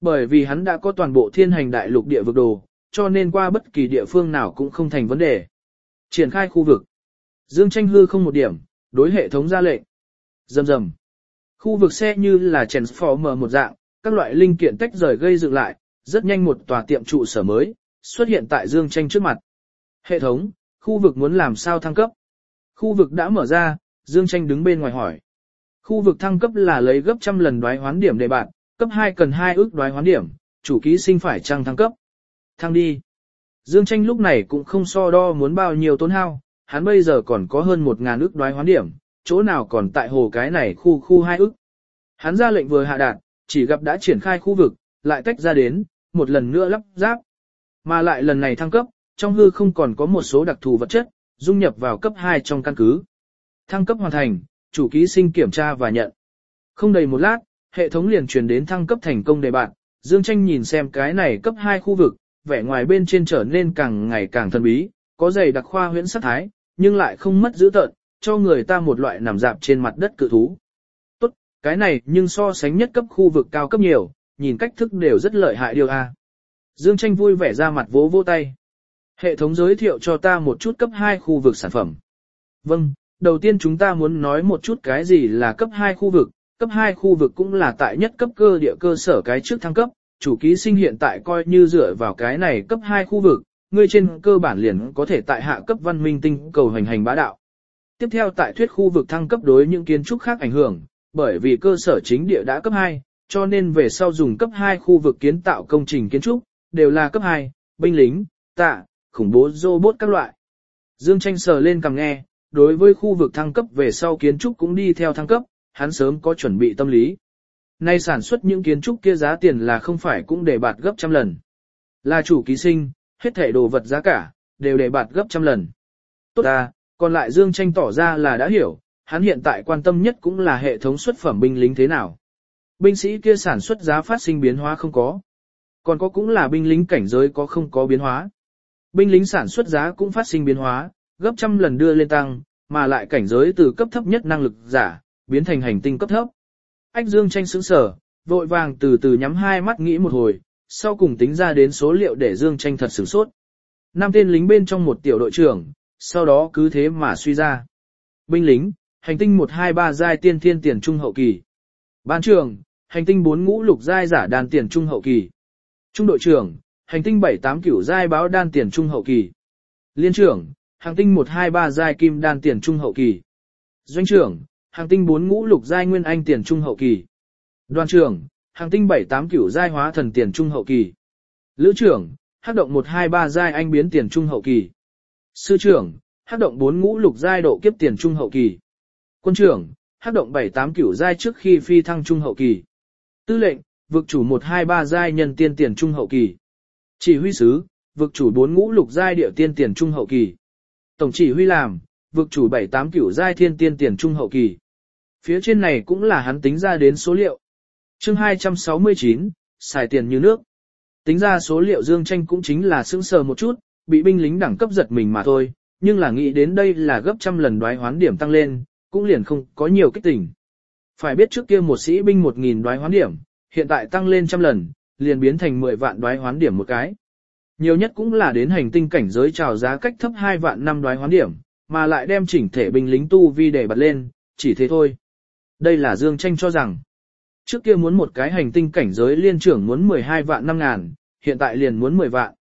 Bởi vì hắn đã có toàn bộ thiên hành đại lục địa vực đồ, cho nên qua bất kỳ địa phương nào cũng không thành vấn đề. Triển khai khu vực. Dương Tranh hư không một điểm, đối hệ thống ra lệnh. Rầm rầm. Khu vực xe như là Transformer một dạng, các loại linh kiện tách rời gây dựng lại, rất nhanh một tòa tiệm trụ sở mới xuất hiện tại Dương Tranh trước mặt. Hệ thống, khu vực muốn làm sao thăng cấp? Khu vực đã mở ra, Dương Tranh đứng bên ngoài hỏi. Khu vực thăng cấp là lấy gấp trăm lần đoái hoán điểm để bạn, cấp 2 cần 2 ức đoái hoán điểm, chủ ký sinh phải chăng thăng cấp. Thăng đi. Dương Tranh lúc này cũng không so đo muốn bao nhiêu tốn hao, hắn bây giờ còn có hơn 1.000 ức đoái hoán điểm, chỗ nào còn tại hồ cái này khu 2 ức. Hắn ra lệnh vừa hạ đạt, chỉ gặp đã triển khai khu vực, lại tách ra đến, một lần nữa lắp ráp. Mà lại lần này thăng cấp, trong hư không còn có một số đặc thù vật chất, dung nhập vào cấp 2 trong căn cứ. Thăng cấp hoàn thành, chủ ký sinh kiểm tra và nhận. Không đầy một lát, hệ thống liền truyền đến thăng cấp thành công đề bạn. Dương Tranh nhìn xem cái này cấp 2 khu vực, vẻ ngoài bên trên trở nên càng ngày càng thần bí, có dày đặc khoa huyễn sắc thái, nhưng lại không mất dữ tợn, cho người ta một loại nằm dạp trên mặt đất cự thú. Tốt, cái này nhưng so sánh nhất cấp khu vực cao cấp nhiều, nhìn cách thức đều rất lợi hại điều a. Dương Tranh vui vẻ ra mặt vỗ vỗ tay. Hệ thống giới thiệu cho ta một chút cấp 2 khu vực sản phẩm. Vâng, đầu tiên chúng ta muốn nói một chút cái gì là cấp 2 khu vực. Cấp 2 khu vực cũng là tại nhất cấp cơ địa cơ sở cái trước thăng cấp, chủ ký sinh hiện tại coi như dựa vào cái này cấp 2 khu vực, ngươi trên cơ bản liền có thể tại hạ cấp văn minh tinh cầu hành bá đạo. Tiếp theo tại thuyết khu vực thăng cấp đối những kiến trúc khác ảnh hưởng, bởi vì cơ sở chính địa đã cấp 2, cho nên về sau dùng cấp 2 khu vực kiến tạo công trình kiến trúc, đều là cấp 2, binh lính, tạ, khủng bố robot các loại. Dương Tranh sờ lên cằm nghe, đối với khu vực thăng cấp về sau kiến trúc cũng đi theo thăng cấp, hắn sớm có chuẩn bị tâm lý. Nay sản xuất những kiến trúc kia giá tiền là không phải cũng để bạt gấp trăm lần. Là chủ ký sinh, hết thảy đồ vật giá cả, đều để bạt gấp trăm lần. Tốt à, còn lại Dương Tranh tỏ ra là đã hiểu, hắn hiện tại quan tâm nhất cũng là hệ thống xuất phẩm binh lính thế nào. Binh sĩ kia sản xuất giá phát sinh biến hóa không có. Còn có cũng là binh lính cảnh giới có không có biến hóa. Binh lính sản xuất giá cũng phát sinh biến hóa, gấp trăm lần đưa lên tăng, mà lại cảnh giới từ cấp thấp nhất năng lực giả, biến thành hành tinh cấp thấp. Ách Dương Tranh sững sờ, vội vàng từ từ nhắm hai mắt nghĩ một hồi, sau cùng tính ra đến số liệu để Dương Tranh thật sửng sốt. 5 tên lính bên trong một tiểu đội trưởng, sau đó cứ thế mà suy ra. Binh lính, hành tinh 123 giai tiên thiên tiền trung hậu kỳ. Ban trưởng, hành tinh 4 ngũ lục giai giả đan tiền trung hậu kỳ. Trung đội trưởng, hành tinh 7-8 cửu giai báo đan tiền trung hậu kỳ. Liên trưởng, hành tinh 123 giai kim đan tiền trung hậu kỳ. Doanh trưởng, hành tinh 4 ngũ lục giai nguyên anh tiền trung hậu kỳ. Đoàn trưởng, hành tinh 7-8 cửu giai hóa thần tiền trung hậu kỳ. Lữ trưởng, hắc động 123 giai anh biến tiền trung hậu kỳ. Sư trưởng, hắc động 4 ngũ lục giai độ kiếp tiền trung hậu kỳ. Quân trưởng, hắc động 7-8 cửu giai trước khi phi thăng trung hậu kỳ. Tư lệnh, vực chủ 123 giai nhân tiên tiền trung hậu kỳ. Chỉ huy sứ, vực chủ 4 ngũ lục giai địa tiên tiền trung hậu kỳ. Tổng chỉ huy làm, vực chủ 7-8 cửu giai thiên tiên tiền trung hậu kỳ. Phía trên này cũng là hắn tính ra đến số liệu. Chương 269, xài tiền như nước. Tính ra số liệu Dương Tranh cũng chính là sững sờ một chút, bị binh lính đẳng cấp giật mình mà thôi, nhưng là nghĩ đến đây là gấp trăm lần đoái hoán điểm tăng lên, cũng liền không có nhiều kích tỉnh. Phải biết trước kia một sĩ binh 1.000 đoái hoán điểm, hiện tại tăng lên trăm lần, liền biến thành 10 vạn đoái hoán điểm một cái. Nhiều nhất cũng là đến hành tinh cảnh giới chào giá cách thấp 2 vạn năm đoái hoán điểm, mà lại đem chỉnh thể binh lính tu vi để bật lên, chỉ thế thôi. Đây là Dương Tranh cho rằng, trước kia muốn một cái hành tinh cảnh giới liên trưởng muốn 12 vạn 5 ngàn, hiện tại liền muốn 10 vạn.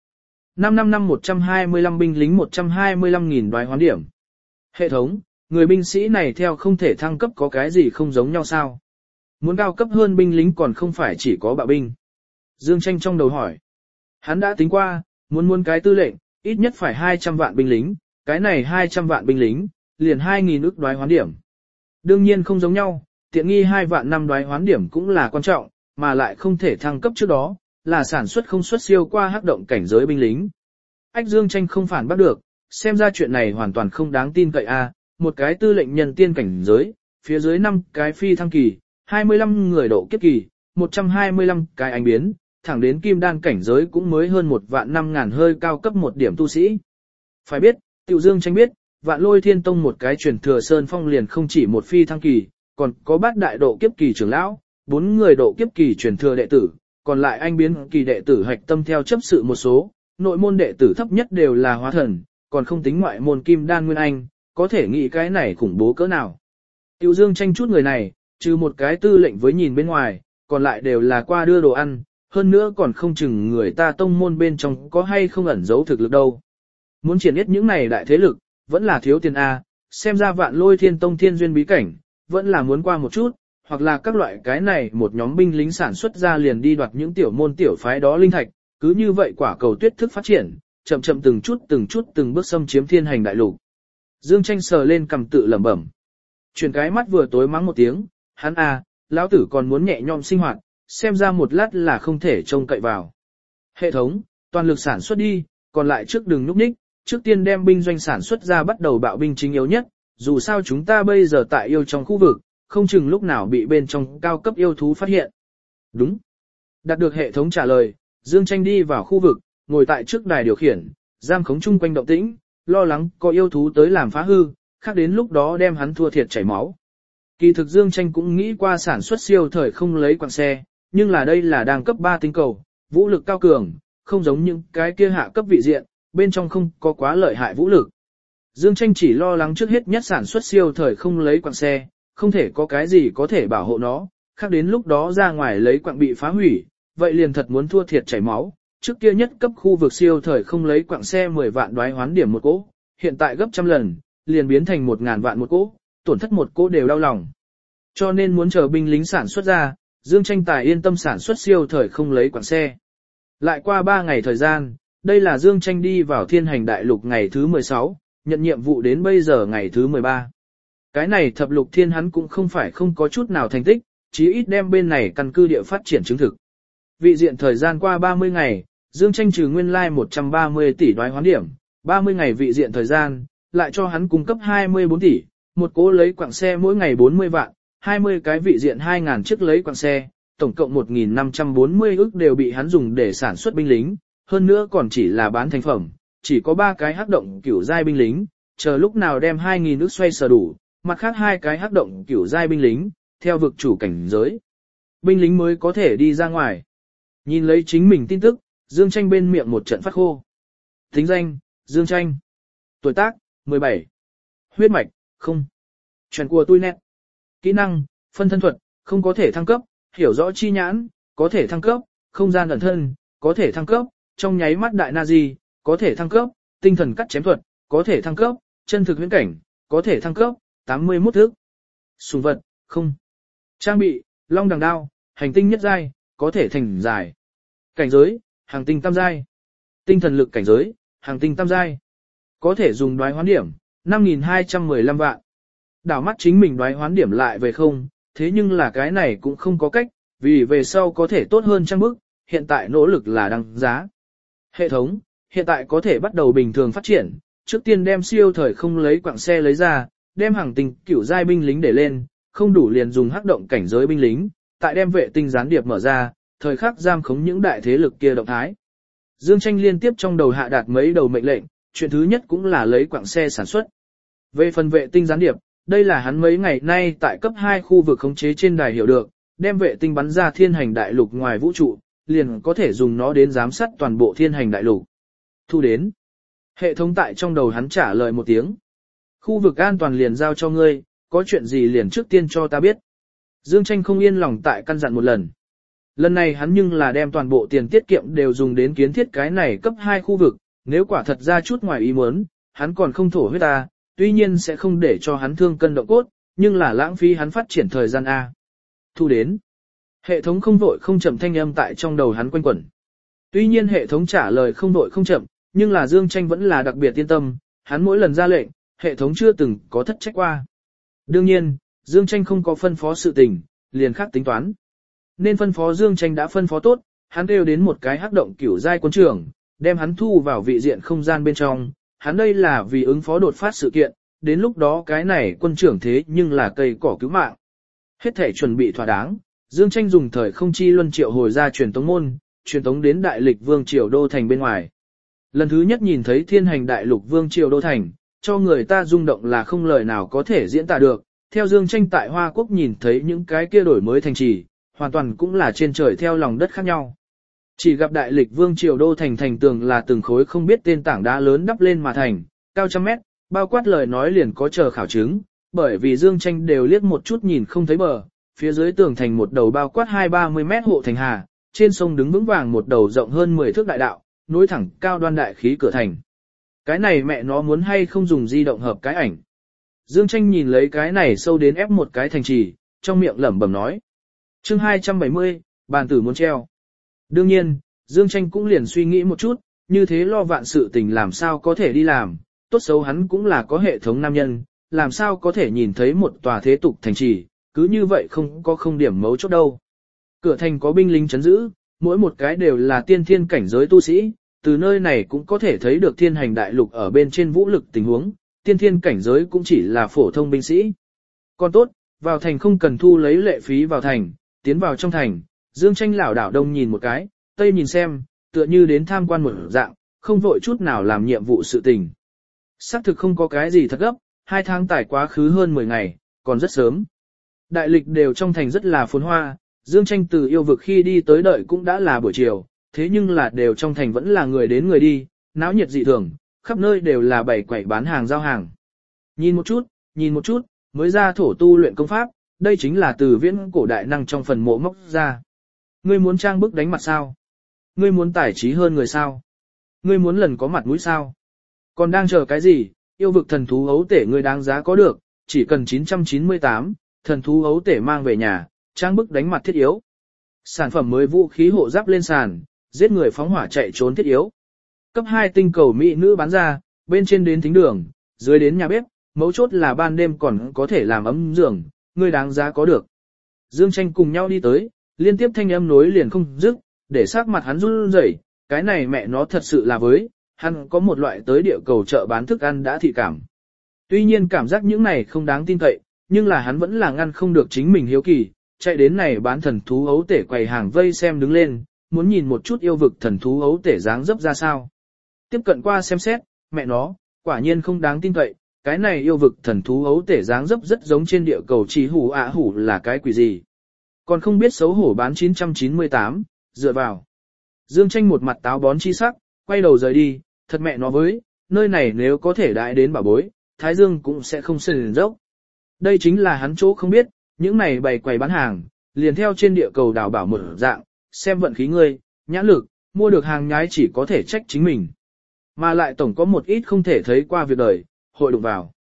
5 125 binh lính 125.000 đoái hoán điểm. Hệ thống, người binh sĩ này theo không thể thăng cấp có cái gì không giống nhau sao? Muốn cao cấp hơn binh lính còn không phải chỉ có bạo binh. Dương Tranh trong đầu hỏi. Hắn đã tính qua, muốn cái tư lệnh, ít nhất phải 200 vạn binh lính, cái này 200 vạn binh lính, liền 2.000 ức đoái hoán điểm. Đương nhiên không giống nhau, tiện nghi 2 vạn năm đoái hoán điểm cũng là quan trọng, mà lại không thể thăng cấp trước đó, là sản xuất không xuất siêu qua hắc động cảnh giới binh lính. Ách Dương Tranh không phản bác được, xem ra chuyện này hoàn toàn không đáng tin cậy a. Một cái tư lệnh nhân tiên cảnh giới, phía dưới 5 cái phi thăng kỳ, 25 người độ kiếp kỳ, 125 cái ánh biến, thẳng đến kim đan cảnh giới cũng mới hơn 1 vạn 5 ngàn hơi cao cấp một điểm tu sĩ. Phải biết, Tiểu Dương Tranh biết, Vạn Lôi Thiên Tông một cái truyền thừa Sơn Phong liền không chỉ một phi thăng kỳ, còn có bát đại độ kiếp kỳ trưởng lão, 4 người độ kiếp kỳ truyền thừa đệ tử, còn lại anh biến kỳ đệ tử hạch tâm theo chấp sự một số, nội môn đệ tử thấp nhất đều là hóa thần, còn không tính ngoại môn kim đan nguyên anh, có thể nghĩ cái này khủng bố cỡ nào. Tiêu Dương Tranh chút người này, trừ một cái tư lệnh với nhìn bên ngoài, còn lại đều là qua đưa đồ ăn, hơn nữa còn không chừng người ta tông môn bên trong có hay không ẩn giấu thực lực đâu. Muốn triển hết những này đại thế lực, vẫn là thiếu tiền A, xem ra Vạn Lôi Thiên Tông thiên duyên bí cảnh, vẫn là muốn qua một chút, hoặc là các loại cái này một nhóm binh lính sản xuất ra liền đi đoạt những tiểu môn tiểu phái đó linh thạch, cứ như vậy quả cầu tuyết thức phát triển, chậm chậm từng bước xâm chiếm thiên hành đại lục. Dương Tranh sờ lên cầm tự lẩm bẩm. Chuyển cái mắt vừa tối mắng một tiếng, hắn lão tử còn muốn nhẹ nhõm sinh hoạt, xem ra một lát là không thể trông cậy vào. Hệ thống, toàn lực sản xuất đi, còn lại trước đừng nhúc nhích, trước tiên đem binh doanh sản xuất ra bắt đầu bạo binh chính yếu nhất, dù sao chúng ta bây giờ tại yêu trong khu vực, không chừng lúc nào bị bên trong cao cấp yêu thú phát hiện. Đúng. Đạt được hệ thống trả lời, Dương Tranh đi vào khu vực, ngồi tại trước đài điều khiển, giam khống chung quanh động tĩnh, lo lắng có yêu thú tới làm phá hư, khác đến lúc đó đem hắn thua thiệt chảy máu. Kỳ thực Dương Tranh cũng nghĩ qua sản xuất siêu thời không lấy quặng xe, nhưng là đây là đang cấp 3 tinh cầu, vũ lực cao cường, không giống những cái kia hạ cấp vị diện, bên trong không có quá lợi hại vũ lực. Dương Tranh chỉ lo lắng trước hết nhất sản xuất siêu thời không lấy quặng xe, không thể có cái gì có thể bảo hộ nó, khác đến lúc đó ra ngoài lấy quặng bị phá hủy, vậy liền thật muốn thua thiệt chảy máu. Trước kia nhất cấp khu vực siêu thời không lấy quặng xe 10 vạn đoái hoán điểm một cỗ, hiện tại gấp trăm lần, liền biến thành 1.000 vạn một cỗ, tổn thất một cỗ đều đau lòng. Cho nên muốn chờ binh lính sản xuất ra, Dương Tranh tài yên tâm sản xuất siêu thời không lấy quặng xe. Lại qua 3 ngày thời gian, đây là Dương Tranh đi vào thiên hành đại lục ngày thứ 16, nhận nhiệm vụ đến bây giờ ngày thứ 13. Cái này thập lục thiên hắn cũng không phải không có chút nào thành tích, chí ít đem bên này căn cứ địa phát triển chứng thực. Vị diện thời gian qua 30 ngày, Dương Tranh trừ nguyên lai 130 tỷ đoái hoán điểm, 30 ngày vị diện thời gian, lại cho hắn cung cấp 24 tỷ, một cố lấy quặng xe mỗi ngày 40 vạn, 20 cái vị diện 2.000 chiếc lấy quặng xe, tổng cộng 1.540 ức đều bị hắn dùng để sản xuất binh lính, hơn nữa còn chỉ là bán thành phẩm, chỉ có 3 cái hắc động kiểu giai binh lính, chờ lúc nào đem 2.000 ức xoay sở đủ, mặt khác 2 cái hắc động kiểu giai binh lính, theo vực chủ cảnh giới. Binh lính mới có thể đi ra ngoài. Nhìn lấy chính mình tin tức, Dương Tranh bên miệng một trận phát khô. Tính danh, Dương Tranh. Tuổi tác, 17. Huyết mạch, không. Chuyện của tôi nét. Kỹ năng, phân thân thuật, không có thể thăng cấp, hiểu rõ chi nhãn, có thể thăng cấp, không gian ẩn thân, có thể thăng cấp, trong nháy mắt đại Nazi, có thể thăng cấp, tinh thần cắt chém thuật, có thể thăng cấp, chân thực huyễn cảnh, có thể thăng cấp, 81 thước. Sùng vật, không. Trang bị, long đằng đao, hành tinh nhất giai, có thể thành giải. Cảnh giới, hàng tinh tam giai. Tinh thần lực cảnh giới, hàng tinh tam giai. Có thể dùng đoái hoán điểm, 5.215 vạn. Đảo mắt chính mình đoái hoán điểm lại về không, thế nhưng là cái này cũng không có cách, vì về sau có thể tốt hơn trăm bước, hiện tại nỗ lực là đăng giá. Hệ thống, hiện tại có thể bắt đầu bình thường phát triển, trước tiên đem siêu thời không lấy quặng xe lấy ra, đem hàng tinh cửu giai binh lính để lên, không đủ liền dùng hắc động cảnh giới binh lính, tại đem vệ tinh gián điệp mở ra, thời khắc giam khống những đại thế lực kia động thái. Dương Tranh liên tiếp trong đầu hạ đạt mấy đầu mệnh lệnh, chuyện thứ nhất cũng là lấy quặng xe sản xuất. Về phần vệ tinh gián điệp, đây là hắn mấy ngày nay tại cấp 2 khu vực khống chế trên đài hiểu được, đem vệ tinh bắn ra thiên hành đại lục ngoài vũ trụ, liền có thể dùng nó đến giám sát toàn bộ thiên hành đại lục. Thu đến. Hệ thống tại trong đầu hắn trả lời một tiếng. Khu vực an toàn liền giao cho ngươi, có chuyện gì liền trước tiên cho ta biết. Dương Tranh không yên lòng tại căn dặn một lần. Lần này hắn nhưng là đem toàn bộ tiền tiết kiệm đều dùng đến kiến thiết cái này cấp 2 khu vực, nếu quả thật ra chút ngoài ý muốn, hắn còn không thổ huyết ta, tuy nhiên sẽ không để cho hắn thương cân động cốt, nhưng là lãng phí hắn phát triển thời gian A. Thu đến. Hệ thống không vội không chậm thanh âm tại trong đầu hắn quanh quẩn. Tuy nhiên hệ thống trả lời không vội không chậm, nhưng là Dương Tranh vẫn là đặc biệt yên tâm, hắn mỗi lần ra lệnh, hệ thống chưa từng có thất trách qua. Đương nhiên, Dương Tranh không có phân phó sự tình, liền khác tính toán. Nên phân phó Dương Tranh đã phân phó tốt, hắn kêu đến một cái hắc động cửu giai quân trưởng, đem hắn thu vào vị diện không gian bên trong, hắn đây là vì ứng phó đột phát sự kiện, đến lúc đó cái này quân trưởng thế nhưng là cây cỏ cứu mạng. Hết thể chuẩn bị thỏa đáng, Dương Tranh dùng thời không chi luân triệu hồi ra truyền tống môn, truyền tống đến đại lịch vương triều đô thành bên ngoài. Lần thứ nhất nhìn thấy thiên hành đại lục vương triều đô thành, cho người ta rung động là không lời nào có thể diễn tả được. Theo Dương Tranh tại Hoa Quốc nhìn thấy những cái kia đổi mới thành trì, hoàn toàn cũng là trên trời theo lòng đất khác nhau. Chỉ gặp đại lịch vương triều đô thành tường là từng khối không biết tên tảng đá lớn đắp lên mà thành, cao trăm mét, bao quát lời nói liền có chờ khảo chứng, bởi vì Dương Tranh đều liếc một chút nhìn không thấy bờ, phía dưới tường thành một đầu bao quát 20-30 mét hộ thành hà, trên sông đứng vững vàng một đầu rộng hơn 10 thước đại đạo, nối thẳng cao đoan đại khí cửa thành. Cái này mẹ nó muốn hay không dùng di động hợp cái ảnh. Dương Tranh nhìn lấy cái này sâu đến ép một cái thành trì, trong miệng lẩm bẩm nói. Chương 270, bàn tử muốn treo. Đương nhiên, Dương Tranh cũng liền suy nghĩ một chút, như thế lo vạn sự tình làm sao có thể đi làm, tốt xấu hắn cũng là có hệ thống nam nhân, làm sao có thể nhìn thấy một tòa thế tục thành trì, cứ như vậy không có không điểm mấu chốt đâu. Cửa thành có binh lính chấn giữ, mỗi một cái đều là tiên thiên cảnh giới tu sĩ, từ nơi này cũng có thể thấy được thiên hành đại lục ở bên trên vũ lực tình huống, tiên thiên cảnh giới cũng chỉ là phổ thông binh sĩ. Còn tốt, vào thành không cần thu lấy lệ phí vào thành, tiến vào trong thành, Dương Tranh lảo đảo đông nhìn một cái, tây nhìn xem, tựa như đến tham quan một dạng, không vội chút nào làm nhiệm vụ sự tình. Xác thực không có cái gì thật gấp, 2 tháng tải quá khứ hơn 10 ngày, còn rất sớm. Đại lịch đều trong thành rất là phồn hoa, Dương Tranh từ yêu vực khi đi tới đợi cũng đã là buổi chiều, thế nhưng là đều trong thành vẫn là người đến người đi, náo nhiệt dị thường, khắp nơi đều là bày quẩy bán hàng giao hàng. Nhìn một chút, mới ra thổ tu luyện công pháp, đây chính là từ viễn cổ đại năng trong phần mộ móc ra. Ngươi muốn trang bức đánh mặt sao? Ngươi muốn tài trí hơn người sao? Ngươi muốn lần có mặt mũi sao? Còn đang chờ cái gì? Yêu vực thần thú ấu tể ngươi đáng giá có được, chỉ cần 998, thần thú ấu tể mang về nhà, trang bức đánh mặt thiết yếu. Sản phẩm mới vũ khí hộ giáp lên sàn, giết người phóng hỏa chạy trốn thiết yếu. Cấp 2 tinh cầu mỹ nữ bán ra, bên trên đến thính đường, dưới đến nhà bếp, mấu chốt là ban đêm còn có thể làm ấm giường, ngươi đáng giá có được. Dương Tranh cùng nhau đi tới, liên tiếp thanh âm nối liền không dứt, để sắc mặt hắn run rẩy, cái này mẹ nó thật sự là với, hắn có một loại tới địa cầu chợ bán thức ăn đã thị cảm. Tuy nhiên cảm giác những này không đáng tin cậy, nhưng là hắn vẫn là ngăn không được chính mình hiếu kỳ, chạy đến này bán thần thú ấu tể quầy hàng vây xem đứng lên, muốn nhìn một chút yêu vực thần thú ấu tể dáng dấp ra sao. Tiếp cận qua xem xét, mẹ nó, quả nhiên không đáng tin cậy, cái này yêu vực thần thú ấu tể dáng dấp rất giống trên địa cầu chỉ hủ ạ hủ là cái quỷ gì. Còn không biết xấu hổ bán 998, dựa vào. Dương Tranh một mặt táo bón chi sắc, quay đầu rời đi, thật mẹ nó với, nơi này nếu có thể đãi đến bảo bối, Thái Dương cũng sẽ không sườn dốc. Đây chính là hắn chỗ không biết, những này bày quầy bán hàng, liền theo trên địa cầu đào bảo một dạng, xem vận khí ngươi, nhãn lực, mua được hàng nhái chỉ có thể trách chính mình. Mà lại tổng có một ít không thể thấy qua việc đời, hội đụng vào.